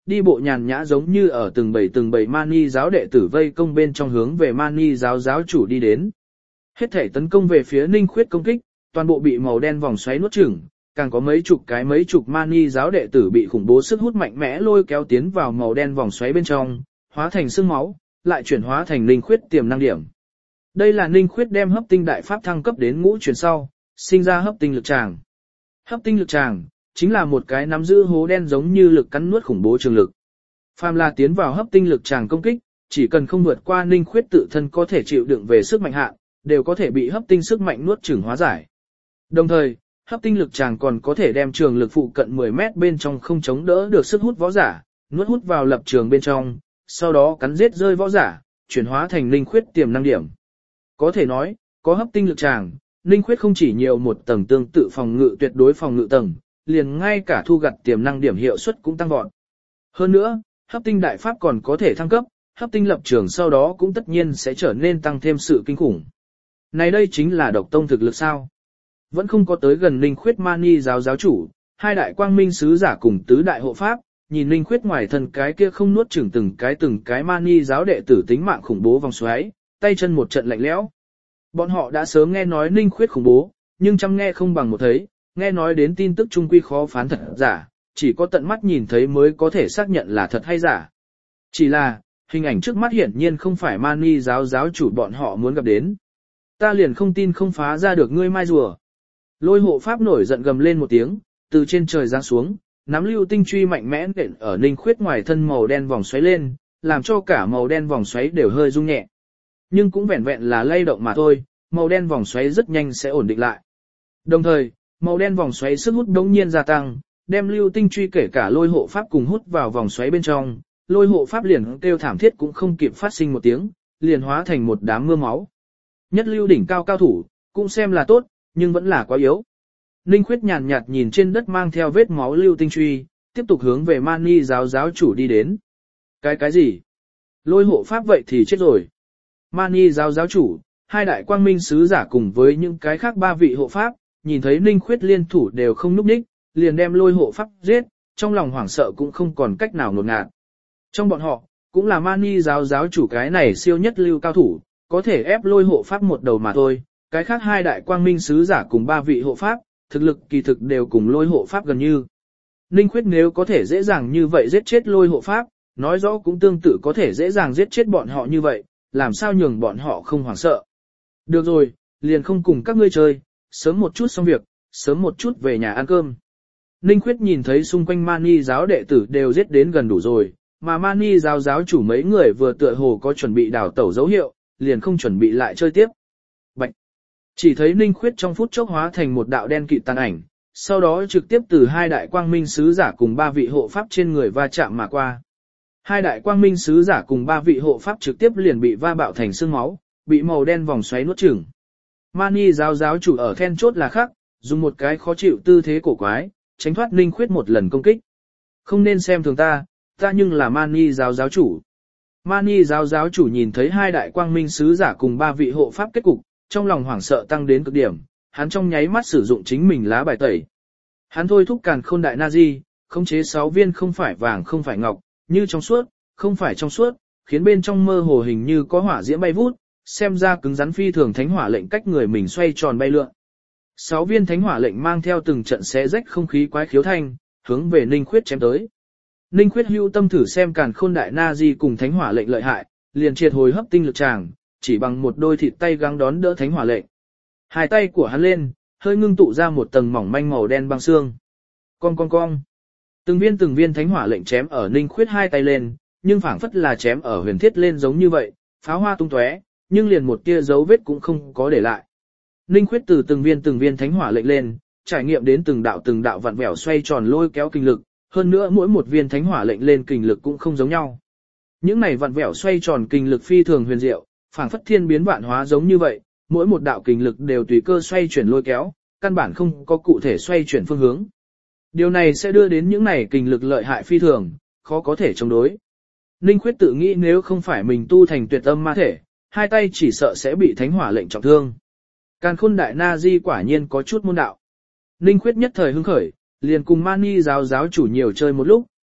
đi bộ nhàn nhã giống như ở từng bầy từng bầy mani giáo đệ tử vây công bên trong hướng về mani giáo giáo chủ đi đến. Hết thể tấn công về phía Ninh Khuyết công kích, toàn bộ bị màu đen vòng xoáy nuốt chửng, càng có mấy chục cái mấy chục mani giáo đệ tử bị khủng bố sức hút mạnh mẽ lôi kéo tiến vào màu đen vòng xoáy bên trong, hóa thành xương máu, lại chuyển hóa thành Ninh Khuyết tiềm năng điểm. Đây là Ninh Khuyết đem hấp tinh đại pháp thăng cấp đến ngũ chuyển sau, sinh ra hấp tinh lực tràng. Hấp tinh lực tràng chính là một cái nắm giữ hố đen giống như lực cắn nuốt khủng bố trường lực. Phàm là tiến vào hấp tinh lực tràng công kích, chỉ cần không vượt qua Ninh Khuyết tự thân có thể chịu đựng về sức mạnh hạn, đều có thể bị hấp tinh sức mạnh nuốt chửng hóa giải. Đồng thời, hấp tinh lực tràng còn có thể đem trường lực phụ cận mười mét bên trong không chống đỡ được sức hút võ giả, nuốt hút vào lập trường bên trong, sau đó cắn giết rơi võ giả, chuyển hóa thành Ninh Khuyết tiềm năng điểm. Có thể nói, có hấp tinh lực tràng, Ninh Khuyết không chỉ nhiều một tầng tương tự phòng ngự tuyệt đối phòng ngự tầng, liền ngay cả thu gặt tiềm năng điểm hiệu suất cũng tăng vọt. Hơn nữa, hấp tinh đại pháp còn có thể thăng cấp, hấp tinh lập trường sau đó cũng tất nhiên sẽ trở nên tăng thêm sự kinh khủng. Này đây chính là độc tông thực lực sao? Vẫn không có tới gần Ninh Khuyết mani giáo giáo chủ, hai đại quang minh sứ giả cùng tứ đại hộ pháp, nhìn Ninh Khuyết ngoài thân cái kia không nuốt chửng từng cái từng cái mani giáo đệ tử tính mạng khủng bố vòng xoáy, tay chân một trận lạnh lẽo. Bọn họ đã sớm nghe nói Ninh Khuyết khủng bố, nhưng chăm nghe không bằng một thấy, nghe nói đến tin tức trung quy khó phán thật giả, chỉ có tận mắt nhìn thấy mới có thể xác nhận là thật hay giả. Chỉ là, hình ảnh trước mắt hiển nhiên không phải mani giáo giáo chủ bọn họ muốn gặp đến. Ta liền không tin không phá ra được ngươi mai rùa. Lôi hộ pháp nổi giận gầm lên một tiếng, từ trên trời giáng xuống, nắm lưu tinh truy mạnh mẽ nện ở Ninh Khuyết ngoài thân màu đen vòng xoáy lên, làm cho cả màu đen vòng xoáy đều hơi rung nhẹ. Nhưng cũng vẹn vẹn là lay động mà thôi, màu đen vòng xoáy rất nhanh sẽ ổn định lại. Đồng thời, màu đen vòng xoáy sức hút đống nhiên gia tăng, đem lưu tinh truy kể cả lôi hộ pháp cùng hút vào vòng xoáy bên trong, lôi hộ pháp liền kêu thảm thiết cũng không kịp phát sinh một tiếng, liền hóa thành một đám mưa máu. Nhất lưu đỉnh cao cao thủ, cũng xem là tốt, nhưng vẫn là quá yếu. Ninh Khuyết nhàn nhạt nhìn trên đất mang theo vết máu lưu tinh truy, tiếp tục hướng về mani giáo giáo chủ đi đến. Cái cái gì? Lôi hộ pháp vậy thì chết rồi. Mani giáo giáo chủ, hai đại quang minh sứ giả cùng với những cái khác ba vị hộ pháp, nhìn thấy Ninh Khuyết liên thủ đều không núp đích, liền đem lôi hộ pháp giết, trong lòng hoảng sợ cũng không còn cách nào ngột ngạt. Trong bọn họ, cũng là mani giáo giáo chủ cái này siêu nhất lưu cao thủ, có thể ép lôi hộ pháp một đầu mà thôi, cái khác hai đại quang minh sứ giả cùng ba vị hộ pháp, thực lực kỳ thực đều cùng lôi hộ pháp gần như. Ninh Khuyết nếu có thể dễ dàng như vậy giết chết lôi hộ pháp, nói rõ cũng tương tự có thể dễ dàng giết chết bọn họ như vậy, làm sao nhường bọn họ không hoảng sợ. Được rồi, liền không cùng các ngươi chơi, sớm một chút xong việc, sớm một chút về nhà ăn cơm. Ninh Khuyết nhìn thấy xung quanh mani giáo đệ tử đều giết đến gần đủ rồi, mà mani giáo giáo chủ mấy người vừa tựa hồ có chuẩn bị đảo tẩu dấu hiệu, liền không chuẩn bị lại chơi tiếp. Bạch! Chỉ thấy Ninh Khuyết trong phút chốc hóa thành một đạo đen kịt tàn ảnh, sau đó trực tiếp từ hai đại quang minh sứ giả cùng ba vị hộ pháp trên người va chạm mà qua. Hai đại quang minh sứ giả cùng ba vị hộ pháp trực tiếp liền bị va bạo thành xương máu, bị màu đen vòng xoáy nuốt chửng. Mani giáo giáo chủ ở then chốt là khắc, dùng một cái khó chịu tư thế cổ quái, tránh thoát Ninh Khuyết một lần công kích. Không nên xem thường ta, ta nhưng là Mani giáo giáo chủ. Mani giáo giáo chủ nhìn thấy hai đại quang minh sứ giả cùng ba vị hộ pháp kết cục, trong lòng hoảng sợ tăng đến cực điểm, hắn trong nháy mắt sử dụng chính mình lá bài tẩy. Hắn thôi thúc càn khôn đại Nazi, khống chế sáu viên không phải vàng không phải ngọc, như trong suốt, không phải trong suốt, khiến bên trong mơ hồ hình như có hỏa diễm bay vút, xem ra cứng rắn phi thường thánh hỏa lệnh cách người mình xoay tròn bay lượn. Sáu viên thánh hỏa lệnh mang theo từng trận xé rách không khí quái khiếu thanh, hướng về Ninh Khuyết chém tới. Ninh Khuyết hưu tâm thử xem càn khôn đại Nazi cùng thánh hỏa lệnh lợi hại, liền triệt hồi hấp tinh lực tràng, chỉ bằng một đôi thịt tay găng đón đỡ thánh hỏa lệnh. Hai tay của hắn lên, hơi ngưng tụ ra một tầng mỏng manh màu đen băng xương. Cong cong cong. Từng viên từng viên thánh hỏa lệnh chém ở Ninh Khuyết hai tay lên, nhưng phảng phất là chém ở huyền thiết lên giống như vậy, pháo hoa tung tóe, nhưng liền một tia dấu vết cũng không có để lại. Ninh Khuyết từ từng viên từng viên thánh hỏa lệnh lên, trải nghiệm đến từng đạo từng đạo vặn vẹo xoay tròn lôi kéo kinh lực, hơn nữa mỗi một viên thánh hỏa lệnh lên kinh lực cũng không giống nhau. Những này vặn vẹo xoay tròn kinh lực phi thường huyền diệu, phảng phất thiên biến vạn hóa giống như vậy, mỗi một đạo kinh lực đều tùy cơ xoay chuyển lôi kéo, căn bản không có cụ thể xoay chuyển phương hướng. Điều này sẽ đưa đến những này kinh lực lợi hại phi thường, khó có thể chống đối. Ninh Khuyết tự nghĩ nếu không phải mình tu thành tuyệt âm ma thể, hai tay chỉ sợ sẽ bị thánh hỏa lệnh trọng thương. Càn khôn đại Nazi quả nhiên có chút môn đạo. Ninh Khuyết nhất thời hứng khởi, liền cùng Mani giáo giáo chủ nhiều chơi một lúc,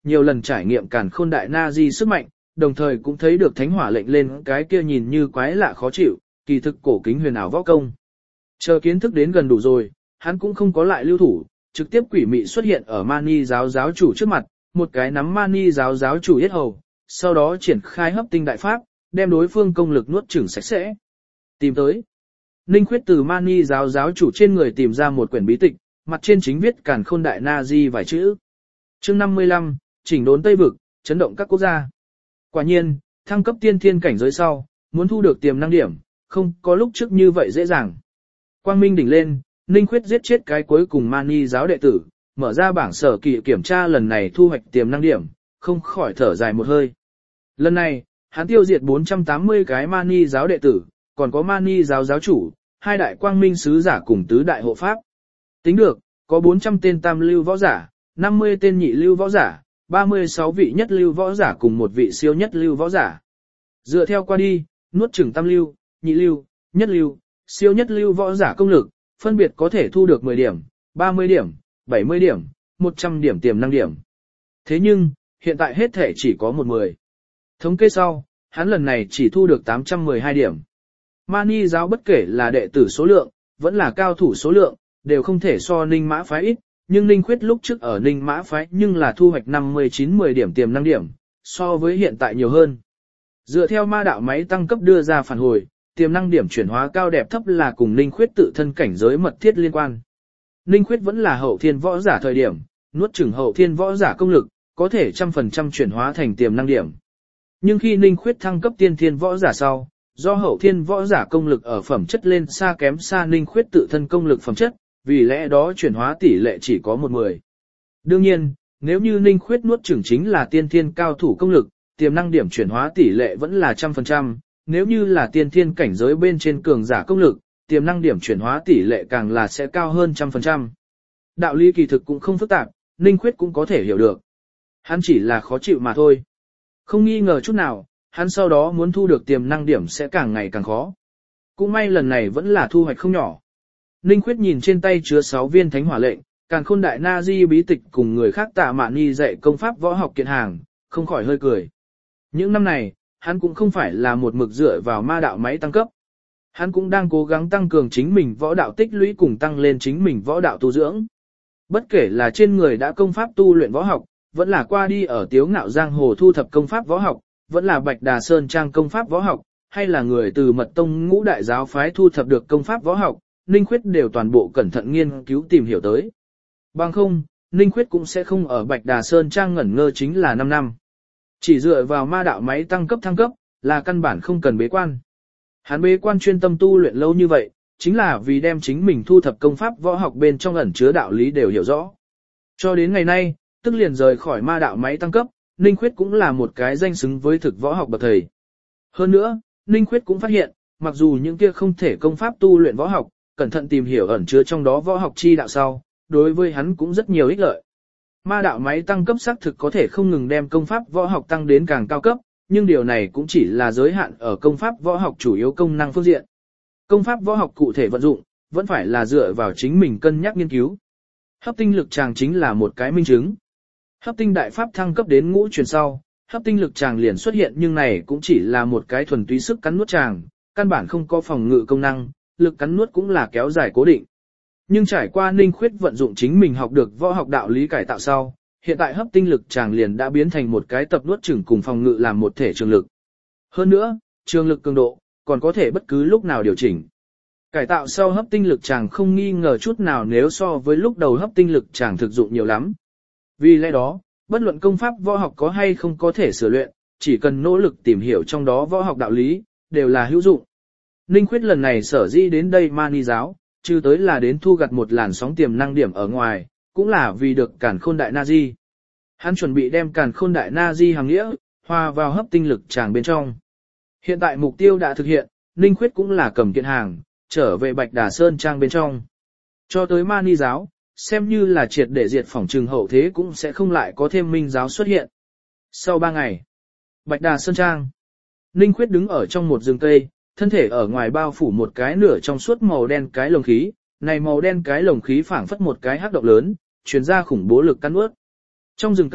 nhiều lần trải nghiệm càn khôn đại na di sức mạnh, đồng thời cũng thấy được thánh hỏa lệnh lên cái kia nhìn như quái lạ khó chịu, kỳ thực cổ kính huyền ảo võ công. Chờ kiến thức đến gần đủ rồi, hắn cũng không có lại lưu thủ, trực tiếp quỷ mị xuất hiện ở Mani giáo giáo chủ trước mặt, một cái nắm Mani giáo giáo chủ yết hầu, sau đó triển khai hấp tinh đại pháp, đem đối phương công lực nuốt chửng sạch sẽ. Tìm tới. Ninh Khuyết từ Mani giáo giáo chủ trên người tìm ra một quyển bí tịch, mặt trên chính viết càn khôn đại na di vài chữ. Chương năm mươi lăm, chỉnh đốn Tây vực, chấn động các quốc gia. Quả nhiên, thăng cấp tiên thiên cảnh giới sau, muốn thu được tiềm năng điểm, không có lúc trước như vậy dễ dàng. Quang minh đỉnh lên, Ninh Khuyết giết chết cái cuối cùng Mani giáo đệ tử, mở ra bảng sở kỳ kiểm tra lần này thu hoạch tiềm năng điểm, không khỏi thở dài một hơi. Lần này, hắn tiêu diệt bốn trăm tám mươi cái Mani giáo đệ tử, còn có Mani giáo giáo chủ, hai đại quang minh sứ giả cùng tứ đại hộ pháp. Tính được, có bốn trăm tên tam lưu võ giả, năm mươi tên nhị lưu võ giả, ba mươi sáu vị nhất lưu võ giả cùng một vị siêu nhất lưu võ giả. Dựa theo qua đi, nuốt chửng tam lưu, nhị lưu, nhất lưu, siêu nhất lưu võ giả công lực, phân biệt có thể thu được mười điểm, ba mươi điểm, bảy mươi điểm, một trăm điểm tiềm năng điểm. Thế nhưng, hiện tại hết thể chỉ có một mười. Thống kê sau, hắn lần này chỉ thu được tám trăm mười hai điểm. Mani giáo bất kể là đệ tử số lượng, vẫn là cao thủ số lượng, đều không thể so Ninh Mã phái ít, nhưng Ninh Khuyết lúc trước ở Ninh Mã phái nhưng là thu hoạch năm mươi chín mười điểm tiềm năng điểm, so với hiện tại nhiều hơn. Dựa theo ma đạo máy tăng cấp đưa ra phản hồi, tiềm năng điểm chuyển hóa cao đẹp thấp là cùng Ninh Khuyết tự thân cảnh giới mật thiết liên quan. Ninh Khuyết vẫn là hậu thiên võ giả thời điểm, nuốt chửng hậu thiên võ giả công lực, có thể trăm phần trăm chuyển hóa thành tiềm năng điểm. Nhưng khi Ninh Khuyết thăng cấp tiên thiên võ giả sau, do hậu thiên võ giả công lực ở phẩm chất lên xa kém xa Ninh Khuyết tự thân công lực phẩm chất, vì lẽ đó chuyển hóa tỷ lệ chỉ có một mười. Đương nhiên, nếu như Ninh Khuyết nuốt chửng chính là tiên thiên cao thủ công lực, tiềm năng điểm chuyển hóa tỷ lệ vẫn là trăm phần trăm, nếu như là tiên thiên cảnh giới bên trên cường giả công lực, tiềm năng điểm chuyển hóa tỷ lệ càng là sẽ cao hơn trăm phần trăm. Đạo lý kỳ thực cũng không phức tạp, Ninh Khuyết cũng có thể hiểu được. Hắn chỉ là khó chịu mà thôi. Không nghi ngờ chút nào, hắn sau đó muốn thu được tiềm năng điểm sẽ càng ngày càng khó. Cũng may lần này vẫn là thu hoạch không nhỏ. Ninh Khuyết nhìn trên tay chứa sáu viên thánh hỏa lệnh, càn khôn đại na di bí tịch cùng người khác Tạ Mạn Nhi dạy công pháp võ học kiện hàng, không khỏi hơi cười. Những năm này, hắn cũng không phải là một mực dựa vào ma đạo máy tăng cấp. Hắn cũng đang cố gắng tăng cường chính mình võ đạo tích lũy cùng tăng lên chính mình võ đạo tu dưỡng. Bất kể là trên người đã công pháp tu luyện võ học, vẫn là qua đi ở Tiếu Ngạo Giang Hồ thu thập công pháp võ học, vẫn là Bạch Đà Sơn Trang công pháp võ học, hay là người từ Mật Tông Ngũ Đại giáo phái thu thập được công pháp võ học, Ninh Khuyết đều toàn bộ cẩn thận nghiên cứu tìm hiểu tới. Bằng không, Ninh Khuyết cũng sẽ không ở Bạch Đà Sơn Trang ngẩn ngơ chính là năm năm. Chỉ dựa vào ma đạo máy tăng cấp thăng cấp, là căn bản không cần bế quan. Hắn bế quan chuyên tâm tu luyện lâu như vậy, chính là vì đem chính mình thu thập công pháp võ học bên trong ẩn chứa đạo lý đều hiểu rõ. Cho đến ngày nay, tức liền rời khỏi ma đạo máy tăng cấp, Ninh Khuyết cũng là một cái danh xứng với thực võ học bậc thầy. Hơn nữa, Ninh Khuyết cũng phát hiện, mặc dù những kia không thể công pháp tu luyện võ học, cẩn thận tìm hiểu ẩn chứa trong đó võ học chi đạo sau, đối với hắn cũng rất nhiều ích lợi. Ma đạo máy tăng cấp xác thực có thể không ngừng đem công pháp võ học tăng đến càng cao cấp, nhưng điều này cũng chỉ là giới hạn ở công pháp võ học chủ yếu công năng phương diện. Công pháp võ học cụ thể vận dụng, vẫn phải là dựa vào chính mình cân nhắc nghiên cứu. Hấp tinh lực tràng chính là một cái minh chứng. Hấp tinh đại pháp thăng cấp đến ngũ truyền sau, hấp tinh lực tràng liền xuất hiện nhưng này cũng chỉ là một cái thuần túy sức cắn nuốt tràng, căn bản không có phòng ngự công năng, lực cắn nuốt cũng là kéo dài cố định. Nhưng trải qua Ninh Khuyết vận dụng chính mình học được võ học đạo lý cải tạo sau, hiện tại hấp tinh lực tràng liền đã biến thành một cái tập nuốt chửng cùng phòng ngự làm một thể trường lực. Hơn nữa, trường lực cường độ, còn có thể bất cứ lúc nào điều chỉnh. Cải tạo sau hấp tinh lực tràng không nghi ngờ chút nào nếu so với lúc đầu hấp tinh lực tràng thực dụng nhiều lắm. Vì lẽ đó, bất luận công pháp võ học có hay không có thể sửa luyện, chỉ cần nỗ lực tìm hiểu trong đó võ học đạo lý, đều là hữu dụng. Ninh Khuyết lần này sở dĩ đến đây Mani giáo, trừ tới là đến thu gặt một làn sóng tiềm năng điểm ở ngoài, cũng là vì được càn khôn đại na di. Hắn chuẩn bị đem càn khôn đại na di hàng nghĩa, hòa vào hấp tinh lực tràng bên trong. Hiện tại mục tiêu đã thực hiện, Ninh Khuyết cũng là cầm kiện hàng, trở về Bạch Đà Sơn Trang bên trong. Cho tới Mani giáo, xem như là triệt để diệt phỏng trừng hậu thế cũng sẽ không lại có thêm minh giáo xuất hiện. Sau ba ngày, Bạch Đà Sơn Trang, Ninh Khuyết đứng ở trong một rừng cây, thân thể ở ngoài bao phủ một cái nửa trong suốt màu đen cái lồng khí, này màu đen cái lồng khí phảng phất một cái hắc động lớn, truyền ra khủng bố lực cắn nuốt. Trong rừng cây,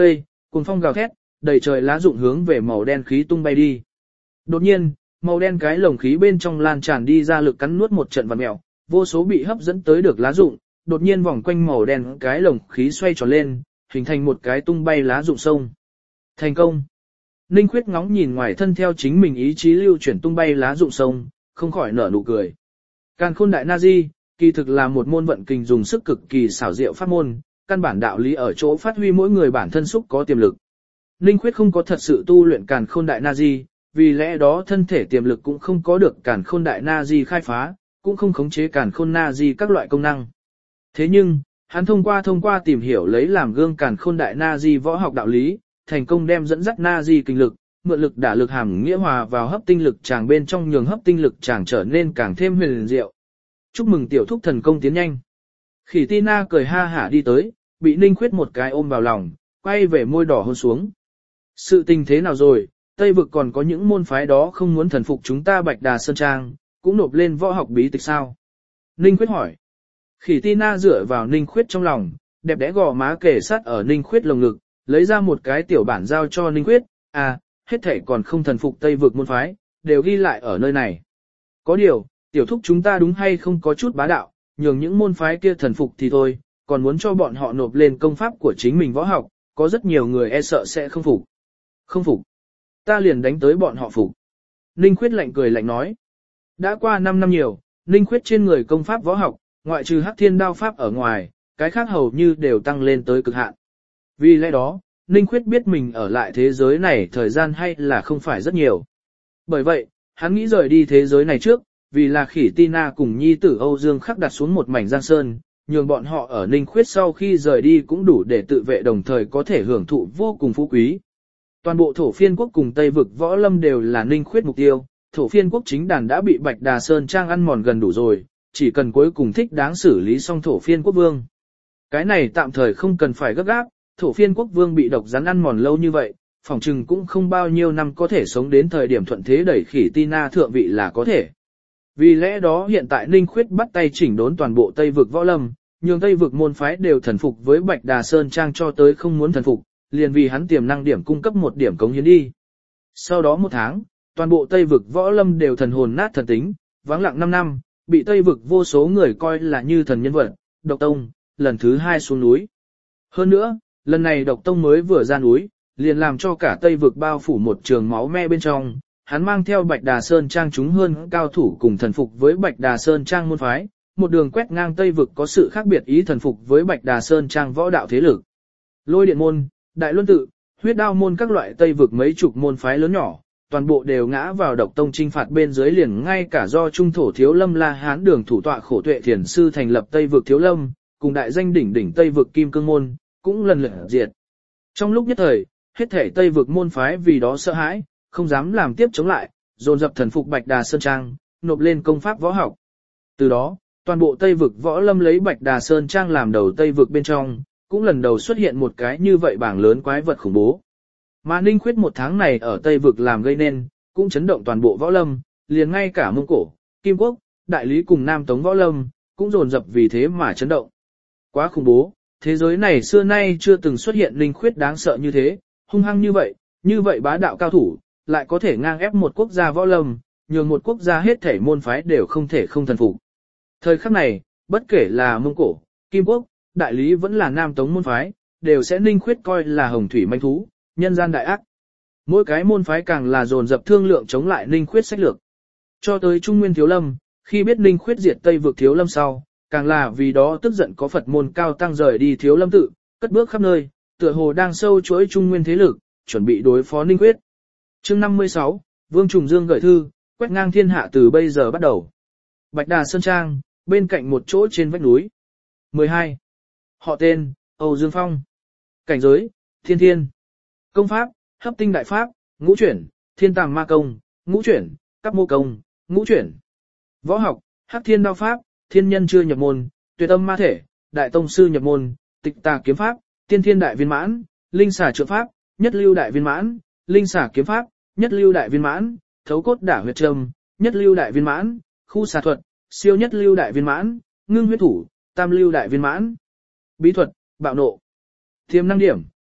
cuồng phong gào thét, đầy trời lá rụng hướng về màu đen khí tung bay đi. Đột nhiên, màu đen cái lồng khí bên trong lan tràn đi ra lực cắn nuốt một trận vặn mèo, vô số bị hấp dẫn tới được lá rụng, đột nhiên vòng quanh màu đen cái lồng khí xoay tròn lên, hình thành một cái tung bay lá rụng sông. Thành công. Ninh Khuyết ngóng nhìn ngoài thân theo chính mình ý chí lưu chuyển tung bay lá rụng sông, không khỏi nở nụ cười. Càn Khôn Đại Na Di, kỳ thực là một môn vận kình dùng sức cực kỳ xảo diệu pháp môn, căn bản đạo lý ở chỗ phát huy mỗi người bản thân xúc có tiềm lực. Ninh Khuyết không có thật sự tu luyện Càn Khôn Đại Na Di, vì lẽ đó thân thể tiềm lực cũng không có được Càn Khôn Đại Na Di khai phá, cũng không khống chế Càn Khôn Na Di các loại công năng. Thế nhưng, hắn thông qua thông qua tìm hiểu lấy làm gương Càn Khôn Đại Na Di võ học đạo lý, thành công đem dẫn dắt Na Di kinh lực, mượn lực đả lực hàm nghĩa hòa vào hấp tinh lực chàng bên trong, nhường hấp tinh lực chàng trở nên càng thêm huyền diệu. Chúc mừng tiểu thúc thần công tiến nhanh. Khỉ Tina cười ha hả đi tới, bị Ninh Khuyết một cái ôm vào lòng, quay về môi đỏ hôn xuống. Sự tình thế nào rồi, Tây vực còn có những môn phái đó không muốn thần phục chúng ta Bạch Đà Sơn Trang, cũng nộp lên võ học bí tịch sao? Ninh Khuyết hỏi. Khỉ Tina dựa vào Ninh Khuyết trong lòng, đẹp đẽ gò má kề sát ở Ninh Khuyết lồng ngực, lấy ra một cái tiểu bản giao cho Ninh Khuyết, à, hết thể còn không thần phục Tây vực môn phái, đều ghi lại ở nơi này. Có điều, tiểu thúc chúng ta đúng hay không có chút bá đạo, nhường những môn phái kia thần phục thì thôi, còn muốn cho bọn họ nộp lên công pháp của chính mình võ học, có rất nhiều người e sợ sẽ không phục. Không phục. Ta liền đánh tới bọn họ phục. Ninh Khuyết lạnh cười lạnh nói. Đã qua năm năm nhiều, Ninh Khuyết trên người công pháp võ học, ngoại trừ Hắc Thiên Đao pháp ở ngoài, cái khác hầu như đều tăng lên tới cực hạn. Vì lẽ đó, Ninh Khuyết biết mình ở lại thế giới này thời gian hay là không phải rất nhiều. Bởi vậy, hắn nghĩ rời đi thế giới này trước, vì là Khỉ Tina cùng nhi tử Âu Dương khắc đặt xuống một mảnh giang sơn, nhường bọn họ ở Ninh Khuyết sau khi rời đi cũng đủ để tự vệ, đồng thời có thể hưởng thụ vô cùng phú quý. Toàn bộ thổ phiên quốc cùng Tây vực võ lâm đều là Ninh Khuyết mục tiêu, thổ phiên quốc chính đàn đã bị Bạch Đà Sơn Trang ăn mòn gần đủ rồi, chỉ cần cuối cùng thích đáng xử lý xong thổ phiên quốc vương. Cái này tạm thời không cần phải gấp gáp, thổ phiên quốc vương bị độc rắn ăn mòn lâu như vậy, phỏng chừng cũng không bao nhiêu năm có thể sống đến thời điểm thuận thế đẩy Khỉ Tina thượng vị là có thể. Vì lẽ đó hiện tại Ninh Khuyết bắt tay chỉnh đốn toàn bộ Tây vực võ lâm, nhường Tây vực môn phái đều thần phục với Bạch Đà Sơn Trang cho tới không muốn thần phục, liền vì hắn tiềm năng điểm cung cấp một điểm cống hiến đi. Sau đó một tháng, toàn bộ Tây vực võ lâm đều thần hồn nát thần tính, vắng lặng năm năm, bị Tây vực vô số người coi là như thần nhân vật, Độc Tông, lần thứ hai xuống núi. Hơn nữa, lần này Độc Tông mới vừa ra núi, liền làm cho cả Tây vực bao phủ một trường máu me bên trong, hắn mang theo Bạch Đà Sơn Trang chúng hơn cao thủ cùng thần phục với Bạch Đà Sơn Trang môn phái, một đường quét ngang Tây vực có sự khác biệt ý thần phục với Bạch Đà Sơn Trang võ đạo thế lực. Lôi Điện môn, Đại Luân tự, Huyết Đao môn các loại Tây vực mấy chục môn phái lớn nhỏ, toàn bộ đều ngã vào Độc Tông chinh phạt bên dưới, liền ngay cả do trung thổ Thiếu Lâm La Hán đường thủ tọa Khổ Tuệ Thiền sư thành lập Tây vực Thiếu Lâm, cùng đại danh đỉnh đỉnh Tây vực Kim Cương môn, cũng lần lượt diệt. Trong lúc nhất thời, hết thể Tây vực môn phái vì đó sợ hãi, không dám làm tiếp chống lại, dồn dập thần phục Bạch Đà Sơn Trang, nộp lên công pháp võ học. Từ đó, toàn bộ Tây vực võ lâm lấy Bạch Đà Sơn Trang làm đầu Tây vực bên trong, cũng lần đầu xuất hiện một cái như vậy bảng lớn quái vật khủng bố. Mà Ninh Khuyết một tháng này ở Tây vực làm gây nên, cũng chấn động toàn bộ võ lâm, liền ngay cả Mông Cổ, Kim Quốc, Đại Lý cùng Nam Tống võ lâm, cũng dồn dập vì thế mà chấn động. Quá khủng bố, thế giới này xưa nay chưa từng xuất hiện Ninh Khuyết đáng sợ như thế, hung hăng như vậy, như vậy bá đạo cao thủ, lại có thể ngang ép một quốc gia võ lâm, nhường một quốc gia hết thể môn phái đều không thể không thần phục. Thời khắc này, bất kể là Mông Cổ, Kim Quốc, Đại Lý vẫn là Nam Tống môn phái, đều sẽ Ninh Khuyết coi là hồng thủy manh thú, nhân gian đại ác. Mỗi cái môn phái càng là dồn dập thương lượng chống lại Ninh Khuyết sách lược. Cho tới Trung Nguyên Thiếu Lâm, khi biết Ninh Khuyết diệt Tây vực Thiếu Lâm sau, càng là vì đó tức giận có Phật môn cao tăng rời đi Thiếu Lâm tự, cất bước khắp nơi, tựa hồ đang sâu chuỗi Trung Nguyên thế lực, chuẩn bị đối phó Ninh Khuyết. Chương năm mươi sáu, Vương Trùng Dương gửi thư, quét ngang thiên hạ từ bây giờ bắt đầu. Bạch Đà Sơn Trang, bên cạnh một chỗ trên vách núi. mười hai. Họ tên, Âu Dương Phong. Cảnh giới, Thiên Thiên. Công pháp, Hấp Tinh Đại Pháp, Ngũ Chuyển, Thiên Tàm Ma Công, Ngũ Chuyển, Cáp Mô Công, Ngũ Chuyển. Võ học, Hắc Thiên Đao Pháp, Thiên Nhân chưa nhập môn, Tuyệt Âm Ma Thể, Đại Tông Sư nhập môn, Tịch Tà Kiếm Pháp, Tiên Thiên Đại Viên Mãn, Linh Xà Trượng Pháp, Nhất Lưu Đại Viên Mãn, Linh Xà Kiếm Pháp, Nhất Lưu Đại Viên Mãn, Thấu Cốt Đả Huyệt Trâm, Nhất Lưu Đại Viên Mãn, Khu Xà Thuật, Siêu Nhất Lưu Đại Viên Mãn, Ngưng Huyết Thủ, Tam Lưu Đại Viên Mãn. Bí thuật, Bạo Nộ. Tiềm năng điểm,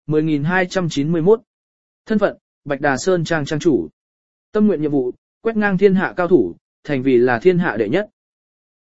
mười nghìn hai trăm chín mươi mốt. Thân phận, Bạch Đà Sơn Trang Trang chủ. Tâm nguyện nhiệm vụ, quét ngang thiên hạ cao thủ, thành vì là thiên hạ đệ nhất.